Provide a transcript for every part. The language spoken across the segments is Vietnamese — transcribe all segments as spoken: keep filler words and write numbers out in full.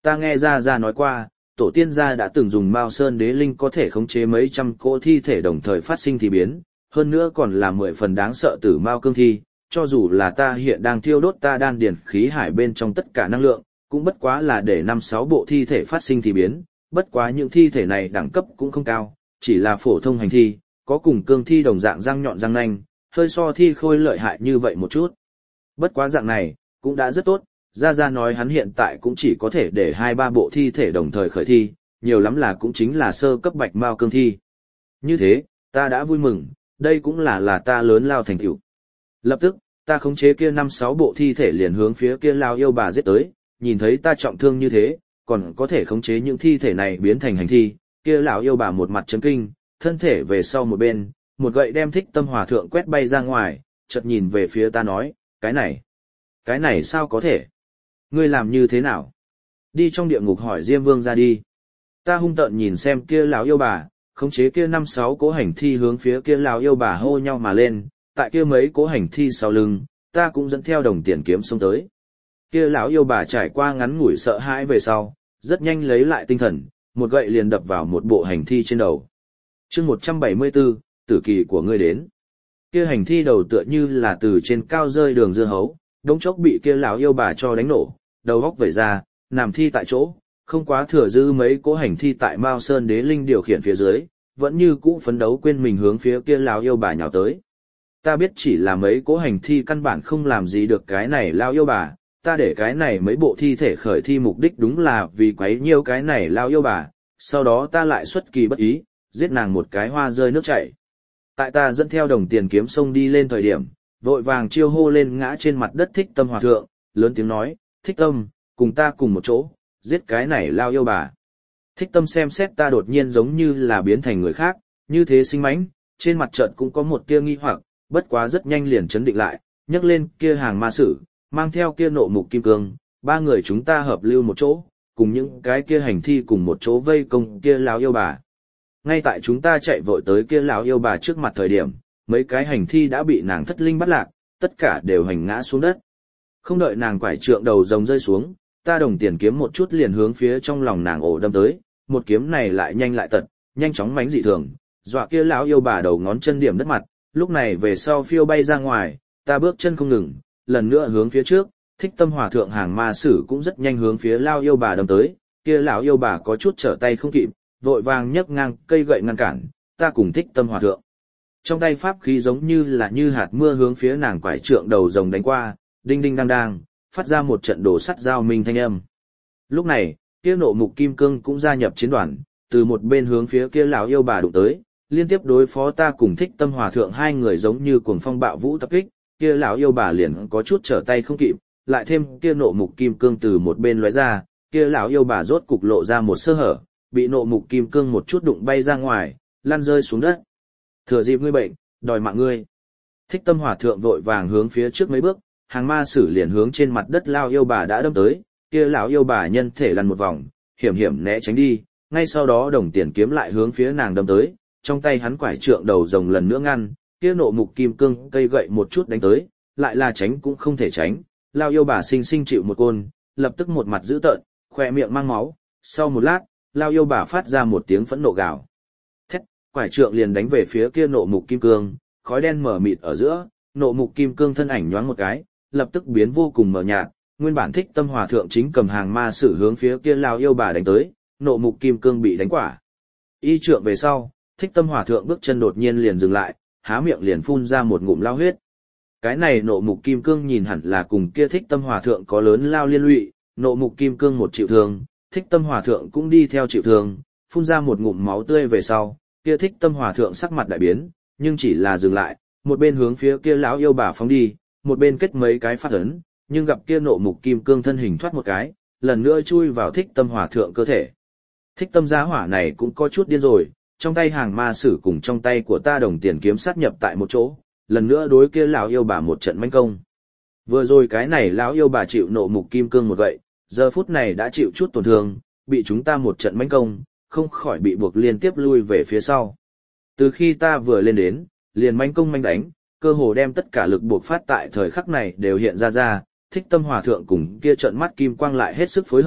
Ta nghe Gia Gia nói qua, tổ tiên gia đã từng dùng Mao Sơn Đế Linh có thể khống chế mấy trăm cỗ thi thể đồng thời phát sinh thì biến, hơn nữa còn là mười phần đáng sợ tử Mao cương thi, cho dù là ta hiện đang thiêu đốt ta đan điển khí hải bên trong tất cả năng lượng, cũng bất quá là để năm sáu bộ thi thể phát sinh thì biến, bất quá những thi thể này đẳng cấp cũng không cao, chỉ là phổ thông hành thi, có cùng cương thi đồng dạng răng nhọn răng nanh, hơi so thi khôi lợi hại như vậy một chút. Bất quá dạng này, cũng đã rất tốt, Gia Gia nói hắn hiện tại cũng chỉ có thể để hai ba bộ thi thể đồng thời khởi thi, nhiều lắm là cũng chính là sơ cấp bạch mao cương thi. Như thế, ta đã vui mừng, đây cũng là là ta lớn lao thành tựu. Lập tức, ta khống chế kia năm sáu bộ thi thể liền hướng phía kia lao yêu bà giết tới, nhìn thấy ta trọng thương như thế, còn có thể khống chế những thi thể này biến thành hành thi, kia lão yêu bà một mặt chấn kinh, thân thể về sau một bên, một gậy đem Thích Tâm Hòa thượng quét bay ra ngoài, chợt nhìn về phía ta nói, cái này, cái này sao có thể? Ngươi làm như thế nào? Đi trong địa ngục hỏi Diêm Vương ra đi. Ta hung tợn nhìn xem kia lão yêu bà, khống chế kia năm sáu cố hành thi hướng phía kia lão yêu bà hô nhau mà lên, tại kia mấy cố hành thi sau lưng, ta cũng dẫn theo đồng tiền kiếm xông tới. Kia lão yêu bà trải qua ngắn ngủi sợ hãi về sau, rất nhanh lấy lại tinh thần, một gậy liền đập vào một bộ hành thi trên đầu. Chương một trăm bảy mươi bốn, tử kỳ của ngươi đến. Kia hành thi đầu tựa như là từ trên cao rơi đường dưa hấu, đống chốc bị kia lão yêu bà cho đánh nổ, đầu góc vẩy ra, nằm thi tại chỗ, không quá thừa dư mấy cố hành thi tại Mao Sơn Đế Linh điều khiển phía dưới, vẫn như cũ phấn đấu quên mình hướng phía kia lão yêu bà nhào tới. Ta biết chỉ là mấy cố hành thi căn bản không làm gì được cái này lão yêu bà, ta để cái này mấy bộ thi thể khởi thi mục đích đúng là vì quấy nhiêu cái này lão yêu bà, sau đó ta lại xuất kỳ bất ý, giết nàng một cái hoa rơi nước chảy. Tại ta dẫn theo đồng tiền kiếm sông đi lên thời điểm, vội vàng chiêu hô lên ngã trên mặt đất Thích Tâm Hòa thượng, lớn tiếng nói, Thích Tâm, cùng ta cùng một chỗ, giết cái này lao yêu bà. Thích Tâm xem xét ta đột nhiên giống như là biến thành người khác, như thế sinh mãnh, trên mặt chợt cũng có một tia nghi hoặc, bất quá rất nhanh liền chấn định lại, nhấc lên kia hàng ma sử, mang theo kia nộ mục kim cương, ba người chúng ta hợp lưu một chỗ, cùng những cái kia hành thi cùng một chỗ vây công kia lao yêu bà. Ngay tại chúng ta chạy vội tới kia lão yêu bà trước mặt thời điểm, mấy cái hành thi đã bị nàng thất linh bắt lạc, tất cả đều hành ngã xuống đất. Không đợi nàng quải trượng đầu rồng rơi xuống, ta đồng tiền kiếm một chút liền hướng phía trong lòng nàng ổ đâm tới, một kiếm này lại nhanh lại tật, nhanh chóng mánh dị thường, dọa kia lão yêu bà đầu ngón chân điểm đất mặt, lúc này về sau phiêu bay ra ngoài, ta bước chân không ngừng, lần nữa hướng phía trước, Thích Tâm Hòa thượng hàng ma sử cũng rất nhanh hướng phía lão yêu bà đâm tới, kia lão yêu bà có chút trở tay không kịp, vội vàng nhấc ngang cây gậy ngăn cản, ta cùng Thích Tâm Hòa thượng. Trong tay pháp khí giống như là như hạt mưa hướng phía nàng quải trượng đầu rồng đánh qua, đinh đinh đang đang, phát ra một trận đổ sắt giao minh thanh âm. Lúc này, kia nộ mục kim cương cũng gia nhập chiến đoàn, từ một bên hướng phía kia lão yêu bà đụng tới, liên tiếp đối phó ta cùng Thích Tâm Hòa thượng hai người giống như cuồng phong bạo vũ tập kích, kia lão yêu bà liền có chút trở tay không kịp, lại thêm kia nộ mục kim cương từ một bên lóe ra, kia lão yêu bà rốt cục lộ ra một sơ hở, bị nộ mục kim cương một chút đụng bay ra ngoài, lăn rơi xuống đất. Thừa dịp ngươi bệnh, đòi mạng ngươi. Thích Tâm Hòa thượng vội vàng hướng phía trước mấy bước, hàng ma sử liền hướng trên mặt đất lao yêu bà đã đâm tới, kia lão yêu bà nhân thể lăn một vòng, hiểm hiểm né tránh đi, ngay sau đó đồng tiền kiếm lại hướng phía nàng đâm tới, trong tay hắn quải trượng đầu rồng lần nữa ngăn, kia nộ mục kim cương cây gậy một chút đánh tới, lại là tránh cũng không thể tránh, lao yêu bà sinh sinh chịu một côn, lập tức một mặt dữ tợn, khỏe miệng mang máu, sau một lát, lao yêu bà phát ra một tiếng phẫn nộ gào. Thét, quải trượng liền đánh về phía kia nộ mục kim cương, khói đen mở mịt ở giữa, nộ mục kim cương thân ảnh nhoáng một cái, lập tức biến vô cùng mờ nhạt, nguyên bản Thích Tâm Hòa thượng chính cầm hàng ma sử hướng phía kia lao yêu bà đánh tới, nộ mục kim cương bị đánh quả. Y trượng về sau, Thích Tâm Hòa thượng bước chân đột nhiên liền dừng lại, há miệng liền phun ra một ngụm lao huyết. Cái này nộ mục kim cương nhìn hẳn là cùng kia Thích Tâm Hòa thượng có lớn lao liên lụy, nộ mục kim cương một chịu thương, Thích Tâm Hòa thượng cũng đi theo chịu thương, phun ra một ngụm máu tươi về sau, kia Thích Tâm Hòa thượng sắc mặt đại biến, nhưng chỉ là dừng lại, một bên hướng phía kia lão yêu bà phóng đi, một bên kết mấy cái phát ấn, nhưng gặp kia nộ mục kim cương thân hình thoát một cái, lần nữa chui vào Thích Tâm Hòa thượng cơ thể. Thích Tâm giá hỏa này cũng có chút điên rồi, trong tay hàng ma sử cùng trong tay của ta đồng tiền kiếm sát nhập tại một chỗ, lần nữa đối kia lão yêu bà một trận manh công. Vừa rồi cái này lão yêu bà chịu nộ mục kim cương một gậy, giờ phút này đã chịu chút tổn thương, bị chúng ta một trận manh công, không khỏi bị buộc liên tiếp lui về phía sau. Từ khi ta vừa lên đến, liền manh công manh đánh, cơ hồ đem tất cả lực buộc phát tại thời khắc này đều hiện ra ra, Thích Tâm Hòa thượng cùng kia trận mắt kim quang lại hết sức phối hợp,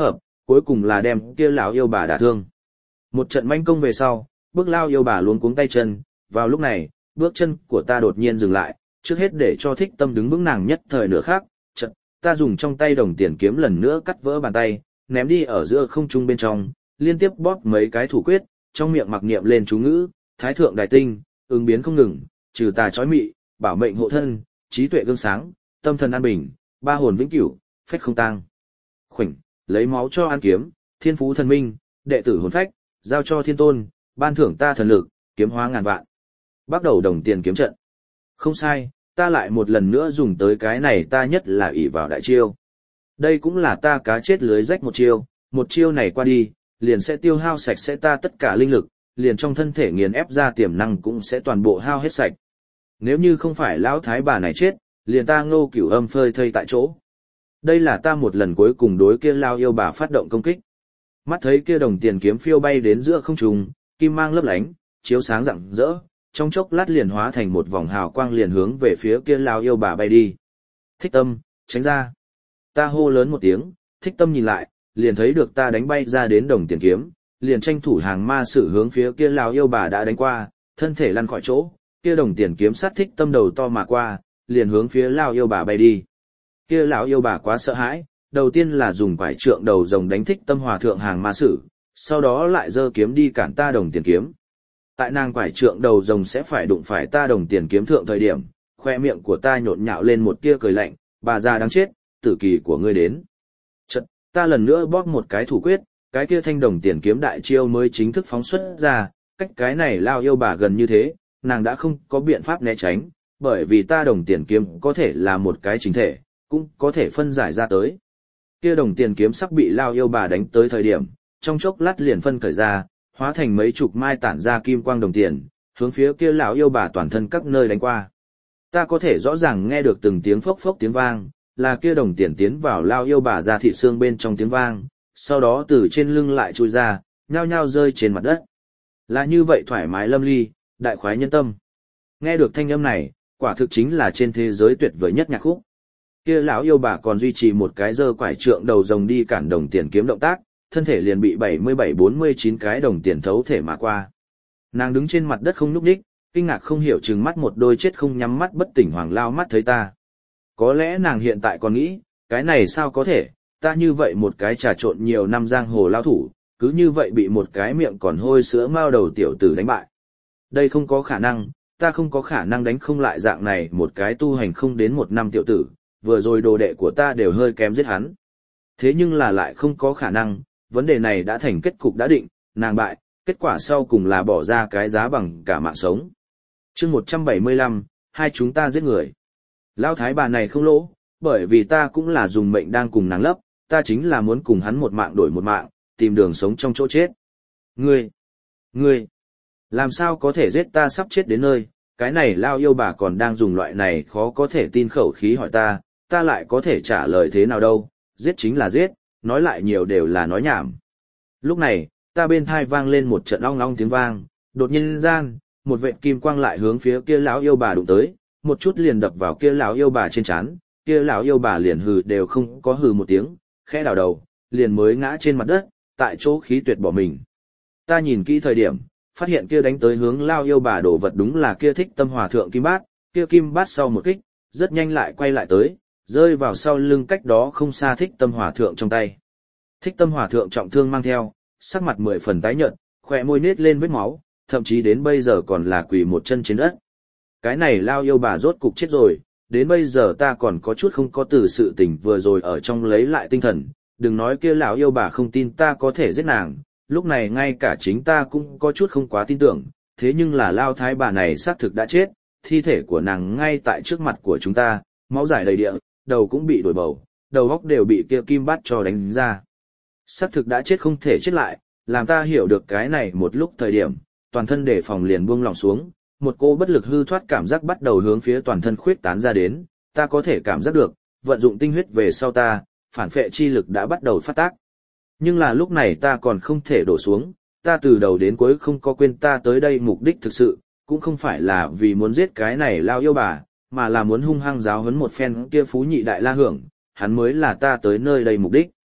cuối cùng là đem kia lão yêu bà đả thương. Một trận manh công về sau, bước lao yêu bà luống cuống tay chân, vào lúc này, bước chân của ta đột nhiên dừng lại, trước hết để cho Thích Tâm đứng vững nàng nhất thời nửa khác, trận, ta dùng trong tay đồng tiền kiếm lần nữa cắt vỡ bàn tay, ném đi ở giữa không trung bên trong, liên tiếp bóp mấy cái thủ quyết, trong miệng mặc niệm lên chú ngữ, Thái thượng đại tinh, ứng biến không ngừng, trừ tà chói mị, bảo mệnh hộ thân, trí tuệ gương sáng, tâm thần an bình, ba hồn vĩnh cửu, phách không tang. Khoảnh, lấy máu cho an kiếm, thiên phú thần minh, đệ tử hồn phách, giao cho thiên tôn, ban thưởng ta thần lực, kiếm hóa ngàn vạn. Bắt đầu đồng tiền kiếm trận. Không sai, ta lại một lần nữa dùng tới cái này ta nhất là ỷ vào đại chiêu. Đây cũng là ta cá chết lưới rách một chiêu, một chiêu này qua đi, liền sẽ tiêu hao sạch sẽ ta tất cả linh lực, liền trong thân thể nghiền ép ra tiềm năng cũng sẽ toàn bộ hao hết sạch. Nếu như không phải lão thái bà này chết, liền ta Ngô Cửu Âm phơi thây tại chỗ. Đây là ta một lần cuối cùng đối kia lao yêu bà phát động công kích. Mắt thấy kia đồng tiền kiếm phiêu bay đến giữa không trung, kim mang lấp lánh, chiếu sáng rạng rỡ, trong chốc lát liền hóa thành một vòng hào quang liền hướng về phía kia lao yêu bà bay đi. Thích Tâm, tránh ra. Ta hô lớn một tiếng, Thích Tâm nhìn lại, liền thấy được ta đánh bay ra đến đồng tiền kiếm, liền tranh thủ hàng ma sử hướng phía kia lao yêu bà đã đánh qua, thân thể lăn khỏi chỗ, kia đồng tiền kiếm sát Thích Tâm đầu to mà qua, liền hướng phía lao yêu bà bay đi. Kia lão yêu bà quá sợ hãi, đầu tiên là dùng quải trượng đầu rồng đánh Thích Tâm hòa thượng hàng ma sử, sau đó lại giơ kiếm đi cản ta đồng tiền kiếm. Tại nàng quải trượng đầu rồng sẽ phải đụng phải ta đồng tiền kiếm thượng thời điểm, khoe miệng của ta nhộn nhạo lên một tia cười lạnh, bà già đáng chết, tử kỳ của ngươi đến. Chật, ta lần nữa bóp một cái thủ quyết, cái kia thanh đồng tiền kiếm đại chiêu mới chính thức phóng xuất ra, cách cái này lao yêu bà gần như thế, nàng đã không có biện pháp né tránh, bởi vì ta đồng tiền kiếm có thể là một cái chính thể, cũng có thể phân giải ra tới. Kia đồng tiền kiếm sắp bị lao yêu bà đánh tới thời điểm, trong chốc lát liền phân khởi ra, hóa thành mấy chục mai tản ra kim quang đồng tiền, hướng phía kia lão yêu bà toàn thân các nơi đánh qua. Ta có thể rõ ràng nghe được từng tiếng phốc phốc tiếng vang, là kia đồng tiền tiến vào lao yêu bà ra thị xương bên trong tiếng vang, sau đó từ trên lưng lại chui ra, nhao nhao rơi trên mặt đất. Là như vậy thoải mái lâm ly, đại khoái nhân tâm. Nghe được thanh âm này, quả thực chính là trên thế giới tuyệt vời nhất nhạc khúc. Kia lão yêu bà còn duy trì một cái giơ quải trượng đầu rồng đi cản đồng tiền kiếm động tác, thân thể liền bị bảy mươi bảy bốn mươi chín cái đồng tiền thấu thể mà qua. Nàng đứng trên mặt đất không nhúc nhích, kinh ngạc không hiểu trừng mắt một đôi chết không nhắm mắt bất tỉnh hoàng lao mắt thấy ta. Có lẽ nàng hiện tại còn nghĩ, cái này sao có thể, ta như vậy một cái trà trộn nhiều năm giang hồ lao thủ, cứ như vậy bị một cái miệng còn hôi sữa mao đầu tiểu tử đánh bại. Đây không có khả năng, ta không có khả năng đánh không lại dạng này một cái tu hành không đến một năm tiểu tử, vừa rồi đồ đệ của ta đều hơi kém giết hắn. Thế nhưng là lại không có khả năng, vấn đề này đã thành kết cục đã định, nàng bại, kết quả sau cùng là bỏ ra cái giá bằng cả mạng sống. chương một trăm bảy mươi lăm, hai chúng ta giết người. Lão thái bà này không lỗ, bởi vì ta cũng là dùng mệnh đang cùng nàng lấp, ta chính là muốn cùng hắn một mạng đổi một mạng, tìm đường sống trong chỗ chết. Ngươi, ngươi, làm sao có thể giết ta sắp chết đến nơi, cái này lao yêu bà còn đang dùng loại này khó có thể tin khẩu khí hỏi ta, ta lại có thể trả lời thế nào đâu, giết chính là giết, nói lại nhiều đều là nói nhảm. Lúc này, ta bên thai vang lên một trận ong ong tiếng vang, đột nhiên gian, một vệt kim quang lại hướng phía kia lão yêu bà đụng tới, một chút liền đập vào kia lão yêu bà trên trán, kia lão yêu bà liền hừ đều không có hừ một tiếng, khẽ đảo đầu, liền mới ngã trên mặt đất, tại chỗ khí tuyệt bỏ mình. Ta nhìn kỹ thời điểm, phát hiện kia đánh tới hướng lao yêu bà đổ vật đúng là kia Thích Tâm hòa thượng kim bát, kia kim bát sau một kích, rất nhanh lại quay lại tới, rơi vào sau lưng cách đó không xa Thích Tâm hòa thượng trong tay. Thích Tâm hòa thượng trọng thương mang theo, sắc mặt mười phần tái nhợt, khỏe môi nết lên vết máu, thậm chí đến bây giờ còn là quỳ một chân trên đất. Cái này lao yêu bà rốt cục chết rồi, đến bây giờ ta còn có chút không có từ sự tình vừa rồi ở trong lấy lại tinh thần, đừng nói kia lão yêu bà không tin ta có thể giết nàng, lúc này ngay cả chính ta cũng có chút không quá tin tưởng, thế nhưng là lao thái bà này xác thực đã chết, thi thể của nàng ngay tại trước mặt của chúng ta, máu rải đầy địa, đầu cũng bị đổi bầu, đầu óc đều bị kia kim bát cho đánh ra. Xác thực đã chết không thể chết lại, làm ta hiểu được cái này một lúc thời điểm, toàn thân đề phòng liền buông lỏng xuống, một cô bất lực hư thoát cảm giác bắt đầu hướng phía toàn thân khuyết tán ra đến, ta có thể cảm giác được, vận dụng tinh huyết về sau ta, phản phệ chi lực đã bắt đầu phát tác. Nhưng là lúc này ta còn không thể đổ xuống, ta từ đầu đến cuối không có quên ta tới đây mục đích thực sự, cũng không phải là vì muốn giết cái này lao yêu bà, mà là muốn hung hăng giáo huấn một phen kia phú nhị đại la hưởng, hắn mới là ta tới nơi đây mục đích.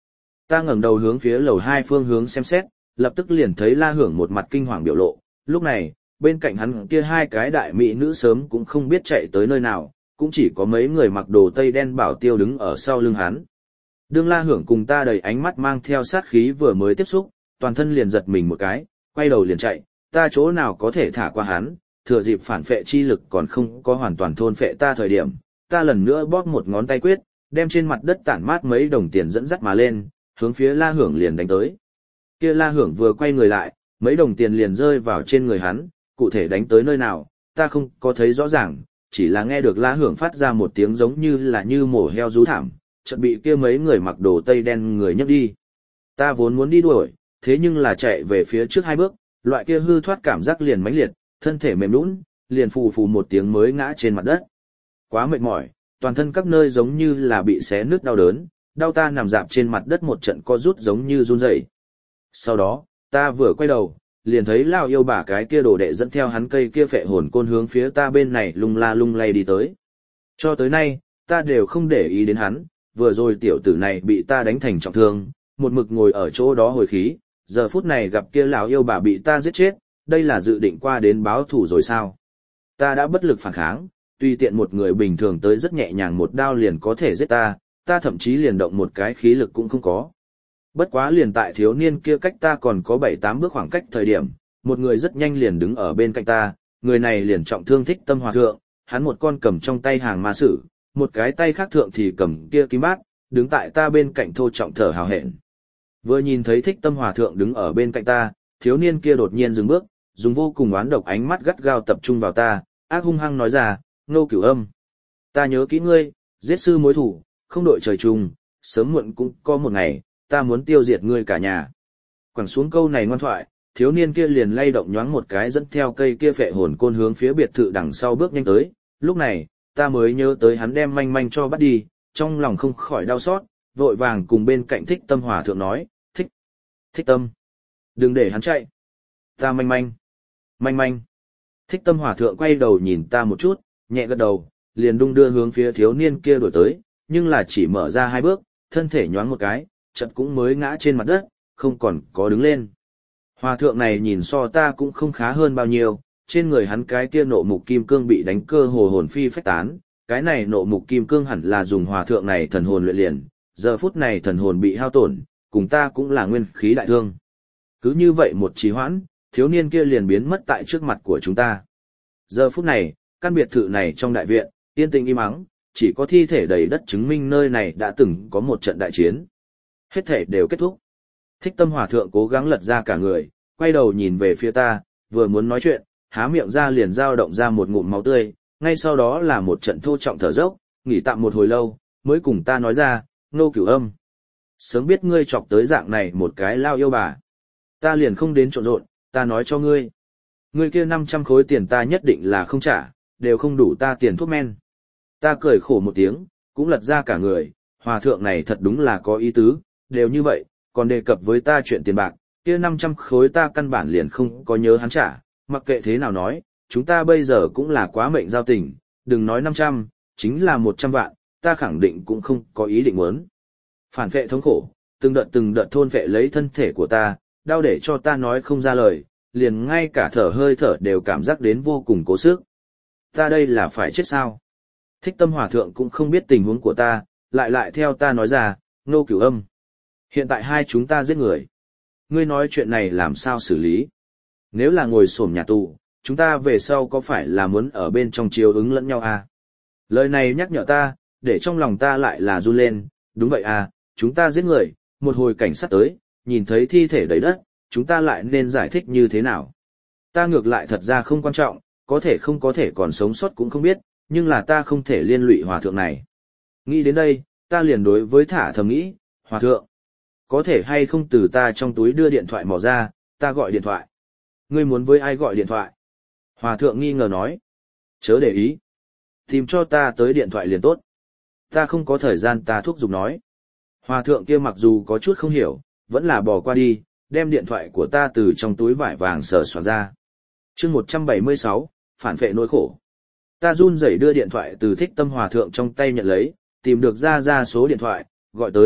Ta ngẩng đầu hướng phía lầu hai phương hướng xem xét, lập tức liền thấy La Hưởng một mặt kinh hoàng biểu lộ. Lúc này, bên cạnh hắn kia hai cái đại mỹ nữ sớm cũng không biết chạy tới nơi nào, cũng chỉ có mấy người mặc đồ tây đen bảo tiêu đứng ở sau lưng hắn. Đương La Hưởng cùng ta đầy ánh mắt mang theo sát khí vừa mới tiếp xúc, toàn thân liền giật mình một cái, quay đầu liền chạy, ta chỗ nào có thể thả qua hắn, thừa dịp phản phệ chi lực còn không có hoàn toàn thôn phệ ta thời điểm, ta lần nữa bóp một ngón tay quyết, đem trên mặt đất tản mát mấy đồng tiền dẫn dắt mà lên, hướng phía La Hưởng liền đánh tới. Kia La Hưởng vừa quay người lại, mấy đồng tiền liền rơi vào trên người hắn, cụ thể đánh tới nơi nào, ta không có thấy rõ ràng, chỉ là nghe được La Hưởng phát ra một tiếng giống như là như mổ heo rú thảm, chợt bị kia mấy người mặc đồ tây đen người nhấc đi. Ta vốn muốn đi đuổi, thế nhưng là chạy về phía trước hai bước, loại kia hư thoát cảm giác liền mãnh liệt, thân thể mềm nhũn, liền phù phù một tiếng mới ngã trên mặt đất. Quá mệt mỏi, toàn thân các nơi giống như là bị xé nứt đau đớn, đau ta nằm dạp trên mặt đất một trận co rút giống như run rẩy. Sau đó, ta vừa quay đầu, liền thấy lão yêu bà cái kia đồ đệ dẫn theo hắn cây kia phệ hồn côn hướng phía ta bên này lung la lung lay đi tới. Cho tới nay, ta đều không để ý đến hắn, vừa rồi tiểu tử này bị ta đánh thành trọng thương, một mực ngồi ở chỗ đó hồi khí, giờ phút này gặp kia lão yêu bà bị ta giết chết, đây là dự định qua đến báo thù rồi sao? Ta đã bất lực phản kháng, tùy tiện một người bình thường tới rất nhẹ nhàng một đao liền có thể giết ta, ta thậm chí liền động một cái khí lực cũng không có. Bất quá liền tại thiếu niên kia cách ta còn có bảy tám bước khoảng cách thời điểm, một người rất nhanh liền đứng ở bên cạnh ta, người này liền trọng thương Thích Tâm Hòa Thượng, hắn một con cầm trong tay hàng ma sử, một cái tay khác thượng thì cầm kia kim bát, đứng tại ta bên cạnh thô trọng thở hào hẹn. Vừa nhìn thấy Thích Tâm Hòa Thượng đứng ở bên cạnh ta, thiếu niên kia đột nhiên dừng bước, dùng vô cùng oán độc ánh mắt gắt gao tập trung vào ta, ác hung hăng nói ra, Ngô Cửu Âm. Ta nhớ kỹ ngươi, giết sư mối thủ, không đội trời chung, sớm muộn cũng có một ngày, ta muốn tiêu diệt ngươi cả nhà. Quẳng xuống câu này ngoan thoại, thiếu niên kia liền lay động nhoáng một cái dẫn theo cây kia phệ hồn côn hướng phía biệt thự đằng sau bước nhanh tới, lúc này, ta mới nhớ tới hắn đem manh manh cho bắt đi, trong lòng không khỏi đau xót, vội vàng cùng bên cạnh Thích Tâm Hòa Thượng nói, thích, thích tâm, đừng để hắn chạy. Ta manh manh, manh manh. Thích Tâm Hòa Thượng quay đầu nhìn ta một chút, nhẹ gật đầu, liền đung đưa hướng phía thiếu niên kia đuổi tới, nhưng là chỉ mở ra hai bước, thân thể nhoáng một cái, chợt cũng mới ngã trên mặt đất, không còn có đứng lên. Hòa thượng này nhìn so ta cũng không khá hơn bao nhiêu, trên người hắn cái kia nộ mục kim cương bị đánh cơ hồ hồn phi phách tán, cái này nộ mục kim cương hẳn là dùng hòa thượng này thần hồn luyện liền, giờ phút này thần hồn bị hao tổn, cùng ta cũng là nguyên khí đại thương. Cứ như vậy một trì hoãn, thiếu niên kia liền biến mất tại trước mặt của chúng ta. Giờ phút này, căn biệt thự này trong đại viện, yên tĩnh im ắng, chỉ có thi thể đầy đất chứng minh nơi này đã từng có một trận đại chiến. Hết thể đều kết thúc. Thích Tâm Hòa Thượng cố gắng lật ra cả người, quay đầu nhìn về phía ta, vừa muốn nói chuyện, há miệng ra liền dao động ra một ngụm máu tươi, ngay sau đó là một trận thô trọng thở dốc, nghỉ tạm một hồi lâu, mới cùng ta nói ra, Ngô Cửu Âm. Sớm biết ngươi chọc tới dạng này một cái lao yêu bà. Ta liền không đến trộn rộn, ta nói cho ngươi. Ngươi kia năm trăm khối tiền ta nhất định là không trả, đều không đủ ta tiền thuốc men. Ta cười khổ một tiếng, cũng lật ra cả người, hòa thượng này thật đúng là có ý tứ, đều như vậy, còn đề cập với ta chuyện tiền bạc, kia năm trăm khối ta căn bản liền không có nhớ hắn trả, mặc kệ thế nào nói, chúng ta bây giờ cũng là quá mệnh giao tình, đừng nói năm trăm, chính là một trăm vạn, ta khẳng định cũng không có ý định muốn. Phản vệ thống khổ, từng đợt từng đợt thôn vệ lấy thân thể của ta, đau để cho ta nói không ra lời, liền ngay cả thở hơi thở đều cảm giác đến vô cùng cố sức. Ta đây là phải chết sao? Thích Tâm Hòa Thượng cũng không biết tình huống của ta, lại lại theo ta nói ra, Ngô Cửu Âm. Hiện tại hai chúng ta giết người. Ngươi nói chuyện này làm sao xử lý? Nếu là ngồi xổm nhà tù, chúng ta về sau có phải là muốn ở bên trong chiếu ứng lẫn nhau à? Lời này nhắc nhở ta, để trong lòng ta lại là run lên, đúng vậy à, chúng ta giết người, một hồi cảnh sát tới, nhìn thấy thi thể đầy đất, chúng ta lại nên giải thích như thế nào? Ta ngược lại thật ra không quan trọng, có thể không có thể còn sống sót cũng không biết, nhưng là ta không thể liên lụy hòa thượng này. Nghĩ đến đây, ta liền đối với thả thầm nghĩ, hòa thượng, có thể hay không từ ta trong túi đưa điện thoại mò ra, ta gọi điện thoại. Ngươi muốn với ai gọi điện thoại? Hòa thượng nghi ngờ nói. Chớ để ý. Tìm cho ta tới điện thoại liền tốt. Ta không có thời gian ta thúc giục nói. Hòa thượng kia mặc dù có chút không hiểu, vẫn là bỏ qua đi, đem điện thoại của ta từ trong túi vải vàng sờ soạn ra. chương một trăm bảy mươi sáu, phản vệ nỗi khổ. Ta run rẩy đưa điện thoại từ Thích Tâm Hòa Thượng trong tay nhận lấy, tìm được ra ra số điện thoại, gọi tới,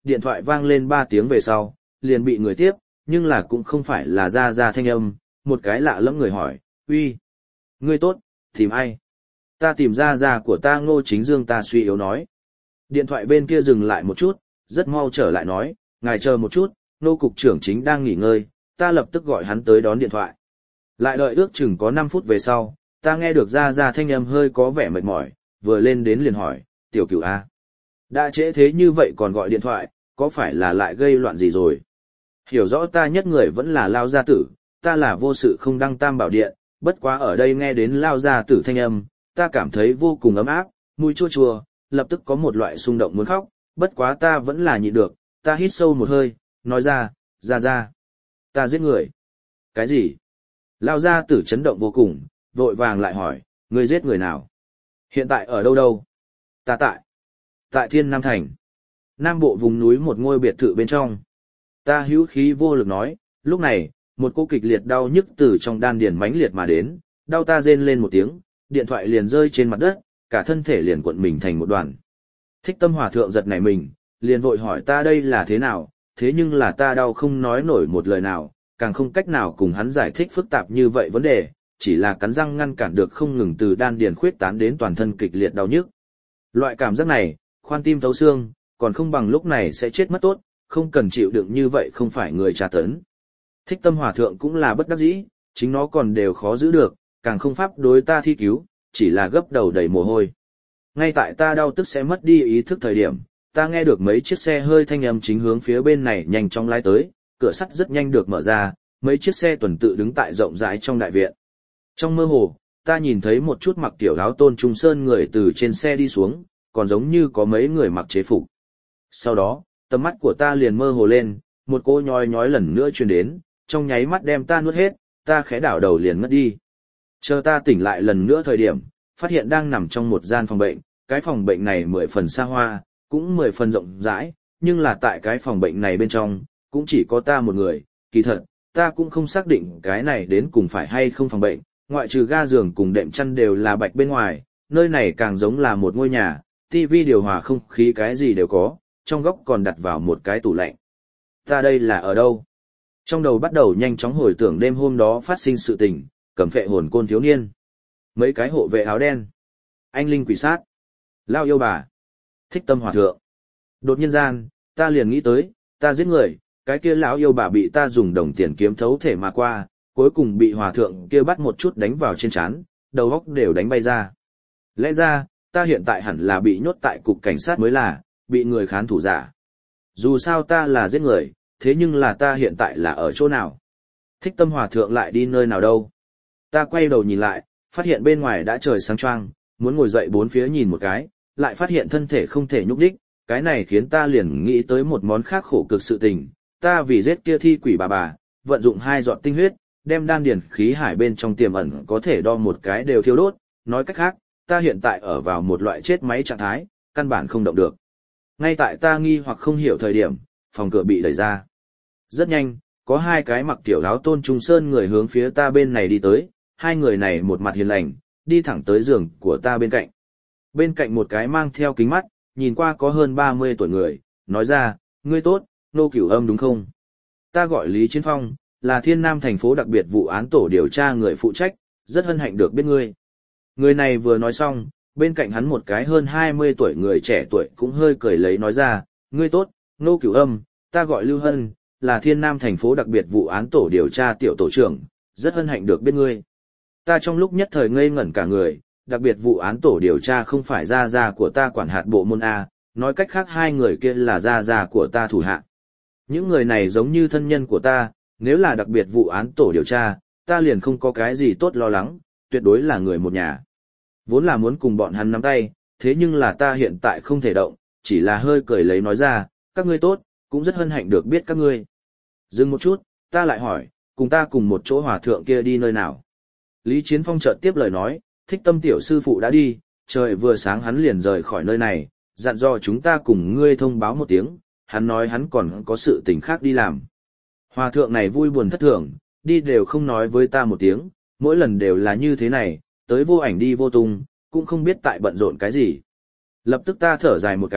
điện thoại vang lên ba tiếng về sau, liền bị người tiếp, nhưng là cũng không phải là ra ra thanh âm, một cái lạ lẫm người hỏi, uy, ngươi tốt, tìm ai? Ta tìm ra ra của ta Ngô Chính Dương, ta suy yếu nói. Điện thoại bên kia dừng lại một chút, rất mau trở lại nói, ngài chờ một chút, Ngô cục trưởng chính đang nghỉ ngơi, ta lập tức gọi hắn tới đón điện thoại. Lại đợi ước chừng có năm phút về sau, ta nghe được ra ra thanh âm hơi có vẻ mệt mỏi, vừa lên đến liền hỏi, tiểu cửu A. Đã trễ thế như vậy còn gọi điện thoại, có phải là lại gây loạn gì rồi? Hiểu rõ ta nhất người vẫn là Lao gia tử, ta là vô sự không đăng tam bảo điện, bất quá ở đây nghe đến Lao gia tử thanh âm, ta cảm thấy vô cùng ấm áp, mùi chua chua, lập tức có một loại xung động muốn khóc, bất quá ta vẫn là nhịn được, ta hít sâu một hơi, nói ra, ra ra, ta giết người. Cái gì? Lao gia tử chấn động vô cùng, vội vàng lại hỏi, ngươi giết người nào? Hiện tại ở đâu đâu? Ta tại. Tại Thiên Nam Thành. Nam bộ vùng núi một ngôi biệt thự bên trong. Ta hữu khí vô lực nói, lúc này, một cô kịch liệt đau nhức từ trong đan điền mãnh liệt mà đến, đau ta rên lên một tiếng, điện thoại liền rơi trên mặt đất, cả thân thể liền cuộn mình thành một đoàn. Thích Tâm Hòa thượng giật nảy mình, liền vội hỏi ta đây là thế nào, thế nhưng là ta đau không nói nổi một lời nào, càng không cách nào cùng hắn giải thích phức tạp như vậy vấn đề, chỉ là cắn răng ngăn cản được không ngừng từ đan điền khuyết tán đến toàn thân kịch liệt đau nhức. Loại cảm giác này, khoan tim thấu xương, còn không bằng lúc này sẽ chết mất tốt, không cần chịu đựng như vậy không phải người tra tấn. Thích Tâm Hòa thượng cũng là bất đắc dĩ, chính nó còn đều khó giữ được, càng không pháp đối ta thi cứu, chỉ là gấp đầu đầy mồ hôi. Ngay tại ta đau tức sẽ mất đi ý thức thời điểm, ta nghe được mấy chiếc xe hơi thanh âm chính hướng phía bên này nhanh chóng lái tới, cửa sắt rất nhanh được mở ra, mấy chiếc xe tuần tự đứng tại rộng rãi trong đại viện. Trong mơ hồ, ta nhìn thấy một chút mặc tiểu áo Tôn Trung Sơn người từ trên xe đi xuống, còn giống như có mấy người mặc chế phục. Sau đó, tầm mắt của ta liền mơ hồ lên, một cô nhói nhói lần nữa truyền đến, trong nháy mắt đem ta nuốt hết, ta khẽ đảo đầu liền ngất đi. Chờ ta tỉnh lại lần nữa thời điểm, phát hiện đang nằm trong một gian phòng bệnh, cái phòng bệnh này mười phần xa hoa, cũng mười phần rộng rãi, nhưng là tại cái phòng bệnh này bên trong, cũng chỉ có ta một người, kỳ thật, ta cũng không xác định cái này đến cùng phải hay không phòng bệnh, ngoại trừ ga giường cùng đệm chăn đều là bạch bên ngoài, nơi này càng giống là một ngôi nhà, tivi điều hòa không khí cái gì đều có, trong góc còn đặt vào một cái tủ lạnh. Ta đây là ở đâu? Trong đầu bắt đầu nhanh chóng hồi tưởng đêm hôm đó phát sinh sự tình, cầm phệ hồn côn thiếu niên. Mấy cái hộ vệ áo đen. Anh linh quỷ sát. Lao yêu bà. Thích Tâm Hòa thượng. Đột nhiên gian, ta liền nghĩ tới, ta giết người, cái kia lão yêu bà bị ta dùng đồng tiền kiếm thấu thể mà qua, cuối cùng bị hòa thượng kia bắt một chút đánh vào trên trán, đầu óc đều đánh bay ra. Lẽ ra, ta hiện tại hẳn là bị nhốt tại cục cảnh sát mới là, bị người khán thủ giả. Dù sao ta là giết người, thế nhưng là ta hiện tại là ở chỗ nào? Thích Tâm Hòa thượng lại đi nơi nào đâu? Ta quay đầu nhìn lại, phát hiện bên ngoài đã trời sáng choang, muốn ngồi dậy bốn phía nhìn một cái, lại phát hiện thân thể không thể nhúc đích, cái này khiến ta liền nghĩ tới một món khác khổ cực sự tình, ta vì giết kia thi quỷ bà bà, vận dụng hai giọt tinh huyết, đem đan điền khí hải bên trong tiềm ẩn có thể đo một cái đều thiêu đốt, nói cách khác, ta hiện tại ở vào một loại chết máy trạng thái, căn bản không động được. Ngay tại ta nghi hoặc không hiểu thời điểm, phòng cửa bị đẩy ra. Rất nhanh, có hai cái mặc tiểu áo Tôn Trung Sơn người hướng phía ta bên này đi tới, hai người này một mặt hiền lành, đi thẳng tới giường của ta bên cạnh. Bên cạnh một cái mang theo kính mắt, nhìn qua có hơn ba mươi tuổi người, nói ra, ngươi tốt, Nô Cửu Âm đúng không? Ta gọi Lý Chiến Phong, là Thiên Nam thành phố đặc biệt vụ án tổ điều tra người phụ trách, rất hân hạnh được biết ngươi. Người này vừa nói xong, bên cạnh hắn một cái hơn hai mươi tuổi người trẻ tuổi cũng hơi cười lấy nói ra, ngươi tốt, Nô Cửu Âm, ta gọi Lưu Hân, là Thiên Nam thành phố đặc biệt vụ án tổ điều tra tiểu tổ trưởng, rất hân hạnh được biết ngươi. Ta trong lúc nhất thời ngây ngẩn cả người, đặc biệt vụ án tổ điều tra không phải gia gia của ta quản hạt bộ môn A, nói cách khác hai người kia là gia gia của ta thủ hạ. Những người này giống như thân nhân của ta, nếu là đặc biệt vụ án tổ điều tra, ta liền không có cái gì tốt lo lắng, tuyệt đối là người một nhà. Vốn là muốn cùng bọn hắn nắm tay, thế nhưng là ta hiện tại không thể động, chỉ là hơi cười lấy nói ra, các ngươi tốt, cũng rất hân hạnh được biết các ngươi. Dừng một chút, ta lại hỏi, cùng ta cùng một chỗ hòa thượng kia đi nơi nào? Lý Chiến Phong chợt tiếp lời nói, Thích Tâm tiểu sư phụ đã đi, trời vừa sáng hắn liền rời khỏi nơi này, dặn dò chúng ta cùng ngươi thông báo một tiếng, hắn nói hắn còn có sự tình khác đi làm. Hòa thượng này vui buồn thất thường, đi đều không nói với ta một tiếng, mỗi lần đều là như thế này, tới vô ảnh đi vô tung, cũng không biết tại bận rộn cái gì. Lập tức ta thở dài một cái,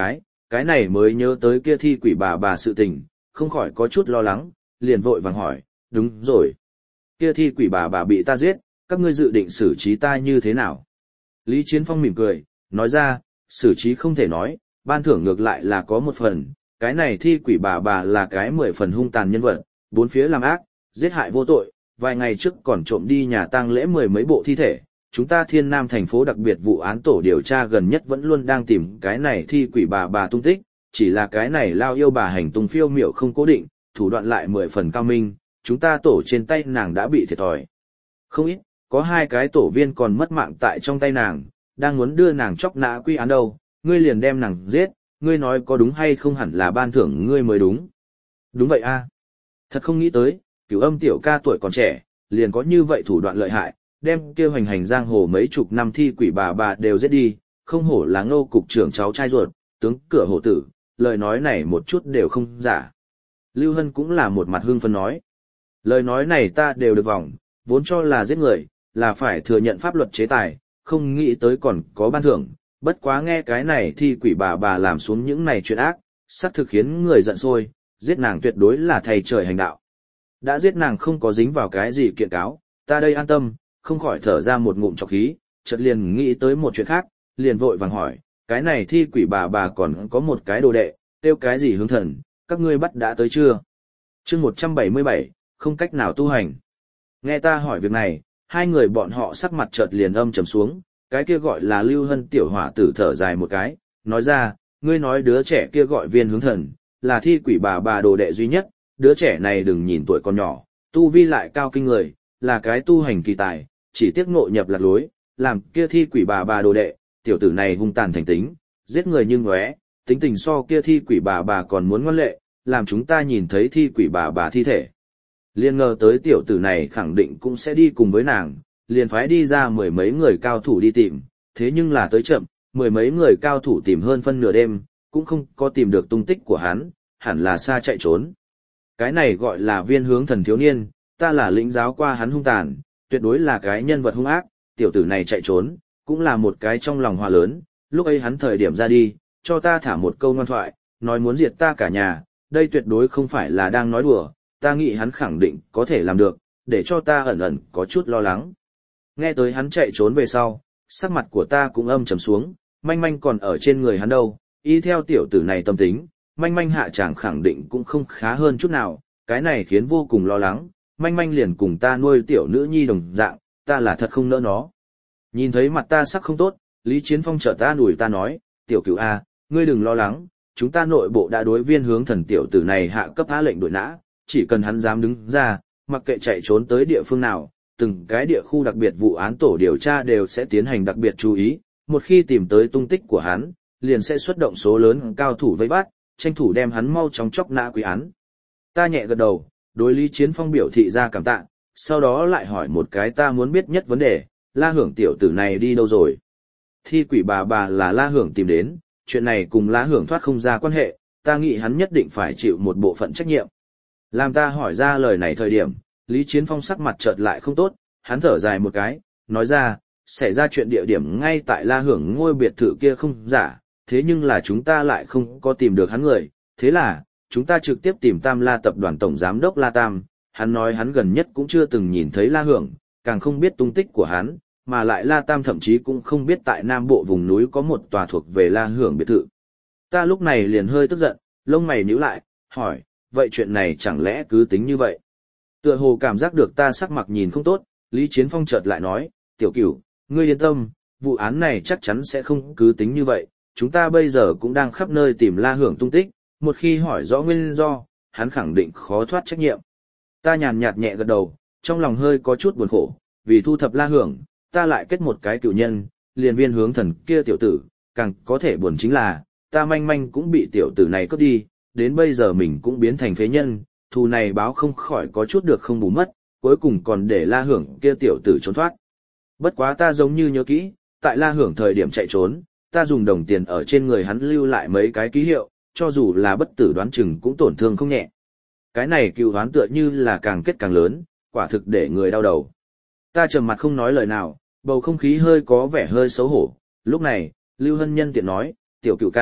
cái này mới nhớ tới kia thi quỷ bà bà sự tình, không khỏi có chút lo lắng, liền vội vàng hỏi, đúng rồi. Kia thi quỷ bà bà bị ta giết, các ngươi dự định xử trí ta như thế nào? Lý Chiến Phong mỉm cười, nói ra, xử trí không thể nói, ban thưởng ngược lại là có một phần, cái này thi quỷ bà bà là cái mười phần hung tàn nhân vật, bốn phía làm ác, giết hại vô tội, vài ngày trước còn trộm đi nhà tang lễ mười mấy bộ thi thể. Chúng ta Thiên Nam thành phố đặc biệt vụ án tổ điều tra gần nhất vẫn luôn đang tìm cái này thi quỷ bà bà tung tích, chỉ là cái này lao yêu bà hành tung phiêu miểu không cố định, thủ đoạn lại mười phần cao minh, chúng ta tổ trên tay nàng đã bị thiệt thòi. Không ít, có hai cái tổ viên còn mất mạng tại trong tay nàng, đang muốn đưa nàng chóc nã quy án đâu, ngươi liền đem nàng giết, ngươi nói có đúng hay không hẳn là ban thưởng ngươi mới đúng. Đúng vậy a, thật không nghĩ tới, Cửu Âm tiểu ca tuổi còn trẻ, liền có như vậy thủ đoạn lợi hại, đem kêu hành hành giang hồ mấy chục năm thi quỷ bà bà đều giết đi, không hổ là Ngô cục trưởng cháu trai ruột, tướng cửa hổ tử, lời nói này một chút đều không giả. Lưu Hân cũng là một mặt hưng phấn nói. Lời nói này ta đều được vòng, vốn cho là giết người, là phải thừa nhận pháp luật chế tài, không nghĩ tới còn có ban thưởng, bất quá nghe cái này thi quỷ bà bà làm xuống những này chuyện ác, xác thực khiến người giận sôi, giết nàng tuyệt đối là thầy trời hành đạo. Đã giết nàng không có dính vào cái gì kiện cáo, ta đây an tâm, không khỏi thở ra một ngụm trọc khí, chợt liền nghĩ tới một chuyện khác, liền vội vàng hỏi, cái này thi quỷ bà bà còn có một cái đồ đệ, tiêu cái gì hướng thần, các ngươi bắt đã tới chưa? Chương một trăm bảy mươi bảy, không cách nào tu hành. Nghe ta hỏi việc này, hai người bọn họ sắc mặt chợt liền âm trầm xuống, cái kia gọi là Lưu Hân tiểu hỏa tử thở dài một cái, nói ra, ngươi nói đứa trẻ kia gọi Viên Hướng Thần, là thi quỷ bà bà đồ đệ duy nhất, đứa trẻ này đừng nhìn tuổi còn nhỏ, tu vi lại cao kinh người, là cái tu hành kỳ tài, chỉ tiếc ngộ nhập lạc lối, làm kia thi quỷ bà bà đồ đệ, tiểu tử này hung tàn thành tính, giết người như ngóe, tính tình so kia thi quỷ bà bà còn muốn ngoan lệ, làm chúng ta nhìn thấy thi quỷ bà bà thi thể. Liên ngờ tới tiểu tử này khẳng định cũng sẽ đi cùng với nàng, liền phái đi ra mười mấy người cao thủ đi tìm, thế nhưng là tới chậm, mười mấy người cao thủ tìm hơn phân nửa đêm, cũng không có tìm được tung tích của hắn, hẳn là xa chạy trốn. Cái này gọi là Viên Hướng Thần thiếu niên, ta là lĩnh giáo qua hắn hung tàn, tuyệt đối là cái nhân vật hung ác, tiểu tử này chạy trốn, cũng là một cái trong lòng hòa lớn, lúc ấy hắn thời điểm ra đi, cho ta thả một câu ngoan thoại, nói muốn diệt ta cả nhà, đây tuyệt đối không phải là đang nói đùa, ta nghĩ hắn khẳng định có thể làm được, để cho ta ẩn ẩn có chút lo lắng. Nghe tới hắn chạy trốn về sau, sắc mặt của ta cũng âm trầm xuống, manh manh còn ở trên người hắn đâu, y theo tiểu tử này tâm tính, manh manh hạ chàng khẳng định cũng không khá hơn chút nào, cái này khiến vô cùng lo lắng, manh manh liền cùng ta nuôi tiểu nữ nhi đồng dạng, ta là thật không nỡ nó. Nhìn thấy mặt ta sắc không tốt, Lý Chiến Phong chợt ta đuổi ta nói, tiểu cửu A, ngươi đừng lo lắng, chúng ta nội bộ đã đối Viên Hướng Thần tiểu tử này hạ cấp á lệnh đuổi nã, chỉ cần hắn dám đứng ra, mặc kệ chạy trốn tới địa phương nào, từng cái địa khu đặc biệt vụ án tổ điều tra đều sẽ tiến hành đặc biệt chú ý, một khi tìm tới tung tích của hắn, liền sẽ xuất động số lớn cao thủ vây bắt, tranh thủ đem hắn mau chóng chóc nã quy án. Ta nhẹ gật đầu, đối Lý Chiến Phong biểu thị ra cảm tạ, sau đó lại hỏi một cái ta muốn biết nhất vấn đề, La Hưởng tiểu tử này đi đâu rồi? Thi quỷ bà bà là La Hưởng tìm đến, chuyện này cùng La Hưởng thoát không ra quan hệ, ta nghĩ hắn nhất định phải chịu một bộ phận trách nhiệm. Làm ta hỏi ra lời này thời điểm, Lý Chiến Phong sắc mặt chợt lại không tốt, hắn thở dài một cái, nói ra, xảy ra chuyện địa điểm ngay tại La Hưởng ngôi biệt thự kia không giả, thế nhưng là chúng ta lại không có tìm được hắn người, thế là, chúng ta trực tiếp tìm Tam La tập đoàn tổng giám đốc La Tam, hắn nói hắn gần nhất cũng chưa từng nhìn thấy La Hưởng, càng không biết tung tích của hắn, mà lại La Tam thậm chí cũng không biết tại Nam Bộ vùng núi có một tòa thuộc về La Hưởng biệt thự. Ta lúc này liền hơi tức giận, lông mày nhíu lại, hỏi, vậy chuyện này chẳng lẽ cứ tính như vậy? Tựa hồ cảm giác được ta sắc mặt nhìn không tốt, Lý Chiến Phong chợt lại nói, tiểu cửu, ngươi yên tâm, vụ án này chắc chắn sẽ không cứ tính như vậy, chúng ta bây giờ cũng đang khắp nơi tìm La Hưởng tung tích, một khi hỏi rõ nguyên do, hắn khẳng định khó thoát trách nhiệm. Ta nhàn nhạt nhẹ gật đầu, trong lòng hơi có chút buồn khổ, vì thu thập La Hưởng, ta lại kết một cái cựu nhân, liền Viên Hướng Thần kia tiểu tử, càng có thể buồn chính là, ta manh manh cũng bị tiểu tử này cướp đi, đến bây giờ mình cũng biến thành phế nhân, thù này báo không khỏi có chút được không bù mất, cuối cùng còn để La Hưởng kia tiểu tử trốn thoát. Bất quá ta giống như nhớ kỹ, tại La Hưởng thời điểm chạy trốn, ta dùng đồng tiền ở trên người hắn lưu lại mấy cái ký hiệu, cho dù là bất tử đoán chừng cũng tổn thương không nhẹ. Cái này cựu đoán tựa như là càng kết càng lớn, quả thực để người đau đầu. Ta trầm mặt không nói lời nào, bầu không khí hơi có vẻ hơi xấu hổ. Lúc này, Lưu Hân nhân tiện nói, tiểu cựu ca,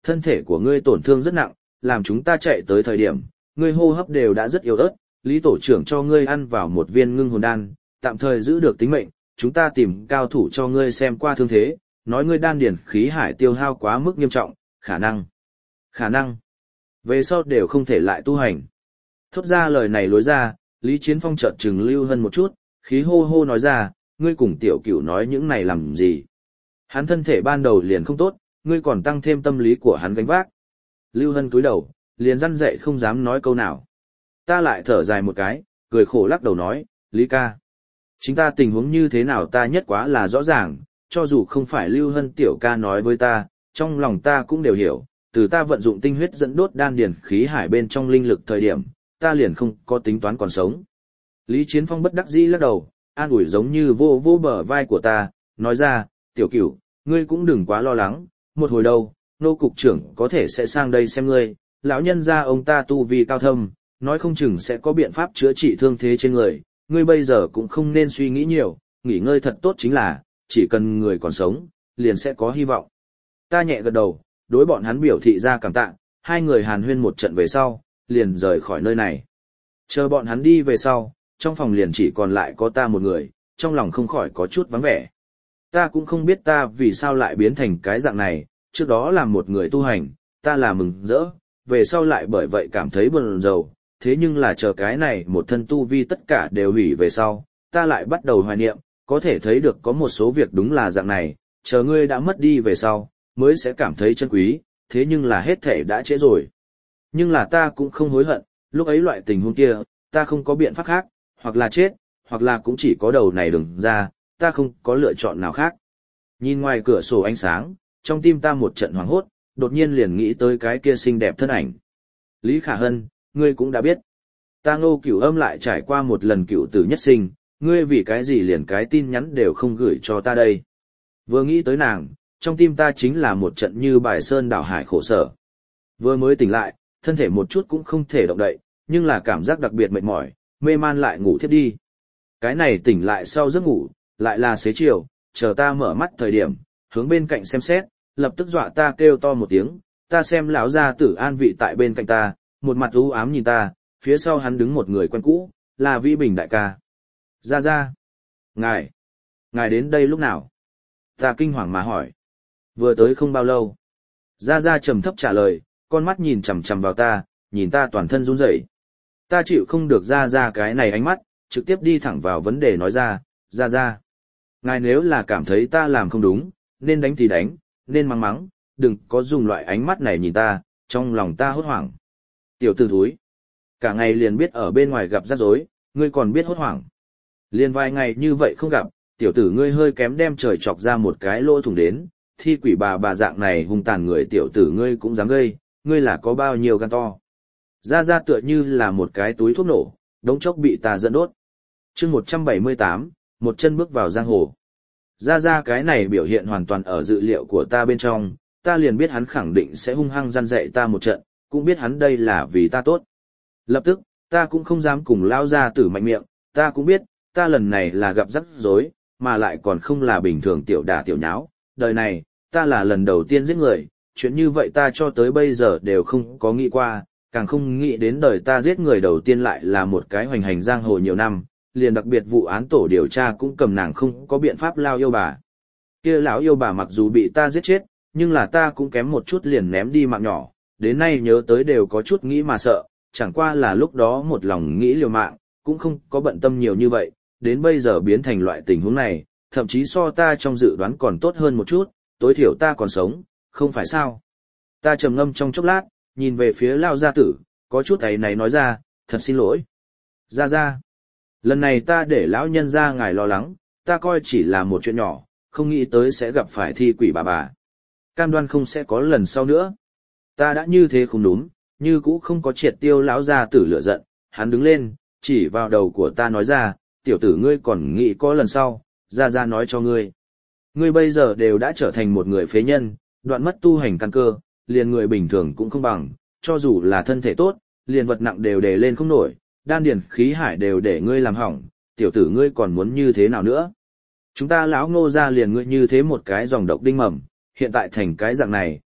thân thể của ngươi tổn thương rất nặng, làm chúng ta chạy tới thời điểm, ngươi hô hấp đều đã rất yếu ớt, Lý tổ trưởng cho ngươi ăn vào một viên ngưng hồn đan, tạm thời giữ được tính mệnh, chúng ta tìm cao thủ cho ngươi xem qua thương thế, nói ngươi đan điển khí hải tiêu hao quá mức nghiêm trọng, khả năng, khả năng, về sau đều không thể lại tu hành. Thốt ra lời này lối ra, Lý Chiến Phong chợt chừng Lưu Hân một chút, khí hô hô nói ra, ngươi cùng tiểu cửu nói những này làm gì? Hắn thân thể ban đầu liền không tốt, ngươi còn tăng thêm tâm lý của hắn gánh vác. Lưu Hân cúi đầu, liền răn dậy không dám nói câu nào. Ta lại thở dài một cái, cười khổ lắc đầu nói, Lý ca. Chính ta tình huống như thế nào ta nhất quá là rõ ràng, cho dù không phải Lưu Hân tiểu ca nói với ta, trong lòng ta cũng đều hiểu, từ ta vận dụng tinh huyết dẫn đốt đan điền khí hải bên trong linh lực thời điểm, ta liền không có tính toán còn sống. Lý Chiến Phong bất đắc dĩ lắc đầu, an ủi giống như vô vô bờ vai của ta, nói ra, tiểu cửu, ngươi cũng đừng quá lo lắng, một hồi đâu, nô cục trưởng có thể sẽ sang đây xem ngươi, lão nhân gia ông ta tu vi cao thâm, nói không chừng sẽ có biện pháp chữa trị thương thế trên người, ngươi bây giờ cũng không nên suy nghĩ nhiều, nghỉ ngơi thật tốt chính là, chỉ cần người còn sống, liền sẽ có hy vọng. Ta nhẹ gật đầu, đối bọn hắn biểu thị ra cảm tạ, hai người hàn huyên một trận về sau, liền rời khỏi nơi này. Chờ bọn hắn đi về sau, trong phòng liền chỉ còn lại có ta một người, trong lòng không khỏi có chút vắng vẻ. Ta cũng không biết ta vì sao lại biến thành cái dạng này, trước đó là một người tu hành, ta là mừng rỡ, về sau lại bởi vậy cảm thấy buồn rầu, thế nhưng là chờ cái này một thân tu vi tất cả đều hủy về sau, ta lại bắt đầu hoài niệm, có thể thấy được có một số việc đúng là dạng này, chờ ngươi đã mất đi về sau, mới sẽ cảm thấy chân quý, thế nhưng là hết thể đã trễ rồi. Nhưng là ta cũng không hối hận, lúc ấy loại tình huống kia, ta không có biện pháp khác, hoặc là chết, hoặc là cũng chỉ có đầu này đừng ra, ta không có lựa chọn nào khác. Nhìn ngoài cửa sổ ánh sáng, trong tim ta một trận hoảng hốt, đột nhiên liền nghĩ tới cái kia xinh đẹp thân ảnh. Lý Khả Hân, ngươi cũng đã biết. Ta Ngô Cửu Âm lại trải qua một lần cửu tử nhất sinh, ngươi vì cái gì liền cái tin nhắn đều không gửi cho ta đây. Vừa nghĩ tới nàng, trong tim ta chính là một trận như bài sơn đảo hải khổ sở. Vừa mới tỉnh lại, thân thể một chút cũng không thể động đậy, nhưng là cảm giác đặc biệt mệt mỏi, mê man lại ngủ thiếp đi. Cái này tỉnh lại sau giấc ngủ, lại là xế chiều, chờ ta mở mắt thời điểm, hướng bên cạnh xem xét, lập tức dọa ta kêu to một tiếng, ta xem lão gia tử an vị tại bên cạnh ta, một mặt u ám nhìn ta, phía sau hắn đứng một người quen cũ, là Vĩ Bình đại ca. Ra ra. Ngài. Ngài đến đây lúc nào? Ta kinh hoàng mà hỏi. Vừa tới không bao lâu. Ra ra trầm thấp trả lời, con mắt nhìn chằm chằm vào ta, nhìn ta toàn thân run rẩy. Ta chịu không được ra ra cái này ánh mắt, trực tiếp đi thẳng vào vấn đề nói ra, ra ra. Ngài nếu là cảm thấy ta làm không đúng, nên đánh thì đánh, nên mắng mắng, đừng có dùng loại ánh mắt này nhìn ta, trong lòng ta hốt hoảng. Tiểu tử thúi. Cả ngày liền biết ở bên ngoài gặp rắc rối, ngươi còn biết hốt hoảng. Liền vài ngày như vậy không gặp, tiểu tử ngươi hơi kém đem trời chọc ra một cái lỗ thủng đến, thi quỷ bà bà dạng này hung tàn người tiểu tử ngươi cũng dám gây, ngươi là có bao nhiêu gan to. Ra ra tựa như là một cái túi thuốc nổ, đống chốc bị ta dẫn đốt. chương một trăm bảy mươi tám, một chân bước vào giang hồ. Ra ra cái này biểu hiện hoàn toàn ở dự liệu của ta bên trong, ta liền biết hắn khẳng định sẽ hung hăng răn dạy ta một trận, cũng biết hắn đây là vì ta tốt. Lập tức, ta cũng không dám cùng lao ra tử mạnh miệng, ta cũng biết, ta lần này là gặp rắc rối, mà lại còn không là bình thường tiểu đả tiểu nháo, đời này, ta là lần đầu tiên giết người, chuyện như vậy ta cho tới bây giờ đều không có nghĩ qua, càng không nghĩ đến đời ta giết người đầu tiên lại là một cái hoành hành giang hồ nhiều năm, liền đặc biệt vụ án tổ điều tra cũng cầm nàng không có biện pháp lao yêu bà. Kia lão yêu bà mặc dù bị ta giết chết, nhưng là ta cũng kém một chút liền ném đi mạng nhỏ, đến nay nhớ tới đều có chút nghĩ mà sợ, chẳng qua là lúc đó một lòng nghĩ liều mạng, cũng không có bận tâm nhiều như vậy, đến bây giờ biến thành loại tình huống này, thậm chí so ta trong dự đoán còn tốt hơn một chút, tối thiểu ta còn sống, không phải sao. Ta trầm ngâm trong chốc lát, nhìn về phía Lao gia tử, có chút ấy này nói ra, thật xin lỗi. Ra ra, lần này ta để lão nhân ra ngài lo lắng, ta coi chỉ là một chuyện nhỏ, không nghĩ tới sẽ gặp phải thi quỷ bà bà. Cam đoan không sẽ có lần sau nữa. Ta đã như thế không đúng, như cũ không có triệt tiêu lão gia tử lửa giận, hắn đứng lên, chỉ vào đầu của ta nói ra, tiểu tử ngươi còn nghĩ có lần sau, ra ra nói cho ngươi. Ngươi bây giờ đều đã trở thành một người phế nhân, đoạn mất tu hành căn cơ, liền người bình thường cũng không bằng, cho dù là thân thể tốt, liền vật nặng đều để lên không nổi, đan điền khí hải đều để ngươi làm hỏng, tiểu tử ngươi còn muốn như thế nào nữa. Chúng ta lão Ngô ra liền ngươi như thế một cái dòng độc đinh mầm, hiện tại thành cái dạng này,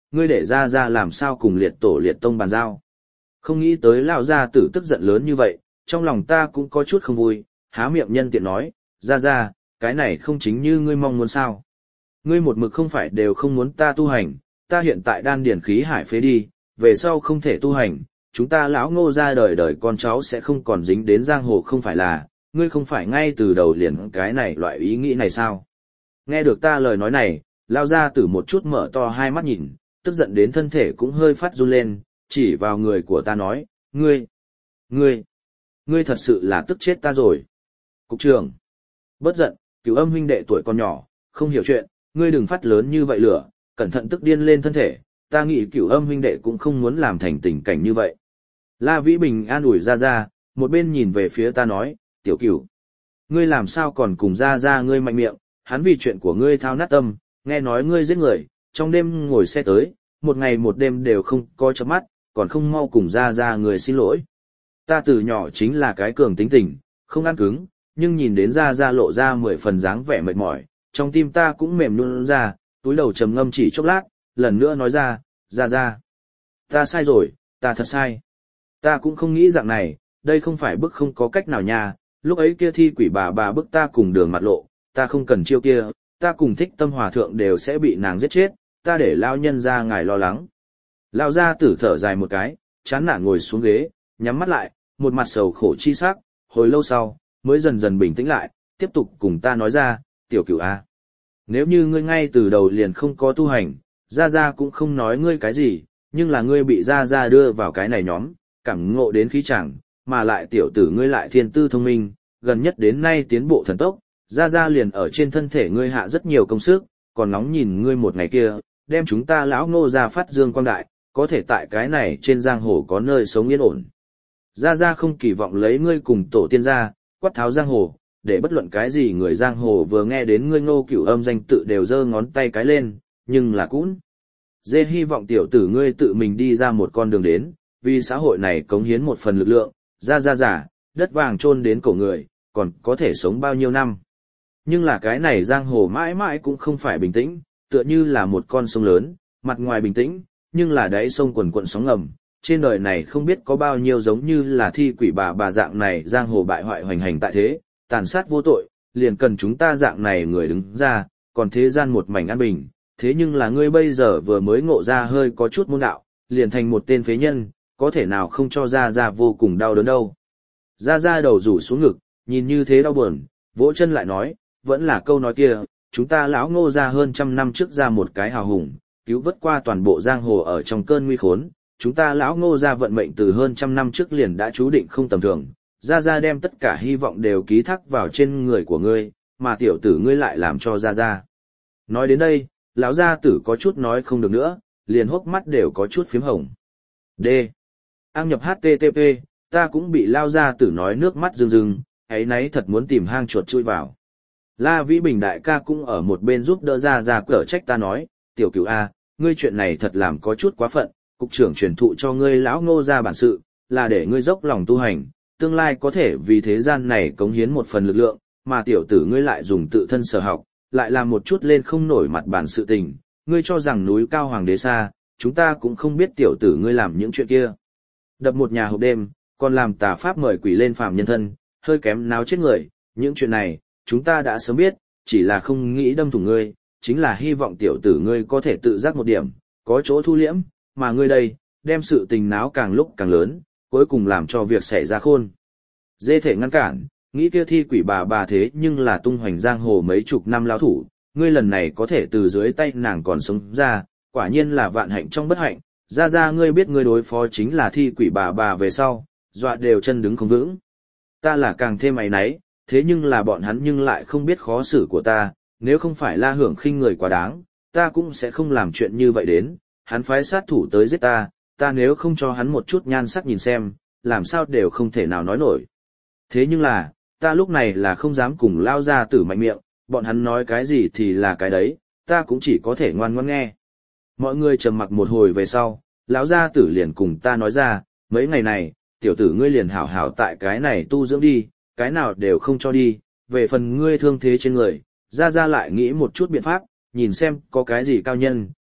ngươi để ra ra làm sao cùng liệt tổ liệt tông bàn giao. Không nghĩ tới lão gia tử tức giận lớn như vậy, trong lòng ta cũng có chút không vui, há miệng nhân tiện nói, ra ra, cái này không chính như ngươi mong muốn sao. Ngươi một mực không phải đều không muốn ta tu hành, ta hiện tại đan điển khí hải phế đi, về sau không thể tu hành, chúng ta lão Ngô ra đời đời con cháu sẽ không còn dính đến giang hồ không phải là, ngươi không phải ngay từ đầu liền cái này loại ý nghĩ này sao. Nghe được ta lời nói này, lao ra tử một chút mở to hai mắt nhìn, tức giận đến thân thể cũng hơi phát run lên, chỉ vào người của ta nói, ngươi, ngươi, ngươi thật sự là tức chết ta rồi. Cục trưởng, bớt giận, Cửu Âm huynh đệ tuổi còn nhỏ, không hiểu chuyện, ngươi đừng phát lớn như vậy lửa, cẩn thận tức điên lên thân thể, ta nghĩ Cửu Âm huynh đệ cũng không muốn làm thành tình cảnh như vậy. La Vĩ Bình an ủi ra ra, một bên nhìn về phía ta nói, tiểu Cửu, ngươi làm sao còn cùng ra ra ngươi mạnh miệng, hắn vì chuyện của ngươi thao nát tâm, nghe nói ngươi giết người, trong đêm ngồi xe tới, một ngày một đêm đều không coi chớp mắt, còn không mau cùng ra ra người xin lỗi. Ta từ nhỏ chính là cái cường tính tình, không ăn cứng, nhưng nhìn đến ra ra lộ ra mười phần dáng vẻ mệt mỏi, trong tim ta cũng mềm nhũn ra, túi đầu trầm ngâm chỉ chốc lát, lần nữa nói ra, ra ra. Ta sai rồi, ta thật sai. Ta cũng không nghĩ dạng này, đây không phải bức không có cách nào nha, lúc ấy kia thi quỷ bà bà bức ta cùng đường mặt lộ, ta không cần chiêu kia, ta cùng Thích Tâm hòa thượng đều sẽ bị nàng giết chết, ta để lao nhân ra ngài lo lắng. Lao ra tử thở dài một cái, chán nản ngồi xuống ghế, nhắm mắt lại, một mặt sầu khổ chi sắc, hồi lâu sau, mới dần dần bình tĩnh lại, tiếp tục cùng ta nói ra, tiểu Cửu a, nếu như ngươi ngay từ đầu liền không có tu hành, Gia Gia cũng không nói ngươi cái gì, nhưng là ngươi bị Gia Gia đưa vào cái này nhóm, cảm ngộ đến khí chẳng, mà lại tiểu tử ngươi lại thiên tư thông minh, gần nhất đến nay tiến bộ thần tốc, Gia Gia liền ở trên thân thể ngươi hạ rất nhiều công sức, còn nóng nhìn ngươi một ngày kia, đem chúng ta lão Ngô ra phát dương quang đại, có thể tại cái này trên giang hồ có nơi sống yên ổn. Gia Gia không kỳ vọng lấy ngươi cùng tổ tiên gia, quát tháo giang hồ, để bất luận cái gì người giang hồ vừa nghe đến ngươi Ngô Cửu Âm danh tự đều giơ ngón tay cái lên, nhưng là cũn. Dê hy vọng tiểu tử ngươi tự mình đi ra một con đường đến, vì xã hội này cống hiến một phần lực lượng, Gia Gia giả, đất vàng chôn đến cổ người, còn có thể sống bao nhiêu năm. Nhưng là cái này giang hồ mãi mãi cũng không phải bình tĩnh, tựa như là một con sông lớn, mặt ngoài bình tĩnh, nhưng là đáy sông quần quận sóng ngầm. Trên đời này không biết có bao nhiêu giống như là thi quỷ bà bà dạng này giang hồ bại hoại hoành hành tại thế, tàn sát vô tội, liền cần chúng ta dạng này người đứng ra, còn thế gian một mảnh an bình. Thế nhưng là ngươi bây giờ vừa mới ngộ ra hơi có chút môn đạo, liền thành một tên phế nhân, có thể nào không cho ra ra vô cùng đau đớn đâu. Ra ra đầu rủ xuống ngực, nhìn như thế đau buồn, vỗ chân lại nói, vẫn là câu nói kia, chúng ta lão Ngô ra hơn trăm năm trước ra một cái hào hùng, cứu vớt qua toàn bộ giang hồ ở trong cơn nguy khốn, chúng ta lão Ngô ra vận mệnh từ hơn trăm năm trước liền đã chú định không tầm thường, Gia Gia đem tất cả hy vọng đều ký thác vào trên người của ngươi, mà tiểu tử ngươi lại làm cho Gia Gia. Nói đến đây, lão gia tử có chút nói không được nữa, liền hốc mắt đều có chút phím hồng. D. Ang nhập hát tê tê pê, ta cũng bị lao gia tử nói nước mắt rưng rưng, ấy nấy thật muốn tìm hang chuột chui vào. La Vĩ Bình đại ca cũng ở một bên giúp đỡ Gia Gia cở trách ta nói, tiểu Cửu a, ngươi chuyện này thật làm có chút quá phận, cục trưởng truyền thụ cho ngươi lão Ngô ra bản sự, là để ngươi dốc lòng tu hành, tương lai có thể vì thế gian này cống hiến một phần lực lượng, mà tiểu tử ngươi lại dùng tự thân sở học, lại làm một chút lên không nổi mặt bản sự tình, ngươi cho rằng núi cao hoàng đế xa, chúng ta cũng không biết tiểu tử ngươi làm những chuyện kia. Đập một nhà hộp đêm, còn làm tà pháp mời quỷ lên phàm nhân thân, hơi kém náo chết người, những chuyện này, chúng ta đã sớm biết, chỉ là không nghĩ đâm thủng ngươi, chính là hy vọng tiểu tử ngươi có thể tự giác một điểm, có chỗ thu liễm, mà ngươi đây, đem sự tình náo càng lúc càng lớn, cuối cùng làm cho việc xảy ra khôn. Dê thể ngăn cản, nghĩ kia thi quỷ bà bà thế nhưng là tung hoành giang hồ mấy chục năm lão thủ, ngươi lần này có thể từ dưới tay nàng còn sống ra, quả nhiên là vạn hạnh trong bất hạnh, ra ra ngươi biết ngươi đối phó chính là thi quỷ bà bà về sau, dọa đều chân đứng không vững. Ta là càng thêm áy náy, thế nhưng là bọn hắn nhưng lại không biết khó xử của ta, nếu không phải La Hưởng khinh người quá đáng, ta cũng sẽ không làm chuyện như vậy đến, hắn phái sát thủ tới giết ta, ta nếu không cho hắn một chút nhan sắc nhìn xem, làm sao đều không thể nào nói nổi. Thế nhưng là, ta lúc này là không dám cùng lao ra tử mạnh miệng, bọn hắn nói cái gì thì là cái đấy, ta cũng chỉ có thể ngoan ngoãn nghe. Mọi người trầm mặc một hồi về sau, lão gia tử liền cùng ta nói ra, mấy ngày này, tiểu tử ngươi liền hảo hảo tại cái này tu dưỡng đi, cái nào đều không cho đi, về phần ngươi thương thế trên người, ra ra lại nghĩ một chút biện pháp, nhìn xem có cái gì cao nhân,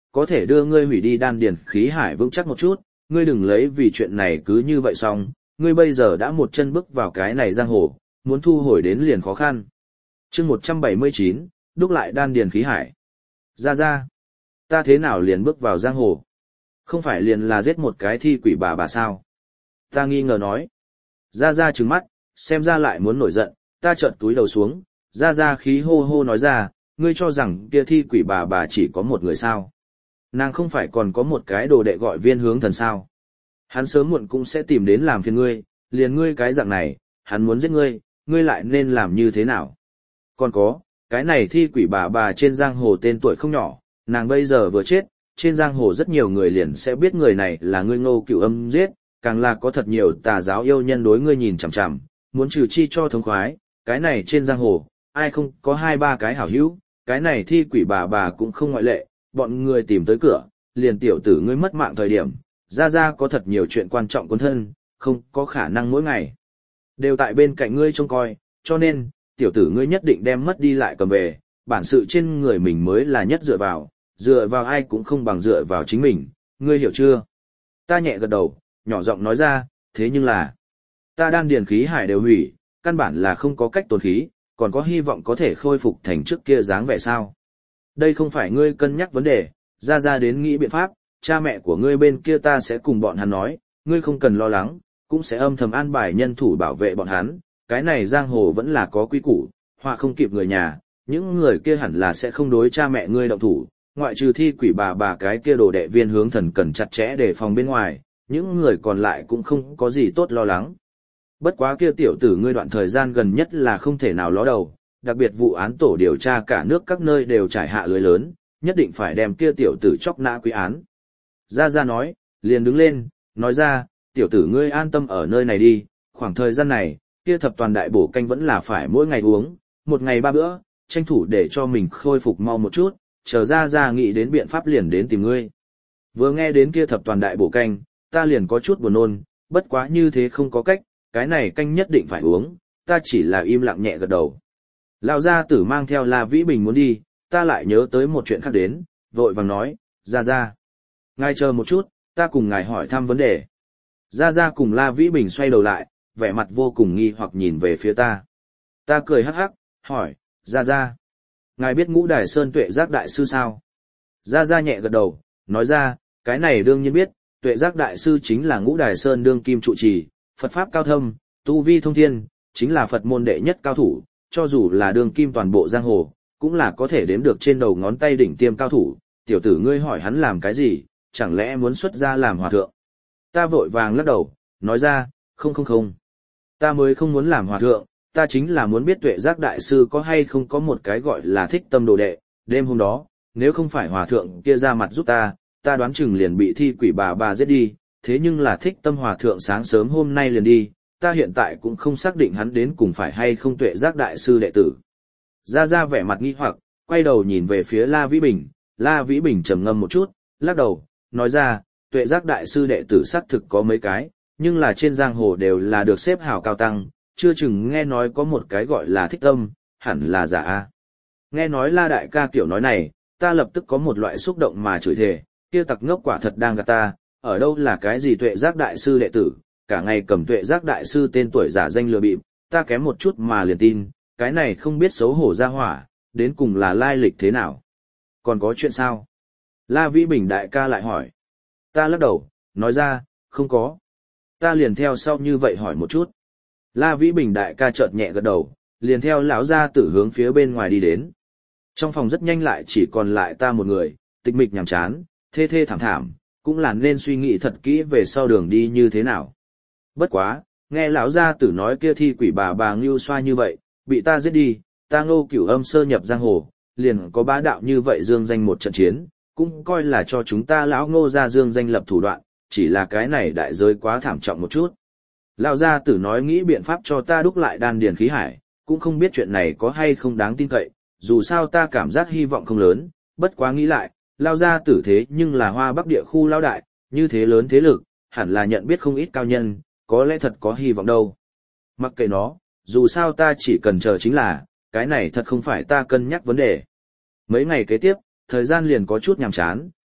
có thể đưa ngươi hủy đi đan điền khí hải vững chắc một chút, ngươi đừng lấy vì chuyện này cứ như vậy xong, ngươi bây giờ đã một chân bước vào cái này giang hồ, muốn thu hồi đến liền khó khăn. Chương một trăm bảy mươi chín, đúc lại đan điền khí hải. Ra ra, ta thế nào liền bước vào giang hồ? Không phải liền là giết một cái thi quỷ bà bà sao? Ta nghi ngờ nói. Ra ra trừng mắt, xem ra lại muốn nổi giận, ta chợt túi đầu xuống, ra ra khí hô hô nói ra, ngươi cho rằng kia thi quỷ bà bà chỉ có một người sao? Nàng không phải còn có một cái đồ đệ gọi Viên Hướng Thần sao? Hắn sớm muộn cũng sẽ tìm đến làm phiền ngươi, liền ngươi cái dạng này, hắn muốn giết ngươi, ngươi lại nên làm như thế nào? Còn có, cái này thi quỷ bà bà trên giang hồ tên tuổi không nhỏ, nàng bây giờ vừa chết, trên giang hồ rất nhiều người liền sẽ biết người này là ngươi Ngô Cửu Âm giết, càng là có thật nhiều tà giáo yêu nhân đối ngươi nhìn chằm chằm, muốn trừ chi cho thống khoái, cái này trên giang hồ, ai không có hai ba cái hảo hữu, cái này thi quỷ bà bà cũng không ngoại lệ, bọn người tìm tới cửa, liền tiểu tử ngươi mất mạng thời điểm, ra ra có thật nhiều chuyện quan trọng quân thân, không có khả năng mỗi ngày đều tại bên cạnh ngươi trông coi, cho nên, tiểu tử ngươi nhất định đem mất đi lại cầm về, bản sự trên người mình mới là nhất dựa vào, dựa vào ai cũng không bằng dựa vào chính mình, ngươi hiểu chưa? Ta nhẹ gật đầu, nhỏ giọng nói ra, thế nhưng là, ta đan điền khí hải đều hủy, căn bản là không có cách tồn khí, còn có hy vọng có thể khôi phục thành trước kia dáng vẻ sao? Đây không phải ngươi cân nhắc vấn đề, ra ra đến nghĩ biện pháp, cha mẹ của ngươi bên kia ta sẽ cùng bọn hắn nói, ngươi không cần lo lắng, cũng sẽ âm thầm an bài nhân thủ bảo vệ bọn hắn, cái này giang hồ vẫn là có quy củ, họa không kịp người nhà, những người kia hẳn là sẽ không đối cha mẹ ngươi động thủ, ngoại trừ thi quỷ bà bà cái kia đồ đệ Viên Hướng Thần cần chặt chẽ đề phòng bên ngoài, những người còn lại cũng không có gì tốt lo lắng. Bất quá kia tiểu tử ngươi đoạn thời gian gần nhất là không thể nào ló đầu, đặc biệt vụ án tổ điều tra cả nước các nơi đều trải hạ lưới lớn, nhất định phải đem kia tiểu tử chóc nã quy án. Gia Gia nói, liền đứng lên, nói ra, tiểu tử ngươi an tâm ở nơi này đi, khoảng thời gian này, kia thập toàn đại bổ canh vẫn là phải mỗi ngày uống, một ngày ba bữa, tranh thủ để cho mình khôi phục mau một chút, chờ Gia Gia nghĩ đến biện pháp liền đến tìm ngươi. Vừa nghe đến kia thập toàn đại bổ canh, ta liền có chút buồn nôn, bất quá như thế không có cách, cái này canh nhất định phải uống, ta chỉ là im lặng nhẹ gật đầu. Lão gia tử mang theo La Vĩ Bình muốn đi, ta lại nhớ tới một chuyện khác đến, vội vàng nói, Gia Gia. Ngài chờ một chút, ta cùng ngài hỏi thăm vấn đề. Gia Gia cùng La Vĩ Bình xoay đầu lại, vẻ mặt vô cùng nghi hoặc nhìn về phía ta. Ta cười hắc hắc, hỏi, Gia Gia. Ngài biết Ngũ Đài Sơn Tuệ Giác Đại Sư sao? Gia Gia nhẹ gật đầu, nói ra, cái này đương nhiên biết, Tuệ Giác Đại Sư chính là Ngũ Đài Sơn đương kim trụ trì, Phật Pháp cao thâm, tu vi thông thiên, chính là Phật môn đệ nhất cao thủ, cho dù là đương kim toàn bộ giang hồ, cũng là có thể đếm được trên đầu ngón tay đỉnh tiêm cao thủ, tiểu tử ngươi hỏi hắn làm cái gì, chẳng lẽ muốn xuất gia làm hòa thượng? Ta vội vàng lắc đầu, nói ra, không không không. Ta mới không muốn làm hòa thượng, ta chính là muốn biết Tuệ Giác Đại Sư có hay không có một cái gọi là Thích Tâm đồ đệ, đêm hôm đó, nếu không phải hòa thượng kia ra mặt giúp ta, ta đoán chừng liền bị thi quỷ bà bà giết đi, thế nhưng là Thích Tâm hòa thượng sáng sớm hôm nay liền đi, ta hiện tại cũng không xác định hắn đến cùng phải hay không Tuệ Giác Đại Sư đệ tử. Gia Gia vẻ mặt nghi hoặc, quay đầu nhìn về phía La Vĩ Bình, La Vĩ Bình trầm ngâm một chút, lắc đầu, nói ra, Tuệ Giác Đại Sư đệ tử xác thực có mấy cái, nhưng là trên giang hồ đều là được xếp hào cao tăng, chưa chừng nghe nói có một cái gọi là Thích Tâm, hẳn là giả a. Nghe nói La đại ca kiểu nói này, ta lập tức có một loại xúc động mà chửi thề, kia tặc ngốc quả thật đang gạt ta, ở đâu là cái gì Tuệ Giác Đại Sư đệ tử, cả ngày cầm Tuệ Giác Đại Sư tên tuổi giả danh lừa bịp, ta kém một chút mà liền tin, cái này không biết xấu hổ ra hỏa, đến cùng là lai lịch thế nào. Còn có chuyện sao? La Vĩ Bình đại ca lại hỏi. Ta lắc đầu, nói ra, không có. Ta liền theo sau như vậy hỏi một chút. La Vĩ Bình đại ca chợt nhẹ gật đầu, liền theo lão gia tử hướng phía bên ngoài đi đến. Trong phòng rất nhanh lại chỉ còn lại ta một người, tịch mịch nhàm chán, thê thê thảm thảm, cũng là nên suy nghĩ thật kỹ về sau đường đi như thế nào. Bất quá, nghe lão gia tử nói kia thi quỷ bà bà Ngưu Xoa như vậy, bị ta giết đi, ta Ngô Cửu Âm sơ nhập giang hồ, liền có bá đạo như vậy dương danh một trận chiến, cũng coi là cho chúng ta lão Ngô gia dương danh lập thủ đoạn, chỉ là cái này đại giới quá thảm trọng một chút. Lão gia tử nói nghĩ biện pháp cho ta đúc lại đan điền khí hải, cũng không biết chuyện này có hay không đáng tin cậy, dù sao ta cảm giác hy vọng không lớn, bất quá nghĩ lại, lão gia tử thế nhưng là Hoa Bắc địa khu lão đại, như thế lớn thế lực, hẳn là nhận biết không ít cao nhân, có lẽ thật có hy vọng đâu. Mặc kệ nó, dù sao ta chỉ cần chờ chính là, cái này thật không phải ta cân nhắc vấn đề. Mấy ngày kế tiếp, thời gian liền có chút nhàm chán,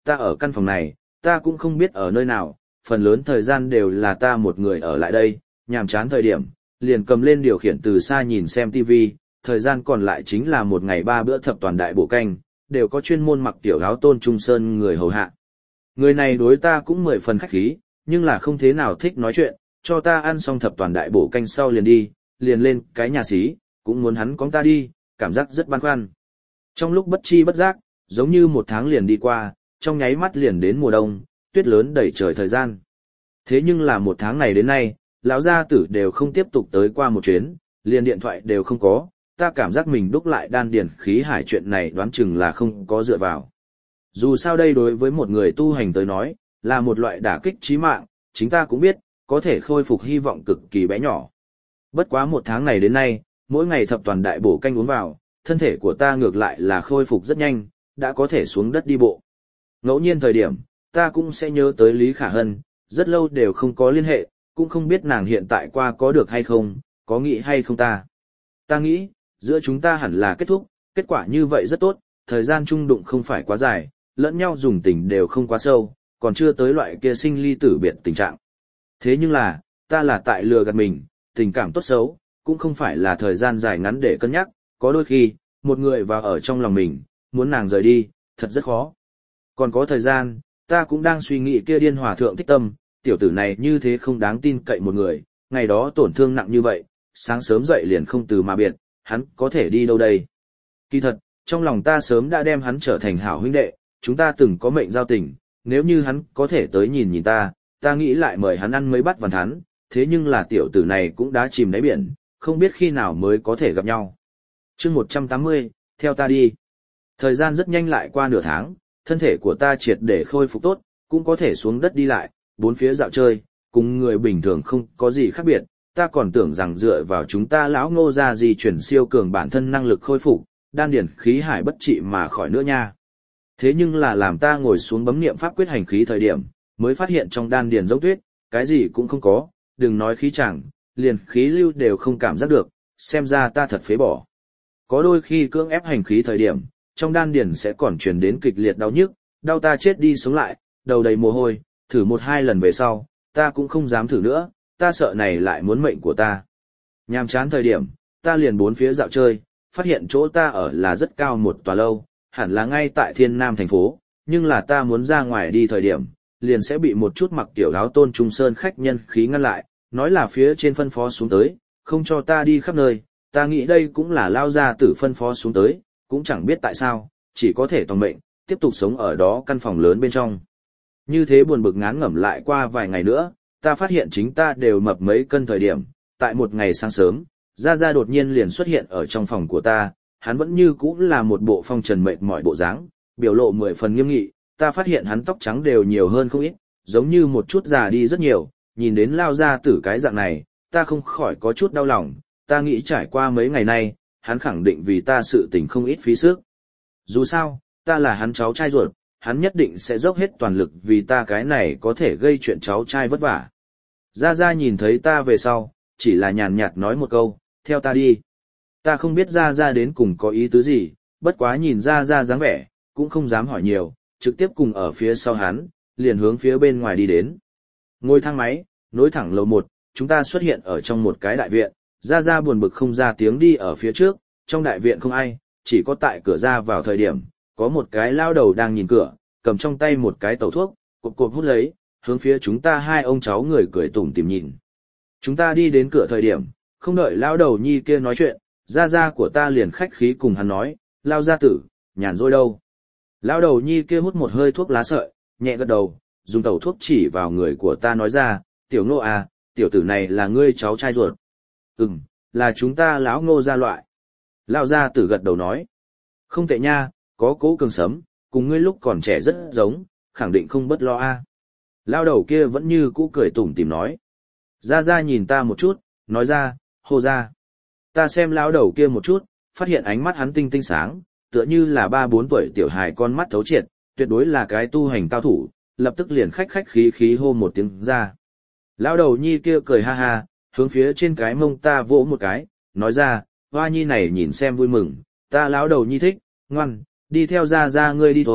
ta ở căn phòng này, ta cũng không biết ở nơi nào, phần lớn thời gian đều là ta một người ở lại đây, nhàm chán thời điểm, liền cầm lên điều khiển từ xa nhìn xem ti vi, thời gian còn lại chính là một ngày ba bữa thập toàn đại bổ canh, đều có chuyên môn mặc tiểu áo Tôn Trung Sơn người hầu hạ. Người này đối ta cũng mười phần khách khí, nhưng là không thế nào thích nói chuyện, cho ta ăn xong thập toàn đại bổ canh sau liền đi, liền lên cái nhà xí, cũng muốn hắn cõng ta đi, cảm giác rất băn khoăn. Trong lúc bất chi bất giác, giống như một tháng liền đi qua, trong nháy mắt liền đến mùa đông, tuyết lớn đẩy trời thời gian. Thế nhưng là một tháng này đến nay, lão gia tử đều không tiếp tục tới qua một chuyến, liền điện thoại đều không có, ta cảm giác mình đúc lại đan điền khí hải chuyện này đoán chừng là không có dựa vào. Dù sao đây đối với một người tu hành tới nói, là một loại đả kích chí mạng, chính ta cũng biết, có thể khôi phục hy vọng cực kỳ bé nhỏ. Bất quá một tháng này đến nay, mỗi ngày thập toàn đại bổ canh uống vào, thân thể của ta ngược lại là khôi phục rất nhanh, đã có thể xuống đất đi bộ. Ngẫu nhiên thời điểm, ta cũng sẽ nhớ tới Lý Khả Hân, rất lâu đều không có liên hệ, cũng không biết nàng hiện tại qua có được hay không, có nghĩ hay không ta. Ta nghĩ, giữa chúng ta hẳn là kết thúc, kết quả như vậy rất tốt, thời gian chung đụng không phải quá dài, lẫn nhau dùng tình đều không quá sâu, còn chưa tới loại kia sinh ly tử biệt tình trạng. Thế nhưng là, ta là tại lừa gạt mình, tình cảm tốt xấu, cũng không phải là thời gian dài ngắn để cân nhắc, có đôi khi, một người vào ở trong lòng mình, muốn nàng rời đi, thật rất khó. Còn có thời gian, ta cũng đang suy nghĩ kia điên hòa thượng thích tâm, tiểu tử này như thế không đáng tin cậy một người, ngày đó tổn thương nặng như vậy, sáng sớm dậy liền không từ mà biệt, hắn có thể đi đâu đây? Kỳ thật, trong lòng ta sớm đã đem hắn trở thành hảo huynh đệ, chúng ta từng có mệnh giao tình, nếu như hắn có thể tới nhìn nhìn ta, ta nghĩ lại mời hắn ăn mấy bát vằn thắn, thế nhưng là tiểu tử này cũng đã chìm đáy biển, không biết khi nào mới có thể gặp nhau. Chương một trăm tám mươi, theo ta đi. Thời gian rất nhanh lại qua nửa tháng, thân thể của ta triệt để khôi phục tốt, cũng có thể xuống đất đi lại, bốn phía dạo chơi, cùng người bình thường không có gì khác biệt, ta còn tưởng rằng dựa vào chúng ta lão Ngô gia di chuyển siêu cường bản thân năng lực khôi phục, đan điển khí hải bất trị mà khỏi nữa nha. Thế nhưng là làm ta ngồi xuống bấm niệm pháp quyết hành khí thời điểm, mới phát hiện trong đan điển giống tuyết, cái gì cũng không có, đừng nói khí chẳng, liền khí lưu đều không cảm giác được, xem ra ta thật phế bỏ. Có đôi khi cưỡng ép hành khí thời điểm, trong đan điển sẽ còn truyền đến kịch liệt đau nhức, đau ta chết đi sống lại, đầu đầy mồ hôi, thử một hai lần về sau, ta cũng không dám thử nữa, ta sợ này lại muốn mệnh của ta. Nhàm chán thời điểm, ta liền bốn phía dạo chơi, phát hiện chỗ ta ở là rất cao một tòa lâu, hẳn là ngay tại Thiên Nam thành phố, nhưng là ta muốn ra ngoài đi thời điểm, liền sẽ bị một chút mặc tiểu áo Tôn Trung Sơn khách nhân khí ngăn lại, nói là phía trên phân phó xuống tới, không cho ta đi khắp nơi, ta nghĩ đây cũng là lao ra tử phân phó xuống tới, cũng chẳng biết tại sao, chỉ có thể toàn mệnh, tiếp tục sống ở đó căn phòng lớn bên trong. Như thế buồn bực ngán ngẩm lại qua vài ngày nữa, ta phát hiện chính ta đều mập mấy cân thời điểm, tại một ngày sáng sớm, Gia Gia đột nhiên liền xuất hiện ở trong phòng của ta, hắn vẫn như cũ là một bộ phong trần mệt mỏi bộ dáng, biểu lộ mười phần nghiêm nghị, ta phát hiện hắn tóc trắng đều nhiều hơn không ít, giống như một chút già đi rất nhiều, nhìn đến lao ra tử cái dạng này, ta không khỏi có chút đau lòng, ta nghĩ trải qua mấy ngày nay, hắn khẳng định vì ta sự tình không ít phí sức. Dù sao, ta là hắn cháu trai ruột, hắn nhất định sẽ dốc hết toàn lực vì ta cái này có thể gây chuyện cháu trai vất vả. Gia Gia nhìn thấy ta về sau, chỉ là nhàn nhạt nói một câu, theo ta đi. Ta không biết Gia Gia đến cùng có ý tứ gì, bất quá nhìn Gia Gia dáng vẻ, cũng không dám hỏi nhiều, trực tiếp cùng ở phía sau hắn, liền hướng phía bên ngoài đi đến. Ngồi thang máy, nối thẳng lầu một, chúng ta xuất hiện ở trong một cái đại viện, Gia Gia buồn bực không ra tiếng đi ở phía trước, trong đại viện không ai, chỉ có tại cửa ra vào thời điểm, có một cái lao đầu đang nhìn cửa, cầm trong tay một cái tẩu thuốc, cộp cộp hút lấy, hướng phía chúng ta hai ông cháu người cười tủm tỉm nhìn. Chúng ta đi đến cửa thời điểm, không đợi lao đầu nhi kia nói chuyện, Gia Gia của ta liền khách khí cùng hắn nói, lao gia tử, nhàn rỗi đâu. Lao đầu nhi kia hút một hơi thuốc lá sợi, nhẹ gật đầu, dùng tẩu thuốc chỉ vào người của ta nói ra, tiểu Ngô à, tiểu tử này là ngươi cháu trai ruột. Ừm, là chúng ta lão Ngô gia loại. Lao gia tử gật đầu nói, không tệ nha, có Cố Cường Sấm, cùng ngươi lúc còn trẻ rất giống, khẳng định không bất lo a. Lao đầu kia vẫn như cũ cười tủm tỉm nói. Gia Gia nhìn ta một chút, nói ra, hô ra. Ta xem lao đầu kia một chút, phát hiện ánh mắt hắn tinh tinh sáng, tựa như là ba bốn tuổi tiểu hài con mắt thấu triệt, tuyệt đối là cái tu hành cao thủ, lập tức liền khách khách khí khí hô một tiếng ra. Lao đầu nhi kia cười ha ha, hướng phía trên cái mông ta vỗ một cái, nói ra, hoa nhi này nhìn xem vui mừng, ta lão đầu nhi thích, ngoan, đi theo Gia Gia ngươi đi thôi,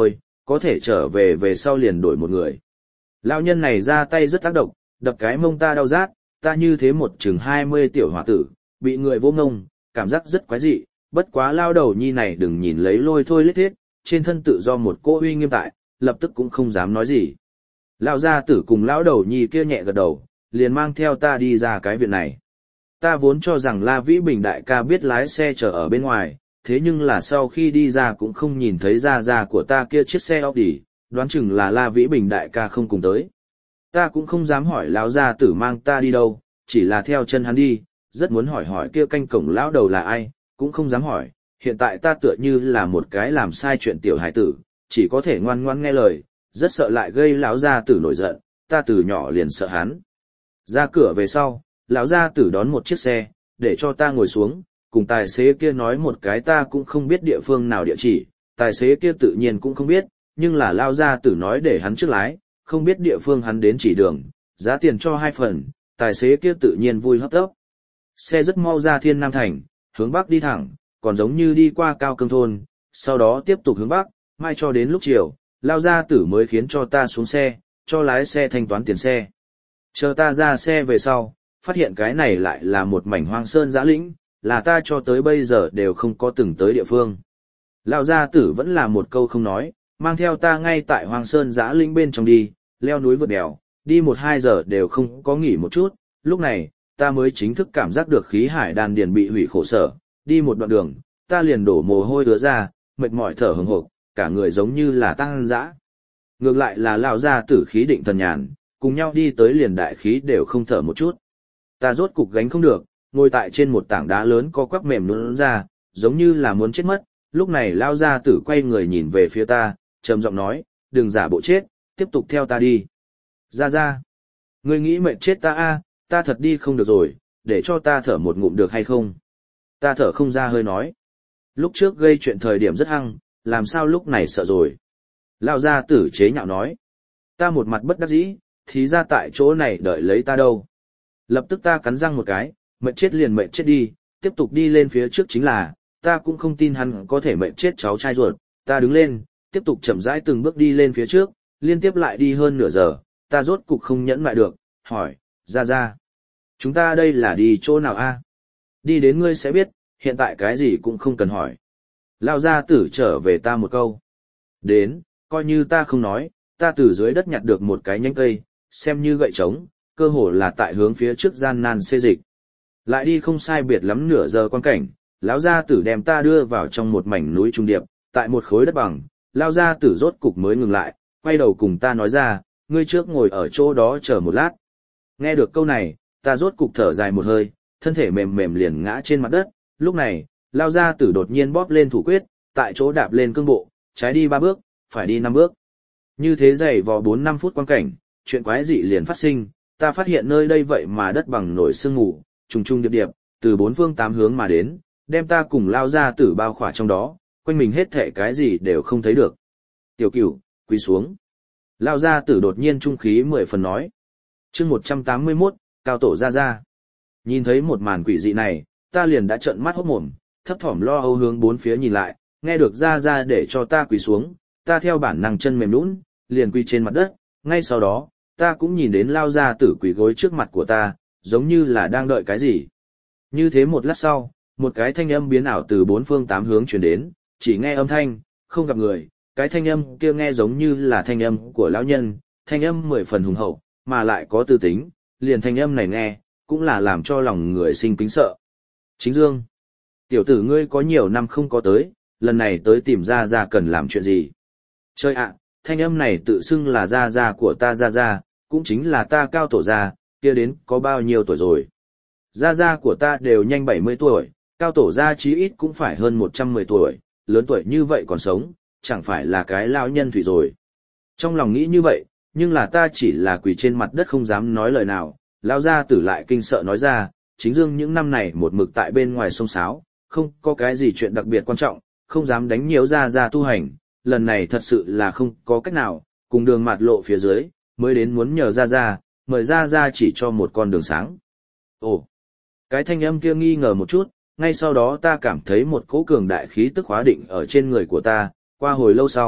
có thể trở về về sau liền đổi một người. Lão nhân này ra tay rất tác động, đập cái mông ta đau rát, ta như thế một chừng hai mươi tiểu hỏa tử, bị người vô ngông, cảm giác rất quái dị, bất quá lao đầu nhi này đừng nhìn lấy lôi thôi lết thiết, trên thân tự do một cô uy nghiêm tại, lập tức cũng không dám nói gì. Lão gia tử cùng lão đầu nhi kia nhẹ gật đầu, liền mang theo ta đi ra cái viện này. Ta vốn cho rằng La Vĩ Bình đại ca biết lái xe chờ ở bên ngoài, thế nhưng là sau khi đi ra cũng không nhìn thấy ra ra của ta kia chiếc xe Audi, đoán chừng là La Vĩ Bình đại ca không cùng tới. Ta cũng không dám hỏi lão gia tử mang ta đi đâu, chỉ là theo chân hắn đi, rất muốn hỏi hỏi kia canh cổng lão đầu là ai, cũng không dám hỏi, hiện tại ta tựa như là một cái làm sai chuyện tiểu hải tử, chỉ có thể ngoan ngoãn nghe lời, rất sợ lại gây lão gia tử nổi giận, ta từ nhỏ liền sợ hắn. Ra cửa về sau, lão gia tử đón một chiếc xe, để cho ta ngồi xuống, cùng tài xế kia nói một cái ta cũng không biết địa phương nào địa chỉ, tài xế kia tự nhiên cũng không biết, nhưng là lão gia tử nói để hắn trước lái, không biết địa phương hắn đến chỉ đường, giá tiền cho hai phần, tài xế kia tự nhiên vui hấp tấp. Xe rất mau ra Thiên Nam Thành, hướng bắc đi thẳng, còn giống như đi qua Cao Cương thôn, sau đó tiếp tục hướng bắc, mai cho đến lúc chiều, lão gia tử mới khiến cho ta xuống xe, cho lái xe thanh toán tiền xe. Chờ ta ra xe về sau, phát hiện cái này lại là một mảnh hoang sơn dã lĩnh, là ta cho tới bây giờ đều không có từng tới địa phương. Lão gia tử vẫn là một câu không nói, mang theo ta ngay tại hoang sơn dã lĩnh bên trong đi, leo núi vượt đèo, đi một hai giờ đều không có nghỉ một chút, lúc này, ta mới chính thức cảm giác được khí hải đan điền bị hủy khổ sở, đi một đoạn đường, ta liền đổ mồ hôi ứa ra, mệt mỏi thở hừng hực, cả người giống như là tăng dã. Ngược lại là lão gia tử khí định thần nhàn, cùng nhau đi tới liền đại khí đều không thở một chút. Ta rốt cục gánh không được, ngồi tại trên một tảng đá lớn co quắp mềm nhũn ra, giống như là muốn chết mất. Lúc này lão gia tử quay người nhìn về phía ta, trầm giọng nói, đừng giả bộ chết, tiếp tục theo ta đi. Ra ra, ngươi nghĩ mệt chết ta a, ta thật đi không được rồi, để cho ta thở một ngụm được hay không? Ta thở không ra hơi nói. Lúc trước gây chuyện thời điểm rất hăng, làm sao lúc này sợ rồi? Lão gia tử chế nhạo nói. Ta một mặt bất đắc dĩ, thì ra tại chỗ này đợi lấy ta đâu. Lập tức ta cắn răng một cái, mệt chết liền mệt chết đi, tiếp tục đi lên phía trước chính là, ta cũng không tin hắn có thể mệt chết cháu trai ruột. Ta đứng lên, tiếp tục chậm rãi từng bước đi lên phía trước, liên tiếp lại đi hơn nửa giờ, ta rốt cục không nhẫn lại được, hỏi, ra ra. Chúng ta đây là đi chỗ nào a? Đi đến ngươi sẽ biết, hiện tại cái gì cũng không cần hỏi. Lão gia tử trở về ta một câu. Đến, coi như ta không nói, ta từ dưới đất nhặt được một cái nhánh cây, xem như gậy trống, cơ hồ là tại hướng phía trước gian nan xê dịch. Lại đi không sai biệt lắm nửa giờ quan cảnh, lão gia tử đem ta đưa vào trong một mảnh núi trung điệp, tại một khối đất bằng, lão gia tử rốt cục mới ngừng lại, quay đầu cùng ta nói ra, ngươi trước ngồi ở chỗ đó chờ một lát. Nghe được câu này, ta rốt cục thở dài một hơi, thân thể mềm mềm liền ngã trên mặt đất, lúc này, lão gia tử đột nhiên bóp lên thủ quyết, tại chỗ đạp lên cương bộ, trái đi ba bước, phải đi năm bước. Như thế dày vò bốn năm phút quan cảnh, chuyện quái dị liền phát sinh, ta phát hiện nơi đây vậy mà đất bằng nổi sương mù, trùng trùng điệp điệp, từ bốn phương tám hướng mà đến, đem ta cùng lao ra tử bao khỏa trong đó, quanh mình hết thể cái gì đều không thấy được. Tiểu Cửu, quỳ xuống. Lao ra tử đột nhiên trung khí mười phần nói. Chương một trăm tám mươi mốt, cao tổ ra ra. Nhìn thấy một màn quỷ dị này, ta liền đã trợn mắt hốt mồm, thấp thỏm lo âu hướng bốn phía nhìn lại, nghe được ra ra để cho ta quỳ xuống, ta theo bản năng chân mềm nhũn, liền quỳ trên mặt đất, ngay sau đó, ta cũng nhìn đến lao ra tử quỳ gối trước mặt của ta, giống như là đang đợi cái gì. Như thế một lát sau, một cái thanh âm biến ảo từ bốn phương tám hướng truyền đến, chỉ nghe âm thanh, không gặp người, cái thanh âm kia nghe giống như là thanh âm của lão nhân, thanh âm mười phần hùng hậu, mà lại có tư tính, liền thanh âm này nghe, cũng là làm cho lòng người sinh kính sợ. Chính Dương, tiểu tử ngươi có nhiều năm không có tới, lần này tới tìm ra ra cần làm chuyện gì? Chơi ạ, thanh âm này tự xưng là gia gia của ta gia gia, cũng chính là ta cao tổ gia, kia đến có bao nhiêu tuổi rồi? Gia gia của ta đều nhanh bảy mươi tuổi, cao tổ gia chí ít cũng phải hơn một trăm mười tuổi, lớn tuổi như vậy còn sống, chẳng phải là cái lão nhân thủy rồi. Trong lòng nghĩ như vậy, nhưng là ta chỉ là quỳ trên mặt đất không dám nói lời nào, lão gia tử lại kinh sợ nói ra, Chính Dương những năm này một mực tại bên ngoài sông sáo, không có cái gì chuyện đặc biệt quan trọng, không dám đánh nhiễu gia gia tu hành. Lần này thật sự là không có cách nào, cùng đường mạt lộ phía dưới, mới đến muốn nhờ ra ra, mời ra ra chỉ cho một con đường sáng. Ồ, cái thanh âm kia nghi ngờ một chút, ngay sau đó ta cảm thấy một cỗ cường đại khí tức hóa định ở trên người của ta, qua hồi lâu sau,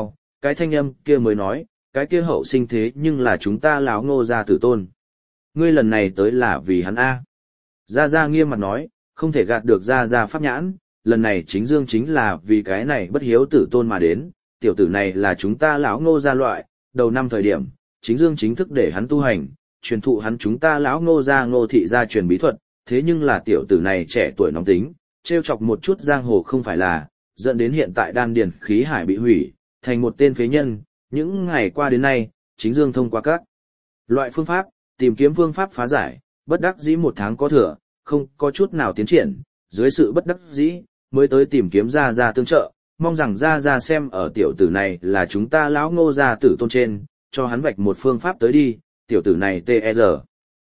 cái thanh âm kia mới nói, cái kia hậu sinh thế nhưng là chúng ta lão Ngô gia tử tôn. Ngươi lần này tới là vì hắn A. Gia Gia nghiêm mặt nói, không thể gạt được Gia Gia pháp nhãn, lần này chính dương chính là vì cái này bất hiếu tử tôn mà đến, tiểu tử này là chúng ta lão Ngô gia loại, đầu năm thời điểm, chính dương chính thức để hắn tu hành, truyền thụ hắn chúng ta lão Ngô gia Ngô thị gia truyền bí thuật, thế nhưng là tiểu tử này trẻ tuổi nóng tính, trêu chọc một chút giang hồ không phải là, dẫn đến hiện tại đan điền khí hải bị hủy, thành một tên phế nhân, những ngày qua đến nay, chính dương thông qua các loại phương pháp, tìm kiếm phương pháp phá giải, bất đắc dĩ một tháng có thừa, không có chút nào tiến triển, dưới sự bất đắc dĩ, mới tới tìm kiếm Gia Gia tương trợ, mong rằng Gia Gia xem ở tiểu tử này là chúng ta lão Ngô gia tử tôn trên, cho hắn vạch một phương pháp tới đi, tiểu tử này tê e rờ.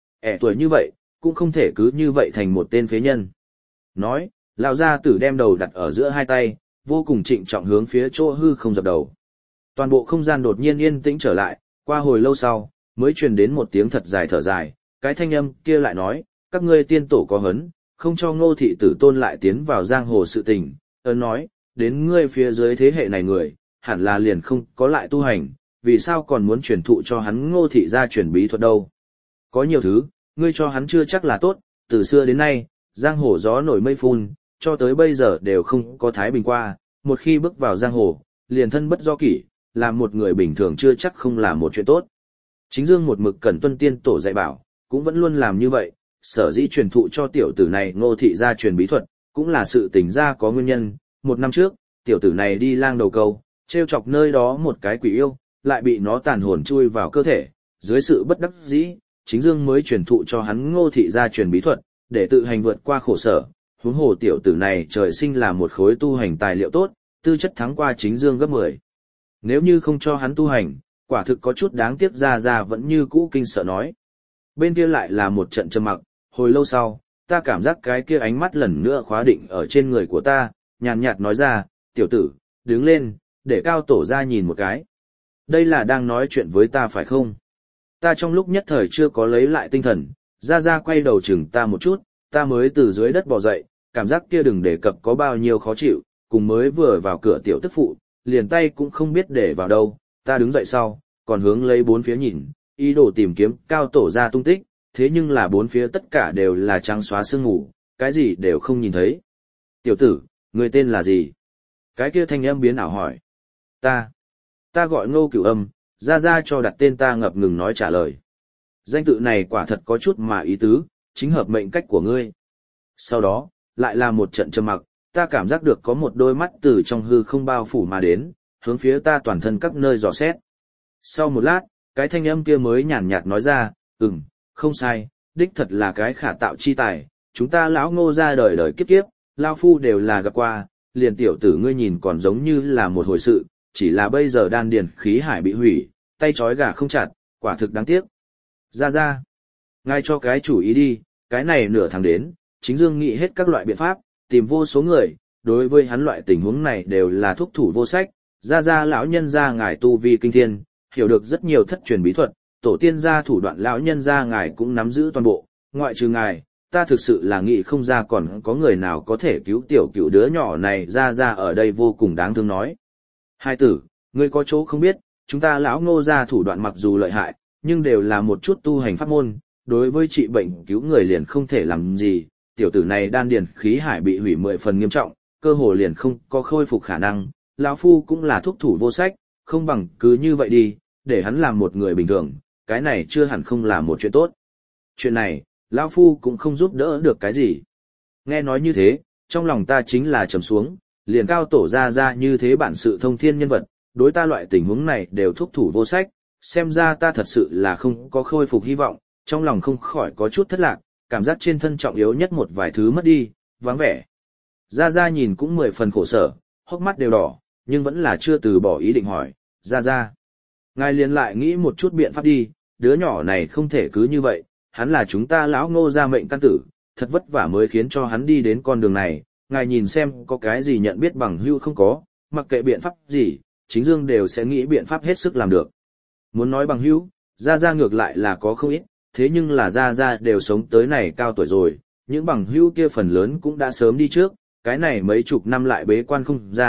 Ẻ tuổi như vậy, cũng không thể cứ như vậy thành một tên phế nhân. Nói, lão gia tử đem đầu đặt ở giữa hai tay, vô cùng trịnh trọng hướng phía chỗ hư không dập đầu. Toàn bộ không gian đột nhiên yên tĩnh trở lại, qua hồi lâu sau, mới truyền đến một tiếng thật dài thở dài, cái thanh âm kia lại nói, các ngươi tiên tổ có hấn, không cho Ngô thị tử tôn lại tiến vào giang hồ sự tình, ơn nói, đến ngươi phía dưới thế hệ này người, hẳn là liền không có lại tu hành, vì sao còn muốn truyền thụ cho hắn Ngô thị gia truyền bí thuật đâu. Có nhiều thứ, ngươi cho hắn chưa chắc là tốt, từ xưa đến nay, giang hồ gió nổi mây phun, cho tới bây giờ đều không có thái bình qua, một khi bước vào giang hồ, liền thân bất do kỷ, làm một người bình thường chưa chắc không là một chuyện tốt. Chính dương một mực cần tuân tiên tổ dạy bảo, cũng vẫn luôn làm như vậy, sở dĩ truyền thụ cho tiểu tử này Ngô thị gia truyền bí thuật, cũng là sự tình ra có nguyên nhân. Một năm trước, tiểu tử này đi lang đầu câu, treo chọc nơi đó một cái quỷ yêu, lại bị nó tàn hồn chui vào cơ thể, dưới sự bất đắc dĩ, chính dương mới truyền thụ cho hắn Ngô thị gia truyền bí thuật, để tự hành vượt qua khổ sở. Huống hồ tiểu tử này trời sinh là một khối tu hành tài liệu tốt, tư chất thắng qua chính dương gấp mười. Nếu như không cho hắn tu hành, quả thực có chút đáng tiếc. Ra ra vẫn như cũ kinh sợ nói. Bên kia lại là một trận trầm mặc, hồi lâu sau, ta cảm giác cái kia ánh mắt lần nữa khóa định ở trên người của ta, nhàn nhạt nói ra, tiểu tử, đứng lên, để cao tổ ra nhìn một cái. Đây là đang nói chuyện với ta phải không? Ta trong lúc nhất thời chưa có lấy lại tinh thần, ra ra quay đầu chừng ta một chút, ta mới từ dưới đất bò dậy, cảm giác kia đừng đề cập có bao nhiêu khó chịu, cùng mới vừa vào cửa tiểu tức phụ, liền tay cũng không biết để vào đâu, ta đứng dậy sau, còn hướng lấy bốn phía nhìn, ý đồ tìm kiếm cao tổ ra tung tích, thế nhưng là bốn phía tất cả đều là trắng xóa sương mù, cái gì đều không nhìn thấy. Tiểu tử, người tên là gì? Cái kia thanh âm biến ảo hỏi. Ta, ta gọi Ngô Cửu Âm, ra ra cho đặt tên ta ngập ngừng nói trả lời. Danh tự này quả thật có chút mà ý tứ, chính hợp mệnh cách của ngươi. Sau đó, lại là một trận trầm mặc, ta cảm giác được có một đôi mắt từ trong hư không bao phủ mà đến, hướng phía ta toàn thân các nơi dò xét. Sau một lát, cái thanh âm kia mới nhàn nhạt nói ra, ừm, không sai, đích thật là cái khả tạo chi tài, chúng ta lão Ngô ra đời đời kiếp kiếp, lao phu đều là gặp qua, liền tiểu tử ngươi nhìn còn giống như là một hồi sự, chỉ là bây giờ đan điền khí hải bị hủy, tay trói gà không chặt, quả thực đáng tiếc. Ra ra, ngay cho cái chủ ý đi, cái này nửa tháng đến, chính dương nghĩ hết các loại biện pháp, tìm vô số người, đối với hắn loại tình huống này đều là thúc thủ vô sách, ra ra lão nhân gia ngài tu vi kinh thiên, hiểu được rất nhiều thất truyền bí thuật, tổ tiên gia thủ đoạn lão nhân gia ngài cũng nắm giữ toàn bộ, ngoại trừ ngài, ta thực sự là nghĩ không ra còn có người nào có thể cứu tiểu cựu đứa nhỏ này. Ra ra ở đây vô cùng đáng thương nói. Hai tử, ngươi có chỗ không biết, chúng ta lão Ngô gia thủ đoạn mặc dù lợi hại, nhưng đều là một chút tu hành pháp môn, đối với trị bệnh cứu người liền không thể làm gì, tiểu tử này đan điền khí hải bị hủy mười phần nghiêm trọng, cơ hồ liền không có khôi phục khả năng, lão phu cũng là thuốc thủ vô sách, không bằng cứ như vậy đi, để hắn làm một người bình thường, cái này chưa hẳn không là một chuyện tốt. Chuyện này, lão phu cũng không giúp đỡ được cái gì. Nghe nói như thế, trong lòng ta chính là trầm xuống, liền cao tổ ra ra như thế bản sự thông thiên nhân vật, đối ta loại tình huống này đều thuốc thủ vô sách, xem ra ta thật sự là không có khôi phục hy vọng, trong lòng không khỏi có chút thất lạc, cảm giác trên thân trọng yếu nhất một vài thứ mất đi, vắng vẻ. Ra ra nhìn cũng mười phần khổ sở, hốc mắt đều đỏ, nhưng vẫn là chưa từ bỏ ý định hỏi, ra ra. Ngài liền lại nghĩ một chút biện pháp đi, đứa nhỏ này không thể cứ như vậy, hắn là chúng ta lão Ngô gia mệnh căn tử, thật vất vả mới khiến cho hắn đi đến con đường này, ngài nhìn xem có cái gì nhận biết bằng hữu không có, mặc kệ biện pháp gì, chính dương đều sẽ nghĩ biện pháp hết sức làm được. Muốn nói bằng hữu, ra ra ngược lại là có không ít, thế nhưng là ra ra đều sống tới này cao tuổi rồi, những bằng hữu kia phần lớn cũng đã sớm đi trước, cái này mấy chục năm lại bế quan không ra,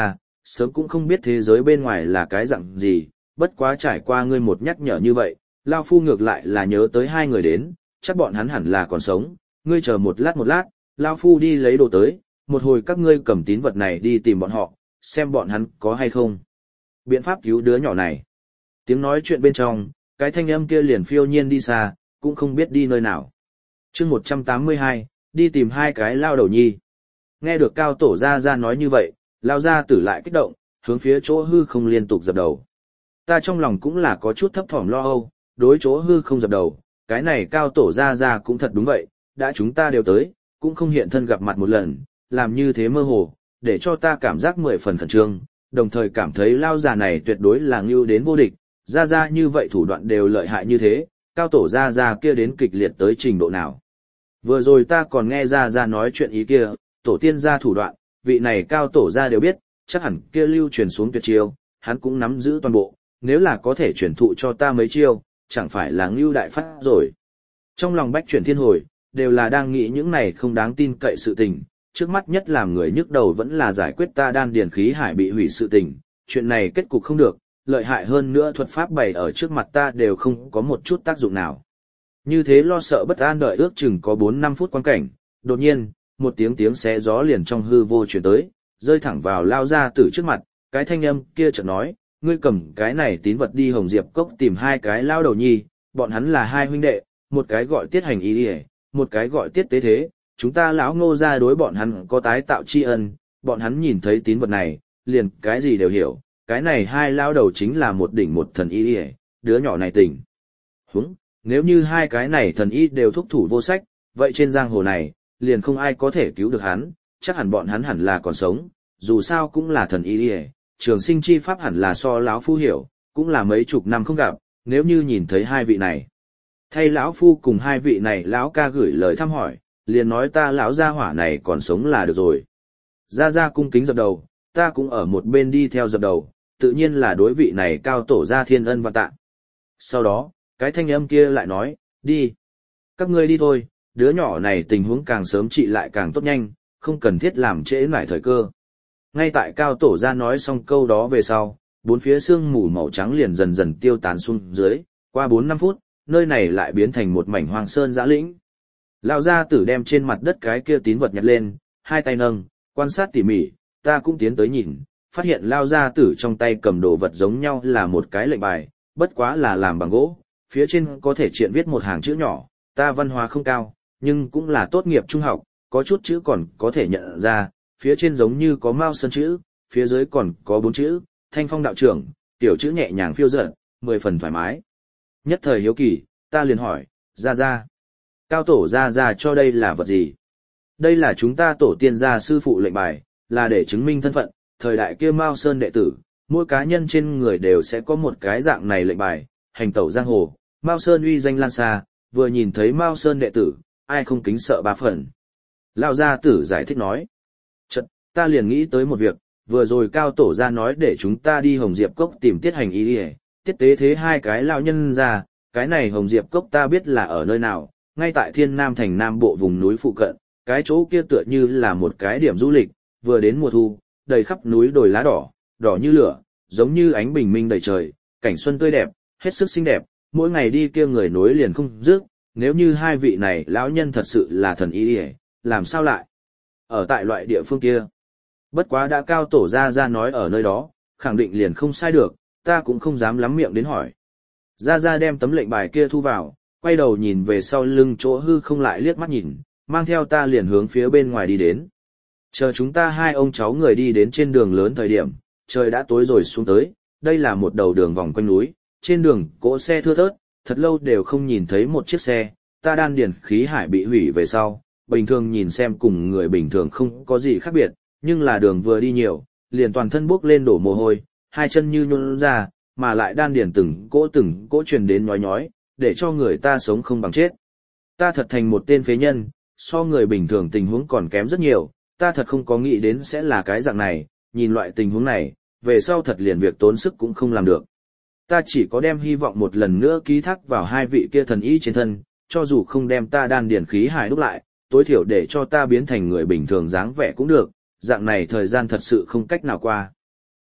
sớm cũng không biết thế giới bên ngoài là cái dạng gì, bất quá trải qua ngươi một nhắc nhở như vậy, Lao Phu ngược lại là nhớ tới hai người đến, chắc bọn hắn hẳn là còn sống, ngươi chờ một lát một lát, Lao Phu đi lấy đồ tới, một hồi các ngươi cầm tín vật này đi tìm bọn họ, xem bọn hắn có hay không. Biện pháp cứu đứa nhỏ này. Tiếng nói chuyện bên trong, cái thanh âm kia liền phiêu nhiên đi xa, cũng không biết đi nơi nào. chương một trăm tám mươi hai, đi tìm hai cái lao đầu nhi. Nghe được Cao Tổ Gia Gia nói như vậy, Lao Gia Tử lại kích động, hướng phía chỗ hư không liên tục dập đầu. Ta trong lòng cũng là có chút thấp thỏm lo âu, đối chỗ hư không dập đầu, cái này Cao Tổ Gia Gia cũng thật đúng vậy, đã chúng ta đều tới, cũng không hiện thân gặp mặt một lần, làm như thế mơ hồ, để cho ta cảm giác mười phần khẩn trương, đồng thời cảm thấy Lao già này tuyệt đối là ngưu đến vô địch, Gia Gia như vậy thủ đoạn đều lợi hại như thế, Cao Tổ Gia Gia kia đến kịch liệt tới trình độ nào. Vừa rồi ta còn nghe Gia Gia nói chuyện ý kia, tổ tiên gia thủ đoạn, vị này Cao Tổ Gia đều biết, chắc hẳn kia lưu truyền xuống tuyệt chiêu, hắn cũng nắm giữ toàn bộ, nếu là có thể truyền thụ cho ta mấy chiêu, chẳng phải là ngưu đại phát rồi. Trong lòng bách chuyển thiên hồi, đều là đang nghĩ những này không đáng tin cậy sự tình, trước mắt nhất làm người nhức đầu vẫn là giải quyết ta đan điền khí hải bị hủy sự tình, chuyện này kết cục không được, lợi hại hơn nữa thuật pháp bày ở trước mặt ta đều không có một chút tác dụng nào. Như thế lo sợ bất an đợi ước chừng có bốn năm phút quan cảnh, đột nhiên, một tiếng tiếng xé gió liền trong hư vô truyền tới, rơi thẳng vào Lao Gia Tử trước mặt, cái thanh âm kia chợt nói, ngươi cầm cái này tín vật đi Hồng Diệp Cốc tìm hai cái lao đầu nhi, bọn hắn là hai huynh đệ, một cái gọi Tiết Hành Ý Điề, một cái gọi Tiết Tế Thế, chúng ta lão Ngô gia đối bọn hắn có tái tạo tri ân, bọn hắn nhìn thấy tín vật này, liền cái gì đều hiểu, cái này hai lao đầu chính là một đỉnh một thần y Điề, đứa nhỏ này tỉnh. Húng, nếu như hai cái này thần y đều thúc thủ vô sách, vậy trên giang hồ này, liền không ai có thể cứu được hắn, chắc hẳn bọn hắn hẳn là còn sống, dù sao cũng là thần y Điề, trường sinh chi pháp hẳn là so lão phu hiểu, cũng là mấy chục năm không gặp, nếu như nhìn thấy hai vị này. Thay lão phu cùng hai vị này lão ca gửi lời thăm hỏi, liền nói ta lão gia hỏa này còn sống là được rồi. Gia Gia cung kính dập đầu, ta cũng ở một bên đi theo dập đầu, tự nhiên là đối vị này Cao Tổ Gia thiên ân và tạ. Sau đó, cái thanh âm kia lại nói, đi. Các ngươi đi thôi, đứa nhỏ này tình huống càng sớm trị lại càng tốt nhanh, không cần thiết làm trễ nải thời cơ. Ngay tại Cao Tổ Gia nói xong câu đó về sau, bốn phía sương mù màu trắng liền dần dần tiêu tán xuống dưới, qua bốn năm phút, nơi này lại biến thành một mảnh hoang sơn dã lĩnh. Lão Gia Tử đem trên mặt đất cái kia tín vật nhặt lên, hai tay nâng, quan sát tỉ mỉ, ta cũng tiến tới nhìn, phát hiện Lão Gia Tử trong tay cầm đồ vật giống nhau là một cái lệnh bài, bất quá là làm bằng gỗ, phía trên có thể triện viết một hàng chữ nhỏ, ta văn hóa không cao, nhưng cũng là tốt nghiệp trung học, có chút chữ còn có thể nhận ra, phía trên giống như có Mao Sơn chữ, phía dưới còn có bốn chữ, Thanh Phong đạo trưởng, tiểu chữ nhẹ nhàng phiêu dật, mười phần thoải mái. Nhất thời hiếu kỳ, ta liền hỏi, Gia Gia, Cao Tổ Gia Gia cho đây là vật gì? Đây là chúng ta tổ tiên gia sư phụ lệnh bài, là để chứng minh thân phận, thời đại kia Mao Sơn đệ tử, mỗi cá nhân trên người đều sẽ có một cái dạng này lệnh bài, hành tẩu giang hồ, Mao Sơn uy danh lan xa, vừa nhìn thấy Mao Sơn đệ tử, ai không kính sợ ba phần. Lão Gia Tử giải thích nói, chật, ta liền nghĩ tới một việc, vừa rồi Cao Tổ Gia nói để chúng ta đi Hồng Diệp Cốc tìm Tiết Hành Ý Điề, Tiết Tế Thế hai cái lão nhân ra, cái này Hồng Diệp Cốc ta biết là ở nơi nào, ngay tại Thiên Nam thành Nam bộ vùng núi phụ cận, cái chỗ kia tựa như là một cái điểm du lịch, vừa đến mùa thu, đầy khắp núi đồi lá đỏ, đỏ như lửa, giống như ánh bình minh đầy trời, cảnh xuân tươi đẹp, hết sức xinh đẹp, mỗi ngày đi kia người nối liền không dứt, nếu như hai vị này lão nhân thật sự là thần y Điề, làm sao lại ở tại loại địa phương kia. Bất quá đã Cao Tổ Gia Gia nói ở nơi đó, khẳng định liền không sai được, ta cũng không dám lắm miệng đến hỏi. Gia Gia đem tấm lệnh bài kia thu vào, quay đầu nhìn về sau lưng chỗ hư không lại liếc mắt nhìn, mang theo ta liền hướng phía bên ngoài đi đến. Chờ chúng ta hai ông cháu người đi đến trên đường lớn thời điểm, trời đã tối rồi xuống tới, đây là một đầu đường vòng quanh núi, trên đường cỗ xe thưa thớt, thật lâu đều không nhìn thấy một chiếc xe, ta đan điền khí hải bị hủy về sau, bình thường nhìn xem cùng người bình thường không có gì khác biệt, nhưng là đường vừa đi nhiều, liền toàn thân bốc lên đổ mồ hôi, hai chân như nhũn ra, mà lại đan điền từng cỗ từng cỗ truyền đến nhói nhói, để cho người ta sống không bằng chết. Ta thật thành một tên phế nhân, so người bình thường tình huống còn kém rất nhiều, ta thật không có nghĩ đến sẽ là cái dạng này, nhìn loại tình huống này, về sau thật liền việc tốn sức cũng không làm được. Ta chỉ có đem hy vọng một lần nữa ký thác vào hai vị kia thần y trên thân, cho dù không đem ta đan điền khí hải đúc lại, tối thiểu để cho ta biến thành người bình thường dáng vẻ cũng được, dạng này thời gian thật sự không cách nào qua.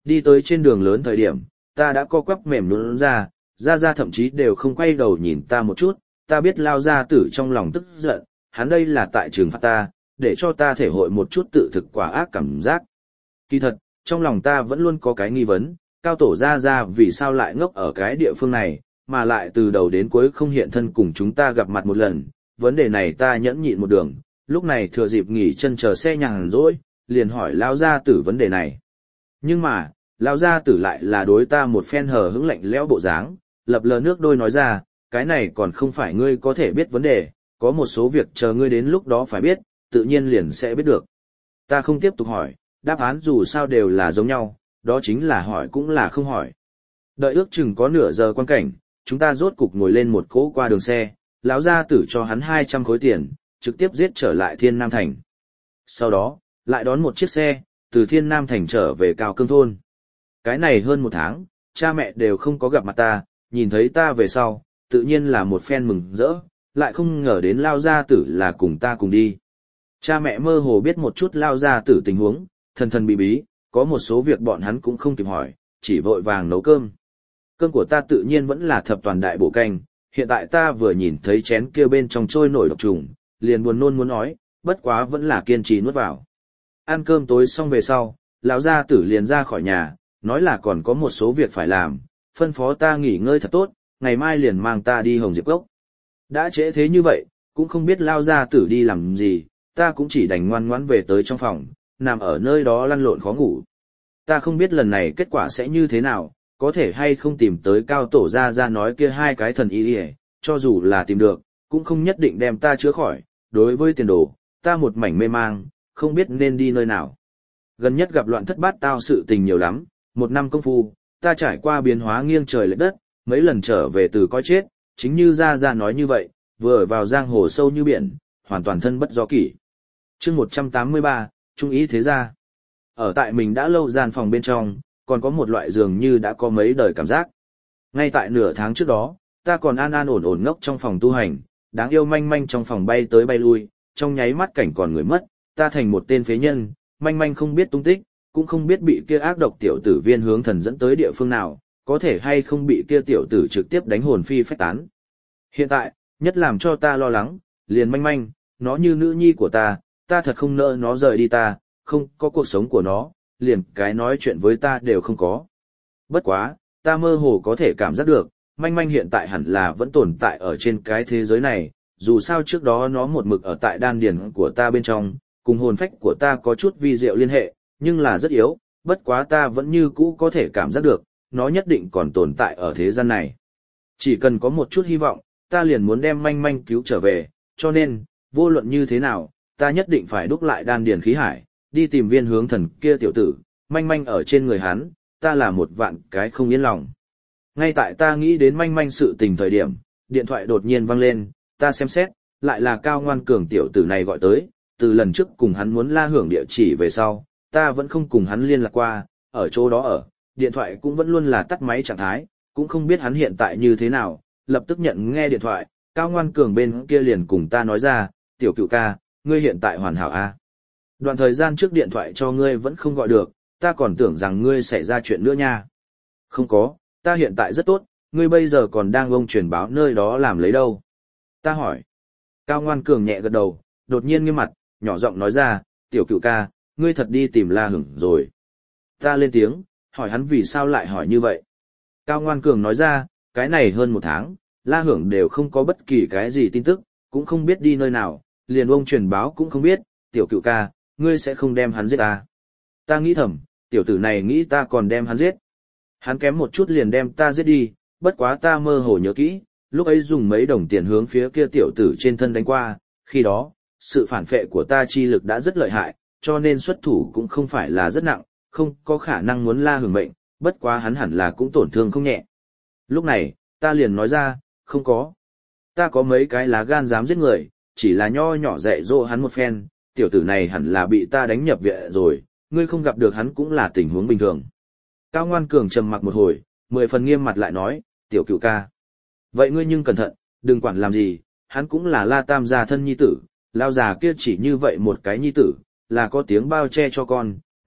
Đi tới trên đường lớn thời điểm, ta đã co quắp mềm nhũn ra, Gia Gia thậm chí đều không quay đầu nhìn ta một chút, ta biết Lao gia tử trong lòng tức giận, hắn đây là tại trừng phạt ta, để cho ta thể hội một chút tự thực quả ác cảm giác. Kỳ thật, trong lòng ta vẫn luôn có cái nghi vấn, Cao tổ Gia Gia vì sao lại ngốc ở cái địa phương này, mà lại từ đầu đến cuối không hiện thân cùng chúng ta gặp mặt một lần, vấn đề này ta nhẫn nhịn một đường, lúc này thừa dịp nghỉ chân chờ xe nhàn rỗi, liền hỏi Lao gia tử vấn đề này. Nhưng mà, Lao gia tử lại là đối ta một phen hờ hững lạnh lẽo bộ dáng, lập lờ nước đôi nói ra, cái này còn không phải ngươi có thể biết vấn đề, có một số việc chờ ngươi đến lúc đó phải biết, tự nhiên liền sẽ biết được. Ta không tiếp tục hỏi, đáp án dù sao đều là giống nhau, đó chính là hỏi cũng là không hỏi. Đợi ước chừng có nửa giờ quan cảnh, chúng ta rốt cục ngồi lên một cỗ qua đường xe, lão gia tử cho hắn hai trăm khối tiền, trực tiếp giết trở lại Thiên Nam Thành. Sau đó, lại đón một chiếc xe, từ Thiên Nam Thành trở về Cao Cương Thôn. Cái này hơn một tháng, cha mẹ đều không có gặp mặt ta, nhìn thấy ta về sau, tự nhiên là một phen mừng rỡ, lại không ngờ đến Lao gia tử là cùng ta cùng đi. Cha mẹ mơ hồ biết một chút Lao gia tử tình huống, thần thần bí bí, có một số việc bọn hắn cũng không kịp hỏi, chỉ vội vàng nấu cơm. Cơm của ta tự nhiên vẫn là thập toàn đại bổ canh, hiện tại ta vừa nhìn thấy chén kia bên trong trôi nổi độc trùng, liền buồn nôn muốn nói, bất quá vẫn là kiên trì nuốt vào. Ăn cơm tối xong về sau, lão gia tử liền ra khỏi nhà, nói là còn có một số việc phải làm, phân phó ta nghỉ ngơi thật tốt, ngày mai liền mang ta đi Hồng Diệp Cốc. Đã trễ thế như vậy, cũng không biết lao gia tử đi làm gì, ta cũng chỉ đành ngoan ngoãn về tới trong phòng, nằm ở nơi đó lăn lộn khó ngủ. Ta không biết lần này kết quả sẽ như thế nào, có thể hay không tìm tới Cao tổ Gia Gia nói kia hai cái thần y y, cho dù là tìm được, cũng không nhất định đem ta chữa khỏi, đối với tiền đồ, ta một mảnh mê mang, không biết nên đi nơi nào. Gần nhất gặp loạn thất bát tao sự tình nhiều lắm, một năm công phu, ta trải qua biến hóa nghiêng trời lệch đất, mấy lần trở về từ coi chết, chính như Gia Gia nói như vậy, vừa vào giang hồ sâu như biển, hoàn toàn thân bất do kỷ. Chương một trăm tám mươi ba, Trung ý thế gia. Ở tại mình đã lâu gian phòng bên trong, còn có một loại dường như đã có mấy đời cảm giác. Ngay tại nửa tháng trước đó, ta còn an an ổn ổn ngốc trong phòng tu hành, đáng yêu manh manh trong phòng bay tới bay lui, trong nháy mắt cảnh còn người mất, ta thành một tên phế nhân, manh manh không biết tung tích, cũng không biết bị kia ác độc tiểu tử Viên Hướng Thần dẫn tới địa phương nào, có thể hay không bị kia tiểu tử trực tiếp đánh hồn phi phách tán. Hiện tại, nhất làm cho ta lo lắng, liền manh manh, nó như nữ nhi của ta, ta thật không nỡ nó rời đi ta, không có cuộc sống của nó, liền cái nói chuyện với ta đều không có. Bất quá, ta mơ hồ có thể cảm giác được, manh manh hiện tại hẳn là vẫn tồn tại ở trên cái thế giới này, dù sao trước đó nó một mực ở tại đan điền của ta bên trong, cùng hồn phách của ta có chút vi diệu liên hệ, nhưng là rất yếu, bất quá ta vẫn như cũ có thể cảm giác được, nó nhất định còn tồn tại ở thế gian này. Chỉ cần có một chút hy vọng, ta liền muốn đem manh manh cứu trở về, cho nên, vô luận như thế nào, ta nhất định phải đúc lại đan điền khí hải, đi tìm Viên Hướng Thần kia tiểu tử, manh manh ở trên người hắn, ta là một vạn cái không yên lòng. Ngay tại ta nghĩ đến manh manh sự tình thời điểm, điện thoại đột nhiên vang lên, ta xem xét, lại là Cao Ngoan Cường tiểu tử này gọi tới, từ lần trước cùng hắn muốn la hưởng địa chỉ về sau, ta vẫn không cùng hắn liên lạc qua, ở chỗ đó ở, điện thoại cũng vẫn luôn là tắt máy trạng thái, cũng không biết hắn hiện tại như thế nào, lập tức nhận nghe điện thoại, Cao Ngoan Cường bên kia liền cùng ta nói ra, tiểu cựu ca, ngươi hiện tại hoàn hảo a. Đoạn thời gian trước điện thoại cho ngươi vẫn không gọi được, ta còn tưởng rằng ngươi xảy ra chuyện nữa nha. Không có, ta hiện tại rất tốt, ngươi bây giờ còn đang ông truyền báo nơi đó làm lấy đâu. Ta hỏi. Cao Ngoan Cường nhẹ gật đầu, đột nhiên nghiêm mặt, nhỏ giọng nói ra, tiểu cựu ca, ngươi thật đi tìm La Hưởng rồi. Ta lên tiếng, hỏi hắn vì sao lại hỏi như vậy. Cao Ngoan Cường nói ra, cái này hơn một tháng, La Hưởng đều không có bất kỳ cái gì tin tức, cũng không biết đi nơi nào, liền ông truyền báo cũng không biết, tiểu cựu ca, ngươi sẽ không đem hắn giết ta. Ta nghĩ thầm, tiểu tử này nghĩ ta còn đem hắn giết. Hắn kém một chút liền đem ta giết đi, bất quá ta mơ hồ nhớ kỹ, lúc ấy dùng mấy đồng tiền hướng phía kia tiểu tử trên thân đánh qua, khi đó, sự phản phệ của ta chi lực đã rất lợi hại, cho nên xuất thủ cũng không phải là rất nặng, không có khả năng muốn La Hưởng mệnh, bất quá hắn hẳn là cũng tổn thương không nhẹ. Lúc này, ta liền nói ra, không có. Ta có mấy cái lá gan dám giết người, chỉ là nho nhỏ dạy dỗ hắn một phen, tiểu tử này hẳn là bị ta đánh nhập viện rồi, ngươi không gặp được hắn cũng là tình huống bình thường. Cao Ngoan Cường trầm mặc một hồi, mười phần nghiêm mặt lại nói, tiểu cựu ca. Vậy ngươi nhưng cẩn thận, đừng quản làm gì, hắn cũng là La Tam gia thân nhi tử, lao già kia chỉ như vậy một cái nhi tử, là có tiếng bao che cho con,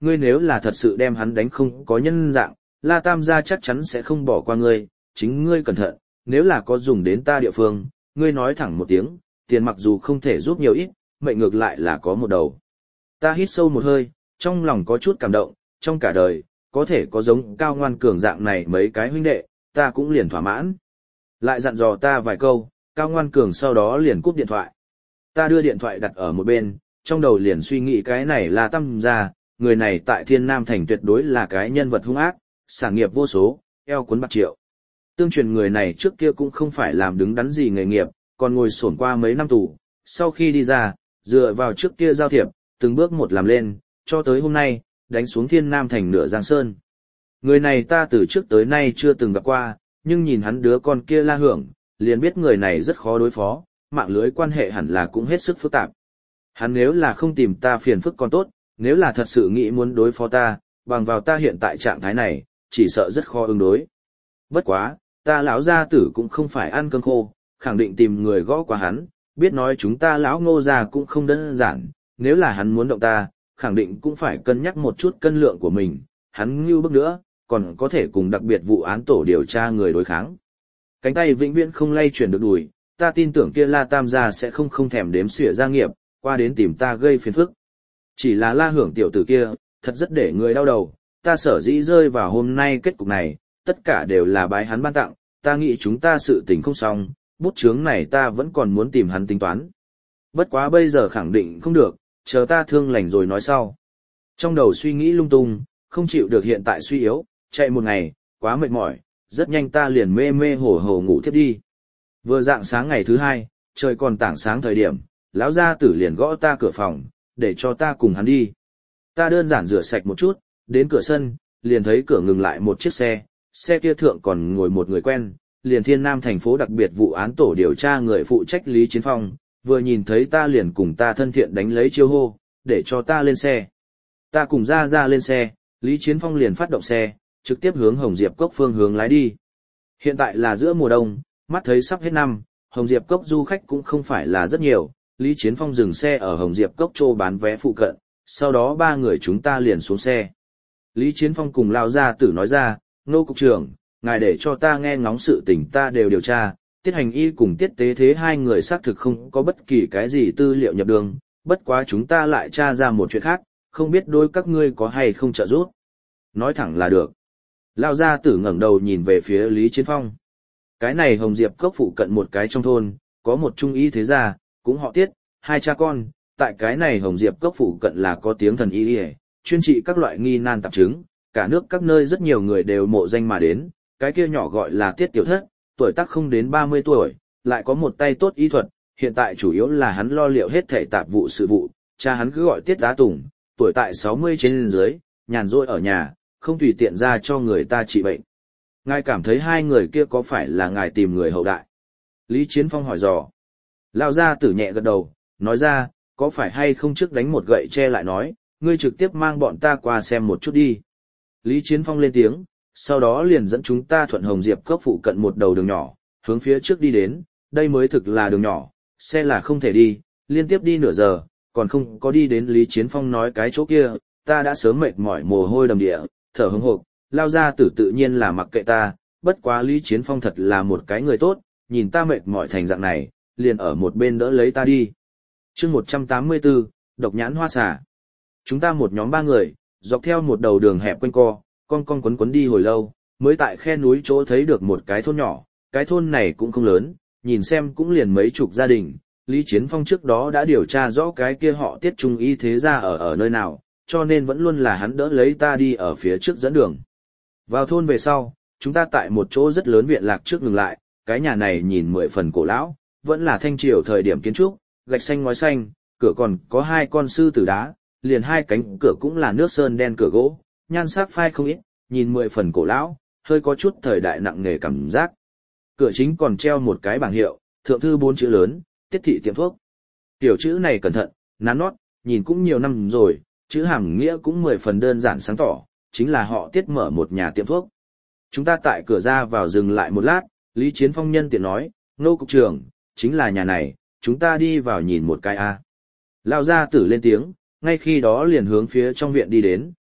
ngươi nếu là thật sự đem hắn đánh không có nhân dạng, La Tam gia chắc chắn sẽ không bỏ qua ngươi, chính ngươi cẩn thận, nếu là có dùng đến ta địa phương, ngươi nói thẳng một tiếng, tiền mặc dù không thể giúp nhiều ít, mệnh ngược lại là có một đầu. Ta hít sâu một hơi, trong lòng có chút cảm động, trong cả đời, có thể có giống Cao Ngoan Cường dạng này mấy cái huynh đệ, ta cũng liền thỏa mãn. Lại dặn dò ta vài câu, Cao Ngoan Cường sau đó liền cúp điện thoại. Ta đưa điện thoại đặt ở một bên, trong đầu liền suy nghĩ cái này là Tam gia, người này tại Thiên Nam Thành tuyệt đối là cái nhân vật hung ác, sản nghiệp vô số, eo cuốn bạc triệu. Tương truyền người này trước kia cũng không phải làm đứng đắn gì nghề nghiệp, còn ngồi sổn qua mấy năm tù, sau khi đi ra, dựa vào trước kia giao thiệp, từng bước một làm lên, cho tới hôm nay, đánh xuống Thiên Nam Thành nửa Giang Sơn. Người này ta từ trước tới nay chưa từng gặp qua, nhưng nhìn hắn đứa con kia La Hưởng, liền biết người này rất khó đối phó, mạng lưới quan hệ hẳn là cũng hết sức phức tạp. Hắn nếu là không tìm ta phiền phức còn tốt, nếu là thật sự nghĩ muốn đối phó ta, bằng vào ta hiện tại trạng thái này, chỉ sợ rất khó ứng đối. Bất quá, ta lão gia tử cũng không phải ăn cơm khô, khẳng định tìm người gõ qua hắn, biết nói chúng ta lão Ngô gia cũng không đơn giản, nếu là hắn muốn động ta, khẳng định cũng phải cân nhắc một chút cân lượng của mình, hắn ngưu bức nữa, còn có thể cùng đặc biệt vụ án tổ điều tra người đối kháng. Cánh tay vĩnh viễn không lay chuyển được đùi, ta tin tưởng kia La Tam gia sẽ không không thèm đếm xỉa gia nghiệp, qua đến tìm ta gây phiền phức. Chỉ là La Hưởng tiểu tử kia, thật rất để người đau đầu, ta sở dĩ rơi vào hôm nay kết cục này, tất cả đều là bái hắn ban tặng, ta nghĩ chúng ta sự tình không xong, bút chướng này ta vẫn còn muốn tìm hắn tính toán. Bất quá bây giờ khẳng định không được, chờ ta thương lành rồi nói sau. Trong đầu suy nghĩ lung tung, không chịu được hiện tại suy yếu, chạy một ngày, quá mệt mỏi, rất nhanh ta liền mê mê hồ hồ ngủ thiếp đi. Vừa dạng sáng ngày thứ hai, trời còn tảng sáng thời điểm, lão gia tử liền gõ ta cửa phòng, để cho ta cùng hắn đi. Ta đơn giản rửa sạch một chút, đến cửa sân, liền thấy cửa ngừng lại một chiếc xe, xe kia thượng còn ngồi một người quen, liền Thiên Nam thành phố đặc biệt vụ án tổ điều tra người phụ trách Lý Chiến Phong, vừa nhìn thấy ta liền cùng ta thân thiện đánh lấy chiêu hô, để cho ta lên xe. Ta cùng ra ra lên xe, Lý Chiến Phong liền phát động xe, trực tiếp hướng Hồng Diệp Cốc phương hướng lái đi. Hiện tại là giữa mùa đông, mắt thấy sắp hết năm, Hồng Diệp Cốc du khách cũng không phải là rất nhiều, Lý Chiến Phong dừng xe ở Hồng Diệp Cốc trô bán vé phụ cận, sau đó ba người chúng ta liền xuống xe. Lý Chiến Phong cùng lao ra tử nói ra, Nô cục trưởng, ngài để cho ta nghe ngóng sự tình ta đều điều tra, Tiết Hành Y cùng Tiết Tế Thế hai người xác thực không có bất kỳ cái gì tư liệu nhập đường, bất quá chúng ta lại tra ra một chuyện khác, không biết đôi các ngươi có hay không trợ giúp. Nói thẳng là được. Lao gia tử ngẩng đầu nhìn về phía Lý Chiến Phong. Cái này Hồng Diệp Cốc phụ cận một cái trong thôn, có một trung y thế gia, cũng họ Tiết, hai cha con, tại cái này Hồng Diệp Cốc phụ cận là có tiếng thần y y, chuyên trị các loại nghi nan tạp chứng, cả nước các nơi rất nhiều người đều mộ danh mà đến, cái kia nhỏ gọi là Tiết Tiểu Thất, tuổi tác không đến ba mươi tuổi, lại có một tay tốt y thuật, hiện tại chủ yếu là hắn lo liệu hết thảy tạp vụ sự vụ, cha hắn cứ gọi Tiết Đá Tùng, tuổi tại sáu mươi trên dưới, nhàn rỗi ở nhà, không tùy tiện ra cho người ta trị bệnh. Ngài cảm thấy hai người kia có phải là ngài tìm người hậu đại? Lý Chiến Phong hỏi dò. Lão gia tử nhẹ gật đầu, nói ra, có phải hay không trước đánh một gậy che lại nói, ngươi trực tiếp mang bọn ta qua xem một chút đi. Lý Chiến Phong lên tiếng, sau đó liền dẫn chúng ta thuận Hồng Diệp Cốc phụ cận một đầu đường nhỏ, hướng phía trước đi đến, đây mới thực là đường nhỏ, xe là không thể đi, liên tiếp đi nửa giờ, còn không có đi đến Lý Chiến Phong nói cái chỗ kia, ta đã sớm mệt mỏi mồ hôi đầm địa, thở hững hộc, lao ra tử tự nhiên là mặc kệ ta, bất quá Lý Chiến Phong thật là một cái người tốt, nhìn ta mệt mỏi thành dạng này, liền ở một bên đỡ lấy ta đi. Chương một trăm tám mươi tư, Độc Nhãn Hoa Xà. Chúng ta một nhóm ba người, dọc theo một đầu đường hẹp quanh co, con con quấn quấn đi hồi lâu, mới tại khe núi chỗ thấy được một cái thôn nhỏ, cái thôn này cũng không lớn, nhìn xem cũng liền mấy chục gia đình. Lý Chiến Phong trước đó đã điều tra rõ cái kia họ Tiết trung y thế gia ở ở nơi nào, cho nên vẫn luôn là hắn đỡ lấy ta đi ở phía trước dẫn đường. Vào thôn về sau, chúng ta tại một chỗ rất lớn viện lạc trước ngừng lại, cái nhà này nhìn mười phần cổ lão, vẫn là thanh triều thời điểm kiến trúc, gạch xanh ngói xanh, cửa còn có hai con sư tử đá, liền hai cánh cửa cũng là nước sơn đen cửa gỗ, nhan sắc phai không ít, nhìn mười phần cổ lão, hơi có chút thời đại nặng nề cảm giác. Cửa chính còn treo một cái bảng hiệu, thượng thư bốn chữ lớn, Tiết thị tiệm thuốc. Tiểu chữ này cẩn thận, nắn nót, nhìn cũng nhiều năm rồi, chữ hàm nghĩa cũng mười phần đơn giản sáng tỏ, chính là họ Tiết mở một nhà tiệm thuốc. Chúng ta tại cửa ra vào dừng lại một lát, Lý Chiến Phong nhân tiện nói, Nô cục trưởng, chính là nhà này, chúng ta đi vào nhìn một cái a. Lão gia tử lên tiếng, ngay khi đó liền hướng phía trong viện đi đến,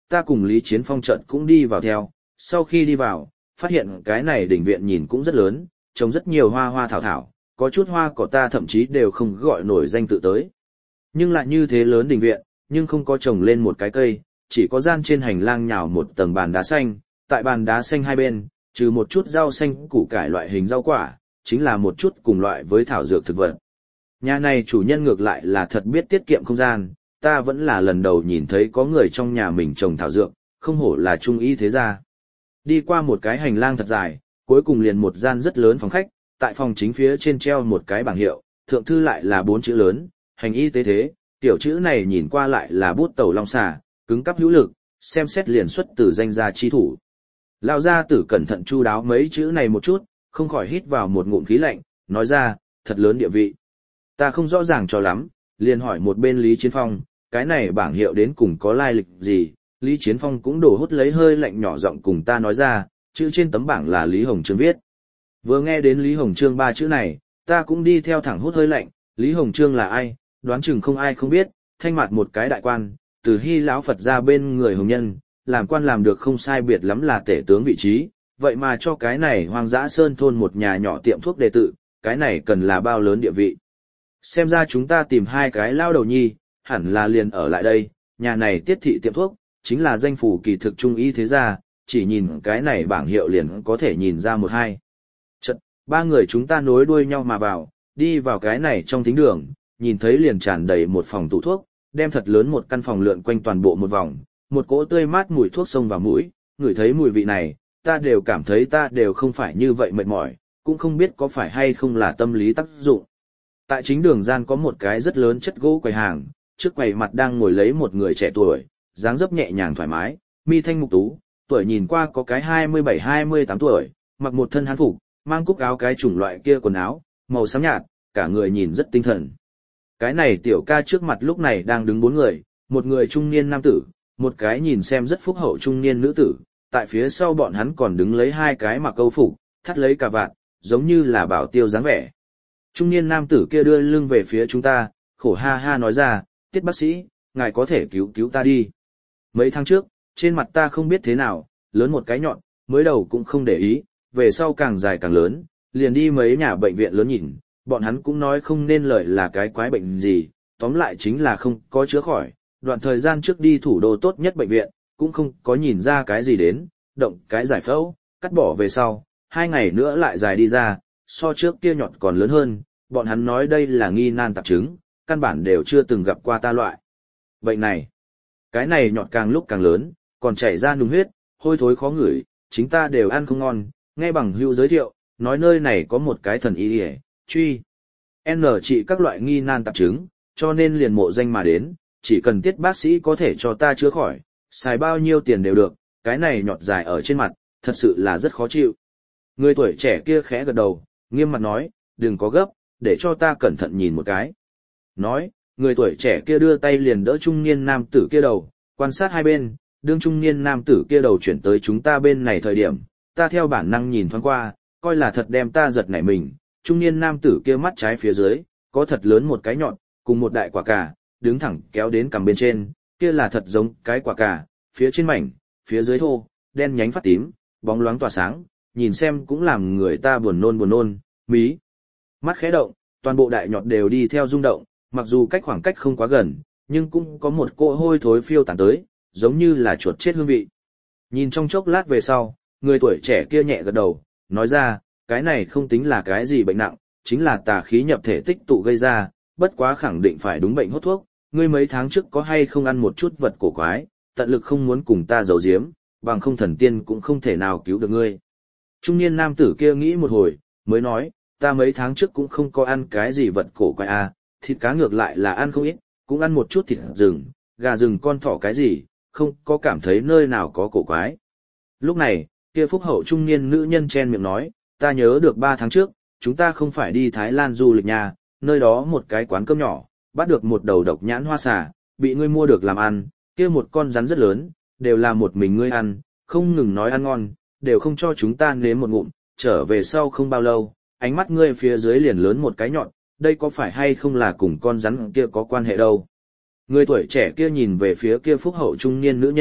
ta cùng Lý Chiến Phong trận cũng đi vào theo, sau khi đi vào, phát hiện cái này đình viện nhìn cũng rất lớn, trồng rất nhiều hoa hoa thảo thảo, có chút hoa cỏ ta thậm chí đều không gọi nổi danh tự tới. Nhưng lại như thế lớn đình viện, nhưng không có trồng lên một cái cây, chỉ có gian trên hành lang nhào một tầng bàn đá xanh, tại bàn đá xanh hai bên, trừ một chút rau xanh củ cải loại hình rau quả, chính là một chút cùng loại với thảo dược thực vật. Nhà này chủ nhân ngược lại là thật biết tiết kiệm không gian, ta vẫn là lần đầu nhìn thấy có người trong nhà mình trồng thảo dược, không hổ là trung y thế gia. Đi qua một cái hành lang thật dài, cuối cùng liền một gian rất lớn phòng khách, tại phòng chính phía trên treo một cái bảng hiệu, thượng thư lại là bốn chữ lớn, hành y tế thế, tiểu chữ này nhìn qua lại là bút tẩu long xà, cứng cắp hữu lực, xem xét liền xuất từ danh gia chi thủ. Lão gia tử cẩn thận chu đáo mấy chữ này một chút, không khỏi hít vào một ngụm khí lạnh, nói ra, thật lớn địa vị. Ta không rõ ràng cho lắm, liền hỏi một bên Lý Chiến Phong, cái này bảng hiệu đến cùng có lai lịch gì. Lý Chiến Phong cũng đổ hút lấy hơi lạnh nhỏ giọng cùng ta nói ra, chữ trên tấm bảng là Lý Hồng Trương viết. Vừa nghe đến Lý Hồng Trương ba chữ này, ta cũng đi theo thẳng hút hơi lạnh, Lý Hồng Trương là ai, đoán chừng không ai không biết, thanh mặt một cái đại quan, từ Hy lão Phật ra bên người hồng nhân, làm quan làm được không sai biệt lắm là tể tướng vị trí, vậy mà cho cái này hoang dã sơn thôn một nhà nhỏ tiệm thuốc đề tự, cái này cần là bao lớn địa vị. Xem ra chúng ta tìm hai cái lao đầu nhi, hẳn là liền ở lại đây, nhà này tiết thị tiệm thuốc, chính là danh phủ kỳ thực trung y thế gia, chỉ nhìn cái này bảng hiệu liền có thể nhìn ra một hai. Chật, ba người chúng ta nối đuôi nhau mà vào, đi vào cái này trong thính đường, nhìn thấy liền tràn đầy một phòng tủ thuốc, đem thật lớn một căn phòng lượn quanh toàn bộ một vòng, một cỗ tươi mát mùi thuốc xông vào mũi, ngửi thấy mùi vị này, ta đều cảm thấy ta đều không phải như vậy mệt mỏi, cũng không biết có phải hay không là tâm lý tác dụng. Tại chính đường gian có một cái rất lớn chất gỗ quầy hàng, trước quầy mặt đang ngồi lấy một người trẻ tuổi, dáng dấp nhẹ nhàng thoải mái, mi thanh mục tú, tuổi nhìn qua có cái hai mươi bảy hai mươi tám tuổi, mặc một thân hán phục, mang cúc áo cái chủng loại kia quần áo, màu xám nhạt, cả người nhìn rất tinh thần. Cái này tiểu ca trước mặt lúc này đang đứng bốn người, một người trung niên nam tử, một cái nhìn xem rất phúc hậu trung niên nữ tử, tại phía sau bọn hắn còn đứng lấy hai cái mặc câu phục, thắt lấy cà vạt, giống như là bảo tiêu dáng vẻ. Trung niên nam tử kia đưa lưng về phía chúng ta, khổ ha ha nói ra, Tiết bác sĩ, ngài có thể cứu cứu ta đi. Mấy tháng trước, trên mặt ta không biết thế nào, lớn một cái nhọn, mới đầu cũng không để ý, về sau càng dài càng lớn, liền đi mấy nhà bệnh viện lớn nhìn, bọn hắn cũng nói không nên lời là cái quái bệnh gì, tóm lại chính là không có chữa khỏi, đoạn thời gian trước đi thủ đô tốt nhất bệnh viện, cũng không có nhìn ra cái gì đến, động cái giải phẫu, cắt bỏ về sau, hai ngày nữa lại dài đi ra, so trước kia nhọn còn lớn hơn, bọn hắn nói đây là nghi nan tạp chứng, căn bản đều chưa từng gặp qua ta loại bệnh này. Cái này nhọn càng lúc càng lớn, còn chảy ra nung huyết, hôi thối khó ngửi, chính ta đều ăn không ngon, nghe bằng hữu giới thiệu, nói nơi này có một cái thần y y, truy N trị các loại nghi nan tạp chứng, cho nên liền mộ danh mà đến, chỉ cần Tiết bác sĩ có thể cho ta chữa khỏi, xài bao nhiêu tiền đều được, cái này nhọt dài ở trên mặt, thật sự là rất khó chịu. Người tuổi trẻ kia khẽ gật đầu, nghiêm mặt nói, đừng có gấp, để cho ta cẩn thận nhìn một cái. Nói, người tuổi trẻ kia đưa tay liền đỡ trung niên nam tử kia đầu, quan sát hai bên, đương trung niên nam tử kia đầu chuyển tới chúng ta bên này thời điểm, ta theo bản năng nhìn thoáng qua, coi là thật đem ta giật nảy mình, trung niên nam tử kia mắt trái phía dưới, có thật lớn một cái nhọn, cùng một đại quả cà, đứng thẳng kéo đến cằm bên trên, kia là thật giống cái quả cà, phía trên mảnh, phía dưới thô, đen nhánh phát tím, bóng loáng tỏa sáng, nhìn xem cũng làm người ta buồn nôn buồn nôn, mí. Mắt khẽ động, toàn bộ đại nhọt đều đi theo rung động, mặc dù cách khoảng cách không quá gần, nhưng cũng có một cỗ hôi thối phiêu tán tới, giống như là chuột chết hương vị. Nhìn trong chốc lát về sau, người tuổi trẻ kia nhẹ gật đầu, nói ra, cái này không tính là cái gì bệnh nặng, chính là tà khí nhập thể tích tụ gây ra, bất quá khẳng định phải đúng bệnh hốt thuốc, ngươi mấy tháng trước có hay không ăn một chút vật cổ quái, tận lực không muốn cùng ta giấu giếm, bằng không thần tiên cũng không thể nào cứu được ngươi. Trung niên nam tử kia nghĩ một hồi, mới nói, ta mấy tháng trước cũng không có ăn cái gì vật cổ quái à, thịt cá ngược lại là ăn không ít, cũng ăn một chút thịt rừng, gà rừng con thỏ cái gì, không có cảm thấy nơi nào có cổ quái. Lúc này, kia phúc hậu trung niên nữ nhân chen miệng nói, ta nhớ được ba tháng trước, chúng ta không phải đi Thái Lan du lịch nhà, nơi đó một cái quán cơm nhỏ, bắt được một đầu độc nhãn hoa xà, bị ngươi mua được làm ăn, kia một con rắn rất lớn, đều là một mình ngươi ăn, không ngừng nói ăn ngon, đều không cho chúng ta nếm một ngụm, trở về sau không bao lâu, ánh mắt ngươi phía dưới liền lớn một cái nhọn, đây có phải hay không là cùng con rắn kia có quan hệ đâu. Người tuổi trẻ kia nhìn về phía kia phúc hậu trung niên nữ nhân,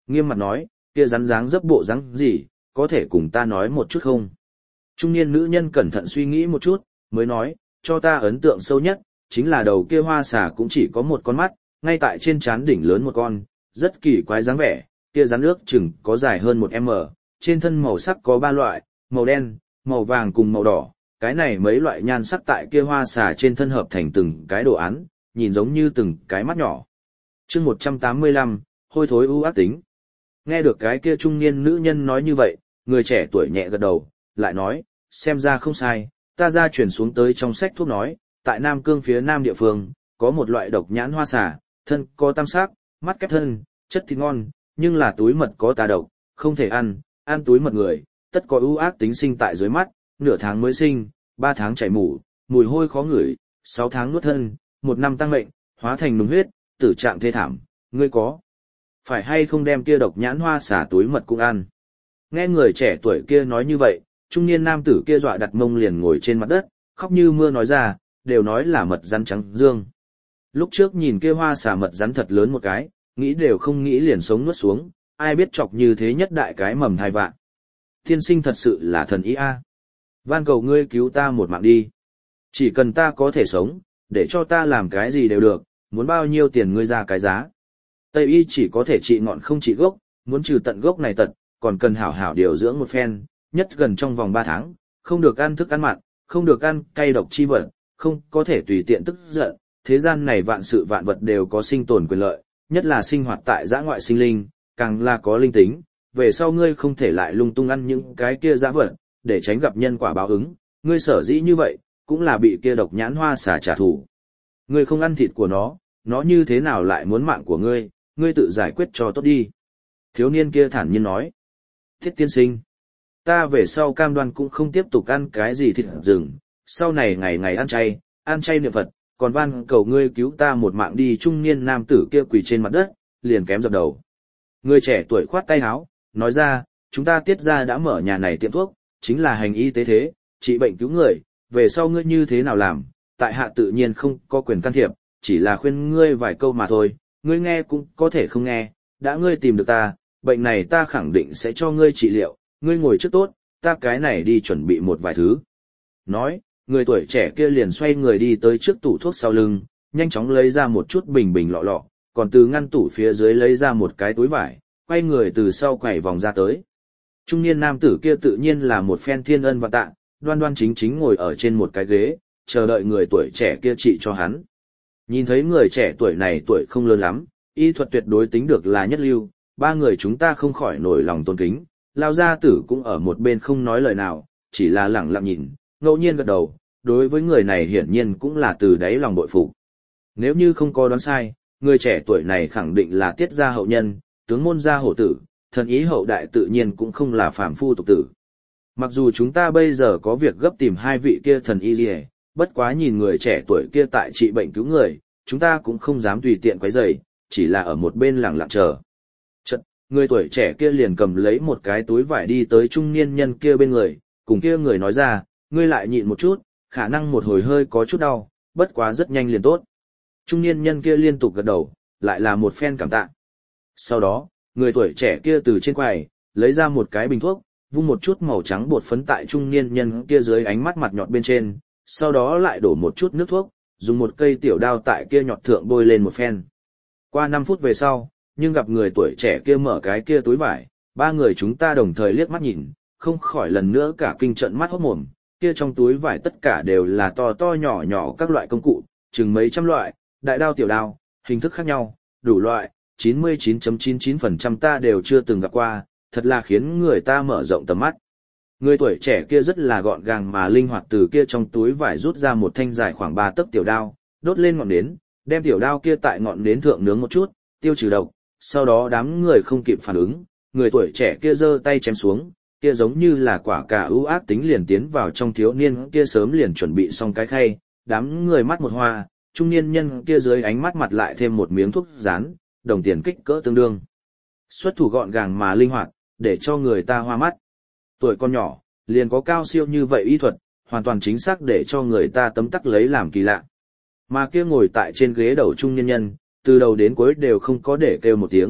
nghiêm mặt nói, kia rắn dáng dấp bộ dáng gì, có thể cùng ta nói một chút không? Trung niên nữ nhân cẩn thận suy nghĩ một chút, mới nói, cho ta ấn tượng sâu nhất, chính là đầu kia hoa xà cũng chỉ có một con mắt, ngay tại trên trán đỉnh lớn một con, rất kỳ quái dáng vẻ, kia rắn nước chừng có dài hơn một m, trên thân màu sắc có ba loại, màu đen, màu vàng cùng màu đỏ, cái này mấy loại nhan sắc tại kia hoa xà trên thân hợp thành từng cái đồ án, nhìn giống như từng cái mắt nhỏ. Chương một trăm tám mươi lăm, hôi thối ưu ác tính. Nghe được cái kia trung niên nữ nhân nói như vậy, người trẻ tuổi nhẹ gật đầu, lại nói, xem ra không sai, ta ra truyền xuống tới trong sách thuốc nói, tại Nam Cương phía Nam địa phương, có một loại độc nhãn hoa xà, thân có tam sắc, mắt kép thân, chất thịt ngon, nhưng là túi mật có tà độc, không thể ăn, ăn túi mật người, tất có ưu ác tính sinh tại dưới mắt, nửa tháng mới sinh, ba tháng chảy mủ, mùi hôi khó ngửi, sáu tháng nuốt thân, một năm tăng mệnh, hóa thành nùng huyết, tử trạng thê thảm, ngươi có phải hay không đem kia độc nhãn hoa xà túi mật cũng ăn? Nghe người trẻ tuổi kia nói như vậy, trung niên nam tử kia dọa đặt mông liền ngồi trên mặt đất, khóc như mưa nói ra, đều nói là mật rắn trắng dương. Lúc trước nhìn kia hoa xà mật rắn thật lớn một cái, nghĩ đều không nghĩ liền sống nuốt xuống, ai biết chọc như thế nhất đại cái mầm thai vạn. Tiên sinh thật sự là thần ý a. Van cầu ngươi cứu ta một mạng đi. Chỉ cần ta có thể sống, để cho ta làm cái gì đều được, muốn bao nhiêu tiền ngươi ra cái giá. Tây y chỉ có thể trị ngọn không trị gốc, muốn trừ tận gốc này tật, còn cần hảo hảo điều dưỡng một phen, nhất gần trong vòng ba tháng, không được ăn thức ăn mặn, không được ăn cay độc chi vật, không có thể tùy tiện tức giận, thế gian này vạn sự vạn vật đều có sinh tồn quyền lợi, nhất là sinh hoạt tại dã ngoại sinh linh, càng là có linh tính, về sau ngươi không thể lại lung tung ăn những cái kia dã vật, để tránh gặp nhân quả báo ứng, ngươi sở dĩ như vậy, cũng là bị kia độc nhãn hoa xà trả thù. Ngươi không ăn thịt của nó, nó như thế nào lại muốn mạng của ngươi, ngươi tự giải quyết cho tốt đi. Thiếu niên kia thản nhiên nói. Thiết tiên sinh, ta về sau cam đoan cũng không tiếp tục ăn cái gì thịt rừng, sau này ngày ngày ăn chay, ăn chay niệm Phật, còn van cầu ngươi cứu ta một mạng đi. Trung niên nam tử kia quỳ trên mặt đất, liền kém dập đầu. Người trẻ tuổi khoát tay áo, nói ra, chúng ta tiết ra đã mở nhà này tiệm thuốc, chính là hành y tế thế, trị bệnh cứu người, về sau ngươi như thế nào làm, tại hạ tự nhiên không có quyền can thiệp, chỉ là khuyên ngươi vài câu mà thôi, ngươi nghe cũng có thể không nghe, đã ngươi tìm được ta, bệnh này ta khẳng định sẽ cho ngươi trị liệu, ngươi ngồi trước tốt, ta cái này đi chuẩn bị một vài thứ. Nói, người tuổi trẻ kia liền xoay người đi tới trước tủ thuốc sau lưng, nhanh chóng lấy ra một chút bình bình lọ lọ, còn từ ngăn tủ phía dưới lấy ra một cái túi vải, quay người từ sau quẩy vòng ra tới. Trung niên nam tử kia tự nhiên là một phen thiên ân và tạ, đoan đoan chính chính ngồi ở trên một cái ghế, chờ đợi người tuổi trẻ kia trị cho hắn. Nhìn thấy người trẻ tuổi này tuổi không lớn lắm, y thuật tuyệt đối tính được là nhất lưu, ba người chúng ta không khỏi nổi lòng tôn kính, lao gia tử cũng ở một bên không nói lời nào, chỉ là lẳng lặng nhìn, ngẫu nhiên gật đầu, đối với người này hiển nhiên cũng là từ đáy lòng bội phục. Nếu như không có đoán sai, người trẻ tuổi này khẳng định là tiết gia hậu nhân, tướng môn gia hổ tử, thần ý hậu đại tự nhiên cũng không là phàm phu tục tử. Mặc dù chúng ta bây giờ có việc gấp tìm hai vị kia thần y liề, bất quá nhìn người trẻ tuổi kia tại trị bệnh cứu người, chúng ta cũng không dám tùy tiện quấy rầy, chỉ là ở một bên lặng lặng chờ. Chợt, người tuổi trẻ kia liền cầm lấy một cái túi vải đi tới trung niên nhân kia bên người, cùng kia người nói ra, ngươi lại nhịn một chút, khả năng một hồi hơi có chút đau, bất quá rất nhanh liền tốt. Trung niên nhân kia liên tục gật đầu, lại là một phen cảm tạ. Sau đó, người tuổi trẻ kia từ trên quầy, lấy ra một cái bình thuốc, vung một chút màu trắng bột phấn tại trung niên nhân kia dưới ánh mắt mặt nhọt bên trên, sau đó lại đổ một chút nước thuốc, dùng một cây tiểu đao tại kia nhọt thượng bôi lên một phen. Qua năm phút về sau, nhưng gặp người tuổi trẻ kia mở cái kia túi vải, ba người chúng ta đồng thời liếc mắt nhìn, không khỏi lần nữa cả kinh trận mắt hốt mồm, kia trong túi vải tất cả đều là to to nhỏ nhỏ các loại công cụ, chừng mấy trăm loại, đại đao tiểu đao, hình thức khác nhau, đủ loại, chín mươi chín phẩy chín chín phần trăm ta đều chưa từng gặp qua, thật là khiến người ta mở rộng tầm mắt. Người tuổi trẻ kia rất là gọn gàng mà linh hoạt từ kia trong túi vải rút ra một thanh dài khoảng ba tấc tiểu đao, đốt lên ngọn nến, đem tiểu đao kia tại ngọn nến thượng nướng một chút, tiêu trừ độc, sau đó đám người không kịp phản ứng, người tuổi trẻ kia giơ tay chém xuống, kia giống như là quả cà ưu ác tính liền tiến vào trong thiếu niên kia sớm liền chuẩn bị xong cái khay, đám người mắt một hoa, trung niên nhân kia dưới ánh mắt mặt lại thêm một miếng thuốc rán, đồng tiền kích cỡ tương đương. Xuất thủ gọn gàng mà linh hoạt, để cho người ta hoa mắt. Tuổi con nhỏ, liền có cao siêu như vậy y thuật, hoàn toàn chính xác để cho người ta tấm tắc lấy làm kỳ lạ. Mà kia ngồi tại trên ghế đầu trung nhân nhân, từ đầu đến cuối đều không có để kêu một tiếng,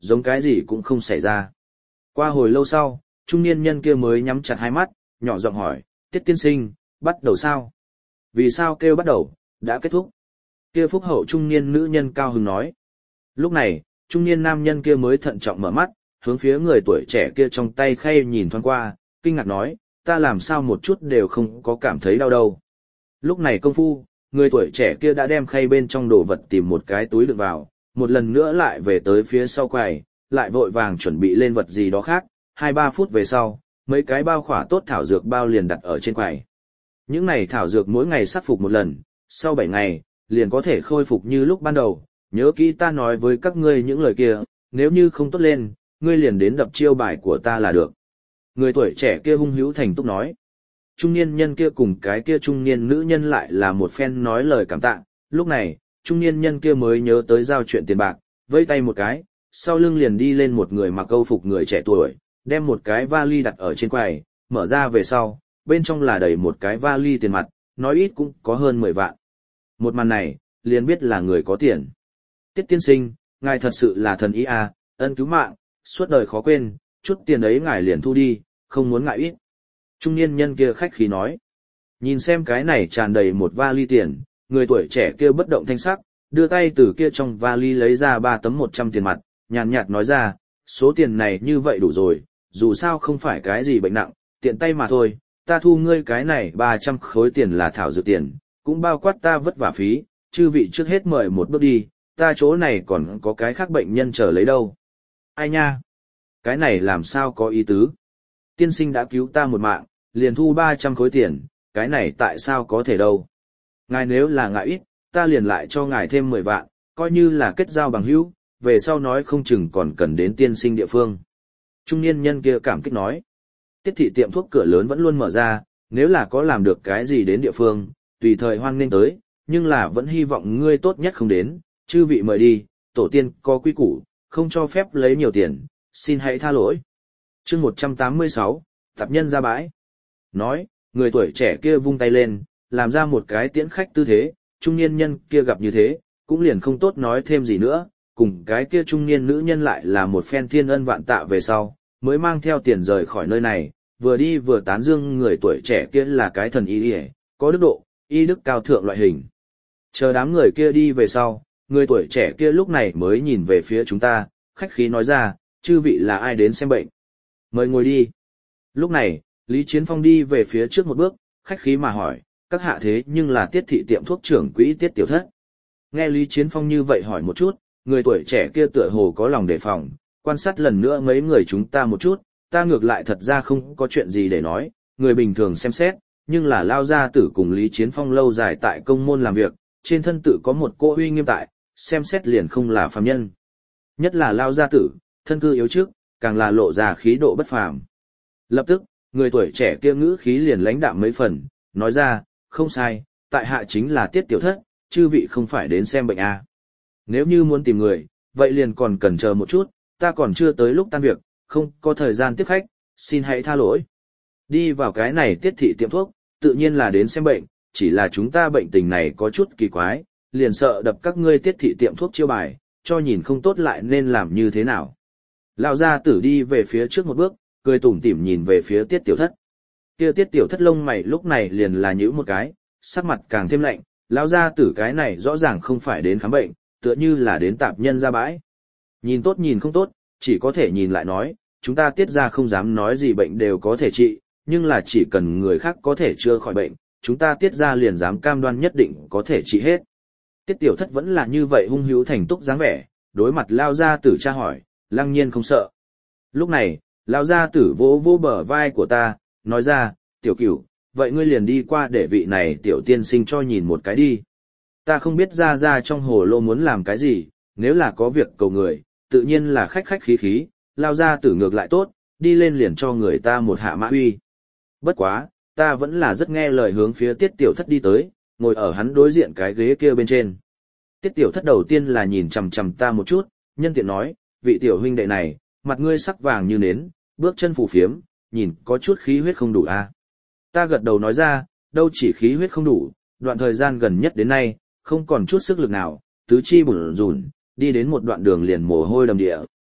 giống cái gì cũng không xảy ra. Qua hồi lâu sau, trung niên nhân kia mới nhắm chặt hai mắt, nhỏ giọng hỏi, Tiết tiên sinh, bắt đầu sao? Vì sao kêu bắt đầu, đã kết thúc? Kia phúc hậu trung niên nữ nhân cao hứng nói. Lúc này, trung niên nam nhân kia mới thận trọng mở mắt, hướng phía người tuổi trẻ kia trong tay khay nhìn thoáng qua, kinh ngạc nói, ta làm sao một chút đều không có cảm thấy đau đâu. Lúc này công phu, người tuổi trẻ kia đã đem khay bên trong đồ vật tìm một cái túi đựng vào, một lần nữa lại về tới phía sau quầy, lại vội vàng chuẩn bị lên vật gì đó khác, hai ba phút về sau, mấy cái bao khỏa tốt thảo dược bao liền đặt ở trên quầy. Những này thảo dược mỗi ngày sát phục một lần, sau bảy ngày, liền có thể khôi phục như lúc ban đầu, nhớ kỹ ta nói với các ngươi những lời kia, nếu như không tốt lên, ngươi liền đến đập chiêu bài của ta là được. Người tuổi trẻ kia hung hữu thành túc nói. Trung niên nhân kia cùng cái kia trung niên nữ nhân lại là một phen nói lời cảm tạ, lúc này, trung niên nhân kia mới nhớ tới giao chuyện tiền bạc, vây tay một cái, sau lưng liền đi lên một người mặc câu phục người trẻ tuổi, đem một cái vali đặt ở trên quầy, mở ra về sau, bên trong là đầy một cái vali tiền mặt, nói ít cũng có hơn mười vạn. Một màn này, liền biết là người có tiền. Tiết tiên sinh, ngài thật sự là thần ý à, ân cứu mạng, suốt đời khó quên, chút tiền ấy ngài liền thu đi, không muốn ngại ít. Trung niên nhân kia khách khí nói. Nhìn xem cái này tràn đầy một vali tiền, người tuổi trẻ kia bất động thanh sắc, đưa tay từ kia trong vali lấy ra ba tấm một trăm tiền mặt, nhàn nhạt nói ra, số tiền này như vậy đủ rồi, dù sao không phải cái gì bệnh nặng, tiện tay mà thôi, ta thu ngươi cái này ba trăm khối tiền là thảo dược tiền, cũng bao quát ta vất vả phí, chư vị trước hết mời một bước đi, ta chỗ này còn có cái khác bệnh nhân chờ lấy đâu. Ai nha? Cái này làm sao có ý tứ? Tiên sinh đã cứu ta một mạng, liền thu ba trăm khối tiền, cái này tại sao có thể đâu? Ngài nếu là ngại ít, ta liền lại cho ngài thêm mười vạn, coi như là kết giao bằng hữu, về sau nói không chừng còn cần đến tiên sinh địa phương. Trung niên nhân kia cảm kích nói. Tiết thị tiệm thuốc cửa lớn vẫn luôn mở ra, nếu là có làm được cái gì đến địa phương, tùy thời hoan nghênh tới, nhưng là vẫn hy vọng ngươi tốt nhất không đến, chư vị mời đi, tổ tiên có quy củ, không cho phép lấy nhiều tiền, xin hãy tha lỗi. Chương một trăm tám mươi sáu, tạp nhân ra bãi. Nói, người tuổi trẻ kia vung tay lên, làm ra một cái tiễn khách tư thế, trung niên nhân kia gặp như thế, cũng liền không tốt nói thêm gì nữa, cùng cái kia trung niên nữ nhân lại là một phen thiên ân vạn tạ về sau, mới mang theo tiền rời khỏi nơi này, vừa đi vừa tán dương người tuổi trẻ kia là cái thần y y, có đức độ, y đức cao thượng loại hình. Chờ đám người kia đi về sau, người tuổi trẻ kia lúc này mới nhìn về phía chúng ta, khách khí nói ra, chư vị là ai đến xem bệnh. Mời ngồi đi. Lúc này, Lý Chiến Phong đi về phía trước một bước, khách khí mà hỏi, các hạ thế nhưng là Tiết thị tiệm thuốc trưởng quỹ Tiết tiểu thất. Nghe Lý Chiến Phong như vậy hỏi một chút, người tuổi trẻ kia tựa hồ có lòng đề phòng, quan sát lần nữa mấy người chúng ta một chút, ta ngược lại thật ra không có chuyện gì để nói, người bình thường xem xét, nhưng là lao gia tử cùng Lý Chiến Phong lâu dài tại công môn làm việc, trên thân tự có một cỗ uy nghiêm tại, xem xét liền không là phàm nhân. Nhất là lao gia tử, thân cư yếu trước, càng là lộ ra khí độ bất phàm. Lập tức, người tuổi trẻ kia ngữ khí liền lãnh đạm mấy phần, nói ra, không sai, tại hạ chính là Tiết tiểu thất, chư vị không phải đến xem bệnh à. Nếu như muốn tìm người, vậy liền còn cần chờ một chút, ta còn chưa tới lúc tan việc, không có thời gian tiếp khách, xin hãy tha lỗi. Đi vào cái này Tiết thị tiệm thuốc, tự nhiên là đến xem bệnh, chỉ là chúng ta bệnh tình này có chút kỳ quái, liền sợ đập các ngươi Tiết thị tiệm thuốc chiêu bài, cho nhìn không tốt lại nên làm như thế nào. Lão gia tử đi về phía trước một bước, cười tủm tỉm nhìn về phía Tiết tiểu thất. Kia Tiết tiểu thất lông mày lúc này liền là nhíu một cái, sắc mặt càng thêm lạnh, lão gia tử cái này rõ ràng không phải đến khám bệnh, tựa như là đến tạp nhân ra bãi. Nhìn tốt nhìn không tốt, chỉ có thể nhìn lại nói, chúng ta Tiết ra không dám nói gì bệnh đều có thể trị, nhưng là chỉ cần người khác có thể chữa khỏi bệnh, chúng ta Tiết ra liền dám cam đoan nhất định có thể trị hết. Tiết tiểu thất vẫn là như vậy hung hữu thành túc dáng vẻ, đối mặt lao gia tử tra hỏi, lăng nhiên không sợ. Lúc này, lao gia tử vỗ vỗ bờ vai của ta, nói ra, tiểu cửu, vậy ngươi liền đi qua để vị này tiểu tiên sinh cho nhìn một cái đi. Ta không biết ra ra trong hồ lô muốn làm cái gì, nếu là có việc cầu người, tự nhiên là khách khách khí khí, lao gia tử ngược lại tốt, đi lên liền cho người ta một hạ mã uy. Bất quá, ta vẫn là rất nghe lời hướng phía Tiết tiểu thất đi tới, ngồi ở hắn đối diện cái ghế kia bên trên. Tiết tiểu thất đầu tiên là nhìn chằm chằm ta một chút, nhân tiện nói, vị tiểu huynh đệ này, mặt ngươi sắc vàng như nến, bước chân phù phiếm, nhìn có chút khí huyết không đủ à. Ta gật đầu nói ra, đâu chỉ khí huyết không đủ, đoạn thời gian gần nhất đến nay, không còn chút sức lực nào, tứ chi bủn rủn, đi đến một đoạn đường liền mồ hôi đầm địa,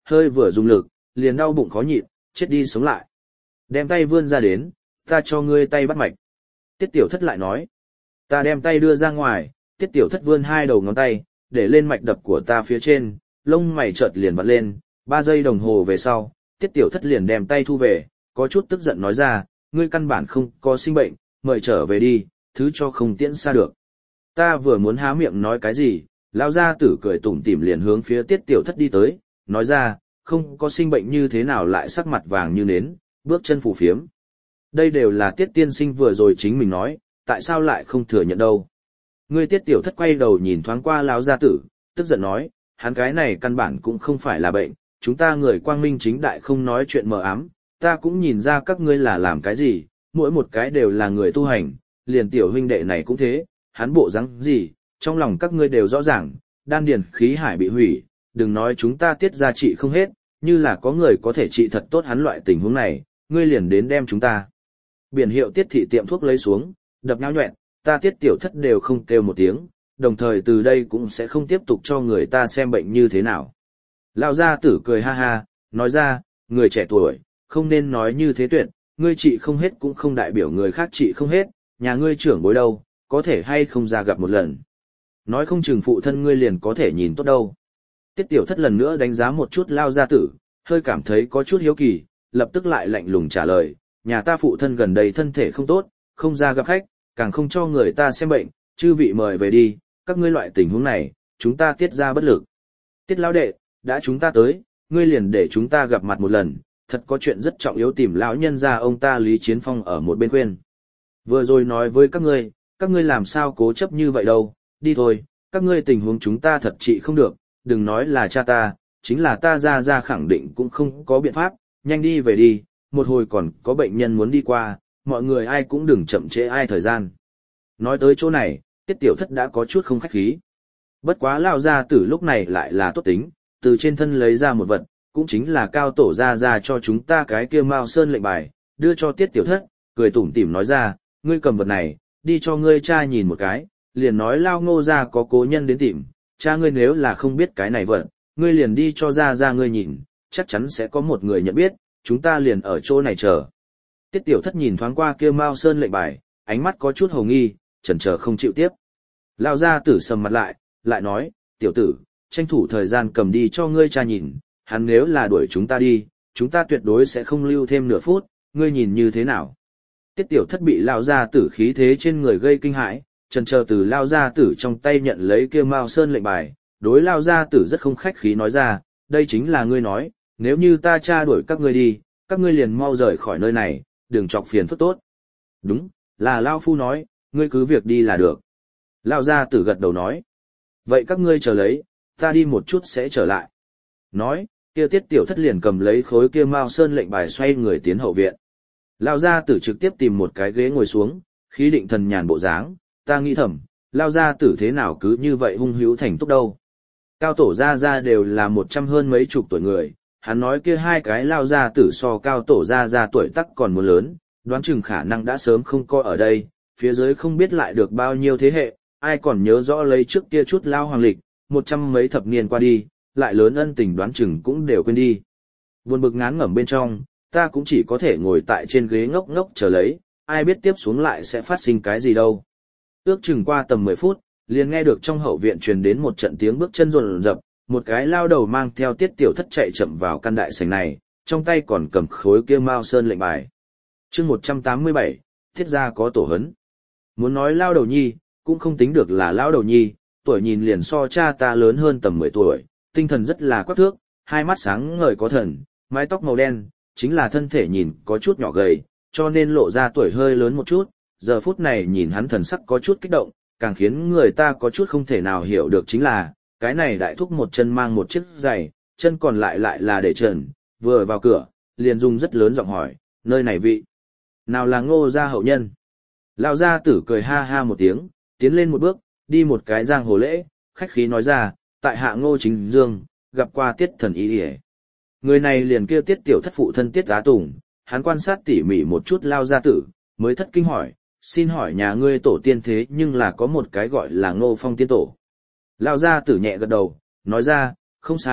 hơi vừa dùng lực, liền đau bụng khó nhịn, chết đi sống lại. Đem tay vươn ra đến, ta cho ngươi tay bắt mạch. Tiết tiểu thất lại nói. Ta đem tay đưa ra ngoài, tiết tiểu thất vươn hai đầu ngón tay, để lên mạch đập của ta phía trên, lông mày chợt liền vặn lên, ba giây đồng hồ về sau, tiết tiểu thất liền đem tay thu về, có chút tức giận nói ra, ngươi căn bản không có sinh bệnh, mời trở về đi, thứ cho không tiễn xa được. Ta vừa muốn há miệng nói cái gì, lão gia tử cười tủm tỉm liền hướng phía tiết tiểu thất đi tới, nói ra, không có sinh bệnh như thế nào lại sắc mặt vàng như nến, bước chân phù phiếm. Đây đều là tiết tiên sinh vừa rồi chính mình nói, tại sao lại không thừa nhận đâu. Ngươi tiết tiểu thất quay đầu nhìn thoáng qua lão gia tử, tức giận nói, hắn cái này căn bản cũng không phải là bệnh, chúng ta người quang minh chính đại không nói chuyện mờ ám, ta cũng nhìn ra các ngươi là làm cái gì, mỗi một cái đều là người tu hành, liền tiểu huynh đệ này cũng thế, hắn bộ dáng gì, trong lòng các ngươi đều rõ ràng, đan điền khí hải bị hủy, đừng nói chúng ta tiết ra trị không hết, như là có người có thể trị thật tốt hắn loại tình huống này, ngươi liền đến đem chúng ta. Biển hiệu tiết thị tiệm thuốc lấy xuống, đập nhão nhoẹn, ta tiết tiểu thất đều không kêu một tiếng, đồng thời từ đây cũng sẽ không tiếp tục cho người ta xem bệnh như thế nào. Lão gia tử cười ha ha, nói ra, người trẻ tuổi, không nên nói như thế tuyệt, ngươi trị không hết cũng không đại biểu người khác trị không hết, nhà ngươi trưởng bối đâu, có thể hay không ra gặp một lần. Nói không chừng phụ thân ngươi liền có thể nhìn tốt đâu. Tiết tiểu thất lần nữa đánh giá một chút Lão gia tử, hơi cảm thấy có chút hiếu kỳ, lập tức lại lạnh lùng trả lời, nhà ta phụ thân gần đây thân thể không tốt, không ra gặp khách, càng không cho người ta xem bệnh, chư vị mời về đi, các ngươi loại tình huống này, chúng ta tiết ra bất lực. Tiết lão đệ, đã chúng ta tới, ngươi liền để chúng ta gặp mặt một lần, thật có chuyện rất trọng yếu tìm lão nhân gia ông ta Lý Chiến Phong ở một bên khuyên. Vừa rồi nói với các ngươi, các ngươi làm sao cố chấp như vậy đâu, đi thôi, các ngươi tình huống chúng ta thật trị không được, đừng nói là cha ta, chính là ta ra ra khẳng định cũng không có biện pháp, nhanh đi về đi, một hồi còn có bệnh nhân muốn đi qua, mọi người ai cũng đừng chậm trễ ai thời gian. Nói tới chỗ này, tiết tiểu thất đã có chút không khách khí. Bất quá lão gia tử lúc này lại là tốt tính, từ trên thân lấy ra một vật, cũng chính là cao tổ ra ra cho chúng ta cái kia Mao Sơn lệnh bài, đưa cho tiết tiểu thất, cười tủm tỉm nói ra, ngươi cầm vật này, đi cho ngươi cha nhìn một cái, liền nói Lao Ngô gia có cố nhân đến tìm, cha ngươi nếu là không biết cái này vật, ngươi liền đi cho ra ra ngươi nhìn, chắc chắn sẽ có một người nhận biết, chúng ta liền ở chỗ này chờ. Tiết tiểu thất nhìn thoáng qua kia Mao Sơn lệnh bài, ánh mắt có chút hồ nghi, chần chờ không chịu tiếp. Lao gia tử sầm mặt lại, lại nói, tiểu tử, tranh thủ thời gian cầm đi cho ngươi cha nhìn, hắn nếu là đuổi chúng ta đi, chúng ta tuyệt đối sẽ không lưu thêm nửa phút, ngươi nhìn như thế nào. Tiết tiểu thất bị Lao gia tử khí thế trên người gây kinh hãi, chần chờ từ Lao gia tử trong tay nhận lấy kia Mao Sơn lệnh bài, đối Lao gia tử rất không khách khí nói ra, đây chính là ngươi nói, nếu như ta cha đuổi các ngươi đi, các ngươi liền mau rời khỏi nơi này, đừng chọc phiền phức tốt. Đúng, là Lao phu nói, ngươi cứ việc đi là được. Lao gia tử gật đầu nói. Vậy các ngươi chờ lấy, ta đi một chút sẽ trở lại. Nói, kia tiết tiểu thất liền cầm lấy khối kia Mao Sơn lệnh bài xoay người tiến hậu viện. Lao gia tử trực tiếp tìm một cái ghế ngồi xuống, khí định thần nhàn bộ dáng, ta nghĩ thầm, Lao gia tử thế nào cứ như vậy hung hữu thành túc đâu. Cao tổ gia gia đều là một trăm hơn mấy chục tuổi người, hắn nói kia hai cái Lao gia tử so cao tổ gia gia tuổi tác còn muốn lớn, đoán chừng khả năng đã sớm không coi ở đây, phía dưới không biết lại được bao nhiêu thế hệ, ai còn nhớ rõ lấy trước kia chút Lao hoàng lịch, một trăm mấy thập niên qua đi, lại lớn ân tình đoán chừng cũng đều quên đi. Buồn bực ngán ngẩm bên trong, ta cũng chỉ có thể ngồi tại trên ghế ngốc ngốc chờ lấy, ai biết tiếp xuống lại sẽ phát sinh cái gì đâu. Ước chừng qua tầm mười phút, liền nghe được trong hậu viện truyền đến một trận tiếng bước chân rồn rập, một cái lao đầu mang theo tiết tiểu thất chạy chậm vào căn đại sảnh này, trong tay còn cầm khối kia Mao Sơn lệnh bài. Chương một trăm tám mươi bảy, thiết gia có tổ hấn. Muốn nói lao đầu nhi, cũng không tính được là lao đầu nhi, tuổi nhìn liền so cha ta lớn hơn tầm mười tuổi, tinh thần rất là quắc thước, hai mắt sáng ngời có thần, mái tóc màu đen, chính là thân thể nhìn có chút nhỏ gầy, cho nên lộ ra tuổi hơi lớn một chút, giờ phút này nhìn hắn thần sắc có chút kích động, càng khiến người ta có chút không thể nào hiểu được chính là, cái này đại thúc một chân mang một chiếc giày, chân còn lại lại là để trần, vừa vào cửa, liền dùng rất lớn giọng hỏi, nơi này vị, nào là Ngô gia hậu nhân. Lão gia tử cười ha ha một tiếng, tiến lên một bước, đi một cái giang hồ lễ, khách khí nói ra, tại hạ Ngô Chính Dương, gặp qua tiết thần y đi. Người này liền kêu tiết tiểu thất phụ thân tiết Á Tùng, hắn quan sát tỉ mỉ một chút Lao gia tử, mới thất kinh hỏi, xin hỏi nhà ngươi tổ tiên thế nhưng là có một cái gọi là Ngô Phong tiên tổ. Lao gia tử nhẹ gật đầu, nói ra, không sai,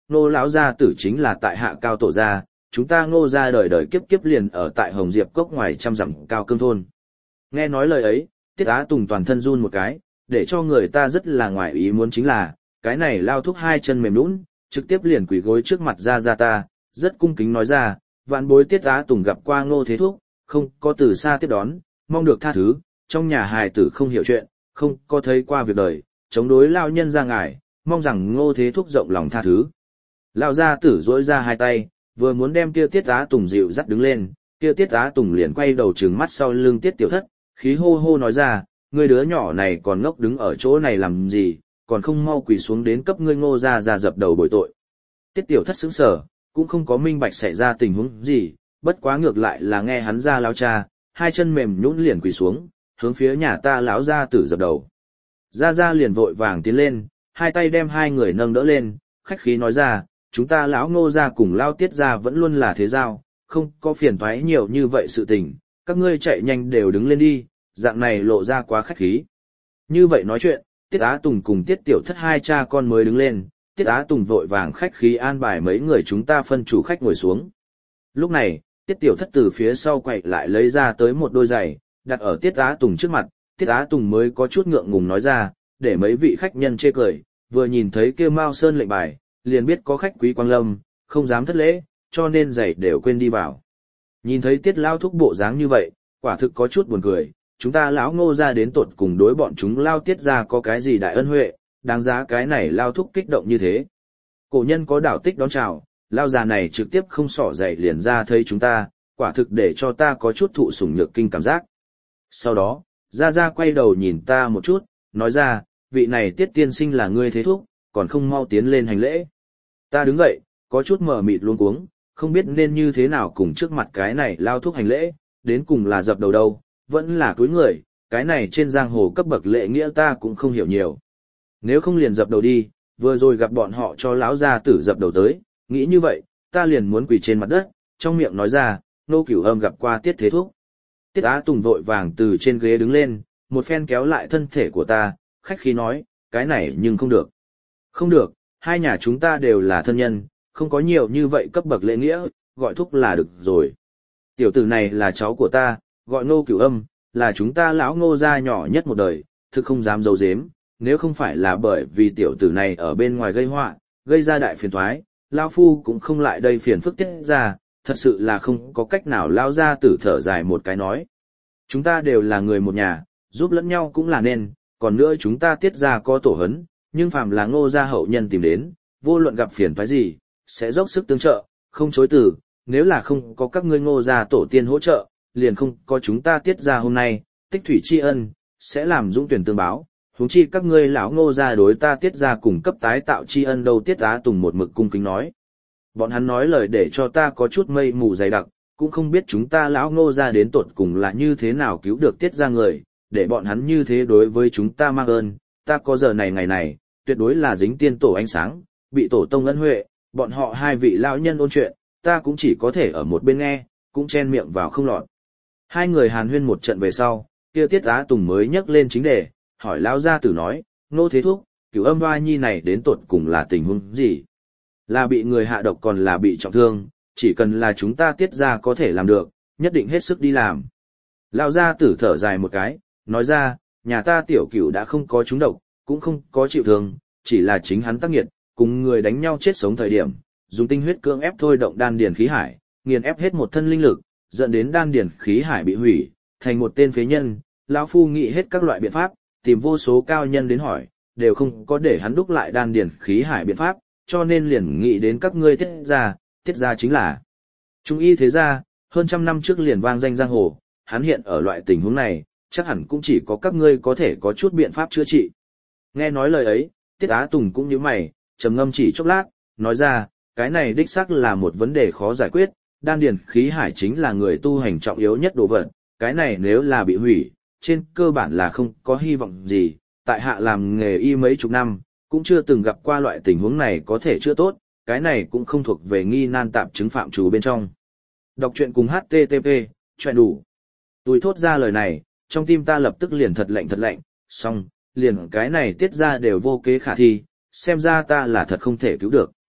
Ngô lão gia tử chính là tại hạ cao tổ gia, chúng ta Ngô gia đời đời kiếp kiếp liền ở tại Hồng Diệp cốc ngoài trăm dặm cao cương thôn. Nghe nói lời ấy, Tiết Á Tùng toàn thân run một cái, để cho người ta rất là ngoài ý muốn chính là, cái này lao thúc hai chân mềm nhũn, trực tiếp liền quỳ gối trước mặt ra ra ta, rất cung kính nói ra, vạn bối Tiết Á Tùng gặp qua Ngô Thế Thúc, không có từ xa tiếp đón, mong được tha thứ, trong nhà hài tử không hiểu chuyện, không có thấy qua việc đời, chống đối lao nhân ra ngài, mong rằng Ngô Thế Thúc rộng lòng tha thứ. Lao gia tử duỗi ra hai tay, vừa muốn đem kia Tiết Á Tùng dịu dắt đứng lên, kia Tiết Á Tùng liền quay đầu trừng mắt sau lưng Tiết Tiểu Thất, khí hô hô nói ra, ngươi đứa nhỏ này còn ngốc đứng ở chỗ này làm gì, còn không mau quỳ xuống đến cấp ngươi Ngô gia ra dập đầu bồi tội. Tiết Tiểu Thất sững sờ, cũng không có minh bạch xảy ra tình huống gì, bất quá ngược lại là nghe hắn ra lao cha, hai chân mềm nhũn liền quỳ xuống, hướng phía nhà ta lão gia tử dập đầu. Gia Gia liền vội vàng tiến lên, hai tay đem hai người nâng đỡ lên, khách khí nói ra, chúng ta lão Ngô gia cùng lao Tiết gia vẫn luôn là thế giao, không có phiền toái nhiều như vậy sự tình, các ngươi chạy nhanh đều đứng lên đi, dạng này lộ ra quá khách khí. Như vậy nói chuyện, Tiết Á Tùng cùng Tiết Tiểu Thất hai cha con mới đứng lên, Tiết Á Tùng vội vàng khách khí an bài mấy người chúng ta phân chủ khách ngồi xuống. Lúc này, Tiết Tiểu Thất từ phía sau quậy lại lấy ra tới một đôi giày, đặt ở Tiết Á Tùng trước mặt, Tiết Á Tùng mới có chút ngượng ngùng nói ra, để mấy vị khách nhân chê cười, vừa nhìn thấy kia Mao Sơn lệnh bài, liền biết có khách quý quang lâm, không dám thất lễ, cho nên giày đều quên đi vào. Nhìn thấy Tiết lao thúc bộ dáng như vậy, quả thực có chút buồn cười, chúng ta lão Ngô gia đến tột cùng đối bọn chúng lao Tiết gia có cái gì đại ân huệ, đáng giá cái này lao thúc kích động như thế. Cổ nhân có đảo tích đón chào, lao già này trực tiếp không xỏ giày liền ra thấy chúng ta, quả thực để cho ta có chút thụ sủng nhược kinh cảm giác. Sau đó, Gia Gia quay đầu nhìn ta một chút, nói ra, vị này Tiết tiên sinh là ngươi Thế Thúc, còn không mau tiến lên hành lễ. Ta đứng dậy, có chút mờ mịt luống cuống, không biết nên như thế nào cùng trước mặt cái này lao thúc hành lễ, đến cùng là dập đầu đâu, vẫn là cúi người, cái này trên giang hồ cấp bậc lễ nghĩa ta cũng không hiểu nhiều. Nếu không liền dập đầu đi, vừa rồi gặp bọn họ cho lão gia tử dập đầu tới, nghĩ như vậy, ta liền muốn quỳ trên mặt đất, trong miệng nói ra, Nô Cửu Âm gặp qua Tiết Thế Thúc. Tiết Á Tùng vội vàng từ trên ghế đứng lên, một phen kéo lại thân thể của ta, khách khí nói, cái này nhưng không được. Không được, hai nhà chúng ta đều là thân nhân, không có nhiều như vậy cấp bậc lễ nghĩa, gọi thúc là được rồi. Tiểu tử này là cháu của ta, gọi Nô Cửu Âm, là chúng ta lão Ngô gia nhỏ nhất một đời, thực không dám giấu giếm, nếu không phải là bởi vì tiểu tử này ở bên ngoài gây họa, gây ra đại phiền toái, lão phu cũng không lại đây phiền phức Tiết ra, thật sự là không có cách nào lao ra tử thở dài một cái nói. Chúng ta đều là người một nhà, giúp lẫn nhau cũng là nên, còn nữa chúng ta Tiết ra có tổ hấn, nhưng phàm là Ngô gia hậu nhân tìm đến, vô luận gặp phiền toái gì, sẽ dốc sức tương trợ, không chối từ, nếu là không có các ngươi Ngô gia tổ tiên hỗ trợ, liền không có chúng ta Tiết ra hôm nay, tích thủy tri ân, sẽ làm dũng tuyển tương báo. Huống chi các ngươi lão Ngô gia đối ta Tiết ra cùng cấp tái tạo tri ân đâu. Tiết Á Tùng một mực cung kính nói. Bọn hắn nói lời để cho ta có chút mây mù dày đặc, cũng không biết chúng ta lão Ngô gia đến tột cùng là như thế nào cứu được Tiết ra người, để bọn hắn như thế đối với chúng ta mang ơn, ta có giờ này ngày này, tuyệt đối là dính tiên tổ ánh sáng, bị tổ tông ân huệ, bọn họ hai vị lão nhân ôn chuyện, ta cũng chỉ có thể ở một bên nghe, cũng chen miệng vào không lọt. Hai người hàn huyên một trận về sau, kia Tiết Á Tùng mới nhắc lên chính đề, hỏi lão gia tử nói, Ngô Thế Thúc, Cửu Âm Hoa Nhi này đến tột cùng là tình huống gì? Là bị người hạ độc còn là bị trọng thương, chỉ cần là chúng ta Tiết ra có thể làm được, nhất định hết sức đi làm. Lão gia tử thở dài một cái, nói ra, nhà ta tiểu Cửu đã không có trúng độc, cũng không có chịu thương, chỉ là chính hắn tác nghiệt, cùng người đánh nhau chết sống thời điểm, dùng tinh huyết cưỡng ép thôi động đan điền khí hải, nghiền ép hết một thân linh lực, dẫn đến đan điền khí hải bị hủy, thành một tên phế nhân. Lão phu nghĩ hết các loại biện pháp, tìm vô số cao nhân đến hỏi, đều không có để hắn đúc lại đan điền khí hải biện pháp, cho nên liền nghĩ đến các ngươi Tiết gia. Tiết gia chính là trung y thế gia, hơn trăm năm trước liền vang danh giang hồ, hắn hiện ở loại tình huống này, chắc hẳn cũng chỉ có các ngươi có thể có chút biện pháp chữa trị. Nghe nói lời ấy, Tiết Á Tùng cũng nhíu mày, trầm ngâm chỉ chốc lát, nói ra, cái này đích xác là một vấn đề khó giải quyết, đan điền khí hải chính là người tu hành trọng yếu nhất đồ vật, cái này nếu là bị hủy, trên cơ bản là không có hy vọng gì, tại hạ làm nghề y mấy chục năm, cũng chưa từng gặp qua loại tình huống này có thể chữa tốt, cái này cũng không thuộc về nghi nan tạp chứng phạm trù bên trong. Đọc truyện cùng hát tê tê pê, chuyện đủ. Tôi thốt ra lời này, trong tim ta lập tức liền thật lạnh thật lạnh, xong, liền cái này Tiết ra đều vô kế khả thi, xem ra ta là thật không thể cứu được.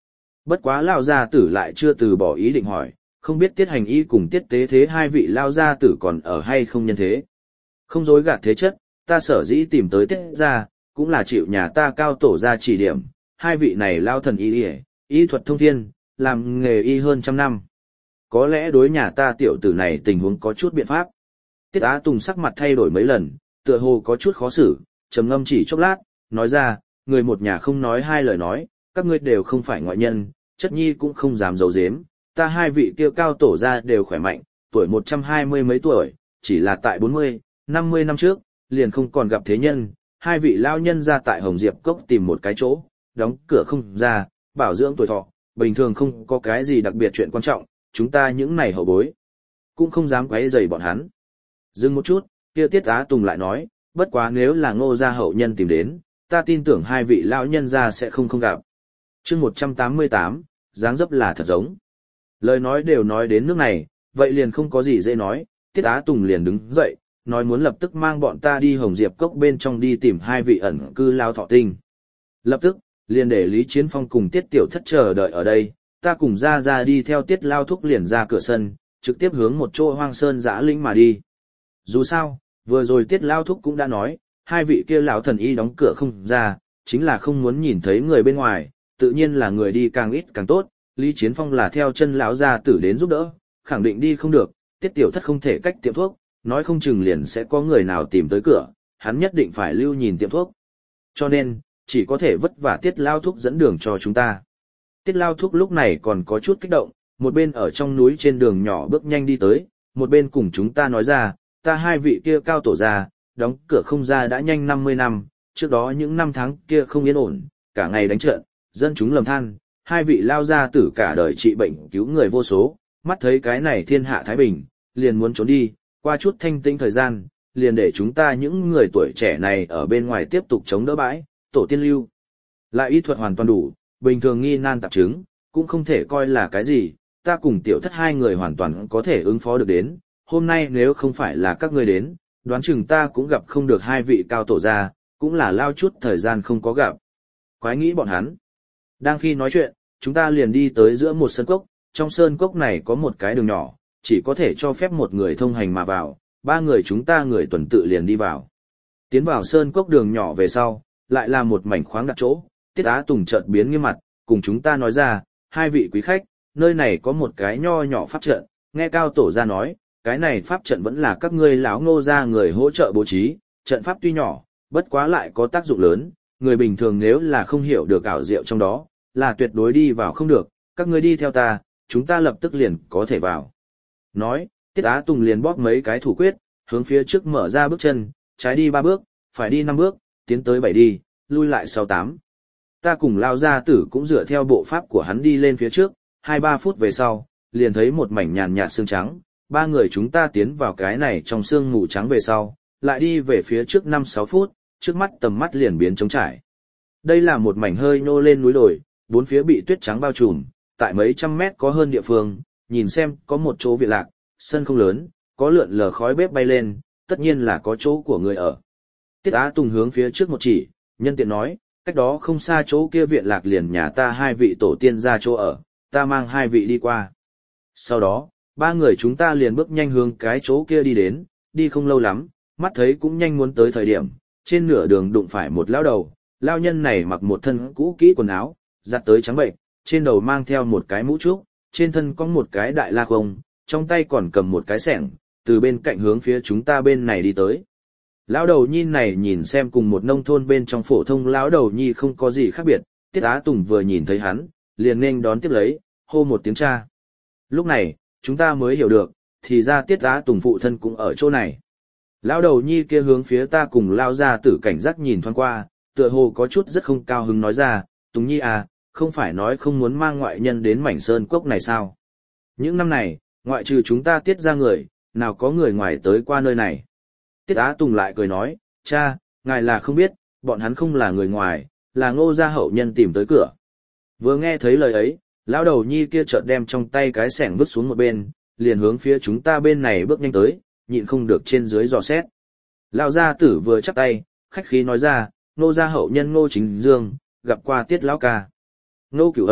Bất quá lao gia tử lại chưa từ bỏ ý định hỏi, không biết tiết hành y cùng tiết tế thế hai vị lao gia tử còn ở hay không nhân thế. Không dối gạt thế chất, ta sở dĩ tìm tới tiết gia, cũng là chịu nhà ta cao tổ ra chỉ điểm, hai vị này lao thần y y, y thuật thông thiên, làm nghề y hơn trăm năm. Có lẽ đối nhà ta tiểu tử này tình huống có chút biện pháp. Tiết Á Tùng sắc mặt thay đổi mấy lần, tựa hồ có chút khó xử, trầm ngâm chỉ chốc lát, nói ra, người một nhà không nói hai lời nói, các ngươi đều không phải ngoại nhân, chất nhi cũng không dám giấu giếm, ta hai vị kia cao tổ ra đều khỏe mạnh, tuổi một trăm hai mươi mấy tuổi, chỉ là tại bốn mươi, năm mươi năm trước, liền không còn gặp thế nhân, hai vị lao nhân ra tại Hồng Diệp Cốc tìm một cái chỗ, đóng cửa không ra, bảo dưỡng tuổi thọ, bình thường không có cái gì đặc biệt chuyện quan trọng, chúng ta những này hậu bối, cũng không dám quấy rầy bọn hắn. Dừng một chút, kia Tiết Á Tùng lại nói, bất quá nếu là Ngô gia hậu nhân tìm đến, ta tin tưởng hai vị lão nhân gia sẽ không không gặp. Chương một trăm tám mươi tám, dáng dấp là thật giống. Lời nói đều nói đến nước này, vậy liền không có gì dễ nói, Tiết Á Tùng liền đứng dậy, nói muốn lập tức mang bọn ta đi Hồng Diệp Cốc bên trong đi tìm hai vị ẩn cư lao thọ tinh. Lập tức, liền để Lý Chiến Phong cùng Tiết Tiểu Thất chờ đợi ở đây, ta cùng ra ra đi theo Tiết Lao Thúc liền ra cửa sân, trực tiếp hướng một chỗ hoang sơn dã lĩnh mà đi. Dù sao, vừa rồi Tiết Lao Thúc cũng đã nói, hai vị kia lão thần y đóng cửa không ra, chính là không muốn nhìn thấy người bên ngoài, tự nhiên là người đi càng ít càng tốt, Lý Chiến Phong là theo chân lão gia tử đến giúp đỡ, khẳng định đi không được, Tiết Tiểu Thất không thể cách tiệm thuốc, nói không chừng liền sẽ có người nào tìm tới cửa, hắn nhất định phải lưu nhìn tiệm thuốc. Cho nên, chỉ có thể vất vả Tiết Lao Thúc dẫn đường cho chúng ta. Tiết Lao Thúc lúc này còn có chút kích động, một bên ở trong núi trên đường nhỏ bước nhanh đi tới, một bên cùng chúng ta nói ra, ta hai vị kia cao tổ ra, đóng cửa không ra đã nhanh năm mươi năm, trước đó những năm tháng kia không yên ổn, cả ngày đánh trận, dân chúng lầm than, hai vị lao gia tử cả đời trị bệnh cứu người vô số, mắt thấy cái này thiên hạ thái bình, liền muốn trốn đi, qua chút thanh tĩnh thời gian, liền để chúng ta những người tuổi trẻ này ở bên ngoài tiếp tục chống đỡ bãi, tổ tiên lưu. Lại y thuật hoàn toàn đủ, bình thường nghi nan tạp chứng, cũng không thể coi là cái gì, ta cùng Tiểu Thất hai người hoàn toàn có thể ứng phó được đến, hôm nay nếu không phải là các ngươi đến, đoán chừng ta cũng gặp không được hai vị cao tổ gia, cũng là lao chút thời gian không có gặp. Quái nghĩ bọn hắn. Đang khi nói chuyện, chúng ta liền đi tới giữa một sơn cốc, trong sơn cốc này có một cái đường nhỏ, chỉ có thể cho phép một người thông hành mà vào, ba người chúng ta người tuần tự liền đi vào. Tiến vào sơn cốc đường nhỏ về sau, lại là một mảnh khoáng đặt chỗ, Tiết Á Tùng chợt biến nghiêm mặt, cùng chúng ta nói ra, hai vị quý khách, nơi này có một cái nho nhỏ pháp trận, nghe cao tổ ra nói, cái này pháp trận vẫn là các ngươi lão Ngô gia người hỗ trợ bố trí, trận pháp tuy nhỏ, bất quá lại có tác dụng lớn, người bình thường nếu là không hiểu được ảo diệu trong đó, là tuyệt đối đi vào không được, các ngươi đi theo ta, chúng ta lập tức liền có thể vào. Nói, Tiết Á Tùng liền bóp mấy cái thủ quyết, hướng phía trước mở ra bước chân, trái đi ba bước, phải đi năm bước, tiến tới bảy đi, lui lại sau tám. Ta cùng lao gia tử cũng dựa theo bộ pháp của hắn đi lên phía trước, hai ba phút về sau, liền thấy một mảnh nhàn nhạt sương trắng, ba người chúng ta tiến vào cái này trong sương mù trắng về sau, lại đi về phía trước năm sáu phút, trước mắt tầm mắt liền biến trống trải. Đây là một mảnh hơi nô lên núi đồi, bốn phía bị tuyết trắng bao trùm, tại mấy trăm mét có hơn địa phương, nhìn xem có một chỗ viện lạc, sân không lớn, có lượn lờ khói bếp bay lên, tất nhiên là có chỗ của người ở. Tiết Á Tùng hướng phía trước một chỉ, nhân tiện nói, cách đó không xa chỗ kia viện lạc liền nhà ta hai vị tổ tiên ra chỗ ở, ta mang hai vị đi qua. Sau đó, ba người chúng ta liền bước nhanh hướng cái chỗ kia đi đến, đi không lâu lắm, mắt thấy cũng nhanh muốn tới thời điểm, trên nửa đường đụng phải một lão đầu, lão nhân này mặc một thân cũ kỹ quần áo, giặt tới trắng bệnh, trên đầu mang theo một cái mũ trúc, trên thân có một cái đại la không, trong tay còn cầm một cái xẻng, từ bên cạnh hướng phía chúng ta bên này đi tới. Lão đầu nhi này nhìn xem cùng một nông thôn bên trong phổ thông lão đầu nhi không có gì khác biệt, Tiết Á Tùng vừa nhìn thấy hắn, liền nên đón tiếp lấy, hô một tiếng cha. Lúc này, chúng ta mới hiểu được, thì ra Tiết Á Tùng phụ thân cũng ở chỗ này. Lão đầu nhi kia hướng phía ta cùng lao ra tử cảnh giác nhìn thoáng qua, tựa hồ có chút rất không cao hứng nói ra, Tùng nhi à, không phải nói không muốn mang ngoại nhân đến mảnh sơn cốc này sao? Những năm này, ngoại trừ chúng ta Tiết ra người, nào có người ngoài tới qua nơi này. Tiết Á Tùng lại cười nói, cha, ngài là không biết, bọn hắn không là người ngoài, là Ngô gia hậu nhân tìm tới cửa. Vừa nghe thấy lời ấy, lão đầu nhi kia chợt đem trong tay cái xẻng vứt xuống một bên, liền hướng phía chúng ta bên này bước nhanh tới, nhịn không được trên dưới dò xét. Lão gia tử vừa chắp tay, khách khí nói ra, Ngô gia hậu nhân Ngô Chính Dương, gặp qua Tiết lão ca. Ngô Cửu Âm,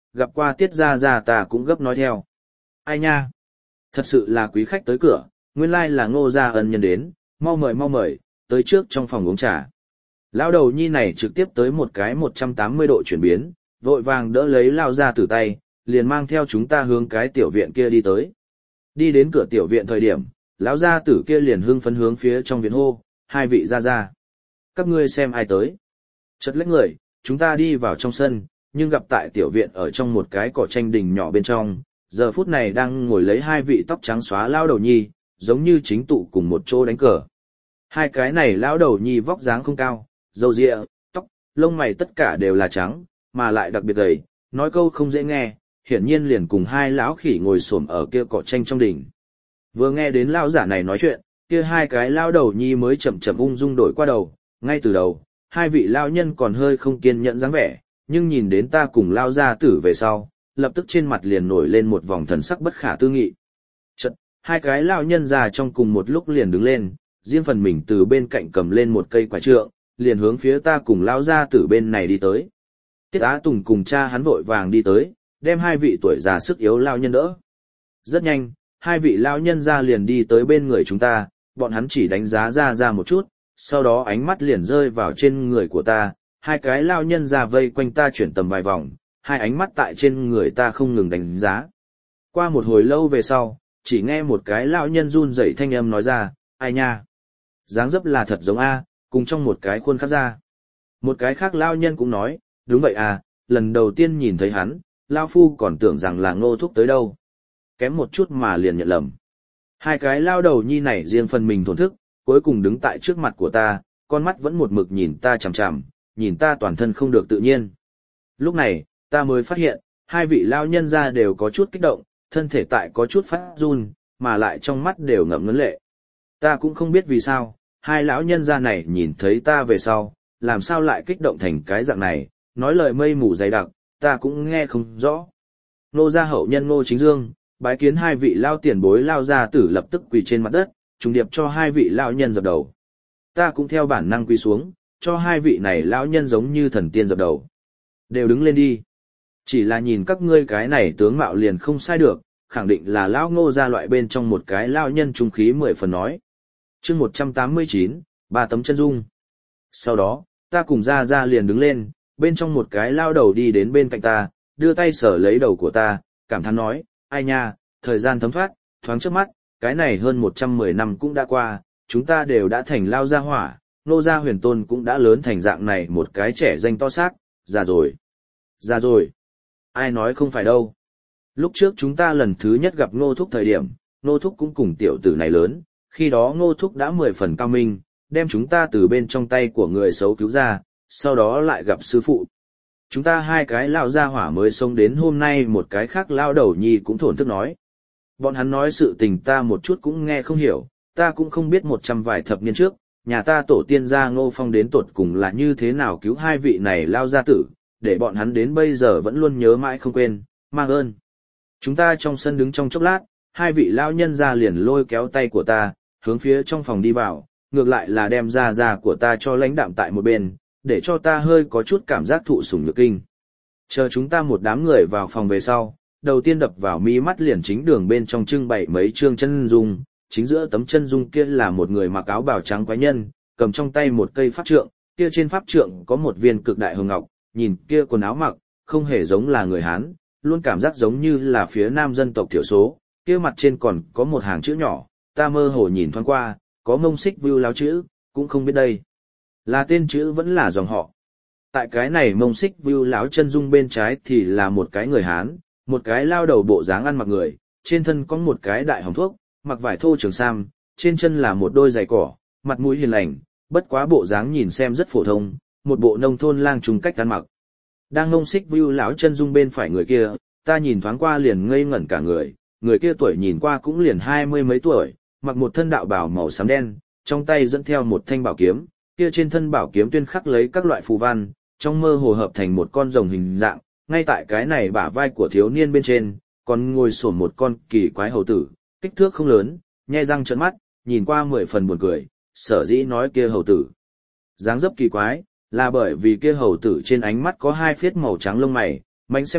gặp qua Tiết Gia Gia ta cũng gấp nói theo. Ai nha? Thật sự là quý khách tới cửa, nguyên lai là Ngô gia ân nhân đến, mau mời mau mời, tới trước trong phòng uống trà. Lão đầu nhi này trực tiếp tới một cái một trăm tám mươi độ chuyển biến, vội vàng đỡ lấy Lao gia tử tay, liền mang theo chúng ta hướng cái tiểu viện kia đi tới. Đi đến cửa tiểu viện thời điểm, lão gia tử kia liền hưng phấn hướng phía trong viện hô, hai vị gia gia. Các ngươi xem ai tới. Chật lách người, chúng ta đi vào trong sân, nhưng gặp tại tiểu viện ở trong một cái cỏ tranh đình nhỏ bên trong, giờ phút này đang ngồi lấy hai vị tóc trắng xóa lao đầu nhi, giống như chính tụ cùng một chỗ đánh cờ. Hai cái này lão đầu nhi vóc dáng không cao, râu ria, tóc, lông mày tất cả đều là trắng, mà lại đặc biệt gầy, nói câu không dễ nghe, hiển nhiên liền cùng hai lão khỉ ngồi xổm ở kia cỏ tranh trong đình. Vừa nghe đến lão giả này nói chuyện, kia hai cái lão đầu nhi mới chậm chậm ung dung đổi qua đầu, ngay từ đầu, hai vị lão nhân còn hơi không kiên nhẫn dáng vẻ, nhưng nhìn đến ta cùng lao gia tử về sau, lập tức trên mặt liền nổi lên một vòng thần sắc bất khả tư nghị. Chật, hai cái lão nhân già trong cùng một lúc liền đứng lên, riêng phần mình từ bên cạnh cầm lên một cây quả trượng, liền hướng phía ta cùng lao gia tử bên này đi tới. Tiết Á Tùng cùng cha hắn vội vàng đi tới, đem hai vị tuổi già sức yếu lao nhân đỡ. Rất nhanh, hai vị lao nhân ra liền đi tới bên người chúng ta, bọn hắn chỉ đánh giá ra ra một chút, sau đó ánh mắt liền rơi vào trên người của ta, hai cái lao nhân ra vây quanh ta chuyển tầm vài vòng, hai ánh mắt tại trên người ta không ngừng đánh giá. Qua một hồi lâu về sau, chỉ nghe một cái lao nhân run rẩy thanh âm nói ra, ai nha? Dáng dấp là thật giống A, cùng trong một cái khuôn khắc ra. Một cái khác lao nhân cũng nói, đúng vậy à, lần đầu tiên nhìn thấy hắn, lao phu còn tưởng rằng là Ngô Thúc tới đâu. Kém một chút mà liền nhận lầm. Hai cái lao đầu nhi này riêng phần mình thổn thức, cuối cùng đứng tại trước mặt của ta, con mắt vẫn một mực nhìn ta chằm chằm, nhìn ta toàn thân không được tự nhiên. Lúc này, ta mới phát hiện, hai vị lao nhân ra đều có chút kích động, thân thể tại có chút phát run, mà lại trong mắt đều ngậm ngấn lệ. Ta cũng không biết vì sao, hai lão nhân gia này nhìn thấy ta về sau, làm sao lại kích động thành cái dạng này, nói lời mây mù dày đặc, ta cũng nghe không rõ. Nô gia hậu nhân Ngô Chính Dương, bái kiến hai vị lao tiền bối lao gia tử lập tức quỳ trên mặt đất, trùng điệp cho hai vị lão nhân dập đầu. Ta cũng theo bản năng quỳ xuống, cho hai vị này lão nhân giống như thần tiên dập đầu. Đều đứng lên đi. Chỉ là nhìn các ngươi cái này tướng mạo liền không sai được, khẳng định là lão Ngô gia loại bên trong một cái lão nhân trung khí mười phần nói. Chương một trăm tám mươi chín, ba tấm chân dung. Sau đó, ta cùng Gia Gia liền đứng lên, bên trong một cái lao đầu đi đến bên cạnh ta, đưa tay sờ lấy đầu của ta, cảm thán nói, ai nha, thời gian thấm thoát, thoáng trước mắt, cái này hơn một trăm mười năm cũng đã qua, chúng ta đều đã thành lao gia hỏa, Ngô gia huyền tôn cũng đã lớn thành dạng này một cái trẻ danh to xác, già rồi. Già rồi. Ai nói không phải đâu. Lúc trước chúng ta lần thứ nhất gặp Ngô Thúc thời điểm, Ngô Thúc cũng cùng tiểu tử này lớn, khi đó Ngô Thúc đã mười phần cao minh, đem chúng ta từ bên trong tay của người xấu cứu ra, sau đó lại gặp sư phụ. Chúng ta hai cái lao gia hỏa mới sống đến hôm nay một cái khác lao đầu nhi cũng thổn thức nói. Bọn hắn nói sự tình ta một chút cũng nghe không hiểu, ta cũng không biết một trăm vài thập niên trước, nhà ta tổ tiên gia Ngô Phong đến tột cùng là như thế nào cứu hai vị này lao gia tử, để bọn hắn đến bây giờ vẫn luôn nhớ mãi không quên, mang ơn. Chúng ta trong sân đứng trong chốc lát, hai vị lao nhân ra liền lôi kéo tay của ta, hướng phía trong phòng đi vào, ngược lại là đem ra ra của ta cho lãnh đạm tại một bên, để cho ta hơi có chút cảm giác thụ sủng nhược kinh. Chờ chúng ta một đám người vào phòng về sau, đầu tiên đập vào mi mắt liền chính đường bên trong trưng bày mấy trương chân dung, chính giữa tấm chân dung kia là một người mặc áo bào trắng quái nhân, cầm trong tay một cây pháp trượng, kia trên pháp trượng có một viên cực đại hồng ngọc, nhìn kia quần áo mặc, không hề giống là người Hán, luôn cảm giác giống như là phía nam dân tộc thiểu số, kia mặt trên còn có một hàng chữ nhỏ, ta mơ hồ nhìn thoáng qua, có Mông Xích Vưu láo chữ, cũng không biết đây là tên chữ vẫn là dòng họ. Tại cái này Mông Xích Vưu láo chân dung bên trái thì là một cái người Hán, một cái lao đầu bộ dáng ăn mặc người, trên thân có một cái đại hồng thuốc, mặc vải thô trường sam, trên chân là một đôi giày cỏ, mặt mũi hiền lành, bất quá bộ dáng nhìn xem rất phổ thông, một bộ nông thôn lang trùng cách ăn mặc. Đang Mông Xích Vưu láo chân dung bên phải người kia, ta nhìn thoáng qua liền ngây ngẩn cả người, người kia tuổi nhìn qua cũng liền hai mươi mấy tuổi, mặc một thân đạo bào màu xám đen, trong tay dẫn theo một thanh bảo kiếm, kia trên thân bảo kiếm tuyên khắc lấy các loại phù văn, trong mơ hồ hợp thành một con rồng hình dạng, ngay tại cái này bả vai của thiếu niên bên trên, còn ngồi xổm một con kỳ quái hầu tử, kích thước không lớn, nhe răng trợn mắt, nhìn qua mười phần buồn cười, sở dĩ nói kia hầu tử dáng dấp kỳ quái, là bởi vì kia hầu tử trên ánh mắt có hai phiết màu trắng lông mày, mánh xem xét,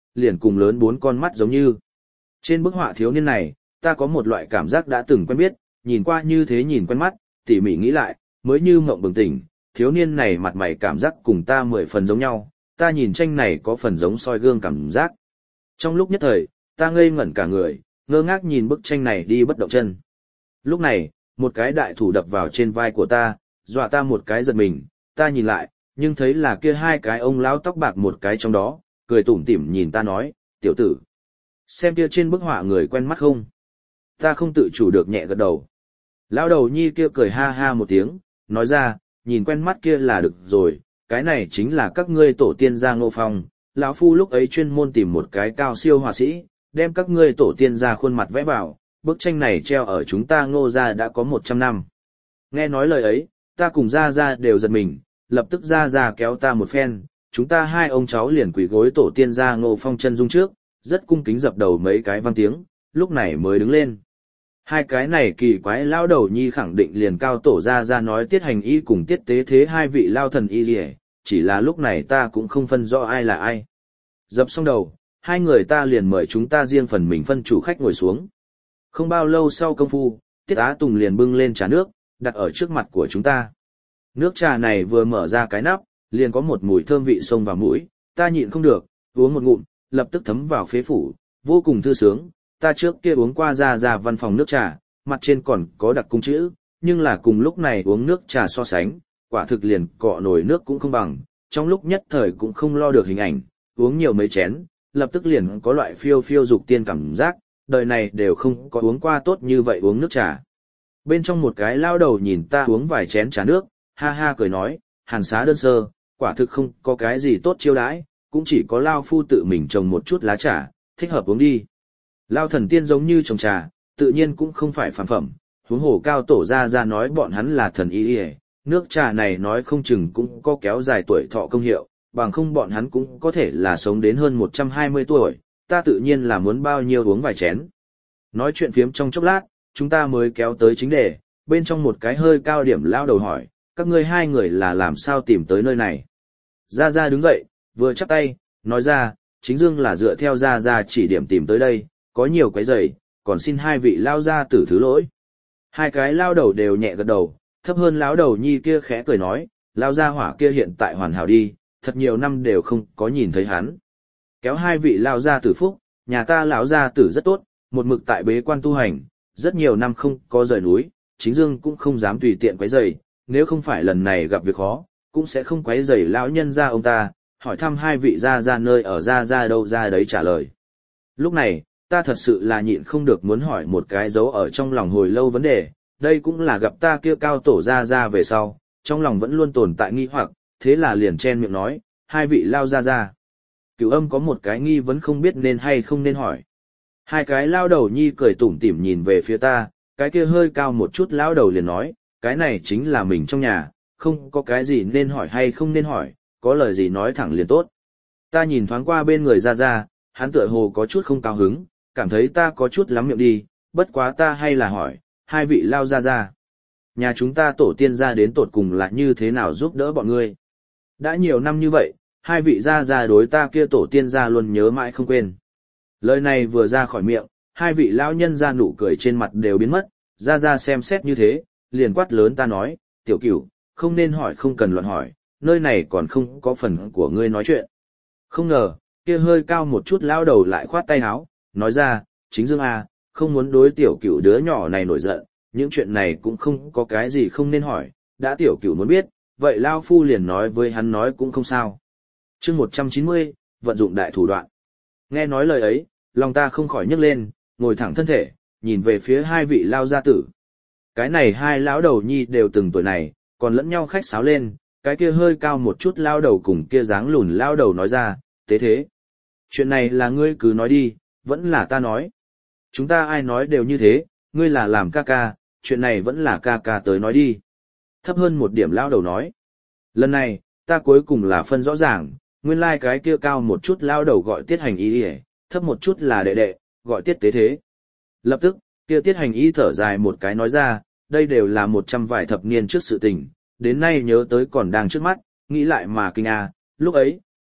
liền cùng lớn bốn con mắt giống như. Trên bức họa thiếu niên này, ta có một loại cảm giác đã từng quen biết, nhìn qua như thế nhìn quen mắt, tỉ mỉ nghĩ lại, mới như mộng bừng tỉnh, thiếu niên này mặt mày cảm giác cùng ta mười phần giống nhau, ta nhìn tranh này có phần giống soi gương cảm giác. Trong lúc nhất thời, ta ngây ngẩn cả người, ngơ ngác nhìn bức tranh này đi bất động chân. Lúc này, một cái đại thủ đập vào trên vai của ta, dọa ta một cái giật mình, ta nhìn lại, nhưng thấy là kia hai cái ông lão tóc bạc một cái trong đó, cười tủm tỉm nhìn ta nói, tiểu tử, xem kia trên bức họa người quen mắt không? Ta không tự chủ được nhẹ gật đầu. Lão đầu nhi kia cười ha ha một tiếng, nói ra, nhìn quen mắt kia là được rồi, cái này chính là các ngươi tổ tiên gia Ngô Phong, lão phu lúc ấy chuyên môn tìm một cái cao siêu họa sĩ, đem các ngươi tổ tiên gia khuôn mặt vẽ vào, bức tranh này treo ở chúng ta Ngô gia đã có một trăm năm. Nghe nói lời ấy, ta cùng Gia Gia đều giật mình, lập tức Gia Gia kéo ta một phen, chúng ta hai ông cháu liền quỳ gối tổ tiên gia Ngô Phong chân dung trước, rất cung kính dập đầu mấy cái vang tiếng, lúc này mới đứng lên. Hai cái này kỳ quái lao đầu nhi khẳng định liền cao tổ Gia Gia nói tiết hành y cùng tiết tế thế hai vị lao thần y gì, chỉ là lúc này ta cũng không phân rõ ai là ai. Dập xong đầu, hai người ta liền mời chúng ta riêng phần mình phân chủ khách ngồi xuống. Không bao lâu sau công phu, Tiết Á Tùng liền bưng lên trà nước, đặt ở trước mặt của chúng ta. Nước trà này vừa mở ra cái nắp, liền có một mùi thơm vị xông vào mũi, ta nhịn không được, uống một ngụm, lập tức thấm vào phế phủ, vô cùng thư sướng. Ta trước kia uống qua Gia Gia văn phòng nước trà, mặt trên còn có đặc cung chữ, nhưng là cùng lúc này uống nước trà so sánh, quả thực liền cọ nồi nước cũng không bằng, trong lúc nhất thời cũng không lo được hình ảnh, uống nhiều mấy chén, lập tức liền có loại phiêu phiêu dục tiên cảm giác, đời này đều không có uống qua tốt như vậy uống nước trà. Bên trong một cái lao đầu nhìn ta uống vài chén trà nước, ha ha cười nói, hàn xá đơn sơ, quả thực không có cái gì tốt chiêu đãi, cũng chỉ có lao phu tự mình trồng một chút lá trà, thích hợp uống đi. Lao thần tiên giống như trồng trà, tự nhiên cũng không phải phàm phẩm, huống hồ cao tổ Gia Gia nói bọn hắn là thần y y, nước trà này nói không chừng cũng có kéo dài tuổi thọ công hiệu, bằng không bọn hắn cũng có thể là sống đến hơn một trăm hai mươi tuổi, ta tự nhiên là muốn bao nhiêu uống vài chén. Nói chuyện phiếm trong chốc lát, chúng ta mới kéo tới chính đề, bên trong một cái hơi cao điểm lao đầu hỏi, các ngươi hai người là làm sao tìm tới nơi này. Gia Gia đứng dậy, vừa chắp tay, nói ra, chính dương là dựa theo Gia Gia chỉ điểm tìm tới đây, có nhiều cái giày, còn xin hai vị lao gia tử thứ lỗi. Hai cái lao đầu đều nhẹ gật đầu, thấp hơn lão đầu nhi kia khẽ cười nói, lao gia hỏa kia hiện tại hoàn hảo đi, thật nhiều năm đều không có nhìn thấy hắn. Kéo hai vị lao gia tử phúc, nhà ta lão gia tử rất tốt, một mực tại bế quan tu hành, rất nhiều năm không có rời núi, chính dương cũng không dám tùy tiện quấy rầy, nếu không phải lần này gặp việc khó, cũng sẽ không quấy rầy lão nhân gia ông ta, hỏi thăm hai vị gia gia nơi ở gia gia đâu ra đấy trả lời. Lúc này, ta thật sự là nhịn không được muốn hỏi một cái dấu ở trong lòng hồi lâu vấn đề, đây cũng là gặp ta kia cao tổ gia gia về sau, trong lòng vẫn luôn tồn tại nghi hoặc, thế là liền chen miệng nói, hai vị lao gia gia. Cửu Âm có một cái nghi vấn không biết nên hay không nên hỏi. Hai cái lao đầu nhi cười tủm tỉm nhìn về phía ta, cái kia hơi cao một chút lao đầu liền nói, cái này chính là mình trong nhà, không có cái gì nên hỏi hay không nên hỏi, có lời gì nói thẳng liền tốt. Ta nhìn thoáng qua bên người gia gia, hắn tựa hồ có chút không cao hứng, cảm thấy ta có chút lắm miệng đi, bất quá ta hay là hỏi, hai vị lao gia gia. Nhà chúng ta tổ tiên gia đến tột cùng là như thế nào giúp đỡ bọn ngươi. Đã nhiều năm như vậy, hai vị gia gia đối ta kia tổ tiên gia luôn nhớ mãi không quên. Lời này vừa ra khỏi miệng, hai vị lão nhân gia nụ cười trên mặt đều biến mất, gia gia xem xét như thế, liền quát lớn ta nói, tiểu cửu, không nên hỏi không cần luận hỏi, nơi này còn không có phần của ngươi nói chuyện. Không ngờ, kia hơi cao một chút lão đầu lại khoát tay áo, nói ra, chính dương à, không muốn đối tiểu cửu đứa nhỏ này nổi giận, những chuyện này cũng không có cái gì không nên hỏi, đã tiểu cửu muốn biết, vậy lao phu liền nói với hắn nói cũng không sao. Chương một trăm chín mươi, vận dụng đại thủ đoạn. Nghe nói lời ấy, lòng ta không khỏi nhấc lên, ngồi thẳng thân thể, nhìn về phía hai vị lao gia tử. Cái này hai lão đầu nhi đều từng tuổi này, còn lẫn nhau khách sáo lên, cái kia hơi cao một chút lao đầu cùng kia dáng lùn lao đầu nói ra, thế thế. Chuyện này là ngươi cứ nói đi, vẫn là ta nói. Chúng ta ai nói đều như thế, ngươi là làm ca ca, chuyện này vẫn là ca ca tới nói đi. Thấp hơn một điểm lao đầu nói. Lần này, ta cuối cùng là phân rõ ràng, nguyên lai like cái kia cao một chút lao đầu gọi tiết hành y đi, thấp một chút là đệ đệ, gọi tiết tế thế. Lập tức, kia tiết hành y thở dài một cái nói ra, đây đều là một trăm vài thập niên trước sự tình, đến nay nhớ tới còn đang trước mắt, nghĩ lại mà kinh a, lúc ấy,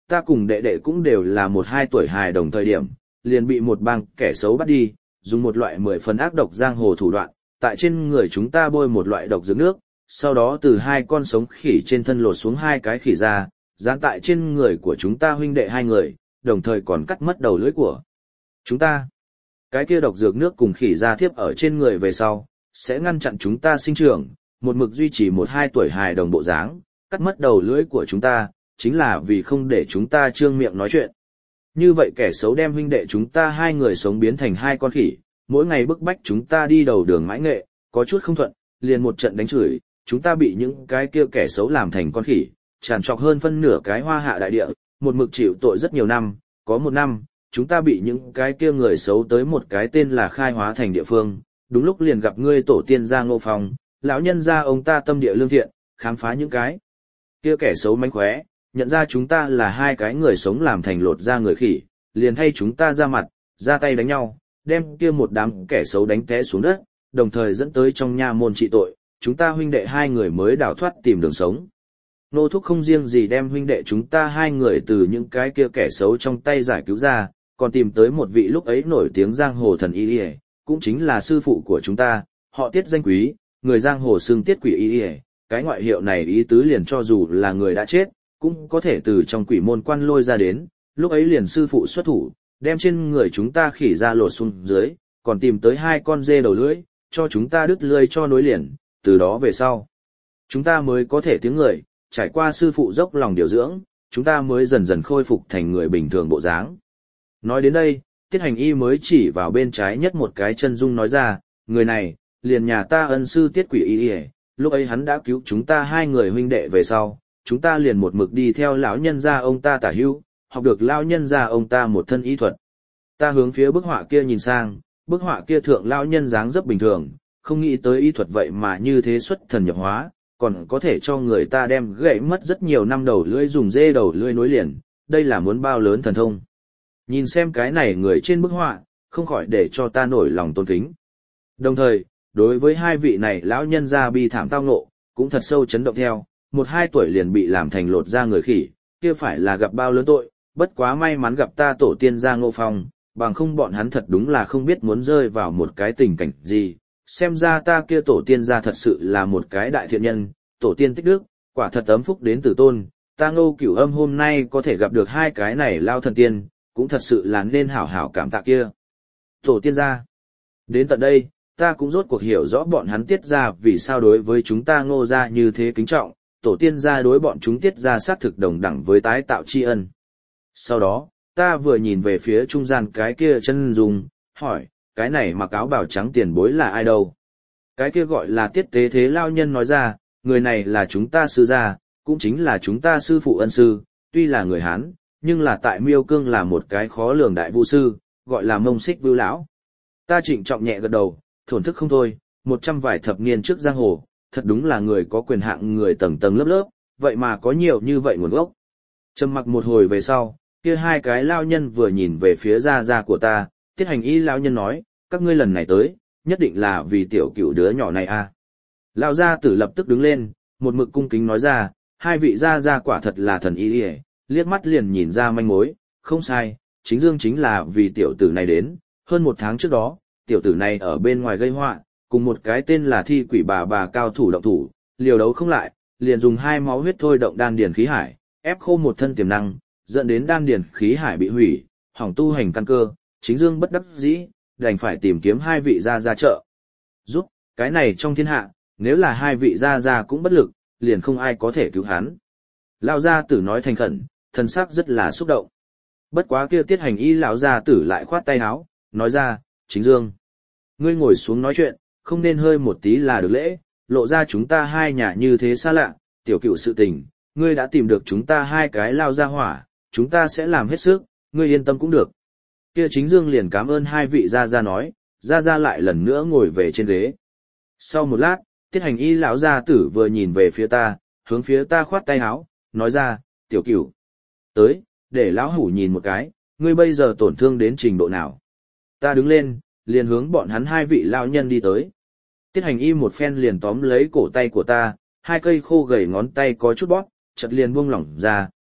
ta cùng đệ đệ cũng đều là một hai tuổi hài đồng thời điểm, liền bị một bang kẻ xấu bắt đi, dùng một loại mười phần ác độc giang hồ thủ đoạn, tại trên người chúng ta bôi một loại độc dược nước, sau đó từ hai con sống khỉ trên thân lột xuống hai cái khỉ ra, dán tại trên người của chúng ta huynh đệ hai người, đồng thời còn cắt mất đầu lưỡi của chúng ta. Cái kia độc dược nước cùng khỉ ra thiếp ở trên người về sau, sẽ ngăn chặn chúng ta sinh trưởng, một mực duy trì một hai tuổi hài đồng bộ dáng, cắt mất đầu lưỡi của chúng ta, chính là vì không để chúng ta trương miệng nói chuyện. Như vậy kẻ xấu đem huynh đệ chúng ta hai người sống biến thành hai con khỉ, mỗi ngày bức bách chúng ta đi đầu đường mãi nghệ, có chút không thuận, liền một trận đánh chửi, chúng ta bị những cái kia kẻ xấu làm thành con khỉ, tràn trọc hơn phân nửa cái hoa hạ đại địa, một mực chịu tội rất nhiều năm, có một năm, chúng ta bị những cái kia người xấu tới một cái tên là Khai Hóa Thành địa phương, đúng lúc liền gặp ngươi tổ tiên gia Ngô Phong, lão nhân gia ông ta tâm địa lương thiện, khám phá những cái kia kẻ xấu mánh khóe, nhận ra chúng ta là hai cái người sống làm thành lột da người khỉ, liền thay chúng ta ra mặt, ra tay đánh nhau, đem kia một đám kẻ xấu đánh té xuống đất, đồng thời dẫn tới trong nha môn trị tội, chúng ta huynh đệ hai người mới đào thoát tìm đường sống. Nô Thúc không riêng gì đem huynh đệ chúng ta hai người từ những cái kia kẻ xấu trong tay giải cứu ra, còn tìm tới một vị lúc ấy nổi tiếng giang hồ thần y y, cũng chính là sư phụ của chúng ta, họ Tiết danh quý, người giang hồ xưng Tiết Quỷ y y, cái ngoại hiệu này ý tứ liền cho dù là người đã chết, cũng có thể từ trong quỷ môn quan lôi ra đến, lúc ấy liền sư phụ xuất thủ, đem trên người chúng ta khỉ ra lột xuống dưới, còn tìm tới hai con dê đầu lưỡi, cho chúng ta đứt lưỡi cho nối liền, từ đó về sau. Chúng ta mới có thể tiếng người, trải qua sư phụ dốc lòng điều dưỡng, chúng ta mới dần dần khôi phục thành người bình thường bộ dáng. Nói đến đây, Tiết Hành Y mới chỉ vào bên trái nhất một cái chân dung nói ra, người này, liền nhà ta ân sư Tiết Quỷ Y Y, lúc ấy hắn đã cứu chúng ta hai người huynh đệ về sau, chúng ta liền một mực đi theo lão nhân gia ông ta tả hữu, học được lão nhân gia ông ta một thân y thuật. Ta hướng phía bức họa kia nhìn sang, bức họa kia thượng lão nhân dáng dấp bình thường, không nghĩ tới y thuật vậy mà như thế xuất thần nhập hóa, còn có thể cho người ta đem gãy mất rất nhiều năm đầu lưỡi dùng dê đầu lưỡi nối liền, đây là muốn bao lớn thần thông. Nhìn xem cái này người trên bức họa, không khỏi để cho ta nổi lòng tôn kính. Đồng thời, đối với hai vị này lão nhân gia bi thảm tao ngộ, cũng thật sâu chấn động theo, một hai tuổi liền bị làm thành lột da người khỉ, kia phải là gặp bao lớn tội, bất quá may mắn gặp ta tổ tiên gia Ngô Phong, bằng không bọn hắn thật đúng là không biết muốn rơi vào một cái tình cảnh gì. Xem ra ta kia tổ tiên gia thật sự là một cái đại thiện nhân, tổ tiên tích đức, quả thật ấm phúc đến từ tôn, ta Ngô Cửu Âm hôm nay có thể gặp được hai cái này lao thần tiên, cũng thật sự là nên hảo hảo cảm tạ kia. Tổ tiên gia. Đến tận đây, ta cũng rốt cuộc hiểu rõ bọn hắn Tiết gia vì sao đối với chúng ta Ngô gia như thế kính trọng, tổ tiên gia đối bọn chúng Tiết gia sát thực đồng đẳng với tái tạo tri ân. Sau đó, ta vừa nhìn về phía trung gian cái kia chân dung, hỏi, cái này mặc áo bào trắng tiền bối là ai đâu? Cái kia gọi là Tiết Tế Thế lao nhân nói ra, người này là chúng ta sư gia, cũng chính là chúng ta sư phụ ân sư, tuy là người Hán, nhưng là tại Miêu Cương là một cái khó lường đại vu sư, gọi là Mông Xích Vưu lão. Ta trịnh trọng nhẹ gật đầu, thổn thức không thôi, một trăm vài thập niên trước giang hồ, thật đúng là người có quyền hạng người tầng tầng lớp lớp, vậy mà có nhiều như vậy nguồn gốc. Trầm mặc một hồi về sau, kia hai cái lao nhân vừa nhìn về phía gia gia của ta, Tiết Hành Y lao nhân nói, các ngươi lần này tới, nhất định là vì tiểu cửu đứa nhỏ này à. Lão gia tử lập tức đứng lên, một mực cung kính nói ra, hai vị gia gia quả thật là thần y y, liếc mắt liền nhìn ra manh mối, không sai, chính dương chính là vì tiểu tử này đến, hơn một tháng trước đó, tiểu tử này ở bên ngoài gây họa, cùng một cái tên là Thi Quỷ bà bà cao thủ động thủ, liều đấu không lại, liền dùng hai máu huyết thôi động đan điền khí hải, ép khô một thân tiềm năng, dẫn đến đan điền khí hải bị hủy, hỏng tu hành căn cơ, chính dương bất đắc dĩ, đành phải tìm kiếm hai vị gia gia trợ giúp, cái này trong thiên hạ, nếu là hai vị gia gia cũng bất lực, liền không ai có thể cứu hắn. Lão gia tử nói thành khẩn, thân sắc rất là xúc động. Bất quá kia Tiết Hành Y lão gia tử lại khoát tay áo, nói ra, chính dương, ngươi ngồi xuống nói chuyện, không nên hơi một tí là được lễ, lộ ra chúng ta hai nhà như thế xa lạ, tiểu cựu sự tình, ngươi đã tìm được chúng ta hai cái lao ra hỏa, chúng ta sẽ làm hết sức, ngươi yên tâm cũng được. Kia chính dương liền cảm ơn hai vị gia gia nói, gia gia lại lần nữa ngồi về trên ghế. Sau một lát, Tiết Hành Y lão gia tử vừa nhìn về phía ta, hướng phía ta khoát tay áo, nói ra, tiểu cửu, tới, để lão hủ nhìn một cái, ngươi bây giờ tổn thương đến trình độ nào. Ta đứng lên, liền hướng bọn hắn hai vị lão nhân đi tới. Tiết Hành Y một phen liền tóm lấy cổ tay của ta, hai cây khô gầy ngón tay có chút bóp, chợt liền buông lỏng ra,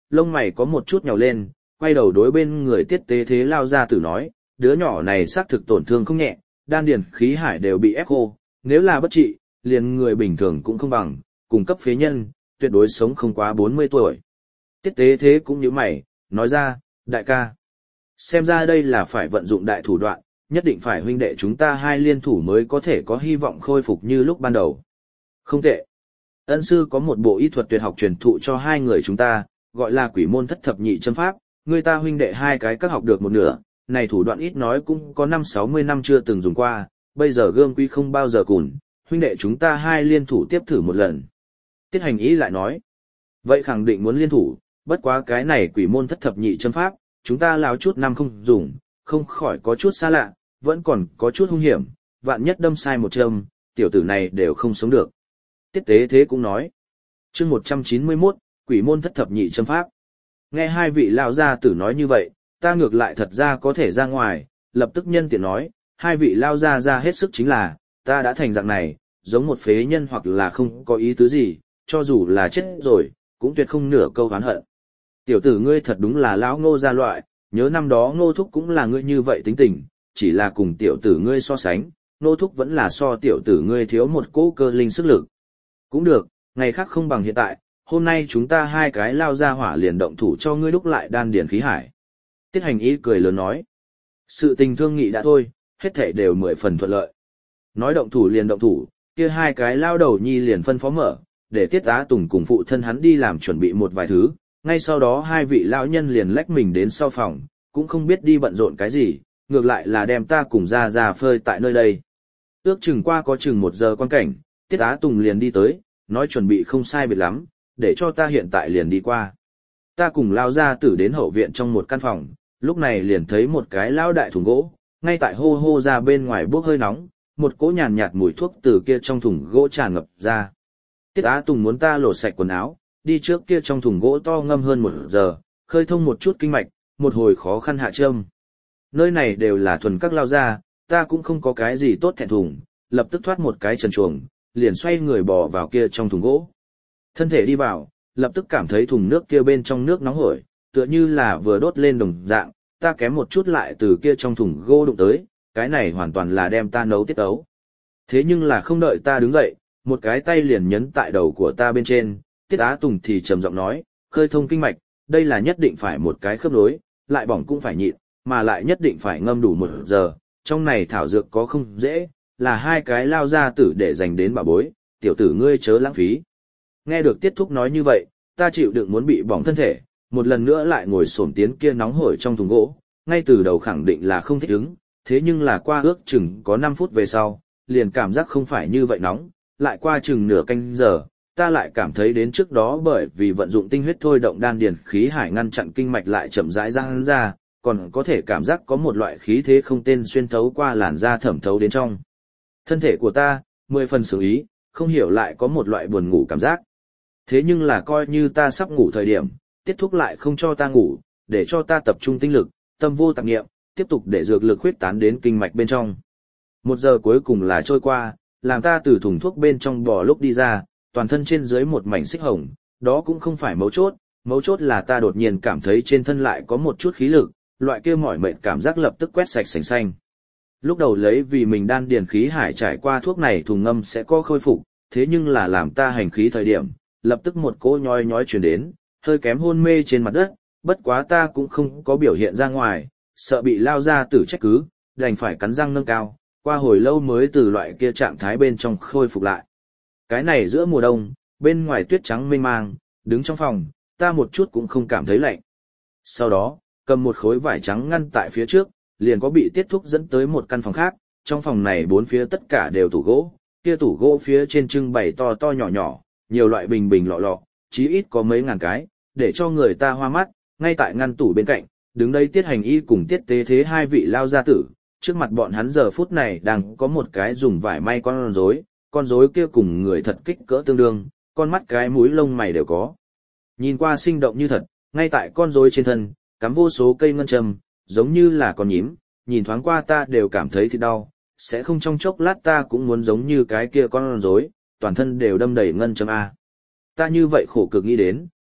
lông mày có một chút nhào lên, quay đầu đối bên người Tiết Tế Thế lao ra tử nói, đứa nhỏ này xác thực tổn thương không nhẹ, đan điền khí hải đều bị ép khô, nếu là bất trị, liền người bình thường cũng không bằng, cùng cấp phế nhân, tuyệt đối sống không quá bốn mươi tuổi. Tiết Tế Thế cũng như mày, nói ra, đại ca, xem ra đây là phải vận dụng đại thủ đoạn, nhất định phải huynh đệ chúng ta hai liên thủ mới có thể có hy vọng khôi phục như lúc ban đầu. Không tệ. Ân sư có một bộ y thuật tuyệt học truyền thụ cho hai người chúng ta, gọi là quỷ môn thất thập nhị châm pháp, người ta huynh đệ hai cái các học được một nửa, này thủ đoạn ít nói cũng có năm sáu mươi năm chưa từng dùng qua, bây giờ gươm quý không bao giờ cùn, huynh đệ chúng ta hai liên thủ tiếp thử một lần. Tiết Hành Ý lại nói, vậy khẳng định muốn liên thủ, bất quá cái này quỷ môn thất thập nhị châm pháp, chúng ta lao chút năm không dùng, không khỏi có chút xa lạ, vẫn còn có chút hung hiểm, vạn nhất đâm sai một châm, tiểu tử này đều không sống được. Tiết Tế Thế cũng nói, chương một trăm chín mươi mốt, quỷ môn thất thập nhị châm pháp. Nghe hai vị lao gia tử nói như vậy, ta ngược lại thật ra có thể ra ngoài, lập tức nhân tiện nói, hai vị lao gia ra hết sức chính là, ta đã thành dạng này, giống một phế nhân hoặc là không có ý tứ gì, cho dù là chết rồi, cũng tuyệt không nửa câu oán hận. Tiểu tử ngươi thật đúng là lão Ngô gia loại, nhớ năm đó Ngô thúc cũng là ngươi như vậy tính tình, chỉ là cùng tiểu tử ngươi so sánh, Ngô thúc vẫn là so tiểu tử ngươi thiếu một cỗ cơ linh sức lực. Cũng được, ngày khác không bằng hiện tại, hôm nay chúng ta hai cái lao ra hỏa liền động thủ cho ngươi đúc lại đan điển khí hải. Tiết Hành Ý cười lớn nói, sự tình thương nghị đã thôi, hết thảy đều mười phần thuận lợi. Nói động thủ liền động thủ, kia hai cái lao đầu nhi liền phân phó mở, để Tiết Á Tùng cùng phụ thân hắn đi làm chuẩn bị một vài thứ, ngay sau đó hai vị lão nhân liền lách mình đến sau phòng, cũng không biết đi bận rộn cái gì, ngược lại là đem ta cùng ra ra phơi tại nơi đây. Ước chừng qua có chừng một giờ quan cảnh, Tiết Á Tùng liền đi tới, nói chuẩn bị không sai biệt lắm, để cho ta hiện tại liền đi qua. Ta cùng lao ra tử đến hậu viện trong một căn phòng, lúc này liền thấy một cái lao đại thùng gỗ, ngay tại hô hô ra bên ngoài bốc hơi nóng, một cỗ nhàn nhạt mùi thuốc từ kia trong thùng gỗ tràn ngập ra. Tiết Á Tùng muốn ta lột sạch quần áo, đi trước kia trong thùng gỗ to ngâm hơn một giờ, khơi thông một chút kinh mạch, một hồi khó khăn hạ châm. Nơi này đều là thuần các lao ra, ta cũng không có cái gì tốt thẹn thùng, lập tức thoát một cái trần chuồng, liền xoay người bò vào kia trong thùng gỗ. Thân thể đi vào, lập tức cảm thấy thùng nước kia bên trong nước nóng hổi, tựa như là vừa đốt lên đồng dạng, ta kém một chút lại từ kia trong thùng gỗ đụng tới, cái này hoàn toàn là đem ta nấu tiết ấu. Thế nhưng là không đợi ta đứng dậy, một cái tay liền nhấn tại đầu của ta bên trên, Tiết Á Tùng thì trầm giọng nói, khơi thông kinh mạch, đây là nhất định phải một cái khớp nối, lại bỏng cũng phải nhịn, mà lại nhất định phải ngâm đủ một giờ, trong này thảo dược có không dễ, là hai cái lao ra tử để dành đến bà bối, tiểu tử ngươi chớ lãng phí. Nghe được Tiết Thúc nói như vậy, ta chịu đựng muốn bị bỏng thân thể, một lần nữa lại ngồi xổm tiến kia nóng hổi trong thùng gỗ, ngay từ đầu khẳng định là không thích ứng, thế nhưng là qua ước chừng có năm phút về sau, liền cảm giác không phải như vậy nóng, lại qua chừng nửa canh giờ, ta lại cảm thấy đến trước đó bởi vì vận dụng tinh huyết thôi động đan điền khí hải ngăn chặn kinh mạch lại chậm rãi ra ra, còn có thể cảm giác có một loại khí thế không tên xuyên thấu qua làn da thẩm thấu đến trong. Thân thể của ta, mười phần xử ý, không hiểu lại có một loại buồn ngủ cảm giác. Thế nhưng là coi như ta sắp ngủ thời điểm, Tiết Thúc lại không cho ta ngủ, để cho ta tập trung tinh lực, tâm vô tạp niệm, tiếp tục để dược lực huyết tán đến kinh mạch bên trong. Một giờ cuối cùng là trôi qua, làm ta từ thùng thuốc bên trong bò lúc đi ra, toàn thân trên dưới một mảnh xích hồng, đó cũng không phải mấu chốt, mấu chốt là ta đột nhiên cảm thấy trên thân lại có một chút khí lực, loại kia mỏi mệt cảm giác lập tức quét sạch sành xanh. Lúc đầu lấy vì mình đan điền khí hải trải qua thuốc này thùng ngâm sẽ có khôi phục, thế nhưng là làm ta hành khí thời điểm, lập tức một cỗ nhói nhói truyền đến, hơi kém hôn mê trên mặt đất, bất quá ta cũng không có biểu hiện ra ngoài, sợ bị lao ra tử trách cứ, đành phải cắn răng nâng cao, qua hồi lâu mới từ loại kia trạng thái bên trong khôi phục lại. Cái này giữa mùa đông, bên ngoài tuyết trắng mênh mang, đứng trong phòng, ta một chút cũng không cảm thấy lạnh. Sau đó, cầm một khối vải trắng ngăn tại phía trước, liền có bị Tiết Thúc dẫn tới một căn phòng khác, trong phòng này bốn phía tất cả đều tủ gỗ, kia tủ gỗ phía trên trưng bày to to nhỏ nhỏ, nhiều loại bình bình lọ lọ, chí ít có mấy ngàn cái, để cho người ta hoa mắt, ngay tại ngăn tủ bên cạnh, đứng đây Tiết Hành Y cùng Tiết Tế Thế hai vị lao gia tử, trước mặt bọn hắn giờ phút này đang có một cái dùng vải may con rối, con rối kia cùng người thật kích cỡ tương đương, con mắt cái mũi lông mày đều có. Nhìn qua sinh động như thật, ngay tại con rối trên thân, cắm vô số cây ngân châm, giống như là con nhím, nhìn thoáng qua ta đều cảm thấy thịt đau, sẽ không trong chốc lát ta cũng muốn giống như cái kia con rối, toàn thân đều đâm đầy ngân châm A. Ta như vậy khổ cực nghĩ đến,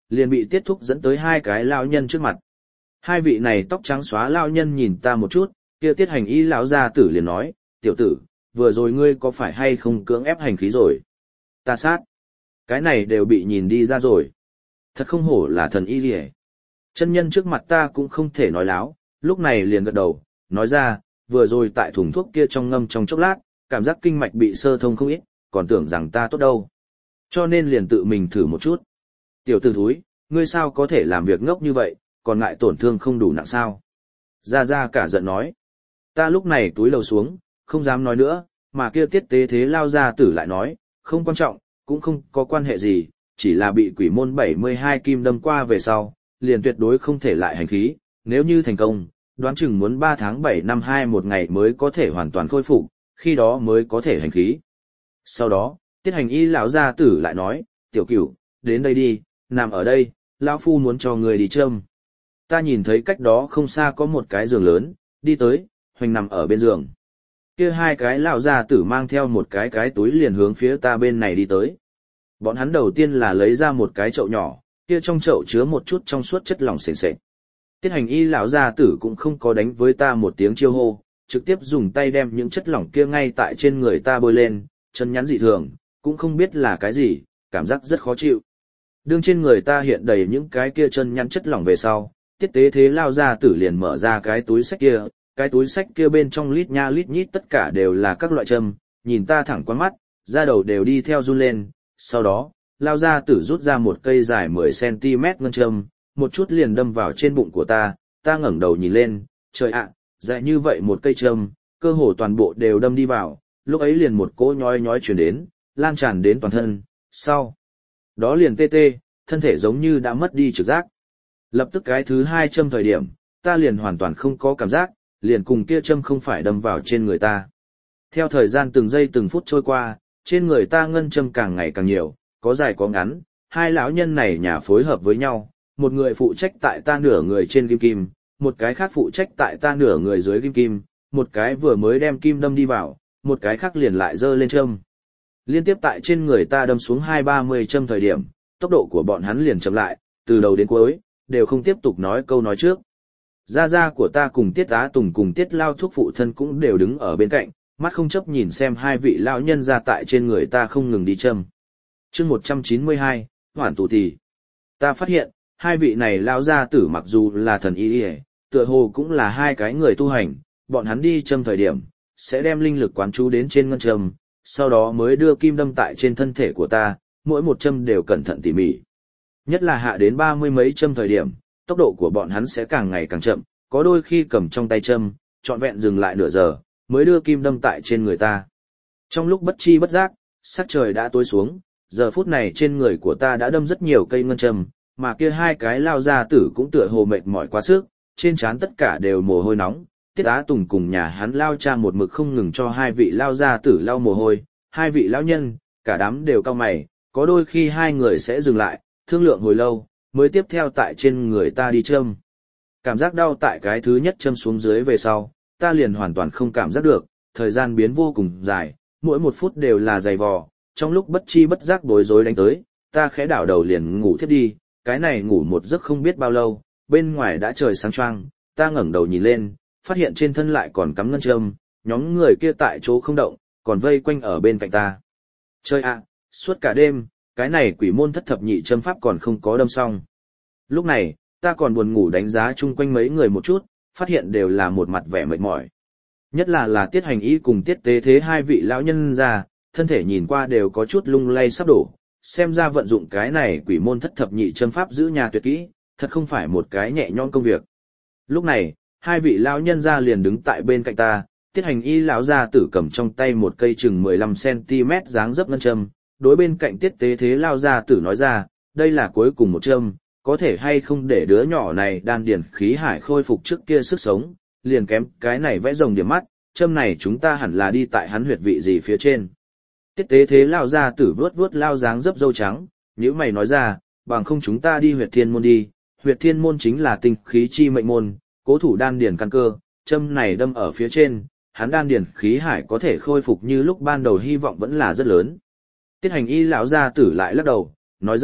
liền bị tiết thúc dẫn tới hai cái lao nhân trước mặt. Hai vị này tóc trắng xóa lao nhân nhìn ta một chút, kia tiết hành y lão gia tử liền nói, tiểu tử, vừa rồi ngươi có phải hay không cưỡng ép hành khí rồi? Ta sát. Cái này đều bị nhìn đi ra rồi. Thật không hổ là thần y liề. Chân nhân trước mặt ta cũng không thể nói láo, lúc này liền gật đầu, nói ra, vừa rồi tại thùng thuốc kia trong ngâm trong chốc lát, cảm giác kinh mạch bị sơ thông không ít, còn tưởng rằng ta tốt đâu. Cho nên liền tự mình thử một chút. Tiểu tử thúi, ngươi sao có thể làm việc ngốc như vậy, còn ngại tổn thương không đủ nặng sao? Ra Ra cả giận nói. Ta lúc này túi lầu xuống, không dám nói nữa, mà kia tiết tế thế lao ra tử lại nói, không quan trọng, cũng không có quan hệ gì, chỉ là bị quỷ môn bảy mươi hai kim đâm qua về sau, liền tuyệt đối không thể lại hành khí, nếu như thành công, đoán chừng muốn ba tháng bảy năm hai một ngày mới có thể hoàn toàn khôi phục, khi đó mới có thể hành khí. Sau đó, tiết hành y lão gia tử lại nói, tiểu cửu, đến đây đi, nằm ở đây, lão phu muốn cho người đi châm. Ta nhìn thấy cách đó không xa có một cái giường lớn, đi tới, hoành nằm ở bên giường. Kia hai cái lão gia tử mang theo một cái cái túi liền hướng phía ta bên này đi tới. Bọn hắn đầu tiên là lấy ra một cái chậu nhỏ, kia trong chậu chứa một chút trong suốt chất lỏng sền sệt. Tiết hành y lão gia tử cũng không có đánh với ta một tiếng chiêu hô, trực tiếp dùng tay đem những chất lỏng kia ngay tại trên người ta bôi lên, chân nhắn dị thường, cũng không biết là cái gì, cảm giác rất khó chịu. Đương trên người ta hiện đầy những cái kia chân nhắn chất lỏng về sau, tiết tế thế lao gia tử liền mở ra cái túi sách kia, cái túi sách kia bên trong lít nha lít nhít tất cả đều là các loại châm, nhìn ta thẳng qua mắt, da đầu đều đi theo run lên, sau đó, lao gia tử rút ra một cây dài mười xăng-ti-mét ngân châm, một chút liền đâm vào trên bụng của ta, ta ngẩng đầu nhìn lên, trời ạ, dài như vậy một cây châm, cơ hồ toàn bộ đều đâm đi vào, lúc ấy liền một cỗ nhói nhói truyền đến, lan tràn đến toàn thân, sau đó liền tê tê, thân thể giống như đã mất đi trực giác. Lập tức cái thứ hai châm thời điểm, ta liền hoàn toàn không có cảm giác, liền cùng kia châm không phải đâm vào trên người ta. Theo thời gian từng giây từng phút trôi qua, trên người ta ngân châm càng ngày càng nhiều, có dài có ngắn, hai lão nhân này nhà phối hợp với nhau, một người phụ trách tại ta nửa người trên kim kim, một cái khác phụ trách tại ta nửa người dưới kim kim, một cái vừa mới đem kim đâm đi vào, một cái khác liền lại dơ lên châm. Liên tiếp tại trên người ta đâm xuống hai ba mươi châm thời điểm, tốc độ của bọn hắn liền chậm lại, từ đầu đến cuối, đều không tiếp tục nói câu nói trước. Gia gia của ta cùng Tiết Á Tùng cùng Tiết Lao Thuốc phụ thân cũng đều đứng ở bên cạnh, mắt không chấp nhìn xem hai vị lão nhân ra tại trên người ta không ngừng đi châm. Chương một trăm chín mươi hai, Hoản tù thì. Ta phát hiện, hai vị này lão gia tử mặc dù là thần y y, tựa hồ cũng là hai cái người tu hành, bọn hắn đi châm thời điểm, sẽ đem linh lực quán chú đến trên ngân châm, sau đó mới đưa kim đâm tại trên thân thể của ta, mỗi một châm đều cẩn thận tỉ mỉ. Nhất là hạ đến ba mươi mấy châm thời điểm, tốc độ của bọn hắn sẽ càng ngày càng chậm, có đôi khi cầm trong tay châm, trọn vẹn dừng lại nửa giờ, mới đưa kim đâm tại trên người ta. Trong lúc bất chi bất giác, sắc trời đã tối xuống, giờ phút này trên người của ta đã đâm rất nhiều cây ngân châm, mà kia hai cái lao gia tử cũng tựa hồ mệt mỏi quá sức, trên trán tất cả đều mồ hôi nóng. Tiết Á Tùng cùng nhà hắn lao cha một mực không ngừng cho hai vị lao gia tử lau mồ hôi, hai vị lão nhân, cả đám đều cau mày, có đôi khi hai người sẽ dừng lại, thương lượng hồi lâu, mới tiếp theo tại trên người ta đi châm. Cảm giác đau tại cái thứ nhất châm xuống dưới về sau, ta liền hoàn toàn không cảm giác được, thời gian biến vô cùng dài, mỗi một phút đều là dày vò, trong lúc bất chi bất giác bối rối đánh tới, ta khẽ đảo đầu liền ngủ thiếp đi, cái này ngủ một giấc không biết bao lâu, bên ngoài đã trời sáng choang, ta ngẩng đầu nhìn lên, phát hiện trên thân lại còn cắm ngân châm, nhóm người kia tại chỗ không động, còn vây quanh ở bên cạnh ta. Chơi ạ, suốt cả đêm, cái này quỷ môn thất thập nhị châm pháp còn không có đâm xong. Lúc này, ta còn buồn ngủ đánh giá chung quanh mấy người một chút, phát hiện đều là một mặt vẻ mệt mỏi. Nhất là là Tiết Hành Y cùng Tiết Tế Thế hai vị lão nhân ra, thân thể nhìn qua đều có chút lung lay sắp đổ, xem ra vận dụng cái này quỷ môn thất thập nhị châm pháp giữ nhà tuyệt kỹ, thật không phải một cái nhẹ nhõm công việc. Lúc này, hai vị lão nhân ra liền đứng tại bên cạnh ta, Tiết Hành Y lão gia tử cầm trong tay một cây chừng mười lăm xăng-ti-mét dáng dấp ngân châm, đối bên cạnh Tiết Tế Thế lão gia tử nói ra, đây là cuối cùng một châm, có thể hay không để đứa nhỏ này đan điển khí hải khôi phục trước kia sức sống, liền kém cái này vẽ rồng điểm mắt, châm này chúng ta hẳn là đi tại hắn huyệt vị gì phía trên. Tiết Tế Thế lão gia tử vớt vớt lao dáng dấp râu trắng, nhíu mày nói ra, bằng không chúng ta đi huyệt thiên môn đi, huyệt thiên môn chính là tinh khí chi mệnh môn, cố thủ đan điển căn cơ, châm này đâm ở phía trên, hắn đan điển khí hải có thể khôi phục như lúc ban đầu hy vọng vẫn là rất lớn. Tiết Hành Y lão gia tử lại lắc đầu, nói ra,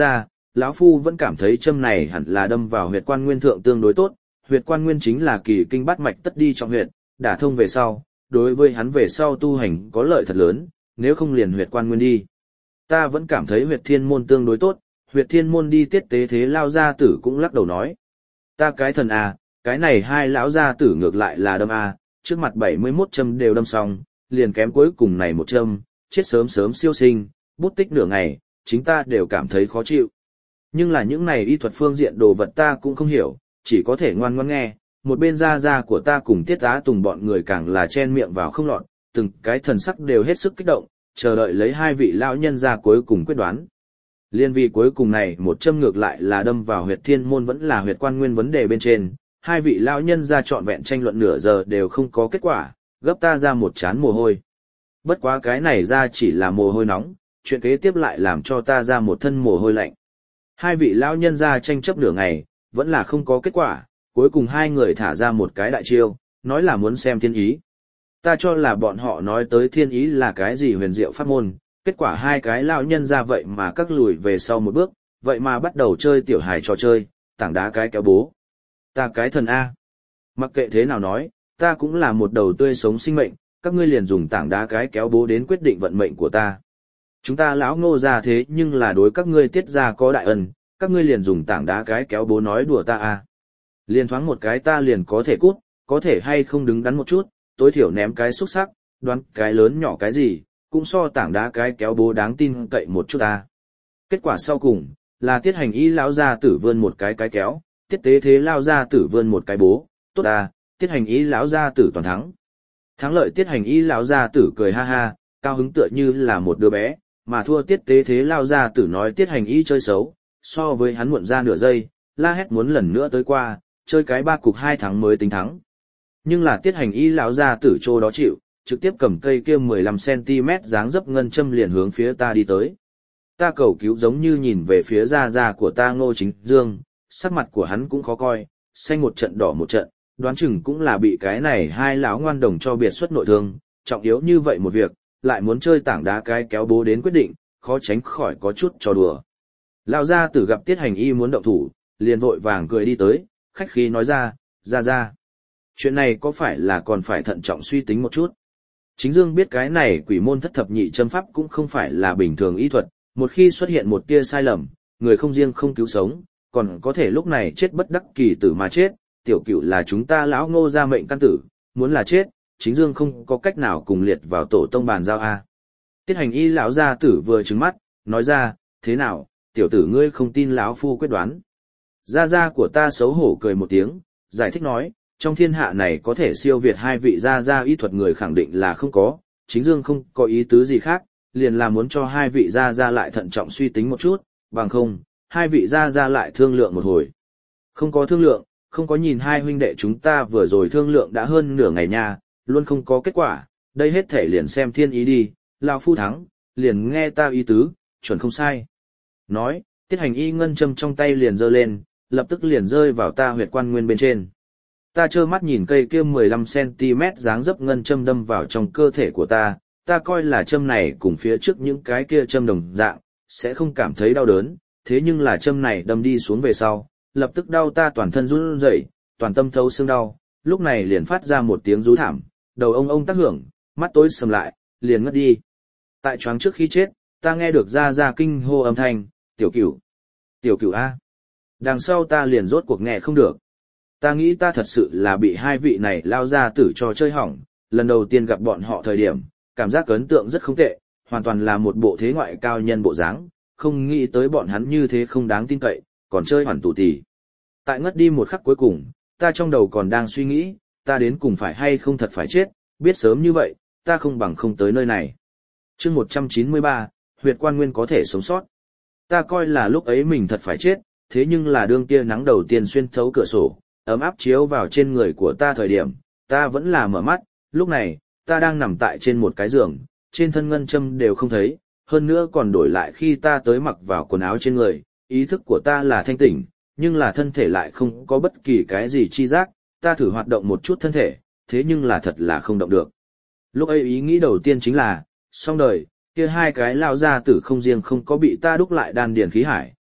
lão phu vẫn cảm thấy châm này hẳn là đâm vào huyệt quan nguyên thượng tương đối tốt, huyệt quan nguyên chính là kỳ kinh bát mạch tất đi trong huyệt, đả thông về sau, đối với hắn về sau tu hành có lợi thật lớn, nếu không liền huyệt quan nguyên đi. Ta vẫn cảm thấy huyệt thiên môn tương đối tốt, huyệt thiên môn đi tiết tế thế lao gia tử cũng lắc đầu nói. Ta cái thần à, cái này hai lão gia tử ngược lại là đâm à, trước mặt bảy mươi mốt châm đều đâm xong, liền kém cuối cùng này một châm, chết sớm sớm siêu sinh, bút tích nửa ngày, chính ta đều cảm thấy khó chịu. Nhưng là những này y thuật phương diện đồ vật ta cũng không hiểu, chỉ có thể ngoan ngoãn nghe, một bên gia gia của ta cùng Tiết Á Tùng bọn người càng là chen miệng vào không lọt, từng cái thần sắc đều hết sức kích động, chờ đợi lấy hai vị lão nhân ra cuối cùng quyết đoán. Liên vì cuối cùng này một châm ngược lại là đâm vào huyệt thiên môn vẫn là huyệt quan nguyên vấn đề bên trên, hai vị lão nhân ra trọn vẹn tranh luận nửa giờ đều không có kết quả, gấp ta ra một chán mồ hôi. Bất quá cái này ra chỉ là mồ hôi nóng, chuyện kế tiếp lại làm cho ta ra một thân mồ hôi lạnh. Hai vị lão nhân ra tranh chấp nửa ngày, vẫn là không có kết quả, cuối cùng hai người thả ra một cái đại chiêu, nói là muốn xem thiên ý. Ta cho là bọn họ nói tới thiên ý là cái gì huyền diệu pháp môn, kết quả hai cái lão nhân ra vậy mà các lùi về sau một bước, vậy mà bắt đầu chơi tiểu hài trò chơi, tảng đá cái kéo bố. Ta cái thần A. Mặc kệ thế nào nói, ta cũng là một đầu tươi sống sinh mệnh, các ngươi liền dùng tảng đá cái kéo bố đến quyết định vận mệnh của ta. Chúng ta lão Ngô ra thế nhưng là đối các ngươi Tiết ra có đại ân, các ngươi liền dùng tảng đá cái kéo bố nói đùa ta A. Liền thoáng một cái ta liền có thể cút, có thể hay không đứng đắn một chút, tối thiểu ném cái xúc sắc, đoán cái lớn nhỏ cái gì, cũng so tảng đá cái kéo bố đáng tin cậy một chút ta. Kết quả sau cùng, là Tiết Hành Y lão gia tử vươn một cái cái kéo, Tiết Tế Thế lao gia tử vươn một cái bố, tốt ta, Tiết Hành Y lão gia tử toàn thắng. Thắng lợi Tiết Hành Y lão gia tử cười ha ha, cao hứng tựa như là một đứa bé, mà thua Tiết Tế Thế lao gia tử nói Tiết Hành Y chơi xấu, so với hắn muộn ra nửa giây, la hét muốn lần nữa tới qua, chơi cái ba cục hai thắng mới tính thắng. Nhưng là Tiết Hành Y lão gia tử trô đó chịu, trực tiếp cầm cây kia mười lăm xăng ti mét dáng dấp ngân châm liền hướng phía ta đi tới. Ta cầu cứu giống như nhìn về phía gia gia của ta Ngô Chính Dương, sắc mặt của hắn cũng khó coi, xanh một trận đỏ một trận, đoán chừng cũng là bị cái này hai lão ngoan đồng cho biệt xuất nội thương, trọng yếu như vậy một việc, lại muốn chơi tảng đá cái kéo bố đến quyết định, khó tránh khỏi có chút trò đùa. Lão gia tử gặp Tiết Hành Y muốn động thủ, liền vội vàng cười đi tới, khách khí nói ra, ra ra. Chuyện này có phải là còn phải thận trọng suy tính một chút. Chính Dương biết cái này quỷ môn thất thập nhị châm pháp cũng không phải là bình thường y thuật, một khi xuất hiện một tia sai lầm, người không riêng không cứu sống, còn có thể lúc này chết bất đắc kỳ tử mà chết, tiểu cửu là chúng ta lão Ngô gia mệnh căn tử, muốn là chết, Chính Dương không có cách nào cùng liệt vào tổ tông bàn giao a. Tiết Hành Y lão gia tử vừa trừng mắt, nói ra, thế nào, tiểu tử ngươi không tin lão phu quyết đoán. Gia gia của ta xấu hổ cười một tiếng, giải thích nói, trong thiên hạ này có thể siêu việt hai vị gia gia y thuật người khẳng định là không có, Chính Dương không có ý tứ gì khác, liền là muốn cho hai vị gia gia lại thận trọng suy tính một chút, bằng không, hai vị gia gia lại thương lượng một hồi. Không có thương lượng, không có nhìn hai huynh đệ chúng ta vừa rồi thương lượng đã hơn nửa ngày nha, luôn không có kết quả, đây hết thể liền xem thiên ý đi, lão phu thắng, liền nghe ta ý tứ, chuẩn không sai. Nói, Tiết Hành Y ngân châm trong tay liền giơ lên, lập tức liền rơi vào ta huyệt quan nguyên bên trên. Ta trơ mắt nhìn cây kia mười lăm xăng ti mét dáng dấp ngân châm đâm vào trong cơ thể của ta, ta coi là châm này cùng phía trước những cái kia châm đồng dạng, sẽ không cảm thấy đau đớn, thế nhưng là châm này đâm đi xuống về sau, lập tức đau ta toàn thân run rẩy, toàn tâm thấu xương đau, lúc này liền phát ra một tiếng rú thảm, đầu ông ông tác hưởng, mắt tối sầm lại, liền ngất đi. Tại choáng trước khi chết, ta nghe được ra ra kinh hô âm thanh, tiểu cửu, tiểu cửu A. Đằng sau ta liền rốt cuộc nghe không được. Ta nghĩ ta thật sự là bị hai vị này lao ra tử cho chơi hỏng, lần đầu tiên gặp bọn họ thời điểm, cảm giác ấn tượng rất không tệ, hoàn toàn là một bộ thế ngoại cao nhân bộ dáng, không nghĩ tới bọn hắn như thế không đáng tin cậy, còn chơi hoàn tù tì. Tại ngất đi một khắc cuối cùng, ta trong đầu còn đang suy nghĩ, ta đến cùng phải hay không thật phải chết, biết sớm như vậy, ta không bằng không tới nơi này. Chương một trăm chín mươi ba, huyệt quan nguyên có thể sống sót. Ta coi là lúc ấy mình thật phải chết, thế nhưng là đương tia nắng đầu tiên xuyên thấu cửa sổ, ấm áp chiếu vào trên người của ta thời điểm, ta vẫn là mở mắt, lúc này, ta đang nằm tại trên một cái giường, trên thân ngân châm đều không thấy, hơn nữa còn đổi lại khi ta tới mặc vào quần áo trên người, ý thức của ta là thanh tỉnh, nhưng là thân thể lại không có bất kỳ cái gì chi giác, ta thử hoạt động một chút thân thể, thế nhưng là thật là không động được. Lúc ấy ý nghĩ đầu tiên chính là, xong đời, kia hai cái lao ra tử không riêng không có bị ta đúc lại đan điền khí hải,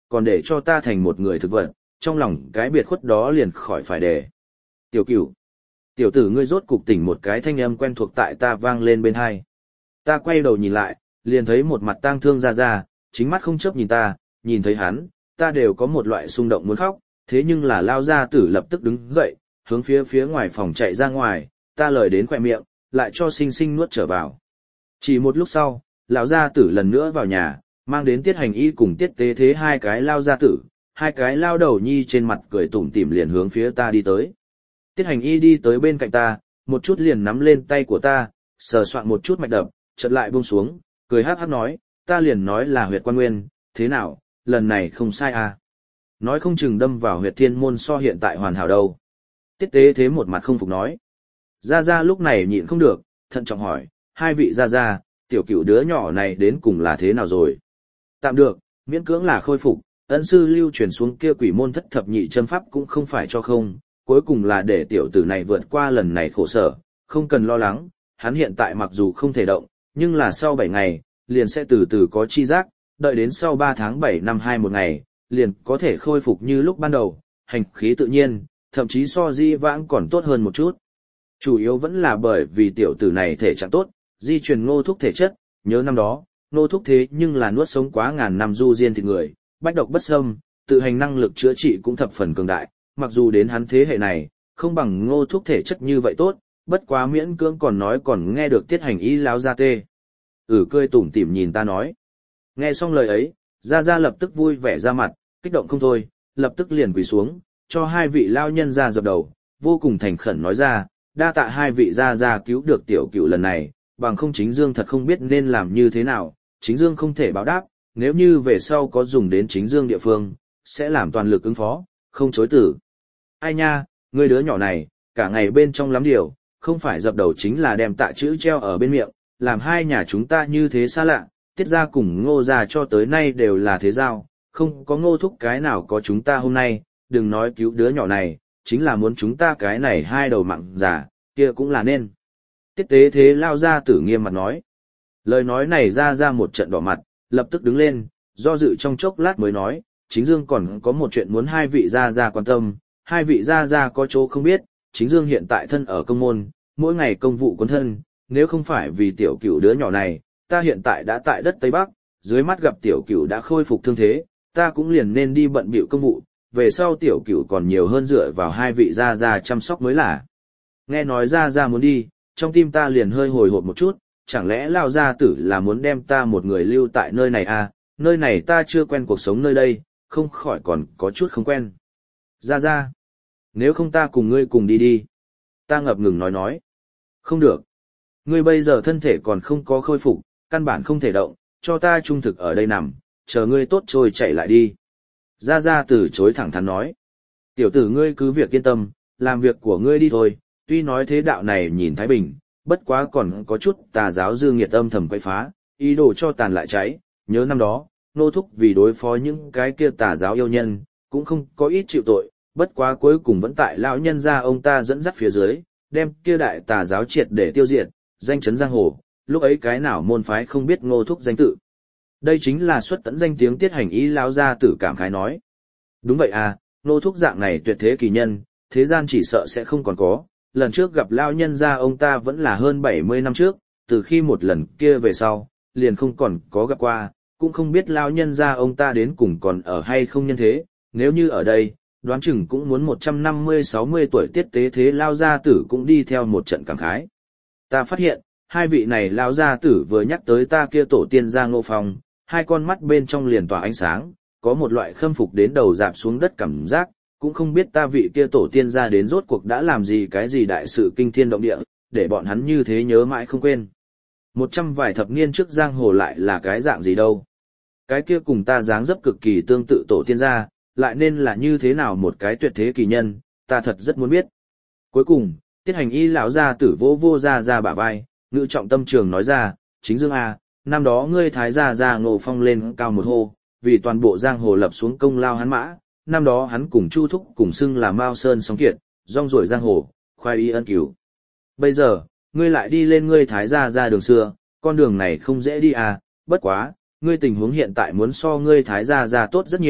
còn để cho ta thành một người thực vật, trong lòng cái biệt khuất đó liền khỏi phải để. Tiểu Cửu, tiểu tử ngươi rốt cục tỉnh một cái thanh âm quen thuộc tại ta vang lên bên hai. Ta quay đầu nhìn lại, liền thấy một mặt tang thương Gia Gia, chính mắt không chớp nhìn ta, nhìn thấy hắn, ta đều có một loại xung động muốn khóc, thế nhưng là Lao gia tử lập tức đứng dậy, hướng phía phía ngoài phòng chạy ra ngoài, ta lời đến khỏe miệng, lại cho sinh sinh nuốt trở vào. Chỉ một lúc sau, lão gia tử lần nữa vào nhà, mang đến Tiết Hành Y cùng Tiết Tế Thế hai cái Lao gia tử, hai cái lao đầu nhi trên mặt cười tủm tỉm liền hướng phía ta đi tới. Tiết Hành Y đi tới bên cạnh ta, một chút liền nắm lên tay của ta, sờ soạn một chút mạch đập, chợt lại buông xuống, cười hắc hắc nói, ta liền nói là huyệt quan nguyên, thế nào, lần này không sai à. Nói không chừng đâm vào huyệt thiên môn so hiện tại hoàn hảo đâu. Tiết Tế Thế một mặt không phục nói. Gia Gia lúc này nhịn không được, thận trọng hỏi, hai vị Gia Gia, tiểu Cửu đứa nhỏ này đến cùng là thế nào rồi? Tạm được, miễn cưỡng là khôi phục, ân sư lưu truyền xuống kia quỷ môn thất thập nhị châm pháp cũng không phải cho không, cuối cùng là để tiểu tử này vượt qua lần này khổ sở, không cần lo lắng, hắn hiện tại mặc dù không thể động, nhưng là sau bảy ngày, liền sẽ từ từ có chi giác, đợi đến sau ba tháng bảy năm hai một ngày, liền có thể khôi phục như lúc ban đầu, hành khí tự nhiên, thậm chí so di vãng còn tốt hơn một chút. Chủ yếu vẫn là bởi vì tiểu tử này thể trạng tốt, di truyền Ngô Thúc thể chất, nhớ năm đó, Ngô Thúc thế nhưng là nuốt sống quá ngàn năm du diên thịt người, bách độc bất xâm, tự hành năng lực chữa trị cũng thập phần cường đại, mặc dù đến hắn thế hệ này, không bằng Ngô Thúc thể chất như vậy tốt, bất quá miễn cưỡng còn nói còn nghe được Tiết Hành Y láo ra tê. Ừ cười tủm tỉm nhìn ta nói. Nghe xong lời ấy, Gia Gia lập tức vui vẻ ra mặt, kích động không thôi, lập tức liền quỳ xuống, cho hai vị lao nhân ra dập đầu, vô cùng thành khẩn nói ra, đa tạ hai vị Gia Gia cứu được tiểu Cửu lần này, bằng không Chính Dương thật không biết nên làm như thế nào, Chính Dương không thể báo đáp, nếu như về sau có dùng đến Chính Dương địa phương, sẽ làm toàn lực ứng phó, không chối từ. Ai nha, ngươi đứa nhỏ này, cả ngày bên trong lắm điều, không phải dập đầu chính là đem tạ chữ treo ở bên miệng, làm hai nhà chúng ta như thế xa lạ, Tiết gia cùng Ngô gia cho tới nay đều là thế giao, không có Ngô Thúc cái nào có chúng ta hôm nay, đừng nói cứu đứa nhỏ này, chính là muốn chúng ta cái này hai đầu mặn giả, kia cũng là nên. Tiết Tế Thế lao ra tử nghiêm mặt nói. Lời nói này ra ra một trận đỏ mặt, lập tức đứng lên, do dự trong chốc lát mới nói, Chính Dương còn có một chuyện muốn hai vị gia gia quan tâm, hai vị gia gia có chỗ không biết, Chính Dương hiện tại thân ở công môn, mỗi ngày công vụ cuốn thân, nếu không phải vì tiểu Cửu đứa nhỏ này, ta hiện tại đã tại đất Tây Bắc, dưới mắt gặp tiểu Cửu đã khôi phục thương thế, ta cũng liền nên đi bận bịu công vụ, về sau tiểu Cửu còn nhiều hơn dựa vào hai vị gia gia chăm sóc mới là. Nghe nói gia gia muốn đi, trong tim ta liền hơi hồi hộp một chút, chẳng lẽ lao gia tử là muốn đem ta một người lưu tại nơi này à, nơi này ta chưa quen cuộc sống nơi đây, không khỏi còn có chút không quen. Gia gia, nếu không ta cùng ngươi cùng đi đi. Ta ngập ngừng nói nói. Không được. Ngươi bây giờ thân thể còn không có khôi phục, căn bản không thể động, cho ta trung thực ở đây nằm, chờ ngươi tốt trôi chạy lại đi. Gia Gia từ chối thẳng thắn nói. Tiểu tử ngươi cứ việc yên tâm, làm việc của ngươi đi thôi, tuy nói thế đạo này nhìn thái bình, bất quá còn có chút tà giáo dư nghiệt âm thầm quay phá, ý đồ cho tàn lại cháy, nhớ năm đó, Nô Thúc vì đối phó những cái kia tà giáo yêu nhân, cũng không có ít chịu tội, bất quá cuối cùng vẫn tại lão nhân gia ông ta dẫn dắt phía dưới, đem kia đại tà giáo triệt để tiêu diệt, danh chấn giang hồ, lúc ấy cái nào môn phái không biết Ngô Thúc danh tự. Đây chính là xuất tận danh tiếng Tiết Hành Y lão gia tử cảm khái nói. Đúng vậy à, Ngô Thúc dạng này tuyệt thế kỳ nhân, thế gian chỉ sợ sẽ không còn có, lần trước gặp lão nhân gia ông ta vẫn là hơn bảy mươi năm trước, từ khi một lần kia về sau, liền không còn có gặp qua, cũng không biết lão nhân gia ông ta đến cùng còn ở hay không nhân thế, nếu như ở đây, đoán chừng cũng muốn một trăm năm mươi sáu mươi tuổi Tiết Tế Thế lao gia tử cũng đi theo một trận cảm khái. Ta phát hiện, hai vị này lao gia tử vừa nhắc tới ta kia tổ tiên gia Ngô Phong, hai con mắt bên trong liền tỏa ánh sáng, có một loại khâm phục đến đầu dạp xuống đất cảm giác, cũng không biết ta vị kia tổ tiên gia đến rốt cuộc đã làm gì cái gì đại sự kinh thiên động địa, để bọn hắn như thế nhớ mãi không quên. Một trăm vài thập niên trước giang hồ lại là cái dạng gì đâu. Cái kia cùng ta dáng dấp cực kỳ tương tự tổ tiên gia, lại nên là như thế nào một cái tuyệt thế kỳ nhân, ta thật rất muốn biết. Cuối cùng, Tiết Hành Y lão gia tử vô vô ra ra bả vai, ngữ trọng tâm trường nói ra, Chính Dương à, năm đó ngươi thái gia gia Ngô Phong lên cao một hô, vì toàn bộ giang hồ lập xuống công lao hắn mã, năm đó hắn cùng Chu Thúc cùng xưng là Mao Sơn sóng kiệt, rong ruổi giang hồ, khoai y ân cứu. Bây giờ, ngươi lại đi lên ngươi thái gia gia đường xưa, con đường này không dễ đi à, bất quá, ngươi tình huống hiện tại muốn so ngươi thái gia gia tốt rất nhiều,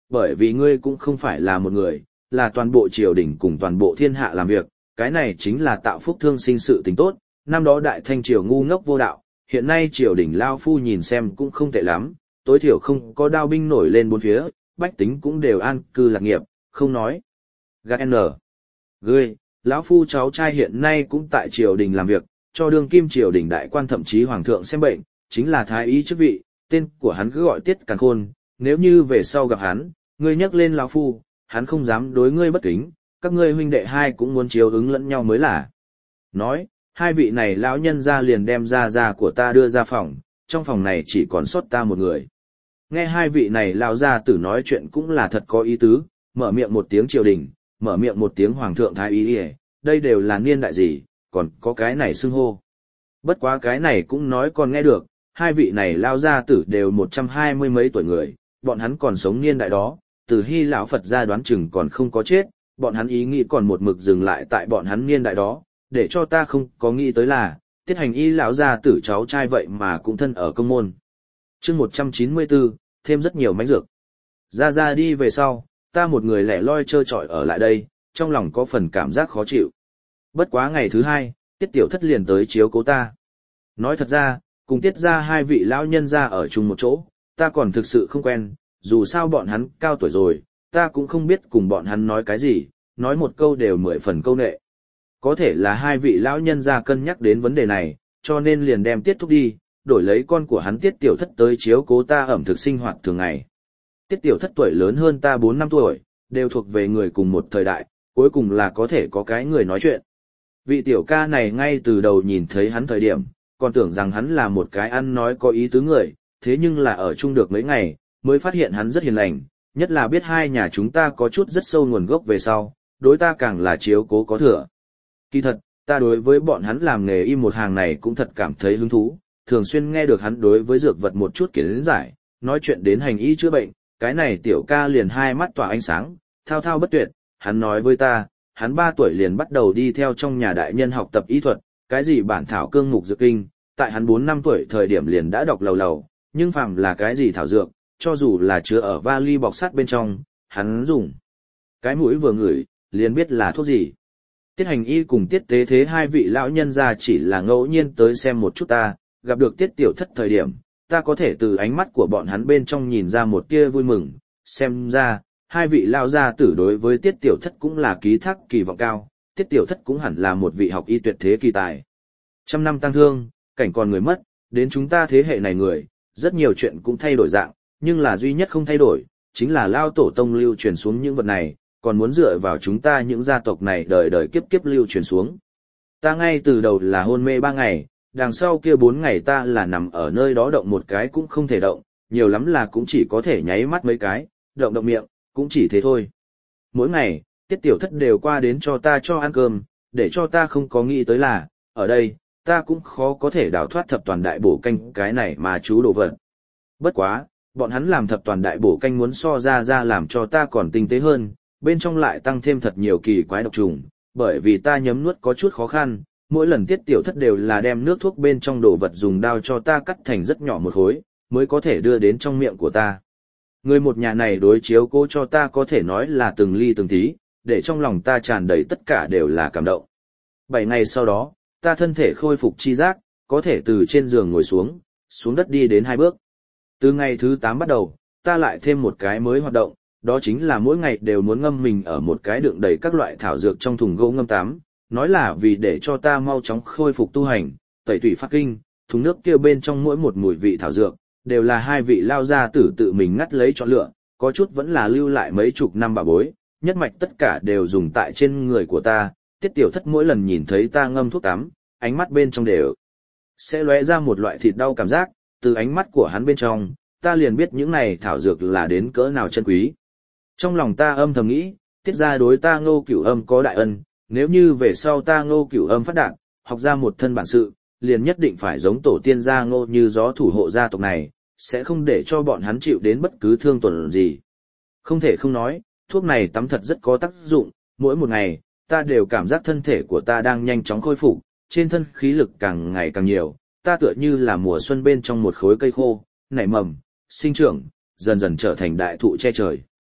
bởi vì ngươi cũng không phải là một người, là toàn bộ triều đình cùng toàn bộ thiên hạ làm việc, cái này chính là tạo phúc thương sinh sự tình tốt, năm đó đại thanh triều ngu ngốc vô đạo, hiện nay triều đình lao phu nhìn xem cũng không tệ lắm, tối thiểu không có đao binh nổi lên bốn phía, bách tính cũng đều an cư lạc nghiệp, không nói. Gạt N. Ngươi, lão phu cháu trai hiện nay cũng tại triều đình làm việc, cho đương kim triều đình đại quan thậm chí hoàng thượng xem bệnh, chính là thái y chức vị, tên của hắn cứ gọi Tiết Càn Khôn, nếu như về sau gặp hắn, ngươi nhắc lên lão phu, hắn không dám đối ngươi bất kính, các ngươi huynh đệ hai cũng muốn chiếu ứng lẫn nhau mới là. Nói, hai vị này lão nhân ra liền đem ra ra của ta đưa ra phòng, trong phòng này chỉ còn sót ta một người. Nghe hai vị này lão gia tử nói chuyện cũng là thật có ý tứ, mở miệng một tiếng triều đình, mở miệng một tiếng hoàng thượng thái y, đây đều là niên đại gì, còn có cái này xưng hô. Bất quá cái này cũng nói còn nghe được, hai vị này lão gia tử đều một trăm hai mươi mấy tuổi người, bọn hắn còn sống niên đại đó, từ Hy lão Phật gia đoán chừng còn không có chết, bọn hắn ý nghĩ còn một mực dừng lại tại bọn hắn niên đại đó, để cho ta không có nghĩ tới là, Tiết Hành Y lão gia tử cháu trai vậy mà cũng thân ở công môn. Chương một trăm chín mươi bốn, thêm rất nhiều mánh dược. Ra ra đi về sau, ta một người lẻ loi trơ trọi ở lại đây, trong lòng có phần cảm giác khó chịu. Bất quá ngày thứ hai, Tiết Tiểu Thất liền tới chiếu cố ta. Nói thật ra, cùng Tiết ra hai vị lão nhân ra ở chung một chỗ, ta còn thực sự không quen, dù sao bọn hắn cao tuổi rồi, ta cũng không biết cùng bọn hắn nói cái gì, nói một câu đều mười phần câu nệ. Có thể là hai vị lão nhân ra cân nhắc đến vấn đề này, cho nên liền đem Tiết Thúc đi, đổi lấy con của hắn Tiết Tiểu Thất tới chiếu cố ta ẩm thực sinh hoạt thường ngày. Tiết Tiểu Thất tuổi lớn hơn ta bốn năm tuổi, đều thuộc về người cùng một thời đại, cuối cùng là có thể có cái người nói chuyện. Vị tiểu ca này ngay từ đầu nhìn thấy hắn thời điểm, còn tưởng rằng hắn là một cái ăn nói có ý tứ người, thế nhưng là ở chung được mấy ngày, mới phát hiện hắn rất hiền lành, nhất là biết hai nhà chúng ta có chút rất sâu nguồn gốc về sau, đối ta càng là chiếu cố có thừa. Kỳ thật, ta đối với bọn hắn làm nghề y một hàng này cũng thật cảm thấy hứng thú, thường xuyên nghe được hắn đối với dược vật một chút kiến giải, nói chuyện đến hành y chữa bệnh, cái này tiểu ca liền hai mắt tỏa ánh sáng, thao thao bất tuyệt, hắn nói với ta, hắn ba tuổi liền bắt đầu đi theo trong nhà đại nhân học tập y thuật, cái gì bản thảo cương mục dược kinh, tại hắn bốn năm tuổi thời điểm liền đã đọc lầu lầu, nhưng phàm là cái gì thảo dược, cho dù là chứa ở vali bọc sắt bên trong, hắn dùng cái mũi vừa ngửi, liền biết là thuốc gì. Tiết Hành Y cùng Tiết Tế Thế hai vị lão nhân gia chỉ là ngẫu nhiên tới xem một chút ta, gặp được Tiết Tiểu Thất thời điểm, ta có thể từ ánh mắt của bọn hắn bên trong nhìn ra một tia vui mừng, xem ra, hai vị lão gia tử đối với Tiết Tiểu Thất cũng là ký thác kỳ vọng cao, Tiết Tiểu Thất cũng hẳn là một vị học y tuyệt thế kỳ tài. Trăm năm tang thương, cảnh còn người mất, đến chúng ta thế hệ này người, rất nhiều chuyện cũng thay đổi dạng, nhưng là duy nhất không thay đổi, chính là lao tổ tông lưu truyền xuống những vật này, còn muốn dựa vào chúng ta những gia tộc này đời đời kiếp kiếp lưu truyền xuống. Ta ngay từ đầu là hôn mê ba ngày, đằng sau kia bốn ngày ta là nằm ở nơi đó động một cái cũng không thể động, nhiều lắm là cũng chỉ có thể nháy mắt mấy cái, động động miệng, cũng chỉ thế thôi. Mỗi ngày, Tiết Tiểu Thất đều qua đến cho ta cho ăn cơm, để cho ta không có nghĩ tới là, ở đây, ta cũng khó có thể đào thoát thập toàn đại bổ canh cái này mà chú đồ vật. Bất quá, bọn hắn làm thập toàn đại bổ canh muốn so ra ra làm cho ta còn tinh tế hơn, bên trong lại tăng thêm thật nhiều kỳ quái độc trùng, bởi vì ta nhấm nuốt có chút khó khăn, mỗi lần Tiết Tiểu Thất đều là đem nước thuốc bên trong đồ vật dùng dao cho ta cắt thành rất nhỏ một khối, mới có thể đưa đến trong miệng của ta. Người một nhà này đối chiếu cố cho ta có thể nói là từng ly từng tí, để trong lòng ta tràn đầy tất cả đều là cảm động. Bảy ngày sau đó, ta thân thể khôi phục chi giác, có thể từ trên giường ngồi xuống, xuống đất đi đến hai bước. Từ ngày thứ tám bắt đầu, ta lại thêm một cái mới hoạt động, đó chính là mỗi ngày đều muốn ngâm mình ở một cái đựng đầy các loại thảo dược trong thùng gỗ ngâm tắm, nói là vì để cho ta mau chóng khôi phục tu hành, tẩy tủy phát kinh, thùng nước kia bên trong mỗi một mùi vị thảo dược, đều là hai vị lao gia tử tự mình ngắt lấy chọn lựa, có chút vẫn là lưu lại mấy chục năm bà bối, nhất mạch tất cả đều dùng tại trên người của ta. Tiết Tiểu Thất mỗi lần nhìn thấy ta ngâm thuốc tắm, ánh mắt bên trong đều sẽ lóe ra một loại thịt đau cảm giác, từ ánh mắt của hắn bên trong, ta liền biết những này thảo dược là đến cỡ nào chân quý. Trong lòng ta âm thầm nghĩ, Tiết gia đối ta Ngô Cửu Âm có đại ân, nếu như về sau ta Ngô Cửu Âm phát đạt, học ra một thân bản sự, liền nhất định phải giống tổ tiên gia Ngô Như Gió thủ hộ gia tộc này, sẽ không để cho bọn hắn chịu đến bất cứ thương tổn gì. Không thể không nói, thuốc này tắm thật rất có tác dụng, mỗi một ngày, ta đều cảm giác thân thể của ta đang nhanh chóng khôi phục, trên thân khí lực càng ngày càng nhiều, ta tựa như là mùa xuân bên trong một khối cây khô, nảy mầm, sinh trưởng, dần dần trở thành đại thụ che trời.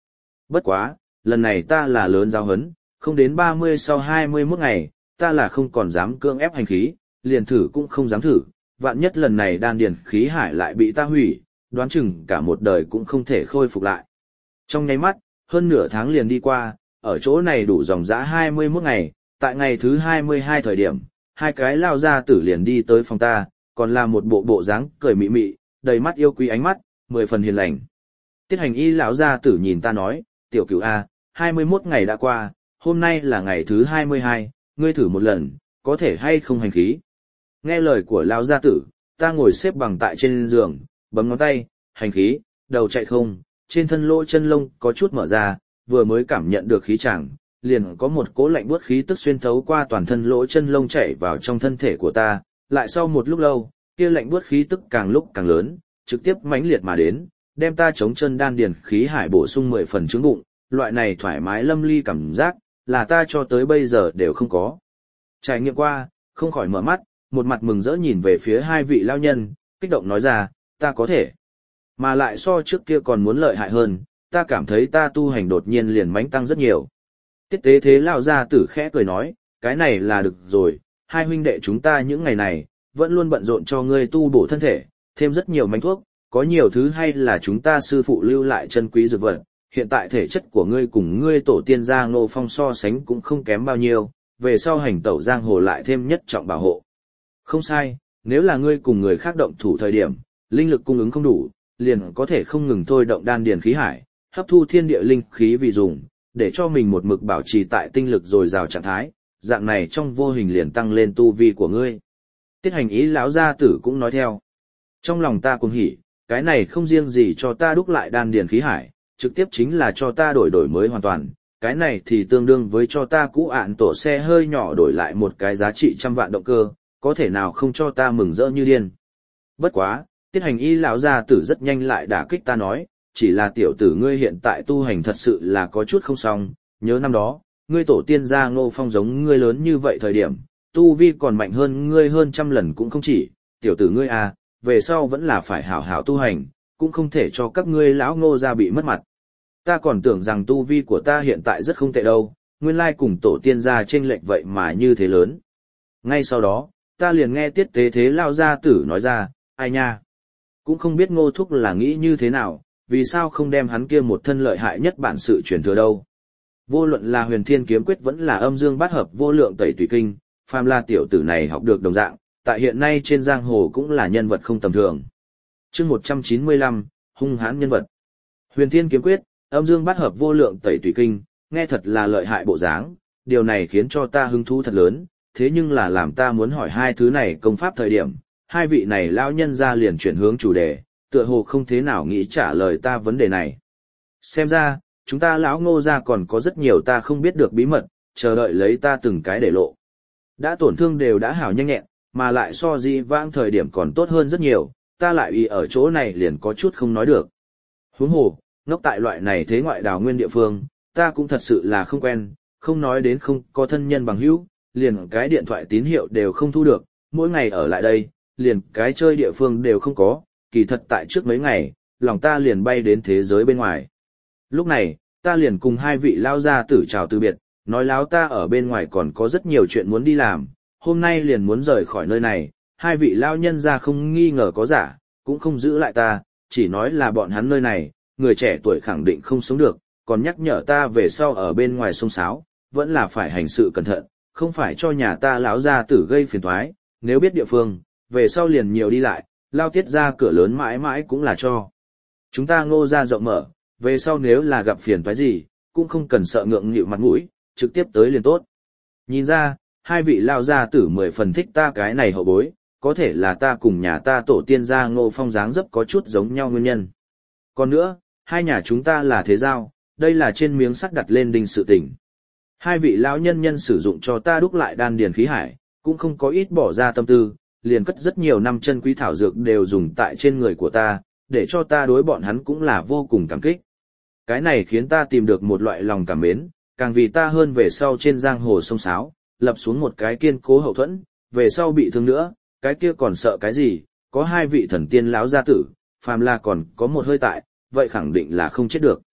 Bất quá, lần này ta là lớn giáo hấn, không đến ba mươi sau hai mươi mốt ngày, ta là không còn dám cưỡng ép hành khí, liền thử cũng không dám thử, vạn nhất lần này đan điền khí hải lại bị ta hủy, đoán chừng cả một đời cũng không thể khôi phục lại. Trong nháy mắt, hơn nửa tháng liền đi qua, ở chỗ này đủ dòng dã hai mươi mốt ngày, tại ngày thứ hai mươi hai thời điểm, hai cái lao ra tử liền đi tới phòng ta, còn là một bộ bộ dáng cười mị mị, đầy mắt yêu quý ánh mắt, mười phần hiền lành. Tiết hành y lão gia tử nhìn ta nói, tiểu cửu A, hai mươi mốt ngày đã qua, hôm nay là ngày thứ hai mươi hai, ngươi thử một lần, có thể hay không hành khí. Nghe lời của lão gia tử, ta ngồi xếp bằng tại trên giường, bấm ngón tay, hành khí, đầu chạy không, trên thân lỗ chân lông có chút mở ra, vừa mới cảm nhận được khí chẳng, liền có một cỗ lạnh buốt khí tức xuyên thấu qua toàn thân lỗ chân lông chảy vào trong thân thể của ta, lại sau một lúc lâu, kia lạnh buốt khí tức càng lúc càng lớn, trực tiếp mãnh liệt mà đến, đem ta chống chân đan điền khí hải bổ sung mười phần trứng bụng, loại này thoải mái lâm ly cảm giác, là ta cho tới bây giờ đều không có. Trải nghiệm qua, không khỏi mở mắt, một mặt mừng rỡ nhìn về phía hai vị lao nhân, kích động nói ra, ta có thể. Mà lại so trước kia còn muốn lợi hại hơn, ta cảm thấy ta tu hành đột nhiên liền mãnh tăng rất nhiều. Tiết tế thế lao ra tử khẽ cười nói, cái này là được rồi, hai huynh đệ chúng ta những ngày này, vẫn luôn bận rộn cho ngươi tu bổ thân thể, thêm rất nhiều mánh thuốc, có nhiều thứ hay là chúng ta sư phụ lưu lại chân quý dược vật, hiện tại thể chất của ngươi cùng ngươi tổ tiên gia Ngô Phong so sánh cũng không kém bao nhiêu, về sau hành tẩu giang hồ lại thêm nhất trọng bảo hộ. Không sai, nếu là ngươi cùng người khác động thủ thời điểm, linh lực cung ứng không đủ, liền có thể không ngừng thôi động đan điền khí hải, hấp thu thiên địa linh khí vì dùng, để cho mình một mực bảo trì tại tinh lực dồi dào trạng thái, dạng này trong vô hình liền tăng lên tu vi của ngươi. Tiết hành ý lão gia tử cũng nói theo. Trong lòng ta cũng hỉ, cái này không riêng gì cho ta đúc lại đan điền khí hải, trực tiếp chính là cho ta đổi đổi mới hoàn toàn, cái này thì tương đương với cho ta cũ ạn tổ xe hơi nhỏ đổi lại một cái giá trị trăm vạn động cơ, có thể nào không cho ta mừng rỡ như điên. Bất quá, Tiết hành y lão gia tử rất nhanh lại đả kích ta nói, chỉ là tiểu tử ngươi hiện tại tu hành thật sự là có chút không xong, nhớ năm đó, ngươi tổ tiên gia Ngô Phong giống ngươi lớn như vậy thời điểm, tu vi còn mạnh hơn ngươi hơn trăm lần cũng không chỉ, tiểu tử ngươi à, về sau vẫn là phải hảo hảo tu hành, cũng không thể cho các ngươi lão Ngô gia bị mất mặt. Ta còn tưởng rằng tu vi của ta hiện tại rất không tệ đâu, nguyên lai cùng tổ tiên gia chênh lệch vậy mà như thế lớn. Ngay sau đó, ta liền nghe Tiết tế thế lao gia tử nói ra, ai nha, cũng không biết Ngô thúc là nghĩ như thế nào, vì sao không đem hắn kia một thân lợi hại nhất bản sự truyền thừa đâu. Vô luận là huyền thiên kiếm quyết vẫn là âm dương bát hợp vô lượng tẩy tùy kinh, phàm là tiểu tử này học được đồng dạng, tại hiện nay trên giang hồ cũng là nhân vật không tầm thường. Chương một trăm chín mươi lăm, hung hãn nhân vật. Huyền thiên kiếm quyết, âm dương bát hợp vô lượng tẩy tùy kinh, nghe thật là lợi hại bộ dáng, điều này khiến cho ta hứng thú thật lớn, thế nhưng là làm ta muốn hỏi hai thứ này công pháp thời điểm, hai vị này lão nhân ra liền chuyển hướng chủ đề, tựa hồ không thế nào nghĩ trả lời ta vấn đề này. Xem ra, chúng ta lão Ngô gia còn có rất nhiều ta không biết được bí mật, chờ đợi lấy ta từng cái để lộ. Đã tổn thương đều đã hảo nhanh nhẹn, mà lại so di vãng thời điểm còn tốt hơn rất nhiều, ta lại ý ở chỗ này liền có chút không nói được. Huống hồ, ngốc tại loại này thế ngoại đào nguyên địa phương, ta cũng thật sự là không quen, không nói đến không có thân nhân bằng hữu, liền cái điện thoại tín hiệu đều không thu được, mỗi ngày ở lại đây, liền cái chơi địa phương đều không có, kỳ thật tại trước mấy ngày, lòng ta liền bay đến thế giới bên ngoài. Lúc này, ta liền cùng hai vị lao gia tử chào từ biệt, nói láo ta ở bên ngoài còn có rất nhiều chuyện muốn đi làm, hôm nay liền muốn rời khỏi nơi này, hai vị lao nhân ra không nghi ngờ có giả, cũng không giữ lại ta, chỉ nói là bọn hắn nơi này, người trẻ tuổi khẳng định không sống được, còn nhắc nhở ta về sau ở bên ngoài sông sáo, vẫn là phải hành sự cẩn thận, không phải cho nhà ta lão gia tử gây phiền toái, nếu biết địa phương, về sau liền nhiều đi lại, lao Tiết ra cửa lớn mãi mãi cũng là cho. Chúng ta Ngô ra rộng mở, về sau nếu là gặp phiền toái gì, cũng không cần sợ ngượng nghịu mặt mũi, trực tiếp tới liền tốt. Nhìn ra, hai vị lao gia tử mười phần thích ta cái này hậu bối, có thể là ta cùng nhà ta tổ tiên gia Ngô Phong dáng dấp có chút giống nhau nguyên nhân. Còn nữa, hai nhà chúng ta là thế giao, đây là trên miếng sắt đặt lên đinh sự tình. Hai vị lão nhân nhân sử dụng cho ta đúc lại đan điền khí hải, cũng không có ít bỏ ra tâm tư, liền cất rất nhiều năm chân quý thảo dược đều dùng tại trên người của ta, để cho ta đối bọn hắn cũng là vô cùng cảm kích. Cái này khiến ta tìm được một loại lòng cảm mến, càng vì ta hơn về sau trên giang hồ sông sáo, lập xuống một cái kiên cố hậu thuẫn, về sau bị thương nữa, cái kia còn sợ cái gì, có hai vị thần tiên lão gia tử, phàm là còn có một hơi tại, vậy khẳng định là không chết được.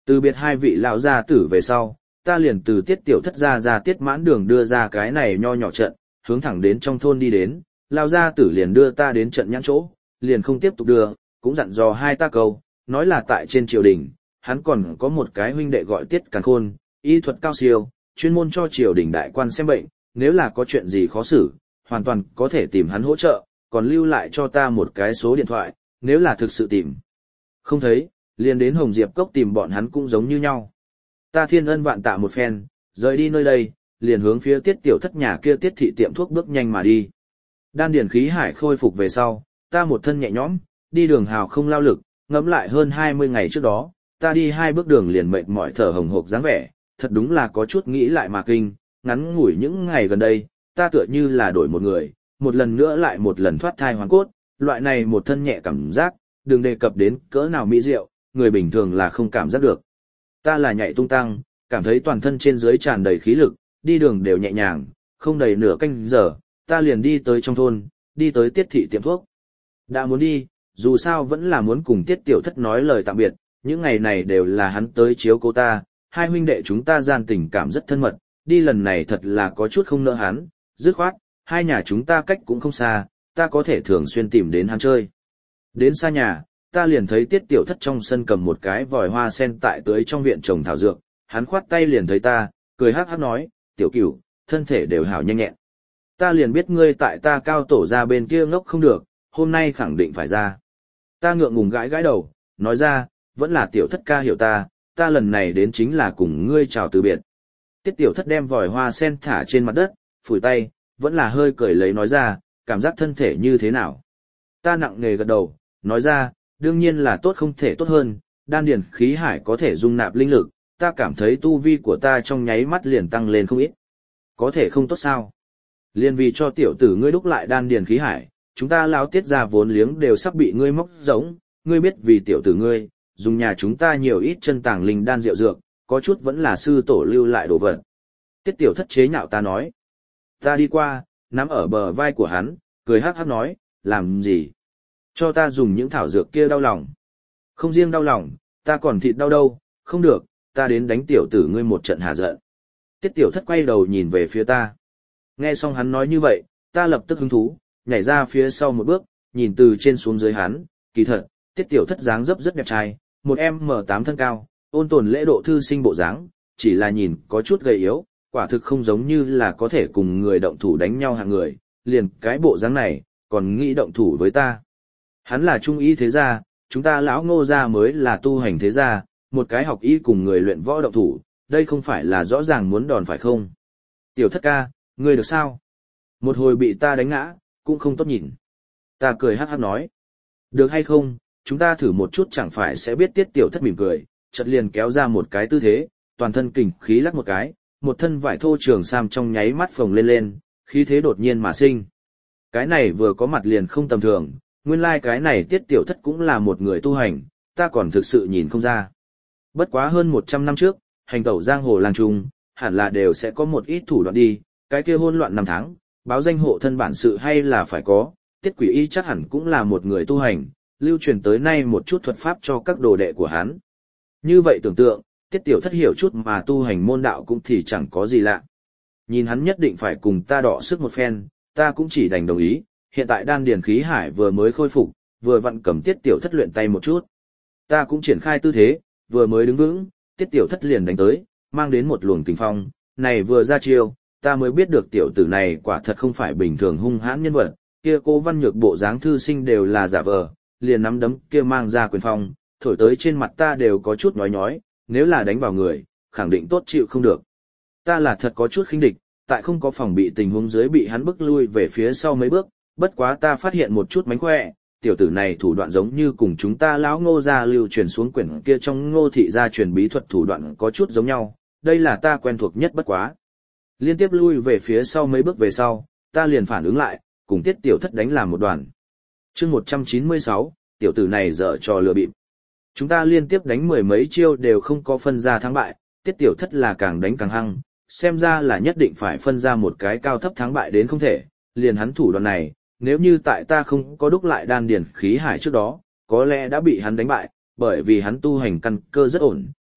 Từ biệt hai vị lão gia tử về sau, ta liền từ tiết tiểu thất ra ra tiết mãn đường đưa ra cái này nho nhỏ trận, hướng thẳng đến trong thôn đi đến, lão gia tử liền đưa ta đến trận nhãn chỗ, liền không tiếp tục đưa, cũng dặn dò hai ta câu, nói là tại trên triều đình, hắn còn có một cái huynh đệ gọi tiết càn khôn, y thuật cao siêu, chuyên môn cho triều đình đại quan xem bệnh, nếu là có chuyện gì khó xử, hoàn toàn có thể tìm hắn hỗ trợ, còn lưu lại cho ta một cái số điện thoại, nếu là thực sự tìm không thấy, liền đến Hồng Diệp Cốc tìm bọn hắn cũng giống như nhau. Ta thiên ân vạn tạ một phen, rời đi nơi đây, liền hướng phía tiết tiểu thất nhà kia tiết thị tiệm thuốc bước nhanh mà đi. Đan điển khí hải khôi phục về sau, ta một thân nhẹ nhõm, đi đường hào không lao lực, ngẫm lại hơn hai mươi ngày trước đó, ta đi hai bước đường liền mệt mỏi thở hồng hộc dáng vẻ, thật đúng là có chút nghĩ lại mà kinh, ngắn ngủi những ngày gần đây, ta tựa như là đổi một người, một lần nữa lại một lần thoát thai hoàn cốt, loại này một thân nhẹ cảm giác, đừng đề cập đến cỡ nào mỹ diệu, người bình thường là không cảm giác được. Ta là nhảy tung tăng, cảm thấy toàn thân trên dưới tràn đầy khí lực, đi đường đều nhẹ nhàng, không đầy nửa canh giờ, ta liền đi tới trong thôn, đi tới tiết thị tiệm thuốc. Đã muốn đi, dù sao vẫn là muốn cùng tiết tiểu thất nói lời tạm biệt, những ngày này đều là hắn tới chiếu cố ta, hai huynh đệ chúng ta gian tình cảm rất thân mật, đi lần này thật là có chút không nỡ hắn, dứt khoát, hai nhà chúng ta cách cũng không xa, ta có thể thường xuyên tìm đến hắn chơi. Đến xa nhà, ta liền thấy tiết tiểu thất trong sân cầm một cái vòi hoa sen tại tưới trong viện trồng thảo dược, hắn khoát tay liền thấy ta, cười hắc hắc nói, tiểu cửu, thân thể đều hảo nhanh nhẹn. Ta liền biết ngươi tại ta cao tổ ra bên kia ngốc không được, hôm nay khẳng định phải ra. Ta ngượng ngùng gãi gãi đầu, nói ra, vẫn là tiểu thất ca hiểu ta, ta lần này đến chính là cùng ngươi chào từ biệt. Tiết tiểu thất đem vòi hoa sen thả trên mặt đất, phủi tay, vẫn là hơi cười lấy nói ra, cảm giác thân thể như thế nào. Ta nặng nề gật đầu, nói ra, đương nhiên là tốt không thể tốt hơn, đan điền khí hải có thể dung nạp linh lực, ta cảm thấy tu vi của ta trong nháy mắt liền tăng lên không ít. Có thể không tốt sao? Liên vì cho tiểu tử ngươi đúc lại đan điền khí hải, chúng ta lão tiết ra vốn liếng đều sắp bị ngươi móc giống, ngươi biết vì tiểu tử ngươi, dùng nhà chúng ta nhiều ít chân tàng linh đan rượu dược, có chút vẫn là sư tổ lưu lại đồ vật. Tiết tiểu thất chế nhạo ta nói. Ta đi qua, nắm ở bờ vai của hắn, cười hắc hắc nói, làm gì? Cho ta dùng những thảo dược kia đau lòng. Không riêng đau lòng, ta còn thịt đau đâu, không được, ta đến đánh tiểu tử ngươi một trận hà giận. Tiết tiểu thất quay đầu nhìn về phía ta. Nghe xong hắn nói như vậy, ta lập tức hứng thú, nhảy ra phía sau một bước, nhìn từ trên xuống dưới hắn, kỳ thật, tiết tiểu thất dáng dấp rất đẹp trai, một em em tám thân cao, ôn tồn lễ độ thư sinh bộ dáng, chỉ là nhìn có chút gầy yếu, quả thực không giống như là có thể cùng người động thủ đánh nhau hạng người, liền cái bộ dáng này, còn nghĩ động thủ với ta. Hắn là trung y thế gia, chúng ta lão Ngô gia mới là tu hành thế gia, một cái học y cùng người luyện võ động thủ, đây không phải là rõ ràng muốn đòn phải không? Tiểu thất ca, ngươi được sao? Một hồi bị ta đánh ngã, cũng không tốt nhìn. Ta cười hắc hắc nói. Được hay không, chúng ta thử một chút chẳng phải sẽ biết. Tiết tiểu thất mỉm cười, chợt liền kéo ra một cái tư thế, toàn thân kình khí lắc một cái, một thân vải thô trường sam trong nháy mắt phồng lên lên, khí thế đột nhiên mà sinh. Cái này vừa có mặt liền không tầm thường, nguyên lai like cái này tiết tiểu thất cũng là một người tu hành, ta còn thực sự nhìn không ra. Bất quá hơn một trăm năm trước, hành tẩu giang hồ làng trung, hẳn là đều sẽ có một ít thủ đoạn đi, cái kia hỗn loạn năm tháng, báo danh hộ thân bản sự hay là phải có, tiết quỷ y chắc hẳn cũng là một người tu hành, lưu truyền tới nay một chút thuật pháp cho các đồ đệ của hắn. Như vậy tưởng tượng, tiết tiểu thất hiểu chút mà tu hành môn đạo cũng thì chẳng có gì lạ. Nhìn hắn nhất định phải cùng ta đọ sức một phen, ta cũng chỉ đành đồng ý, hiện tại đan điền khí hải vừa mới khôi phục, vừa vặn cầm tiết tiểu thất luyện tay một chút. Ta cũng triển khai tư thế, vừa mới đứng vững, tiết tiểu thất liền đánh tới, mang đến một luồng kình phong, này vừa ra chiêu, ta mới biết được tiểu tử này quả thật không phải bình thường hung hãn nhân vật, kia Cố Văn Nhược bộ dáng thư sinh đều là giả vờ, liền nắm đấm kia mang ra quyền phong, thổi tới trên mặt ta đều có chút nhói nhói, nếu là đánh vào người, khẳng định tốt chịu không được. Ta là thật có chút khinh địch, tại không có phòng bị tình huống dưới bị hắn bức lui về phía sau mấy bước, bất quá ta phát hiện một chút mánh khỏe, tiểu tử này thủ đoạn giống như cùng chúng ta lão Ngô gia lưu truyền xuống quyển kia trong Ngô thị gia truyền bí thuật thủ đoạn có chút giống nhau, đây là ta quen thuộc nhất bất quá. Liên tiếp lui về phía sau mấy bước về sau, ta liền phản ứng lại, cùng tiết tiểu thất đánh làm một đoàn. Chương một trăm chín mươi sáu, tiểu tử này dở trò lừa bịp. Chúng ta liên tiếp đánh mười mấy chiêu đều không có phân ra thắng bại, tiết tiểu thất là càng đánh càng hăng, xem ra là nhất định phải phân ra một cái cao thấp thắng bại đến không thể, liền hắn thủ đoạn này, nếu như tại ta không có đúc lại đan điền khí hải trước đó, có lẽ đã bị hắn đánh bại, bởi vì hắn tu hành căn cơ rất ổn,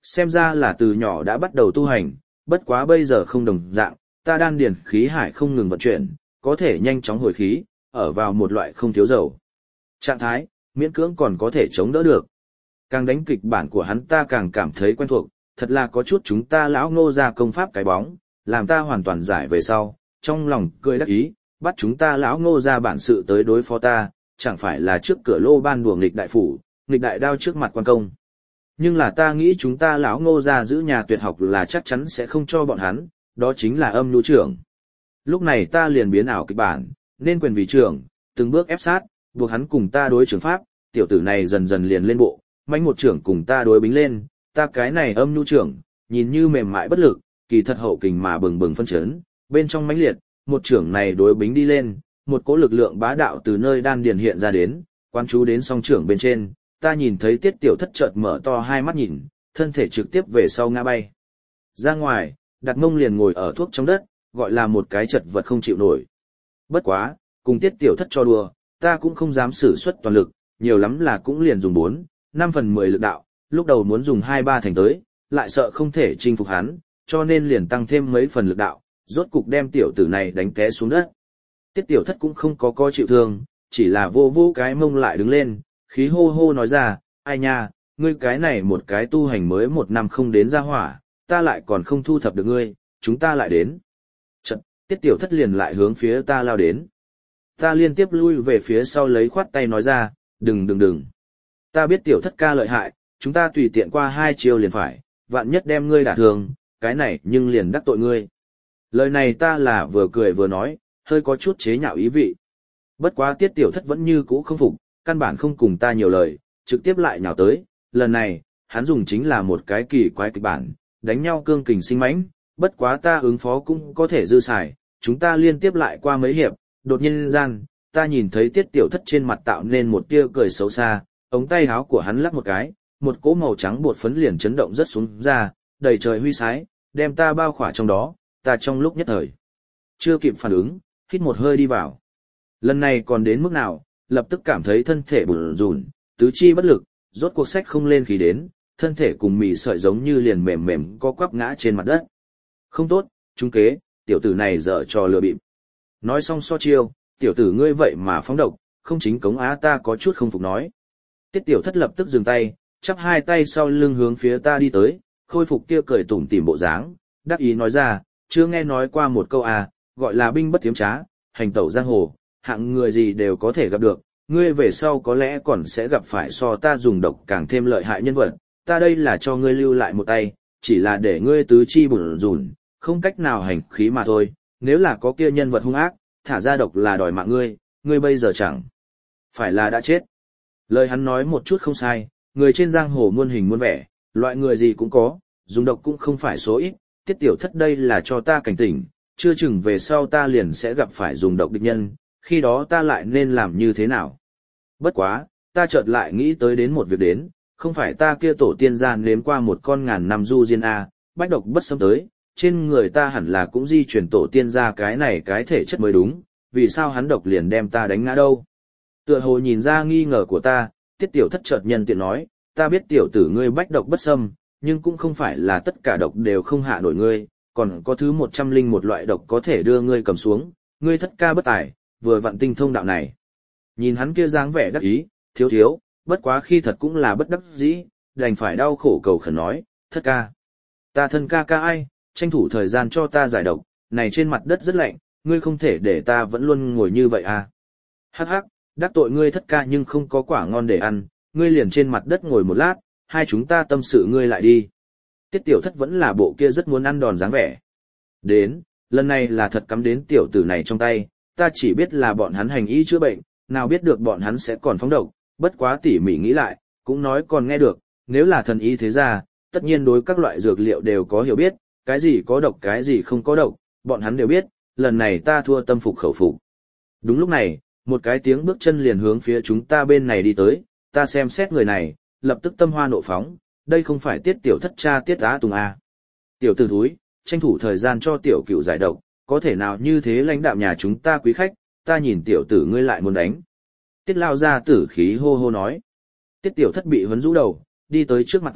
Xem ra là từ nhỏ đã bắt đầu tu hành, bất quá bây giờ không đồng dạng, ta đan điền khí hải không ngừng vận chuyển, có thể nhanh chóng hồi khí, ở vào một loại không thiếu dầu trạng thái, miễn cưỡng còn có thể chống đỡ được. Càng đánh kịch bản của hắn ta càng cảm thấy quen thuộc, thật là có chút chúng ta lão Ngô ra công pháp cái bóng, làm ta hoàn toàn giải về sau, trong lòng cười đắc ý, bắt chúng ta lão Ngô ra bản sự tới đối phó ta, chẳng phải là trước cửa lô ban đùa nghịch đại phủ, nghịch đại đao trước mặt quan công. Nhưng là ta nghĩ chúng ta lão Ngô ra giữ nhà tuyệt học là chắc chắn sẽ không cho bọn hắn, đó chính là âm nhu trưởng. Lúc này ta liền biến ảo kịch bản, nên quyền vì trưởng, từng bước ép sát, buộc hắn cùng ta đối trưởng pháp, tiểu tử này dần dần liền lên bộ, mãnh một trưởng cùng ta đối bính lên, ta cái này âm nhu trưởng, nhìn như mềm mại bất lực, kỳ thật hậu kình mà bừng bừng phân chấn, bên trong mãnh liệt, một trưởng này đối bính đi lên, một cỗ lực lượng bá đạo từ nơi đan điền hiện ra đến, quan chú đến song trưởng bên trên, ta nhìn thấy Tiết Tiểu Thất chợt mở to hai mắt nhìn, thân thể trực tiếp về sau ngã bay. Ra ngoài, đặt mông liền ngồi ở thuốc trong đất, gọi là một cái chật vật không chịu nổi. Bất quá, cùng Tiết Tiểu Thất cho đùa, ta cũng không dám sử xuất toàn lực, nhiều lắm là cũng liền dùng bốn, năm phần mười lực đạo, lúc đầu muốn dùng hai ba thành tới, lại sợ không thể chinh phục hắn, cho nên liền tăng thêm mấy phần lực đạo, rốt cục đem tiểu tử này đánh té xuống đất. Tiết Tiểu Thất cũng không có coi chịu thương, chỉ là vô vô cái mông lại đứng lên, khí hô hô nói ra, ai nha, ngươi cái này một cái tu hành mới một năm không đến ra hỏa, ta lại còn không thu thập được ngươi, chúng ta lại đến. Chật, Tiết Tiểu Thất liền lại hướng phía ta lao đến. Ta liên tiếp lui về phía sau lấy khoát tay nói ra, đừng đừng đừng. Ta biết Tiểu Thất ca lợi hại, chúng ta tùy tiện qua hai chiêu liền phải, vạn nhất đem ngươi đả thương, cái này nhưng liền đắc tội ngươi. Lời này ta là vừa cười vừa nói, hơi có chút chế nhạo ý vị. Bất quá Tiết Tiểu Thất vẫn như cũ không phục, căn bản không cùng ta nhiều lời, trực tiếp lại nhào tới, lần này, hắn dùng chính là một cái kỳ quái kịch bản, đánh nhau cương kình sinh mãnh, bất quá ta ứng phó cũng có thể dư xài, chúng ta liên tiếp lại qua mấy hiệp, đột nhiên gian, ta nhìn thấy Tiết Tiểu Thất trên mặt tạo nên một tia cười xấu xa, ống tay áo của hắn lắc một cái, một cỗ màu trắng bột phấn liền chấn động rất xuống ra, đầy trời huy sái, đem ta bao khỏa trong đó, ta trong lúc nhất thời chưa kịp phản ứng, hít một hơi đi vào. Lần này còn đến mức nào, lập tức cảm thấy thân thể bủn rủn, tứ chi bất lực, rốt cuộc sách không lên khí đến, thân thể cùng mì sợi giống như liền mềm mềm co quắp ngã trên mặt đất. Không tốt, trung kế, tiểu tử này dở trò lừa bịp. Nói xong so chiêu, tiểu tử ngươi vậy mà phóng độc, không chính cống á ta có chút không phục nói. Tiết Tiểu Thất lập tức dừng tay, chắp hai tay sau lưng hướng phía ta đi tới, khôi phục kia cười tủm tỉm bộ dáng, đắc ý nói ra, chưa nghe nói qua một câu à, gọi là binh bất tiếm trá, hành tẩu giang hồ, hạng người gì đều có thể gặp được, ngươi về sau có lẽ còn sẽ gặp phải so ta dùng độc càng thêm lợi hại nhân vật, ta đây là cho ngươi lưu lại một tay, chỉ là để ngươi tứ chi bủn rủn, không cách nào hành khí mà thôi, nếu là có kia nhân vật hung ác, thả ra độc là đòi mạng ngươi, ngươi bây giờ chẳng phải là đã chết. Lời hắn nói một chút không sai, người trên giang hồ muôn hình muôn vẻ, loại người gì cũng có, dùng độc cũng không phải số ít, Tiết Tiểu Thất đây là cho ta cảnh tỉnh, chưa chừng về sau ta liền sẽ gặp phải dùng độc địch nhân, khi đó ta lại nên làm như thế nào. Bất quá, ta chợt lại nghĩ tới đến một việc đến, không phải ta kia tổ tiên gia nếm qua một con ngàn năm du diên A, bách độc bất xâm tới, trên người ta hẳn là cũng di chuyển tổ tiên ra cái này cái thể chất mới đúng, vì sao hắn độc liền đem ta đánh ngã đâu. Tựa hồ nhìn ra nghi ngờ của ta, Tiết Tiểu Thất chợt nhân tiện nói, ta biết tiểu tử ngươi bách độc bất xâm, nhưng cũng không phải là tất cả độc đều không hạ nổi ngươi, còn có thứ một trăm linh một loại độc có thể đưa ngươi cầm xuống, ngươi thất ca bất tài, vừa vặn tinh thông đạo này. Nhìn hắn kia dáng vẻ đắc ý, thiếu thiếu, bất quá khi thật cũng là bất đắc dĩ, đành phải đau khổ cầu khẩn nói, thất ca. Ta thân ca ca ai, tranh thủ thời gian cho ta giải độc, này trên mặt đất rất lạnh, ngươi không thể để ta vẫn luôn ngồi như vậy à. Hắc hắc, đắc tội ngươi thất ca nhưng không có quả ngon để ăn, ngươi liền trên mặt đất ngồi một lát, hai chúng ta tâm sự ngươi lại đi. Tiết Tiểu Thất vẫn là bộ kia rất muốn ăn đòn dáng vẻ. Đến, lần này là thật cắm đến tiểu tử này trong tay, ta chỉ biết là bọn hắn hành y chữa bệnh, nào biết được bọn hắn sẽ còn phóng độc, bất quá tỉ mỉ nghĩ lại, cũng nói còn nghe được, nếu là thần y thế ra, tất nhiên đối các loại dược liệu đều có hiểu biết, cái gì có độc cái gì không có độc, bọn hắn đều biết, lần này ta thua tâm phục khẩu phục. Đúng lúc này, một cái tiếng bước chân liền hướng phía chúng ta bên này đi tới, ta xem xét người này, lập tức tâm hoa nộ phóng, đây không phải Tiết Tiểu Thất cha Tiết Á Tùng à. Tiểu tử thúi, tranh thủ thời gian cho tiểu cựu giải độc, có thể nào như thế lãnh đạm nhà chúng ta quý khách, ta nhìn tiểu tử ngươi lại muốn đánh. Tiết lao ra tử khí hô hô nói. Tiết Tiểu Thất bị huấn rũ đầu, đi tới trước mặt ta,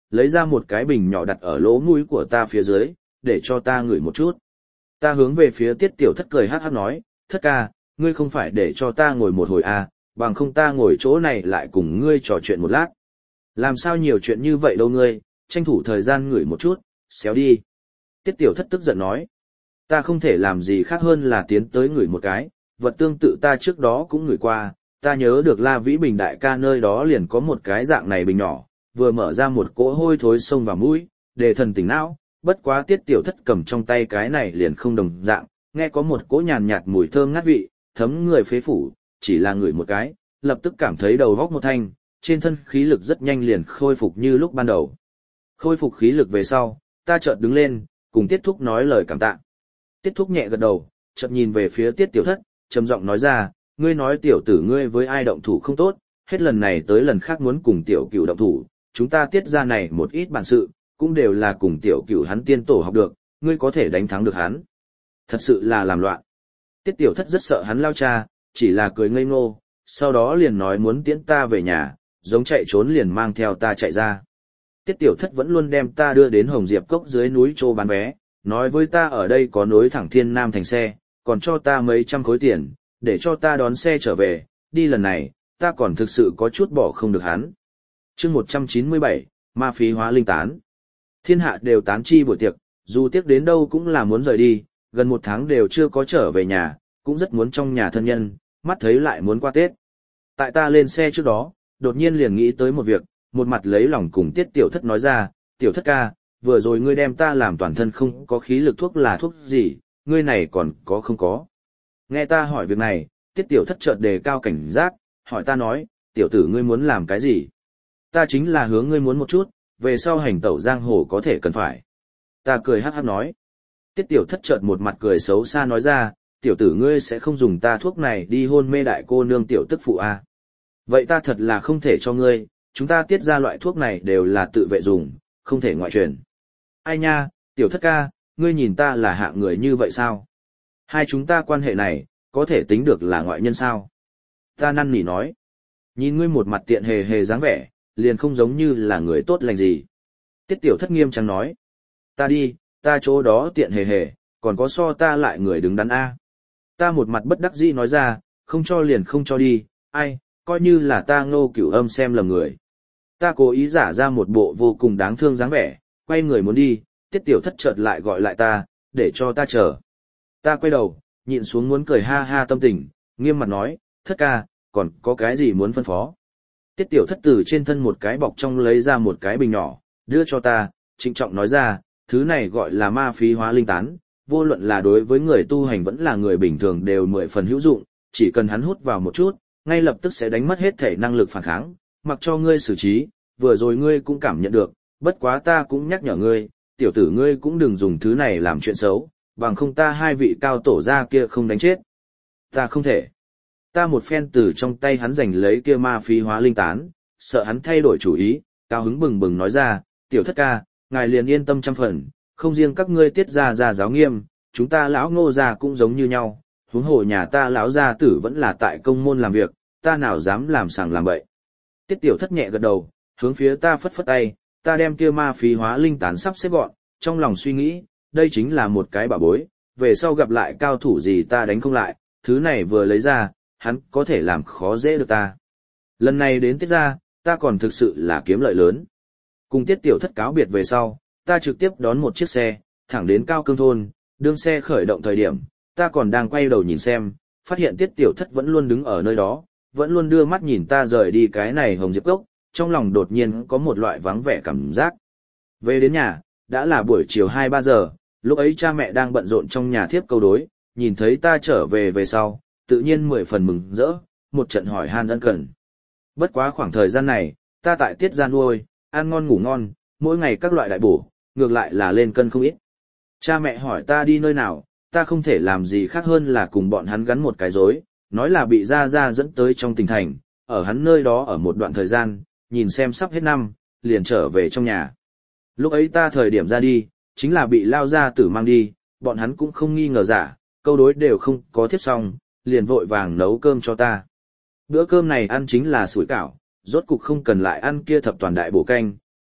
lấy ra một cái bình nhỏ đặt ở lỗ mũi của ta phía dưới, để cho ta ngửi một chút. Ta hướng về phía Tiết Tiểu Thất cười hát hát nói, thất ca, ngươi không phải để cho ta ngồi một hồi à, bằng không ta ngồi chỗ này lại cùng ngươi trò chuyện một lát. Làm sao nhiều chuyện như vậy đâu ngươi, tranh thủ thời gian ngửi một chút, xéo đi. Tiết Tiểu Thất tức giận nói, ta không thể làm gì khác hơn là tiến tới ngửi một cái, vật tương tự ta trước đó cũng ngửi qua, ta nhớ được La Vĩ Bình đại ca nơi đó liền có một cái dạng này bình nhỏ, vừa mở ra một cỗ hôi thối xông vào mũi, để thần tỉnh não, bất quá Tiết Tiểu Thất cầm trong tay cái này liền không đồng dạng, nghe có một cỗ nhàn nhạt mùi thơm ngát vị, thấm người phế phủ, chỉ là ngửi một cái, lập tức cảm thấy đầu góc một thanh, trên thân khí lực rất nhanh liền khôi phục như lúc ban đầu. Khôi phục khí lực về sau, ta chợt đứng lên, cùng Tiết Thúc nói lời cảm tạ. Tiết Thúc nhẹ gật đầu, chợt nhìn về phía Tiết Tiểu Thất, trầm giọng nói ra, ngươi nói tiểu tử ngươi với ai động thủ không tốt, hết lần này tới lần khác muốn cùng tiểu cửu động thủ, chúng ta tiết ra này một ít bản sự, cũng đều là cùng tiểu cửu hắn tiên tổ học được, ngươi có thể đánh thắng được hắn. Thật sự là làm loạn. Tiết Tiểu Thất rất sợ hắn lao cha, chỉ là cười ngây ngô, sau đó liền nói muốn tiễn ta về nhà, giống chạy trốn liền mang theo ta chạy ra. Tiết Tiểu Thất vẫn luôn đem ta đưa đến Hồng Diệp Cốc dưới núi Trô bán vé, nói với ta ở đây có nối thẳng Thiên Nam thành xe, còn cho ta mấy trăm khối tiền, để cho ta đón xe trở về, đi lần này, ta còn thực sự có chút bỏ không được hắn. Chương một trăm chín mươi bảy, ma phí hóa linh tán. Thiên hạ đều tán chi buổi tiệc, dù tiếc đến đâu cũng là muốn rời đi, gần một tháng đều chưa có trở về nhà, cũng rất muốn trong nhà thân nhân, mắt thấy lại muốn qua Tết. Tại ta lên xe trước đó, đột nhiên liền nghĩ tới một việc, một mặt lấy lòng cùng Tiết Tiểu Thất nói ra, Tiểu Thất ca, vừa rồi ngươi đem ta làm toàn thân không có khí lực thuốc là thuốc gì, ngươi này còn có không có. Nghe ta hỏi việc này, Tiết Tiểu Thất chợt đề cao cảnh giác, hỏi ta nói, tiểu tử ngươi muốn làm cái gì? Ta chính là hướng ngươi muốn một chút, về sau hành tẩu giang hồ có thể cần phải. Ta cười hắc hắc nói. Tiết Tiểu Thất chợt một mặt cười xấu xa nói ra, tiểu tử ngươi sẽ không dùng ta thuốc này đi hôn mê đại cô nương tiểu tức phụ à. Vậy ta thật là không thể cho ngươi, chúng ta tiết ra loại thuốc này đều là tự vệ dùng, không thể ngoại truyền. Ai nha, Tiểu Thất ca, ngươi nhìn ta là hạng người như vậy sao? Hai chúng ta quan hệ này, có thể tính được là ngoại nhân sao? Ta năn nỉ nói. Nhìn ngươi một mặt tiện hề hề dáng vẻ, liền không giống như là người tốt lành gì. Tiết Tiểu Thất nghiêm trang nói. Ta đi, ta chỗ đó tiện hề hề, còn có so ta lại người đứng đắn A. Ta một mặt bất đắc dĩ nói ra, không cho liền không cho đi, ai, coi như là ta Ngô Cửu Âm xem lầm người. Ta cố ý giả ra một bộ vô cùng đáng thương dáng vẻ, quay người muốn đi, Tiết Tiểu Thất chợt lại gọi lại ta, để cho ta chờ. Ta quay đầu, nhịn xuống muốn cười ha ha tâm tình, nghiêm mặt nói, Thất ca, còn có cái gì muốn phân phó? Tiết Tiểu Thất từ trên thân một cái bọc trong lấy ra một cái bình nhỏ, đưa cho ta, trịnh trọng nói ra, thứ này gọi là ma phí hóa linh tán, vô luận là đối với người tu hành vẫn là người bình thường đều mười phần hữu dụng, chỉ cần hắn hút vào một chút, ngay lập tức sẽ đánh mất hết thể năng lực phản kháng, mặc cho ngươi xử trí, vừa rồi ngươi cũng cảm nhận được, bất quá ta cũng nhắc nhở ngươi, tiểu tử ngươi cũng đừng dùng thứ này làm chuyện xấu, bằng không ta hai vị cao tổ gia kia không đánh chết. Ta không thể. Ta một phen từ trong tay hắn giành lấy kia ma phí hóa linh tán, sợ hắn thay đổi chủ ý, cao hứng bừng bừng nói ra, Tiểu Thất ca, ngài liền yên tâm trăm phần, không riêng các ngươi tiết ra ra giáo nghiêm, chúng ta lão Ngô gia cũng giống như nhau, huống hồ nhà ta lão gia tử vẫn là tại công môn làm việc, ta nào dám làm sàng làm bậy. Tiết Tiểu Thất nhẹ gật đầu, hướng phía ta phất phất tay, ta đem kia ma phí hóa linh tán sắp xếp gọn, trong lòng suy nghĩ, đây chính là một cái bảo bối, về sau gặp lại cao thủ gì ta đánh không lại, thứ này vừa lấy ra, hắn có thể làm khó dễ được ta. Lần này đến tiết ra, ta còn thực sự là kiếm lợi lớn. Cùng Tiết Tiểu Thất cáo biệt về sau, ta trực tiếp đón một chiếc xe, thẳng đến Cao Cương thôn, đương xe khởi động thời điểm, ta còn đang quay đầu nhìn xem, phát hiện Tiết Tiểu Thất vẫn luôn đứng ở nơi đó, vẫn luôn đưa mắt nhìn ta rời đi cái này Hồng Diệp Cốc, trong lòng đột nhiên có một loại vắng vẻ cảm giác. Về đến nhà, đã là buổi chiều hai ba giờ, lúc ấy cha mẹ đang bận rộn trong nhà thiếp câu đối, nhìn thấy ta trở về về sau, tự nhiên mười phần mừng rỡ, một trận hỏi han ân cần. Bất quá khoảng thời gian này, ta tại tiết ra nuôi, ăn ngon ngủ ngon, mỗi ngày các loại đại bổ, ngược lại là lên cân không ít. Cha mẹ hỏi ta đi nơi nào, ta không thể làm gì khác hơn là cùng bọn hắn gắn một cái rối, nói là bị Gia Gia dẫn tới trong tỉnh thành, ở hắn nơi đó ở một đoạn thời gian, nhìn xem sắp hết năm, liền trở về trong nhà. Lúc ấy ta thời điểm ra đi, chính là bị lao gia tử mang đi, bọn hắn cũng không nghi ngờ giả, câu đối đều không có tiếp xong, liền vội vàng nấu cơm cho ta. Bữa cơm này ăn chính là sủi cảo, rốt cục không cần lại ăn kia thập toàn đại bổ canh,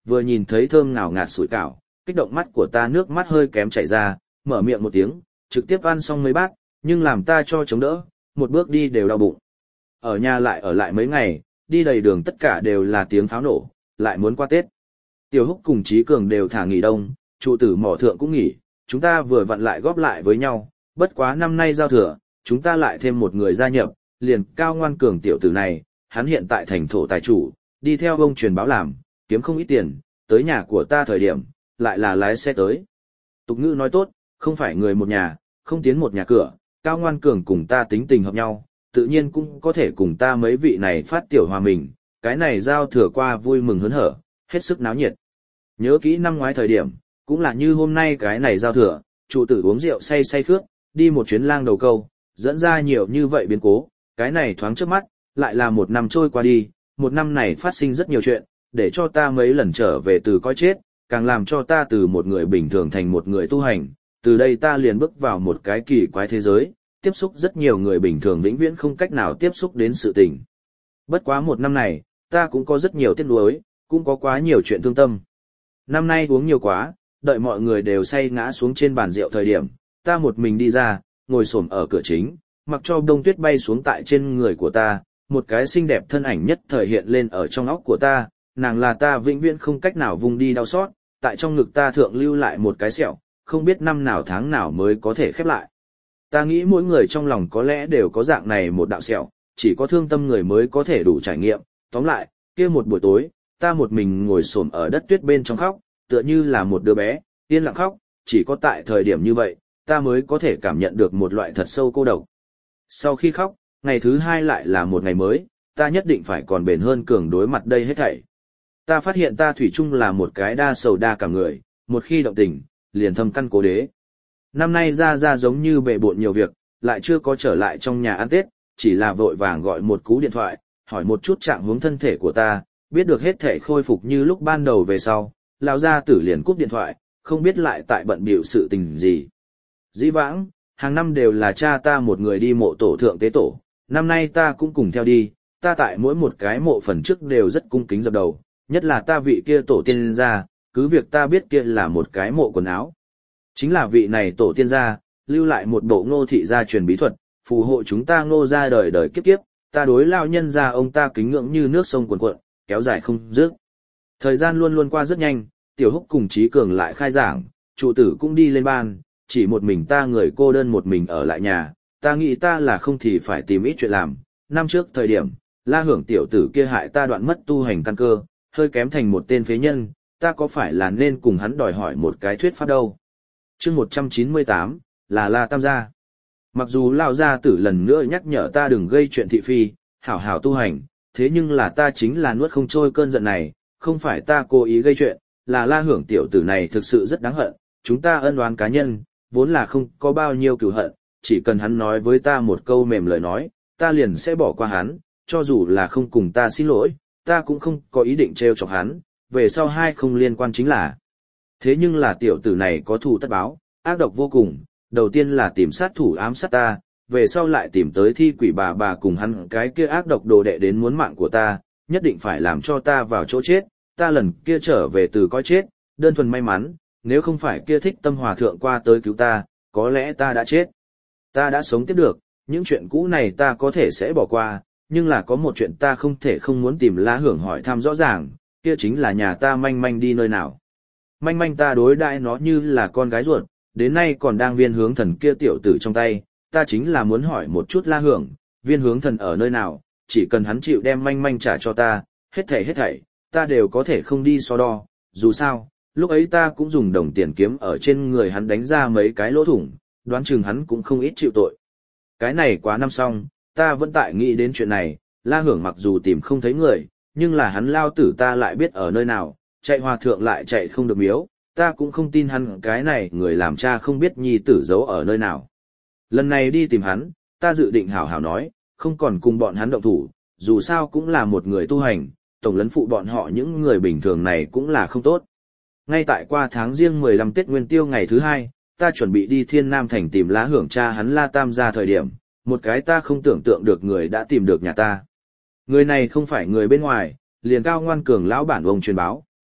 vừa nhìn thấy thơm ngào ngạt sủi cảo, kích động mắt của ta nước mắt hơi kém chảy ra, mở miệng một tiếng, trực tiếp ăn xong mấy bát, nhưng làm ta cho chống đỡ, một bước đi đều đau bụng. Ở nhà lại ở lại mấy ngày, đi đầy đường tất cả đều là tiếng pháo nổ, lại muốn qua Tết. Tiểu Húc cùng Trí Cường đều thả nghỉ đông, trụ tử mỏ thượng cũng nghỉ, chúng ta vừa vặn lại góp lại với nhau, bất quá năm nay giao thừa, chúng ta lại thêm một người gia nhập, liền Cao Ngoan Cường tiểu tử này, hắn hiện tại thành thổ tài chủ, đi theo ông truyền báo làm, kiếm không ít tiền, tới nhà của ta thời điểm, lại là lái xe tới. Tục ngữ nói tốt, không phải người một nhà, không tiến một nhà cửa, Cao Ngoan Cường cùng ta tính tình hợp nhau, tự nhiên cũng có thể cùng ta mấy vị này phát tiểu hòa mình, cái này giao thừa qua vui mừng hớn hở, hết sức náo nhiệt. Nhớ kỹ năm ngoái thời điểm, cũng là như hôm nay cái này giao thừa, trụ tử uống rượu say say khước, đi một chuyến lang đầu câu, dẫn ra nhiều như vậy biến cố, cái này thoáng trước mắt, lại là một năm trôi qua đi, một năm này phát sinh rất nhiều chuyện, để cho ta mấy lần trở về từ coi chết, càng làm cho ta từ một người bình thường thành một người tu hành, từ đây ta liền bước vào một cái kỳ quái thế giới, tiếp xúc rất nhiều người bình thường vĩnh viễn không cách nào tiếp xúc đến sự tình. Bất quá một năm này, ta cũng có rất nhiều tiếc nuối, cũng có quá nhiều chuyện thương tâm. Năm nay uống nhiều quá, đợi mọi người đều say ngã xuống trên bàn rượu thời điểm, ta một mình đi ra, ngồi xổm ở cửa chính, mặc cho đông tuyết bay xuống tại trên người của ta, một cái xinh đẹp thân ảnh nhất thời hiện lên ở trong óc của ta, nàng là ta vĩnh viễn không cách nào vùng đi đau xót, tại trong ngực ta thượng lưu lại một cái sẹo, không biết năm nào tháng nào mới có thể khép lại. Ta nghĩ mỗi người trong lòng có lẽ đều có dạng này một đạo sẹo, chỉ có thương tâm người mới có thể đủ trải nghiệm. Tóm lại, kia một buổi tối, ta một mình ngồi xổm ở đất tuyết bên trong khóc, tựa như là một đứa bé, yên lặng khóc, chỉ có tại thời điểm như vậy, ta mới có thể cảm nhận được một loại thật sâu cô độc. Sau khi khóc, ngày thứ hai lại là một ngày mới, ta nhất định phải còn bền hơn Cường đối mặt đây hết thảy. Ta phát hiện ta thủy chung là một cái đa sầu đa cảm người, một khi động tình, liền thâm căn cố đế. Năm nay ra ra giống như bệ bộn nhiều việc, lại chưa có trở lại trong nhà ăn Tết, chỉ là vội vàng gọi một cú điện thoại, hỏi một chút trạng huống thân thể của ta, biết được hết thể khôi phục như lúc ban đầu về sau, lão gia tử liền cúp điện thoại, không biết lại tại bận bịu sự tình gì. Dĩ vãng, hàng năm đều là cha ta một người đi mộ tổ thượng tế tổ, năm nay ta cũng cùng theo đi, ta tại mỗi một cái mộ phần trước đều rất cung kính dập đầu, nhất là ta vị kia tổ tiên gia, cứ việc ta biết kia là một cái mộ quần áo. Chính là vị này tổ tiên gia, lưu lại một bộ Ngô thị gia truyền bí thuật, phù hộ chúng ta Ngô gia đời đời kiếp kiếp, ta đối lao nhân gia ông ta kính ngưỡng như nước sông cuồn cuộn, kéo dài không dứt. Thời gian luôn luôn qua rất nhanh, Tiểu Húc cùng Trí Cường lại khai giảng, trụ tử cũng đi lên ban, chỉ một mình ta người cô đơn một mình ở lại nhà, ta nghĩ ta là không thì phải tìm ít chuyện làm. Năm trước thời điểm, La Hưởng tiểu tử kia hại ta đoạn mất tu hành căn cơ, hơi kém thành một tên phế nhân, ta có phải là nên cùng hắn đòi hỏi một cái thuyết pháp đâu. Chương một trăm chín mươi tám, là La Tam gia. Mặc dù lão gia tử lần nữa nhắc nhở ta đừng gây chuyện thị phi, hảo hảo tu hành, thế nhưng là ta chính là nuốt không trôi cơn giận này, không phải ta cố ý gây chuyện, là La Hưởng tiểu tử này thực sự rất đáng hận, chúng ta ân oán cá nhân, vốn là không có bao nhiêu cừu hận, chỉ cần hắn nói với ta một câu mềm lời nói, ta liền sẽ bỏ qua hắn, cho dù là không cùng ta xin lỗi, ta cũng không có ý định trêu chọc hắn, về sau hai không liên quan chính là. Thế nhưng là tiểu tử này có thù tất báo, ác độc vô cùng, đầu tiên là tìm sát thủ ám sát ta, về sau lại tìm tới thi quỷ bà bà cùng hắn cái kia ác độc đồ đệ đến muốn mạng của ta, nhất định phải làm cho ta vào chỗ chết, ta lần kia trở về từ coi chết, đơn thuần may mắn, nếu không phải kia thích tâm hòa thượng qua tới cứu ta, có lẽ ta đã chết. Ta đã sống tiếp được, những chuyện cũ này ta có thể sẽ bỏ qua, nhưng là có một chuyện ta không thể không muốn tìm La Hưởng hỏi thăm rõ ràng, kia chính là nhà ta manh manh đi nơi nào. Manh manh ta đối đãi nó như là con gái ruột, đến nay còn đang viên hướng thần kia tiểu tử trong tay, ta chính là muốn hỏi một chút La Hưởng, viên hướng thần ở nơi nào, chỉ cần hắn chịu đem manh manh trả cho ta, hết thảy hết thảy, ta đều có thể không đi so đo, dù sao, lúc ấy ta cũng dùng đồng tiền kiếm ở trên người hắn đánh ra mấy cái lỗ thủng, đoán chừng hắn cũng không ít chịu tội. Cái này quá năm xong, ta vẫn tại nghĩ đến chuyện này, La Hưởng mặc dù tìm không thấy người, nhưng là hắn lao tử ta lại biết ở nơi nào, chạy hòa thượng lại chạy không được miếu, ta cũng không tin hắn cái này người làm cha không biết nhi tử giấu ở nơi nào. Lần này đi tìm hắn, ta dự định hảo hảo nói, không còn cùng bọn hắn động thủ, dù sao cũng là một người tu hành, tổng lấn phụ bọn họ những người bình thường này cũng là không tốt. Ngay tại qua tháng riêng mười lăm Tết Nguyên Tiêu ngày thứ hai, ta chuẩn bị đi Thiên Nam Thành tìm La Hưởng cha hắn La Tam gia thời điểm, một cái ta không tưởng tượng được người đã tìm được nhà ta. Người này không phải người bên ngoài, liền Cao Ngoan Cường lão bản ông truyền báo,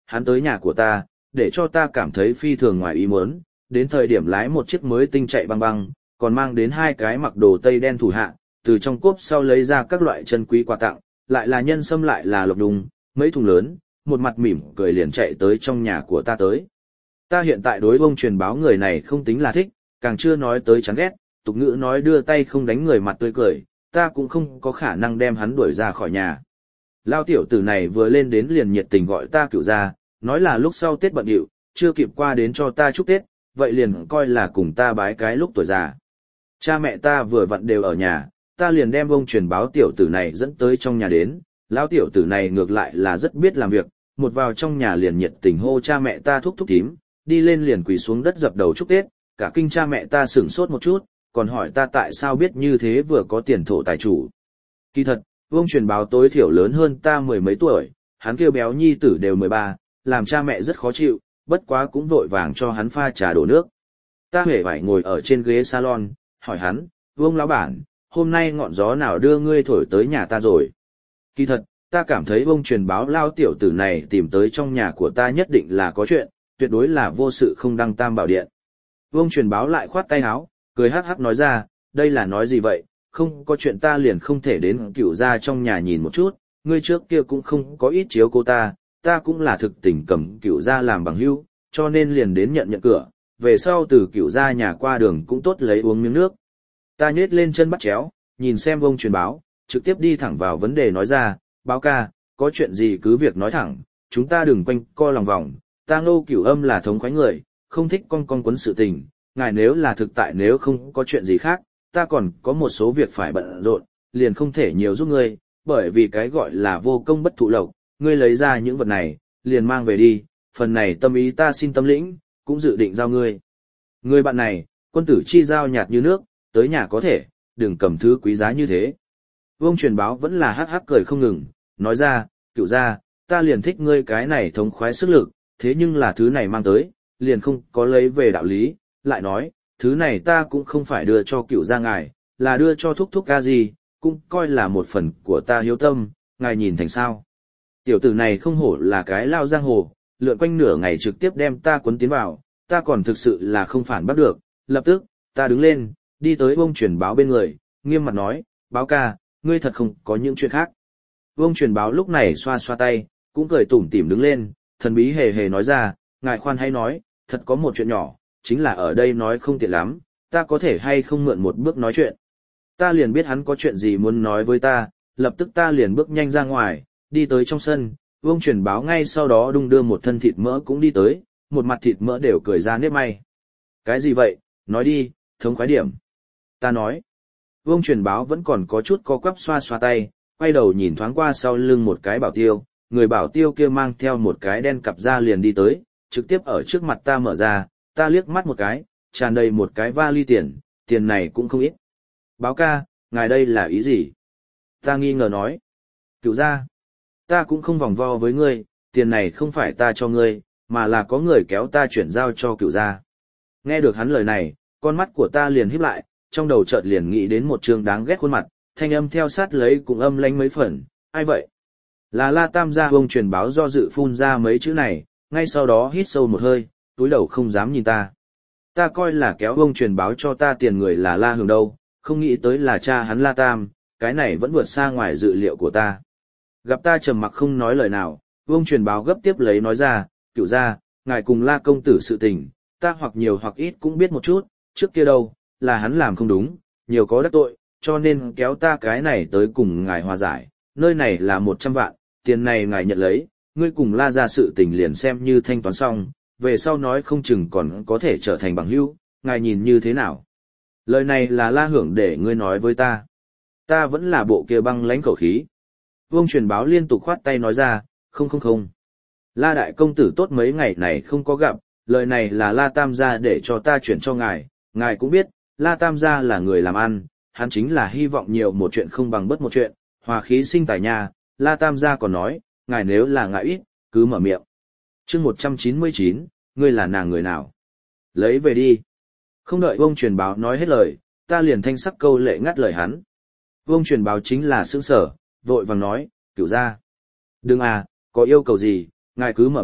hắn tới nhà của ta, để cho ta cảm thấy phi thường ngoài ý muốn, đến thời điểm lái một chiếc mới tinh chạy băng băng, còn mang đến hai cái mặc đồ tây đen thủ hạ, từ trong cốp sau lấy ra các loại chân quý quà tặng, lại là nhân sâm lại là lộc đùng, mấy thùng lớn, một mặt mỉm cười liền chạy tới trong nhà của ta tới. Ta hiện tại đối ông truyền báo người này không tính là thích, càng chưa nói tới chán ghét, tục ngữ nói đưa tay không đánh người mặt tươi cười, ta cũng không có khả năng đem hắn đuổi ra khỏi nhà. Lao tiểu tử này vừa lên đến liền nhiệt tình gọi ta cửu ra, nói là lúc sau Tết bận điệu, chưa kịp qua đến cho ta chúc Tết, vậy liền coi là cùng ta bái cái lúc tuổi già. Cha mẹ ta vừa vặn đều ở nhà, ta liền đem ông truyền báo tiểu tử này dẫn tới trong nhà đến, lão tiểu tử này ngược lại là rất biết làm việc, một vào trong nhà liền nhiệt tình hô cha mẹ ta thúc thúc thím, đi lên liền quỳ xuống đất dập đầu chúc Tết, cả kinh cha mẹ ta sửng sốt một chút, còn hỏi ta tại sao biết như thế vừa có tiền thổ tài chủ. Kỳ thật, ông truyền báo tối thiểu lớn hơn ta mười mấy tuổi, hắn kêu béo nhi tử đều mười ba, làm cha mẹ rất khó chịu, bất quá cũng vội vàng cho hắn pha trà đổ nước. Ta hề phải ngồi ở trên ghế salon, hỏi hắn, vương lão bản, hôm nay ngọn gió nào đưa ngươi thổi tới nhà ta rồi? Kỳ thật, ta cảm thấy ông truyền báo lao tiểu tử này tìm tới trong nhà của ta nhất định là có chuyện, tuyệt đối là vô sự không đăng tam bảo điện. Ông truyền báo lại khoát tay áo, cười hắc hắc nói ra, đây là nói gì vậy, không có chuyện ta liền không thể đến cửu gia trong nhà nhìn một chút, ngươi trước kia cũng không có ít chiếu cô ta, ta cũng là thực tình cầm cửu gia làm bằng hữu, cho nên liền đến nhận nhận cửa, về sau từ cửu gia nhà qua đường cũng tốt lấy uống miếng nước. Ta nhếch lên chân bắt chéo, nhìn xem ông truyền báo, trực tiếp đi thẳng vào vấn đề nói ra, báo ca, có chuyện gì cứ việc nói thẳng, chúng ta đừng quanh co lòng vòng, ta Ngô Cửu Âm là thống khoái người, không thích con con quấn sự tình, ngài nếu là thực tại nếu không có chuyện gì khác, ta còn có một số việc phải bận rộn, liền không thể nhiều giúp ngươi, bởi vì cái gọi là vô công bất thụ lộc, ngươi lấy ra những vật này, liền mang về đi, phần này tâm ý ta xin tâm lĩnh, cũng dự định giao ngươi. Người bạn này, quân tử chi giao nhạt như nước, tới nhà có thể, đừng cầm thứ quý giá như thế. Vương truyền báo vẫn là hắc hắc cười không ngừng, nói ra, Cửu gia, ta liền thích ngươi cái này thống khoái sức lực, thế nhưng là thứ này mang tới, liền không có lấy về đạo lý, lại nói, thứ này ta cũng không phải đưa cho Cửu gia ngài, là đưa cho thúc thúc ca gì, cũng coi là một phần của ta hiếu tâm, ngài nhìn thành sao. Tiểu tử này không hổ là cái lao giang hồ, lượn quanh nửa ngày trực tiếp đem ta cuốn tiến vào, ta còn thực sự là không phản bắt được, lập tức, ta đứng lên, đi tới ông truyền báo bên người, nghiêm mặt nói, báo ca, ngươi thật không có những chuyện khác. Ông truyền báo lúc này xoa xoa tay, cũng cười tủm tỉm đứng lên, thần bí hề hề nói ra, ngài khoan hay nói, thật có một chuyện nhỏ, chính là ở đây nói không tiện lắm, ta có thể hay không mượn một bước nói chuyện. Ta liền biết hắn có chuyện gì muốn nói với ta, lập tức ta liền bước nhanh ra ngoài, đi tới trong sân, ông truyền báo ngay sau đó đung đưa một thân thịt mỡ cũng đi tới, một mặt thịt mỡ đều cười ra nếp may. Cái gì vậy, nói đi, thống khoái điểm. Ta nói, vương truyền báo vẫn còn có chút co quắp xoa xoa tay, quay đầu nhìn thoáng qua sau lưng một cái bảo tiêu, người bảo tiêu kia mang theo một cái đen cặp da liền đi tới, trực tiếp ở trước mặt ta mở ra, ta liếc mắt một cái, tràn đầy một cái vali tiền, tiền này cũng không ít. Báo ca, ngài đây là ý gì? Ta nghi ngờ nói. Cửu gia, ta cũng không vòng vo với ngươi, tiền này không phải ta cho ngươi, mà là có người kéo ta chuyển giao cho cửu gia. Nghe được hắn lời này, con mắt của ta liền híp lại, trong đầu chợt liền nghĩ đến một trương đáng ghét khuôn mặt, thanh âm theo sát lấy cũng âm lánh mấy phần, ai vậy? Là La Tam gia. Ông truyền báo do dự phun ra mấy chữ này, ngay sau đó hít sâu một hơi, túi đầu không dám nhìn ta. Ta coi là kéo ông truyền báo cho ta tiền người là La Hường đâu, không nghĩ tới là cha hắn La Tam, cái này vẫn vượt xa ngoài dự liệu của ta. Gặp ta trầm mặc không nói lời nào, ông truyền báo gấp tiếp lấy nói ra, Cửu gia, ngài cùng La công tử sự tình, ta hoặc nhiều hoặc ít cũng biết một chút, trước kia đâu, là hắn làm không đúng, nhiều có đắc tội, cho nên kéo ta cái này tới cùng ngài hòa giải, nơi này là một trăm vạn, tiền này ngài nhận lấy, ngươi cùng La ra sự tình liền xem như thanh toán xong, về sau nói không chừng còn có thể trở thành bằng hữu, ngài nhìn như thế nào? Lời này là La Hưởng để ngươi nói với ta. Ta vẫn là bộ kia băng lãnh khẩu khí. Vương truyền báo liên tục khoát tay nói ra, không không không. La đại công tử tốt mấy ngày này không có gặp, lời này là La Tam gia để cho ta chuyển cho ngài, ngài cũng biết, La Tam gia là người làm ăn, hắn chính là hy vọng nhiều một chuyện không bằng bất một chuyện, hòa khí sinh tài nha. La Tam gia còn nói, ngài nếu là ngại ít, cứ mở miệng. Chương một trăm chín mươi chín, ngươi là nàng người nào? Lấy về đi. Không đợi ông truyền báo nói hết lời, ta liền thanh sắc câu lệ ngắt lời hắn. Ông truyền báo chính là sững sở, vội vàng nói, Cửu gia. Đừng à, có yêu cầu gì, ngài cứ mở miệng,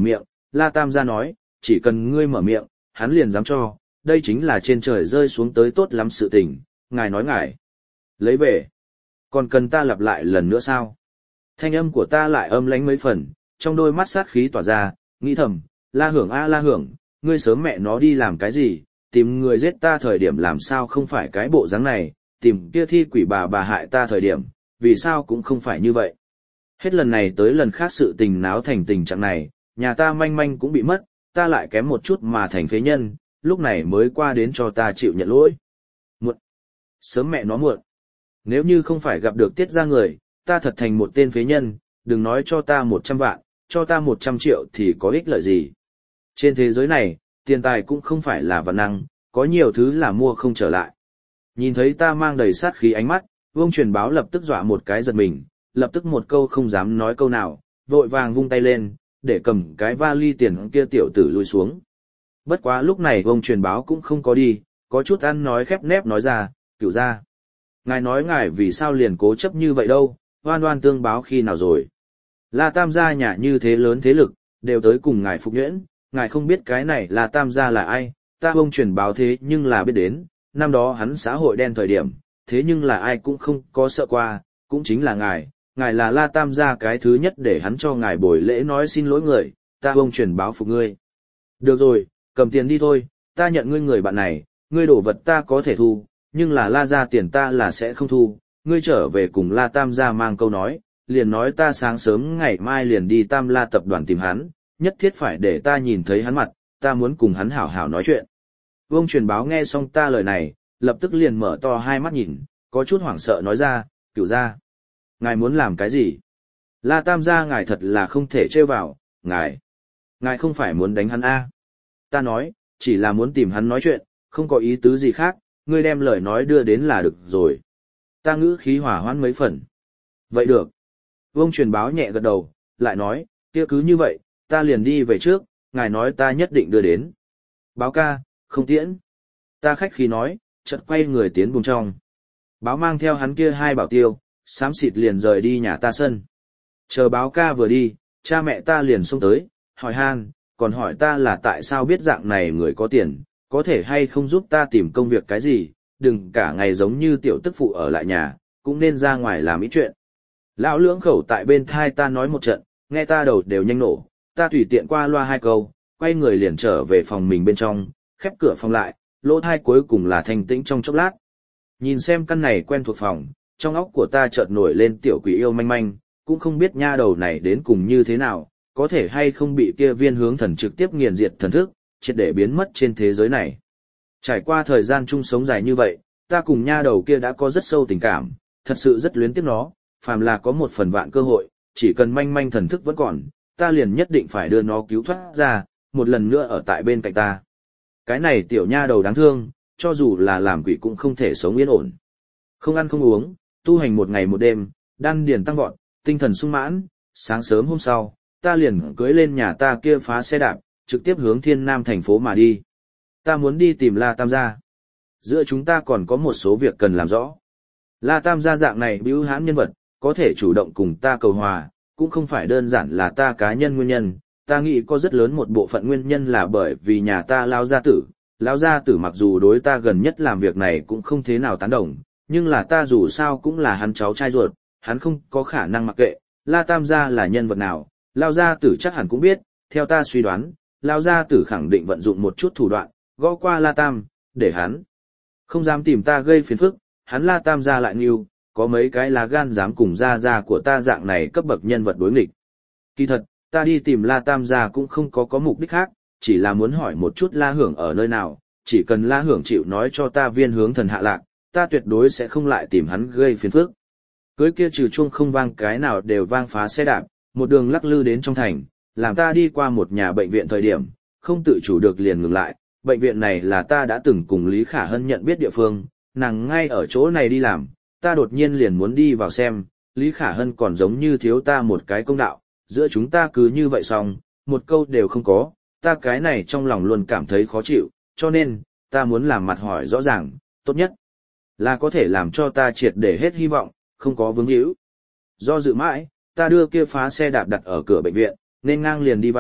La Tam gia nói, chỉ cần ngươi mở miệng, hắn liền dám cho, đây chính là trên trời rơi xuống tới tốt lắm sự tình, ngài nói ngài. Lấy về. Còn cần ta lặp lại lần nữa sao? Thanh âm của ta lại âm lánh mấy phần, trong đôi mắt sát khí tỏa ra, nghĩ thầm, La Hưởng a La Hưởng, ngươi sớm mẹ nó đi làm cái gì, tìm người giết ta thời điểm làm sao không phải cái bộ dáng này, tìm kia thi quỷ bà bà hại ta thời điểm, vì sao cũng không phải như vậy. Hết lần này tới lần khác sự tình náo thành tình trạng này, nhà ta manh manh cũng bị mất, ta lại kém một chút mà thành phế nhân, lúc này mới qua đến cho ta chịu nhận lỗi. Muộn. Sớm mẹ nó muộn. Nếu như không phải gặp được tiết ra người, ta thật thành một tên phế nhân, đừng nói cho ta một trăm vạn, cho ta một trăm triệu thì có ích lợi gì. Trên thế giới này, tiền tài cũng không phải là vạn năng, có nhiều thứ là mua không trở lại. Nhìn thấy ta mang đầy sát khí ánh mắt, Vương Truyền Báo lập tức dọa một cái giật mình, lập tức một câu không dám nói câu nào, vội vàng vung tay lên, để cầm cái vali tiền kia tiểu tử lùi xuống. Bất quá lúc này Vương Truyền Báo cũng không có đi, có chút ăn nói khép nép nói ra, cửu ra. Ngài nói ngài vì sao liền cố chấp như vậy đâu, oan oan tương báo khi nào rồi. La Tam gia nhà như thế lớn thế lực, đều tới cùng ngài phục nhuyễn, ngài không biết cái này là Tam gia là ai, ta Vương Truyền Báo thế nhưng là biết đến, năm đó hắn xã hội đen thời điểm, thế nhưng là ai cũng không có sợ qua, cũng chính là ngài, ngài là La Tam gia cái thứ nhất để hắn cho ngài bồi lễ nói xin lỗi người, ta Vương Truyền Báo phục ngươi. Được rồi, cầm tiền đi thôi, ta nhận ngươi người bạn này, ngươi đổ vật ta có thể thu, nhưng là La gia tiền ta là sẽ không thu, ngươi trở về cùng La Tam gia mang câu nói, liền nói ta sáng sớm ngày mai liền đi Tam La tập đoàn tìm hắn, nhất thiết phải để ta nhìn thấy hắn mặt, ta muốn cùng hắn hảo hảo nói chuyện. Vương Truyền Báo nghe xong ta lời này, lập tức liền mở to hai mắt nhìn, có chút hoảng sợ nói ra, cửu gia, ngài muốn làm cái gì? La Tam gia ngài thật là không thể trêu vào, ngài, ngài không phải muốn đánh hắn a? Ta nói, chỉ là muốn tìm hắn nói chuyện, không có ý tứ gì khác, ngươi đem lời nói đưa đến là được rồi. Ta ngữ khí hỏa hoãn mấy phần. Vậy được. Vương Truyền Báo nhẹ gật đầu, lại nói, kia cứ như vậy, ta liền đi về trước, ngài nói ta nhất định đưa đến. Báo ca, không tiễn. Ta khách khí nói, chợt quay người tiến buồng trong. Báo mang theo hắn kia hai bảo tiêu, xám xịt liền rời đi nhà ta sân. Chờ báo ca vừa đi, cha mẹ ta liền xông tới, hỏi han, còn hỏi ta là tại sao biết dạng này người có tiền, có thể hay không giúp ta tìm công việc cái gì, đừng cả ngày giống như tiểu tức phụ ở lại nhà, cũng nên ra ngoài làm ít chuyện. Lão lưỡng khẩu tại bên thai ta nói một trận, nghe ta đầu đều nhanh nổ, ta tùy tiện qua loa hai câu, quay người liền trở về phòng mình bên trong, khép cửa phòng lại, lỗ thai cuối cùng là thanh tĩnh trong chốc lát. Nhìn xem căn này quen thuộc phòng, trong óc của ta chợt nổi lên tiểu quỷ yêu manh manh, cũng không biết nha đầu này đến cùng như thế nào, có thể hay không bị kia viên hướng thần trực tiếp nghiền diệt thần thức, triệt để biến mất trên thế giới này. Trải qua thời gian chung sống dài như vậy, ta cùng nha đầu kia đã có rất sâu tình cảm, thật sự rất luyến tiếc nó, phàm là có một phần vạn cơ hội, chỉ cần manh manh thần thức vẫn còn, ta liền nhất định phải đưa nó cứu thoát ra, một lần nữa ở tại bên cạnh ta. Cái này tiểu nha đầu đáng thương, cho dù là làm quỷ cũng không thể sống yên ổn. Không ăn không uống, tu hành một ngày một đêm, đan điền tăng vọt, tinh thần sung mãn, sáng sớm hôm sau, ta liền cưỡi lên nhà ta kia phá xe đạp, trực tiếp hướng Thiên Nam thành phố mà đi. Ta muốn đi tìm La Tam gia. Giữa chúng ta còn có một số việc cần làm rõ. La Tam gia dạng này bưu hãn nhân vật, có thể chủ động cùng ta cầu hòa, cũng không phải đơn giản là ta cá nhân nguyên nhân. Ta nghĩ có rất lớn một bộ phận nguyên nhân là bởi vì nhà ta Lão gia tử. Lão gia tử mặc dù đối ta gần nhất làm việc này cũng không thế nào tán đồng, nhưng là ta dù sao cũng là hắn cháu trai ruột, hắn không có khả năng mặc kệ. La Tam gia là nhân vật nào, Lão gia tử chắc hẳn cũng biết, theo ta suy đoán, Lão gia tử khẳng định vận dụng một chút thủ đoạn, gõ qua La Tam, để hắn không dám tìm ta gây phiền phức, hắn La Tam gia lại nghiêu, có mấy cái lá gan dám cùng gia gia của ta dạng này cấp bậc nhân vật đối nghịch. Kỳ thật, ta đi tìm La Tam gia cũng không có có mục đích khác, chỉ là muốn hỏi một chút La Hưởng ở nơi nào, chỉ cần La Hưởng chịu nói cho ta viên hướng thần hạ lạc, ta tuyệt đối sẽ không lại tìm hắn gây phiền phức. Cưới kia trừ chuông không vang cái nào đều vang phá xe đạp, một đường lắc lư đến trong thành, làm ta đi qua một nhà bệnh viện thời điểm, không tự chủ được liền ngừng lại. Bệnh viện này là ta đã từng cùng Lý Khả Hân nhận biết địa phương, nàng ngay ở chỗ này đi làm, ta đột nhiên liền muốn đi vào xem, Lý Khả Hân còn giống như thiếu ta một cái công đạo, giữa chúng ta cứ như vậy xong, một câu đều không có, ta cái này trong lòng luôn cảm thấy khó chịu, cho nên, ta muốn làm mặt hỏi rõ ràng, tốt nhất là có thể làm cho ta triệt để hết hy vọng, không có vướng hữu. Do dự mãi, ta đưa kia phá xe đạp đặt ở cửa bệnh viện, nên ngang liền đi vào,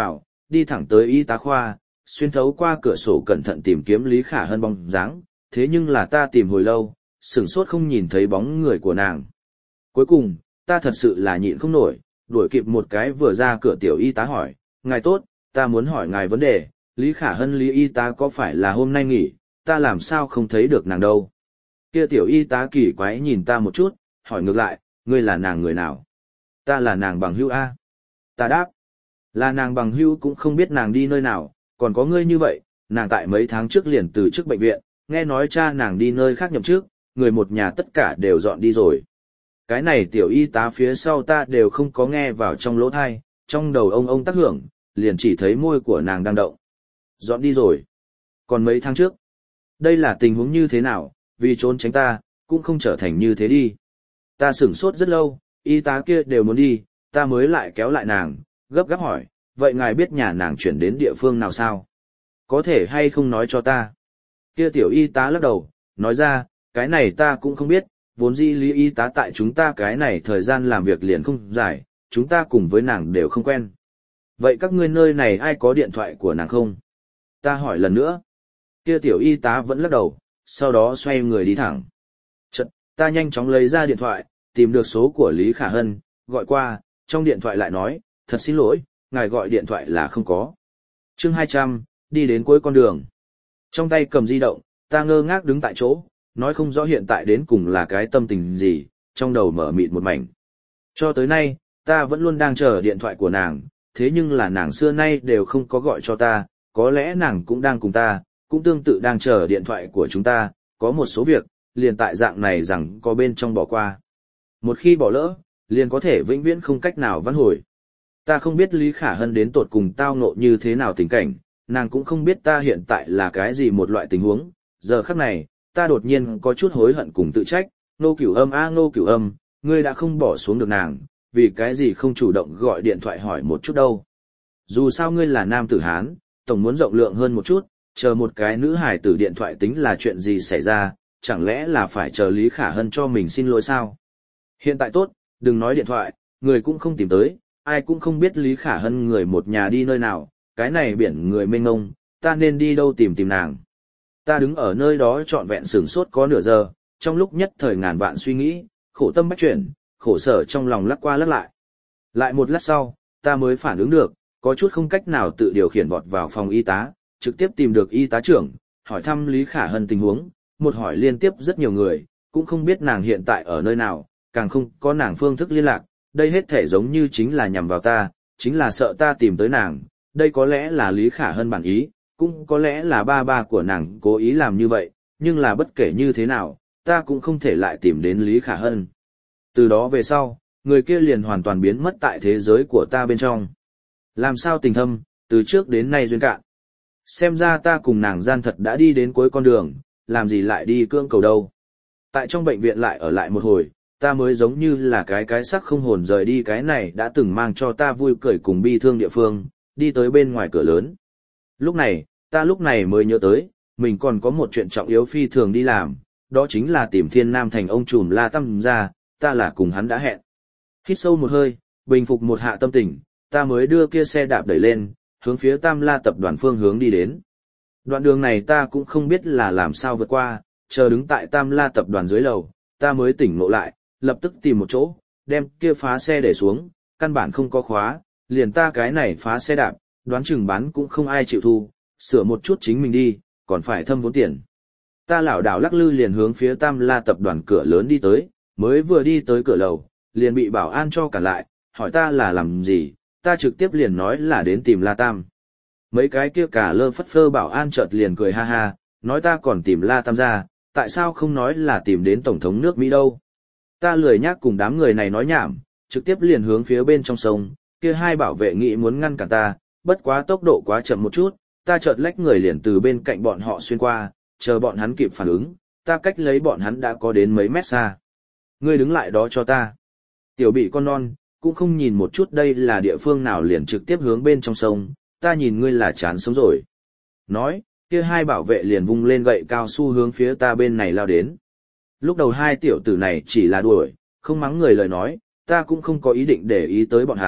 đi thẳng tới y tá khoa, xuyên thấu qua cửa sổ cẩn thận tìm kiếm Lý Khả Hân bóng dáng, thế nhưng là ta tìm hồi lâu, sửng sốt không nhìn thấy bóng người của nàng. Cuối cùng, ta thật sự là nhịn không nổi, đuổi kịp một cái vừa ra cửa tiểu y tá hỏi, ngài tốt, ta muốn hỏi ngài vấn đề, Lý Khả Hân Lý y tá có phải là hôm nay nghỉ, ta làm sao không thấy được nàng đâu. Kia tiểu y tá kỳ quái nhìn ta một chút, hỏi ngược lại, ngươi là nàng người nào? Ta là nàng bằng hữu A. Ta đáp, là nàng bằng hữu cũng không biết nàng đi nơi nào, còn có ngươi như vậy, nàng tại mấy tháng trước liền từ trước bệnh viện, nghe nói cha nàng đi nơi khác nhậm chức, người một nhà tất cả đều dọn đi rồi. Cái này tiểu y tá phía sau ta đều không có nghe vào trong lỗ thai, trong đầu ông ông tác hưởng, liền chỉ thấy môi của nàng đang động. Dọn đi rồi. Còn mấy tháng trước, đây là tình huống như thế nào, vì trốn tránh ta, cũng không trở thành như thế đi. Ta sửng sốt rất lâu, y tá kia đều muốn đi, ta mới lại kéo lại nàng, gấp gáp hỏi, vậy ngài biết nhà nàng chuyển đến địa phương nào sao? Có thể hay không nói cho ta? Kia tiểu y tá lắc đầu, nói ra, cái này ta cũng không biết, vốn dĩ Lý y tá tại chúng ta cái này thời gian làm việc liền không dài, chúng ta cùng với nàng đều không quen. Vậy các ngươi nơi này ai có điện thoại của nàng không? Ta hỏi lần nữa. Kia tiểu y tá vẫn lắc đầu, sau đó xoay người đi thẳng. Chật, ta nhanh chóng lấy ra điện thoại, tìm được số của Lý Khả Hân, gọi qua, trong điện thoại lại nói, thật xin lỗi, ngài gọi điện thoại là không có. Chương hai trăm, đi đến cuối con đường. Trong tay cầm di động, ta ngơ ngác đứng tại chỗ, nói không rõ hiện tại đến cùng là cái tâm tình gì, trong đầu mở mịt một mảnh. Cho tới nay, ta vẫn luôn đang chờ điện thoại của nàng, thế nhưng là nàng xưa nay đều không có gọi cho ta, có lẽ nàng cũng đang cùng ta, cũng tương tự đang chờ điện thoại của chúng ta, có một số việc, liền tại dạng này rằng có bên trong bỏ qua. Một khi bỏ lỡ, liền có thể vĩnh viễn không cách nào vãn hồi. Ta không biết Lý Khả Hân đến tột cùng tao ngộ như thế nào tình cảnh, nàng cũng không biết ta hiện tại là cái gì một loại tình huống, giờ khắc này, ta đột nhiên có chút hối hận cùng tự trách, Nô Cửu Âm a Nô Cửu Âm, ngươi đã không bỏ xuống được nàng, vì cái gì không chủ động gọi điện thoại hỏi một chút đâu. Dù sao ngươi là nam tử Hán, tổng muốn rộng lượng hơn một chút, chờ một cái nữ hài tử điện thoại tính là chuyện gì xảy ra, chẳng lẽ là phải chờ Lý Khả Hân cho mình xin lỗi sao? Hiện tại tốt, đừng nói điện thoại, người cũng không tìm tới, ai cũng không biết Lý Khả Hân người một nhà đi nơi nào, cái này biển người mênh mông, ta nên đi đâu tìm tìm nàng. Ta đứng ở nơi đó trọn vẹn sửng sốt có nửa giờ, trong lúc nhất thời ngàn vạn suy nghĩ, khổ tâm bách chuyển, khổ sở trong lòng lắc qua lắc lại. Lại một lát sau, ta mới phản ứng được, có chút không cách nào tự điều khiển vọt vào phòng y tá, trực tiếp tìm được y tá trưởng, hỏi thăm Lý Khả Hân tình huống, một hỏi liên tiếp rất nhiều người, cũng không biết nàng hiện tại ở nơi nào, càng không có nàng phương thức liên lạc, đây hết thể giống như chính là nhằm vào ta, chính là sợ ta tìm tới nàng, đây có lẽ là Lý Khả Hân bản ý, cũng có lẽ là ba ba của nàng cố ý làm như vậy, nhưng là bất kể như thế nào, ta cũng không thể lại tìm đến Lý Khả Hân. Từ đó về sau, người kia liền hoàn toàn biến mất tại thế giới của ta bên trong. Làm sao tình thâm, từ trước đến nay duyên cạn. Xem ra ta cùng nàng gian thật đã đi đến cuối con đường, làm gì lại đi cưỡng cầu đâu. Tại trong bệnh viện lại ở lại một hồi, ta mới giống như là cái cái sắc không hồn rời đi cái này đã từng mang cho ta vui cười cùng bi thương địa phương, đi tới bên ngoài cửa lớn. Lúc này, ta lúc này mới nhớ tới, mình còn có một chuyện trọng yếu phi thường đi làm, đó chính là tìm Thiên Nam Thành ông trùm La Tam ra, ta là cùng hắn đã hẹn. Hít sâu một hơi, bình phục một hạ tâm tình, ta mới đưa kia xe đạp đẩy lên, hướng phía Tam La tập đoàn phương hướng đi đến. Đoạn đường này ta cũng không biết là làm sao vượt qua, chờ đứng tại Tam La tập đoàn dưới lầu, ta mới tỉnh ngộ lại, lập tức tìm một chỗ, đem kia phá xe để xuống, căn bản không có khóa, liền ta cái này phá xe đạp, đoán chừng bán cũng không ai chịu thu, sửa một chút chính mình đi, còn phải thâm vốn tiền. Ta lảo đảo lắc lư liền hướng phía Tam La tập đoàn cửa lớn đi tới, mới vừa đi tới cửa lầu, liền bị bảo an cho cản lại, hỏi ta là làm gì, ta trực tiếp liền nói là đến tìm La Tam. Mấy cái kia cả lơ phất phơ bảo an chợt liền cười ha ha, nói ta còn tìm La Tam ra, tại sao không nói là tìm đến Tổng thống nước Mỹ đâu. Ta lười nhác cùng đám người này nói nhảm, trực tiếp liền hướng phía bên trong sông, kia hai bảo vệ nghĩ muốn ngăn cản ta, bất quá tốc độ quá chậm một chút, ta chợt lách người liền từ bên cạnh bọn họ xuyên qua, chờ bọn hắn kịp phản ứng, ta cách lấy bọn hắn đã có đến mấy mét xa. Ngươi đứng lại đó cho ta. Tiểu bị con non, cũng không nhìn một chút đây là địa phương nào liền trực tiếp hướng bên trong sông, ta nhìn ngươi là chán sống rồi. Nói, kia hai bảo vệ liền vung lên gậy cao su hướng phía ta bên này lao đến. Lúc đầu hai tiểu tử này chỉ là đuổi, không mắng người lời nói, ta cũng không có ý định để ý tới bọn hắn,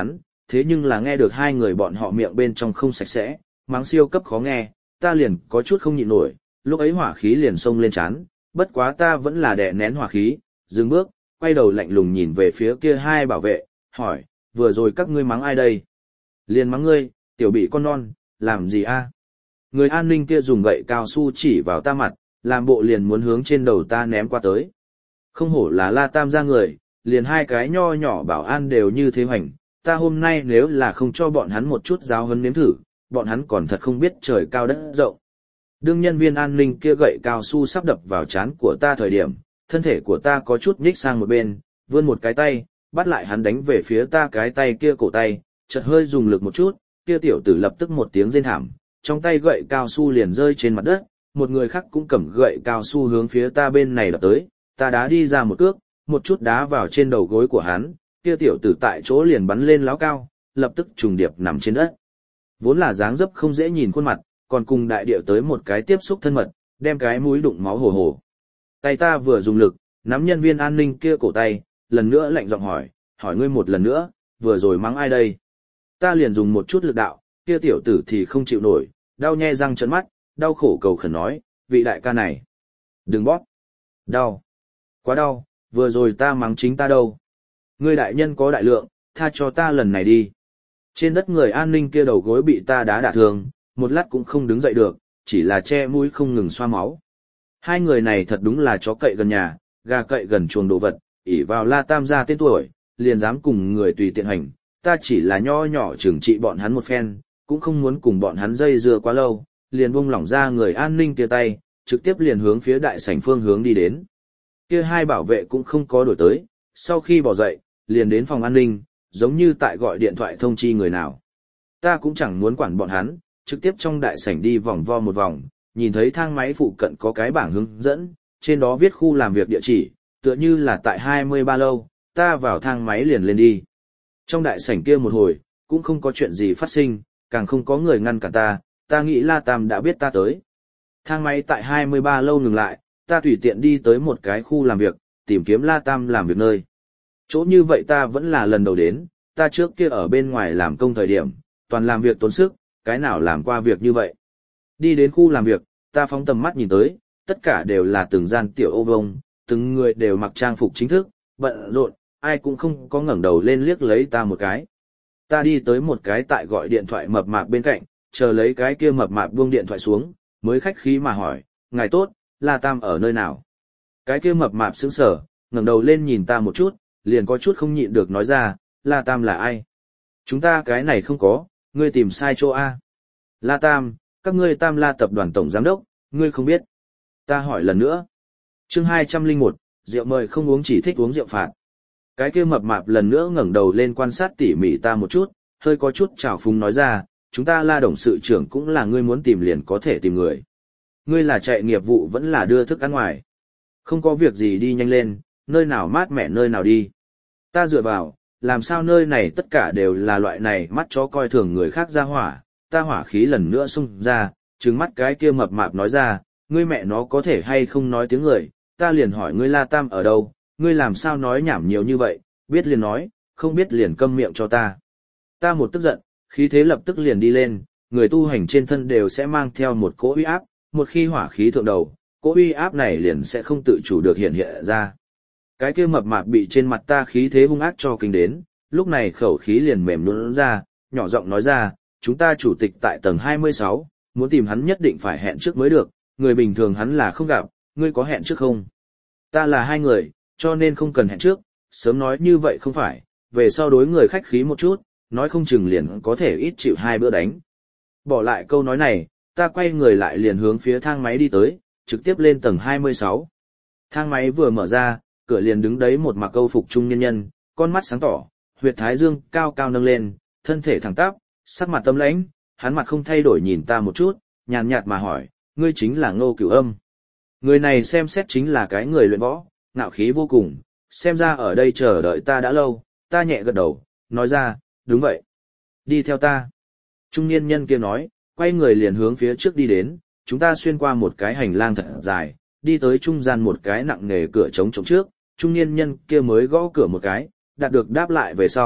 thế nhưng là nghe được hai người bọn họ miệng bên trong không sạch sẽ, mắng siêu cấp khó nghe, ta liền có chút không nhịn nổi, lúc ấy hỏa khí liền xông lên trán, bất quá ta vẫn là đè nén hỏa khí, dừng bước, quay đầu lạnh lùng nhìn về phía kia hai bảo vệ, hỏi, vừa rồi các ngươi mắng ai đây? Liền mắng ngươi, tiểu bị con non, làm gì a? Người an ninh kia dùng gậy cao su chỉ vào ta mặt, làm bộ liền muốn hướng trên đầu ta ném qua tới. Không hổ là La Tam gia người, liền hai cái nho nhỏ bảo an đều như thế hoành, ta hôm nay nếu là không cho bọn hắn một chút giáo huấn nếm thử, bọn hắn còn thật không biết trời cao đất rộng. Đương nhân viên an ninh kia gậy cao su sắp đập vào trán của ta thời điểm, thân thể của ta có chút nhích sang một bên, vươn một cái tay, bắt lại hắn đánh về phía ta cái tay kia cổ tay, chợt hơi dùng lực một chút, kia tiểu tử lập tức một tiếng rên thảm, trong tay gậy cao su liền rơi trên mặt đất, một người khác cũng cầm gậy cao su hướng phía ta bên này đập tới, ta đá đi ra một cước, một chút đá vào trên đầu gối của hắn, kia tiểu tử tại chỗ liền bắn lên láo cao, lập tức trùng điệp nằm trên đất. Vốn là dáng dấp không dễ nhìn khuôn mặt, còn cùng đại điệu tới một cái tiếp xúc thân mật, đem cái mũi đụng máu hồ hồ. Tay ta vừa dùng lực, nắm nhân viên an ninh kia cổ tay, lần nữa lạnh giọng hỏi, hỏi ngươi một lần nữa, vừa rồi mắng ai đây? Ta liền dùng một chút lực đạo, kia tiểu tử thì không chịu nổi, đau nhe răng trợn mắt, đau khổ cầu khẩn nói, vị đại ca này, đừng bóp, đau, quá đau, vừa rồi ta mắng chính ta đâu. Ngươi đại nhân có đại lượng, tha cho ta lần này đi. Trên đất người an ninh kia đầu gối bị ta đá đả thương, một lát cũng không đứng dậy được, chỉ là che mũi không ngừng xoa máu. Hai người này thật đúng là chó cậy gần nhà, gà cậy gần chuồng đồ vật, ỷ vào La Tam gia tên tuổi, liền dám cùng người tùy tiện hành, ta chỉ là nho nhỏ trừng trị bọn hắn một phen, cũng không muốn cùng bọn hắn dây dưa quá lâu, liền buông lỏng ra người an ninh kia tay, trực tiếp liền hướng phía đại sảnh phương hướng đi đến. Kia hai bảo vệ cũng không có đổi tới, sau khi bỏ dậy, liền đến phòng an ninh, giống như tại gọi điện thoại thông chi người nào. Ta cũng chẳng muốn quản bọn hắn, trực tiếp trong đại sảnh đi vòng vo một vòng, nhìn thấy thang máy phụ cận có cái bảng hướng dẫn, trên đó viết khu làm việc địa chỉ, tựa như là tại hai mươi ba lâu, ta vào thang máy liền lên đi. Trong đại sảnh kia một hồi, cũng không có chuyện gì phát sinh, càng không có người ngăn cản ta, ta nghĩ La Tam đã biết ta tới. Thang máy tại hai mươi ba lâu ngừng lại, ta tùy tiện đi tới một cái khu làm việc, tìm kiếm La Tam làm việc nơi. Chỗ như vậy ta vẫn là lần đầu đến, ta trước kia ở bên ngoài làm công thời điểm, toàn làm việc tốn sức, cái nào làm qua việc như vậy. Đi đến khu làm việc, ta phóng tầm mắt nhìn tới, tất cả đều là từng gian tiểu ô vông, từng người đều mặc trang phục chính thức, bận rộn, ai cũng không có ngẩng đầu lên liếc lấy ta một cái. Ta đi tới một cái tại gọi điện thoại mập mạp bên cạnh, chờ lấy cái kia mập mạp buông điện thoại xuống, mới khách khí mà hỏi, ngài tốt, La Tam ở nơi nào? Cái kia mập mạp sững sờ, ngẩng đầu lên nhìn ta một chút, liền có chút không nhịn được nói ra, La Tam là ai? Chúng ta cái này không có, ngươi tìm sai chỗ A. La Tam, các ngươi Tam La tập đoàn tổng giám đốc, ngươi không biết. Ta hỏi lần nữa. Chương hai trăm lẻ một, rượu mời không uống chỉ thích uống rượu phạt. Cái kia mập mạp lần nữa ngẩng đầu lên quan sát tỉ mỉ ta một chút, hơi có chút trào phúng nói ra, chúng ta La董sự trưởng cũng là ngươi muốn tìm liền có thể tìm người. Ngươi là chạy nghiệp vụ vẫn là đưa thức ăn ngoài. Không có việc gì đi nhanh lên, nơi nào mát mẻ nơi nào đi. Ta dựa vào, làm sao nơi này tất cả đều là loại này mắt chó coi thường người khác ra hỏa, ta hỏa khí lần nữa xung ra, trừng mắt cái kia mập mạp nói ra, ngươi mẹ nó có thể hay không nói tiếng người, ta liền hỏi ngươi La Tam ở đâu, ngươi làm sao nói nhảm nhiều như vậy, biết liền nói, không biết liền câm miệng cho ta. Ta một tức giận, khí thế lập tức liền đi lên, người tu hành trên thân đều sẽ mang theo một cỗ uy áp, một khi hỏa khí thượng đầu, cỗ uy áp này liền sẽ không tự chủ được hiện hiện ra. Cái kia mập mạp bị trên mặt ta khí thế hung ác cho kinh đến, lúc này khẩu khí liền mềm luôn ra, nhỏ giọng nói ra, chúng ta chủ tịch tại tầng hai mươi sáu, muốn tìm hắn nhất định phải hẹn trước mới được, người bình thường hắn là không gặp, ngươi có hẹn trước không? Ta là hai người, cho nên không cần hẹn trước, sớm nói như vậy không phải, về sau đối người khách khí một chút, nói không chừng liền có thể ít chịu hai bữa đánh. Bỏ lại câu nói này, ta quay người lại liền hướng phía thang máy đi tới, trực tiếp lên tầng hai mươi sáu. Thang máy vừa mở ra, cửa liền đứng đấy một mặc câu phục trung nhân nhân, con mắt sáng tỏ, huyệt thái dương cao cao nâng lên, thân thể thẳng tắp, sắc mặt tâm lãnh, hắn mặt không thay đổi nhìn ta một chút, nhàn nhạt mà hỏi, ngươi chính là Ngô Cửu Âm. Người này xem xét chính là cái người luyện võ, ngạo khí vô cùng, xem ra ở đây chờ đợi ta đã lâu, ta nhẹ gật đầu, nói ra, đúng vậy. Đi theo ta. Trung niên nhân kia nói, quay người liền hướng phía trước đi đến, chúng ta xuyên qua một cái hành lang thật dài, đi tới trung gian một cái nặng nề cửa trống trống trước, trung niên nhân kia mới gõ cửa một cái, đạt được đáp lại về sau,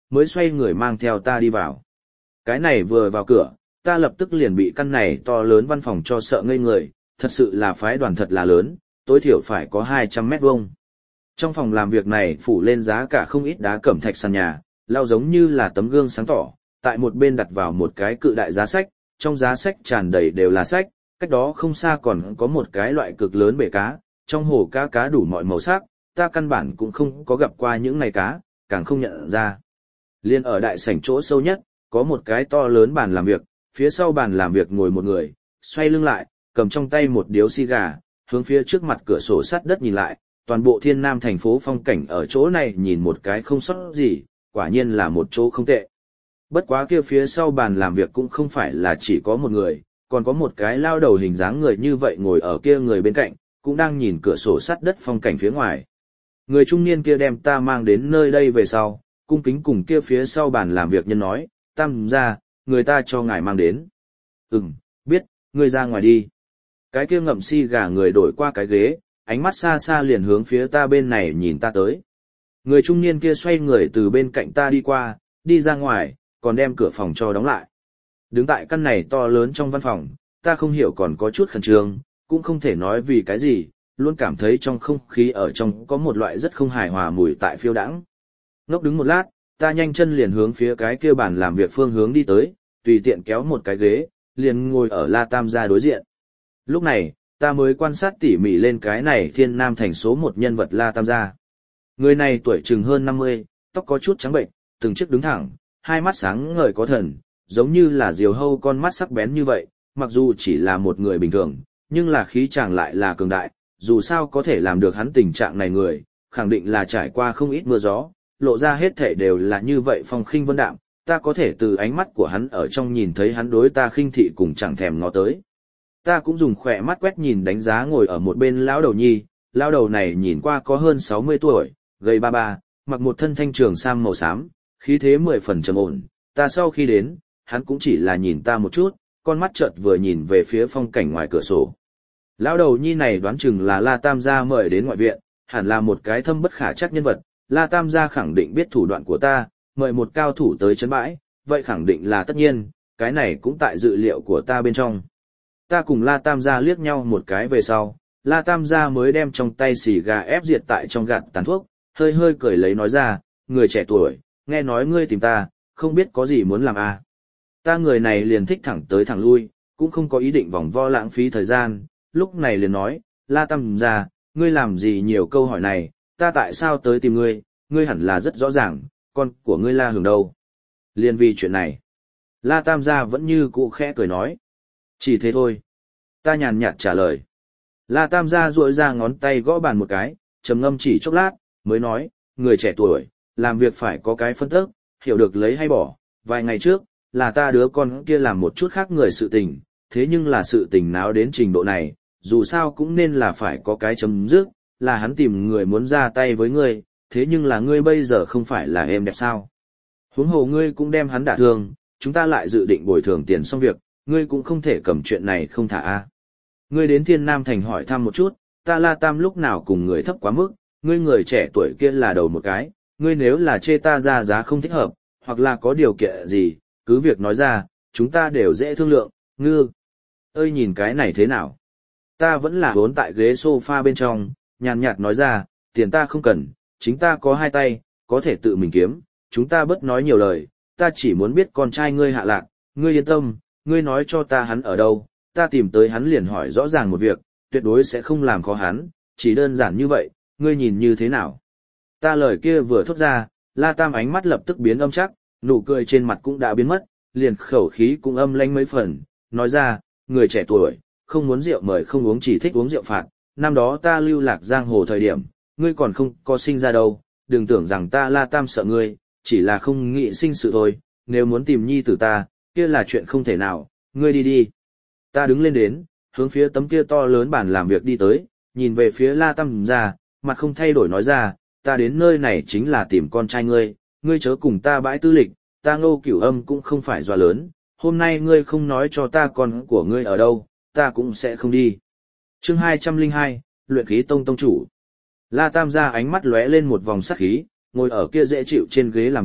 mới xoay người mang theo ta đi vào. Cái này vừa vào cửa, ta lập tức liền bị căn này to lớn văn phòng cho sợ ngây người, thật sự là phái đoàn thật là lớn, tối thiểu phải có hai trăm mét vuông. Trong phòng làm việc này phủ lên giá cả không ít đá cẩm thạch sàn nhà, lao giống như là tấm gương sáng tỏ, tại một bên đặt vào một cái cự đại giá sách, trong giá sách tràn đầy đều là sách, cách đó không xa còn có một cái loại cực lớn bể cá, trong hồ cá cá đủ mọi màu sắc, ta căn bản cũng không có gặp qua những này cá, càng không nhận ra. Liên ở đại sảnh chỗ sâu nhất, có một cái to lớn bàn làm việc, phía sau bàn làm việc ngồi một người, xoay lưng lại, cầm trong tay một điếu xì gà, hướng phía trước mặt cửa sổ sắt đất nhìn lại, toàn bộ Thiên Nam thành phố phong cảnh ở chỗ này nhìn một cái không sót gì, quả nhiên là một chỗ không tệ. Bất quá kia phía sau bàn làm việc cũng không phải là chỉ có một người, còn có một cái lao đầu hình dáng người như vậy ngồi ở kia người bên cạnh, cũng đang nhìn cửa sổ sắt đất phong cảnh phía ngoài. Người trung niên kia đem ta mang đến nơi đây về sau, cung kính cùng kia phía sau bàn làm việc nhân nói, Tam gia, người ta cho ngài mang đến. Ừm, biết, người ra ngoài đi. Cái kia ngậm si gà người đổi qua cái ghế, ánh mắt xa xa liền hướng phía ta bên này nhìn ta tới. Người trung niên kia xoay người từ bên cạnh ta đi qua, đi ra ngoài, còn đem cửa phòng cho đóng lại. Đứng tại căn này to lớn trong văn phòng, ta không hiểu còn có chút khẩn trương, cũng không thể nói vì cái gì, luôn cảm thấy trong không khí ở trong có một loại rất không hài hòa mùi tại phiêu đãng. Ngốc đứng một lát, ta nhanh chân liền hướng phía cái kia bàn làm việc phương hướng đi tới, tùy tiện kéo một cái ghế, liền ngồi ở La Tam gia đối diện. Lúc này, ta mới quan sát tỉ mỉ lên cái này Thiên Nam thành số một nhân vật La Tam gia. Người này tuổi chừng hơn năm mươi, tóc có chút trắng bệnh, từng chiếc đứng thẳng, hai mắt sáng ngời có thần, giống như là diều hâu con mắt sắc bén như vậy, mặc dù chỉ là một người bình thường, nhưng là khí chàng lại là cường đại, dù sao có thể làm được hắn tình trạng này người, khẳng định là trải qua không ít mưa gió, lộ ra hết thể đều là như vậy phong khinh vân đạm, ta có thể từ ánh mắt của hắn ở trong nhìn thấy hắn đối ta khinh thị cùng chẳng thèm ngó tới. Ta cũng dùng khỏe mắt quét nhìn đánh giá ngồi ở một bên lão đầu nhi, lão đầu này nhìn qua có hơn sáu mươi tuổi, gầy ba ba, mặc một thân thanh trường sam màu xám, khí thế mười phần trầm ổn. Ta sau khi đến, hắn cũng chỉ là nhìn ta một chút, con mắt chợt vừa nhìn về phía phong cảnh ngoài cửa sổ. Lão đầu nhi này đoán chừng là La Tam gia mời đến ngoại viện, hẳn là một cái thâm bất khả trắc nhân vật. La Tam gia khẳng định biết thủ đoạn của ta, mời một cao thủ tới chấn bãi, vậy khẳng định là tất nhiên, cái này cũng tại dự liệu của ta bên trong. Ta cùng La Tam gia liếc nhau một cái về sau, La Tam gia mới đem trong tay xì gà ép diệt tại trong gạt tàn thuốc, hơi hơi cười lấy nói ra, người trẻ tuổi, nghe nói ngươi tìm ta, không biết có gì muốn làm à. Ta người này liền thích thẳng tới thẳng lui, cũng không có ý định vòng vo lãng phí thời gian, lúc này liền nói, La Tam gia, ngươi làm gì nhiều câu hỏi này, ta tại sao tới tìm ngươi, ngươi hẳn là rất rõ ràng, con của ngươi La Hưởng đâu. Liên vì chuyện này, La Tam gia vẫn như cũ khẽ cười nói, chỉ thế thôi. Ta nhàn nhạt trả lời. La Tam gia duỗi ra ngón tay gõ bàn một cái, trầm ngâm chỉ chốc lát, mới nói, người trẻ tuổi, làm việc phải có cái phân tức, hiểu được lấy hay bỏ. Vài ngày trước, là ta đứa con kia làm một chút khác người sự tình, thế nhưng là sự tình náo đến trình độ này, dù sao cũng nên là phải có cái chấm dứt, là hắn tìm người muốn ra tay với ngươi, thế nhưng là ngươi bây giờ không phải là em đẹp sao. Huống hồ ngươi cũng đem hắn đả thương, chúng ta lại dự định bồi thường tiền xong việc, ngươi cũng không thể cầm chuyện này không thả a. Ngươi đến Thiên Nam thành hỏi thăm một chút, ta La Tam lúc nào cùng người thấp quá mức, ngươi người trẻ tuổi kia là đầu một cái, ngươi nếu là chê ta ra giá không thích hợp, hoặc là có điều kiện gì, cứ việc nói ra, chúng ta đều dễ thương lượng, ngư. Ơi nhìn cái này thế nào? Ta vẫn là vốn tại ghế sofa bên trong, nhàn nhạt nói ra, tiền ta không cần, chính ta có hai tay, có thể tự mình kiếm, chúng ta bớt nói nhiều lời, ta chỉ muốn biết con trai ngươi hạ lạc, ngươi yên tâm, ngươi nói cho ta hắn ở đâu, ta tìm tới hắn liền hỏi rõ ràng một việc, tuyệt đối sẽ không làm khó hắn, chỉ đơn giản như vậy, ngươi nhìn như thế nào. Ta lời kia vừa thốt ra, La Tam ánh mắt lập tức biến âm chắc, nụ cười trên mặt cũng đã biến mất, liền khẩu khí cũng âm lanh mấy phần, nói ra, người trẻ tuổi, không muốn rượu mời không uống chỉ thích uống rượu phạt, năm đó ta lưu lạc giang hồ thời điểm, ngươi còn không có sinh ra đâu, đừng tưởng rằng ta La Tam sợ ngươi, chỉ là không nghĩ sinh sự thôi, nếu muốn tìm nhi tử ta, kia là chuyện không thể nào, ngươi đi đi. Ta đứng lên đến, hướng phía tấm kia to lớn bàn làm việc đi tới, nhìn về phía La Tam gia, mặt không thay đổi nói ra, ta đến nơi này chính là tìm con trai ngươi, ngươi chớ cùng ta bãi tư lịch, ta Ngô Cửu Âm cũng không phải dọa lớn, hôm nay ngươi không nói cho ta con của ngươi ở đâu, ta cũng sẽ không đi. Chương hai trăm lẻ hai, Luyện khí tông tông chủ. La Tam gia ánh mắt lóe lên một vòng sắc khí, ngồi ở kia dễ chịu trên ghế làm việc,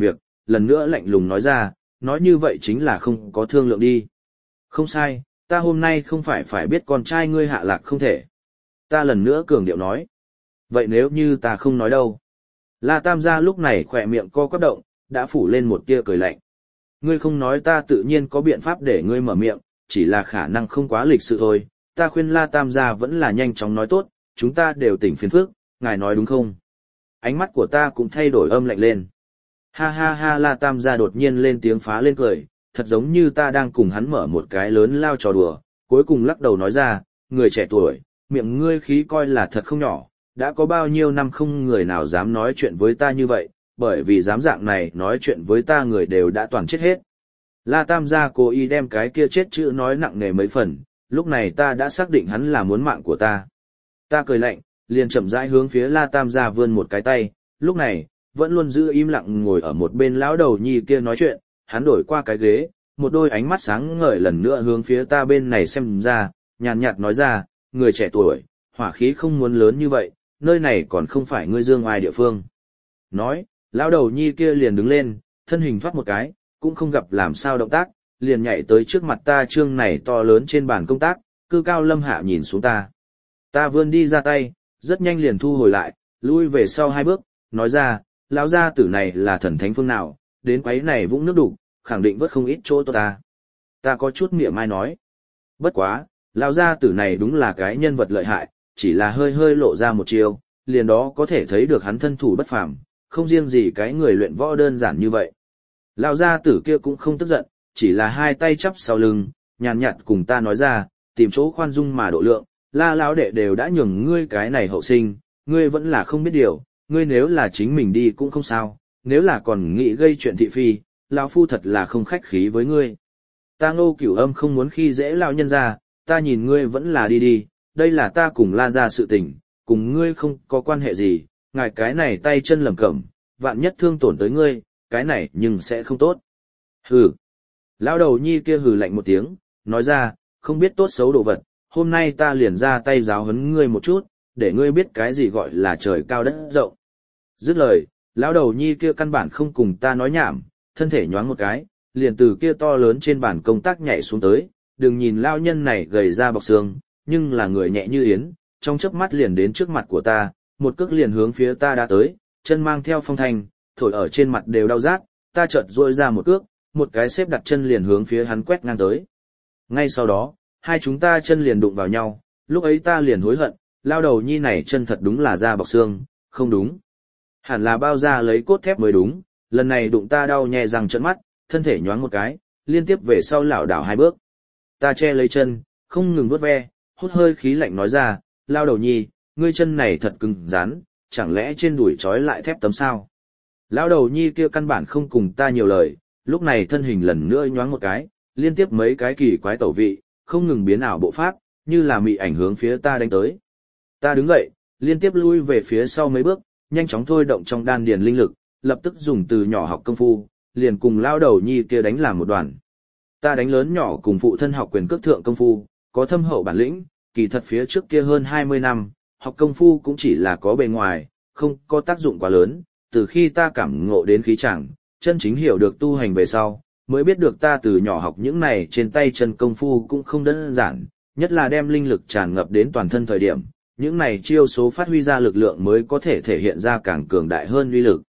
lần nữa lạnh lùng nói ra, nói như vậy chính là không có thương lượng đi. Không sai, ta hôm nay không phải phải biết con trai ngươi hạ lạc không thể. Ta lần nữa cường điệu nói. Vậy nếu như ta không nói đâu? La Tam gia lúc này khỏe miệng co quắp động, đã phủ lên một tia cười lạnh. Ngươi không nói ta tự nhiên có biện pháp để ngươi mở miệng, chỉ là khả năng không quá lịch sự thôi. Ta khuyên La Tam gia vẫn là nhanh chóng nói tốt, chúng ta đều tỉnh phiền phức, ngài nói đúng không? Ánh mắt của ta cũng thay đổi âm lạnh lên. Ha ha ha, La Tam gia đột nhiên lên tiếng phá lên cười, thật giống như ta đang cùng hắn mở một cái lớn lao trò đùa, cuối cùng lắc đầu nói ra, người trẻ tuổi, miệng ngươi khí coi là thật không nhỏ, đã có bao nhiêu năm không người nào dám nói chuyện với ta như vậy, bởi vì dám dạng này nói chuyện với ta người đều đã toàn chết hết. La Tam gia cố ý đem cái kia chết chữ nói nặng nề mấy phần, lúc này ta đã xác định hắn là muốn mạng của ta. Ta cười lạnh, liền chậm rãi hướng phía La Tam gia vươn một cái tay, lúc này, vẫn luôn giữ im lặng ngồi ở một bên lão đầu nhi kia nói chuyện, hắn đổi qua cái ghế, một đôi ánh mắt sáng ngời lần nữa hướng phía ta bên này xem ra, nhàn nhạt nói ra, người trẻ tuổi, hỏa khí không muốn lớn như vậy, nơi này còn không phải ngươi dương ai địa phương. Nói, lão đầu nhi kia liền đứng lên, thân hình thoát một cái, cũng không gặp làm sao động tác, liền nhảy tới trước mặt ta trương này to lớn trên bàn công tác, cư cao lâm hạ nhìn xuống ta. Ta vươn đi ra tay, rất nhanh liền thu hồi lại, lui về sau hai bước, nói ra, lão gia tử này là thần thánh phương nào, đến quấy này vũng nước đục, khẳng định vớt không ít chỗ tốt ta. Ta có chút mỉa mai nói. Bất quá, lão gia tử này đúng là cái nhân vật lợi hại, chỉ là hơi hơi lộ ra một chiêu, liền đó có thể thấy được hắn thân thủ bất phàm, không riêng gì cái người luyện võ đơn giản như vậy. Lão gia tử kia cũng không tức giận, chỉ là hai tay chắp sau lưng, nhàn nhạt cùng ta nói ra, tìm chỗ khoan dung mà độ lượng, La lão đệ đều đã nhường ngươi cái này hậu sinh, ngươi vẫn là không biết điều, ngươi nếu là chính mình đi cũng không sao, nếu là còn nghĩ gây chuyện thị phi, lão phu thật là không khách khí với ngươi. Ta Ngô Cửu Âm không muốn khi dễ lão nhân ra, ta nhìn ngươi vẫn là đi đi, đây là ta cùng La gia sự tình, cùng ngươi không có quan hệ gì, ngài cái này tay chân lầm cẩm, vạn nhất thương tổn tới ngươi, cái này nhưng sẽ không tốt. Hừ. Lão đầu nhi kia hừ lạnh một tiếng, nói ra, không biết tốt xấu đồ vật, hôm nay ta liền ra tay giáo huấn ngươi một chút, để ngươi biết cái gì gọi là trời cao đất rộng. Dứt lời, lão đầu nhi kia căn bản không cùng ta nói nhảm, thân thể nhoáng một cái, liền từ kia to lớn trên bàn công tác nhảy xuống tới, đừng nhìn lão nhân này gầy ra bọc xương, nhưng là người nhẹ như yến, trong chớp mắt liền đến trước mặt của ta, một cước liền hướng phía ta đã tới, chân mang theo phong thanh, thổi ở trên mặt đều đau rát, ta chợt duỗi ra một cước, một cái xếp đặt chân liền hướng phía hắn quét ngang tới. Ngay sau đó, hai chúng ta chân liền đụng vào nhau, lúc ấy ta liền hối hận, lao đầu nhi này chân thật đúng là da bọc xương, không đúng. Hẳn là bao da lấy cốt thép mới đúng, lần này đụng ta đau nhè răng trợn mắt, thân thể nhoáng một cái, liên tiếp về sau lảo đảo hai bước. Ta che lấy chân, không ngừng vuốt ve, hút hơi khí lạnh nói ra, lao đầu nhi, ngươi chân này thật cứng rắn, chẳng lẽ trên đùi trói lại thép tấm sao? Lao đầu nhi kia căn bản không cùng ta nhiều lời, lúc này thân hình lần nữa nhoáng một cái, liên tiếp mấy cái kỳ quái tẩu vị, không ngừng biến ảo bộ pháp, như là mị ảnh hướng phía ta đánh tới. Ta đứng dậy, liên tiếp lui về phía sau mấy bước, nhanh chóng thôi động trong đan điền linh lực, lập tức dùng từ nhỏ học công phu, liền cùng lao đầu nhi kia đánh làm một đoàn. Ta đánh lớn nhỏ cùng phụ thân học quyền cước thượng công phu, có thâm hậu bản lĩnh, kỳ thật phía trước kia hơn hai mươi năm, học công phu cũng chỉ là có bề ngoài, không có tác dụng quá lớn, từ khi ta cảm ngộ đến khí chẳng, chân chính hiểu được tu hành về sau, mới biết được ta từ nhỏ học những này trên tay chân công phu cũng không đơn giản, nhất là đem linh lực tràn ngập đến toàn thân thời điểm, những này chiêu số phát huy ra lực lượng mới có thể thể hiện ra càng cường đại hơn uy lực.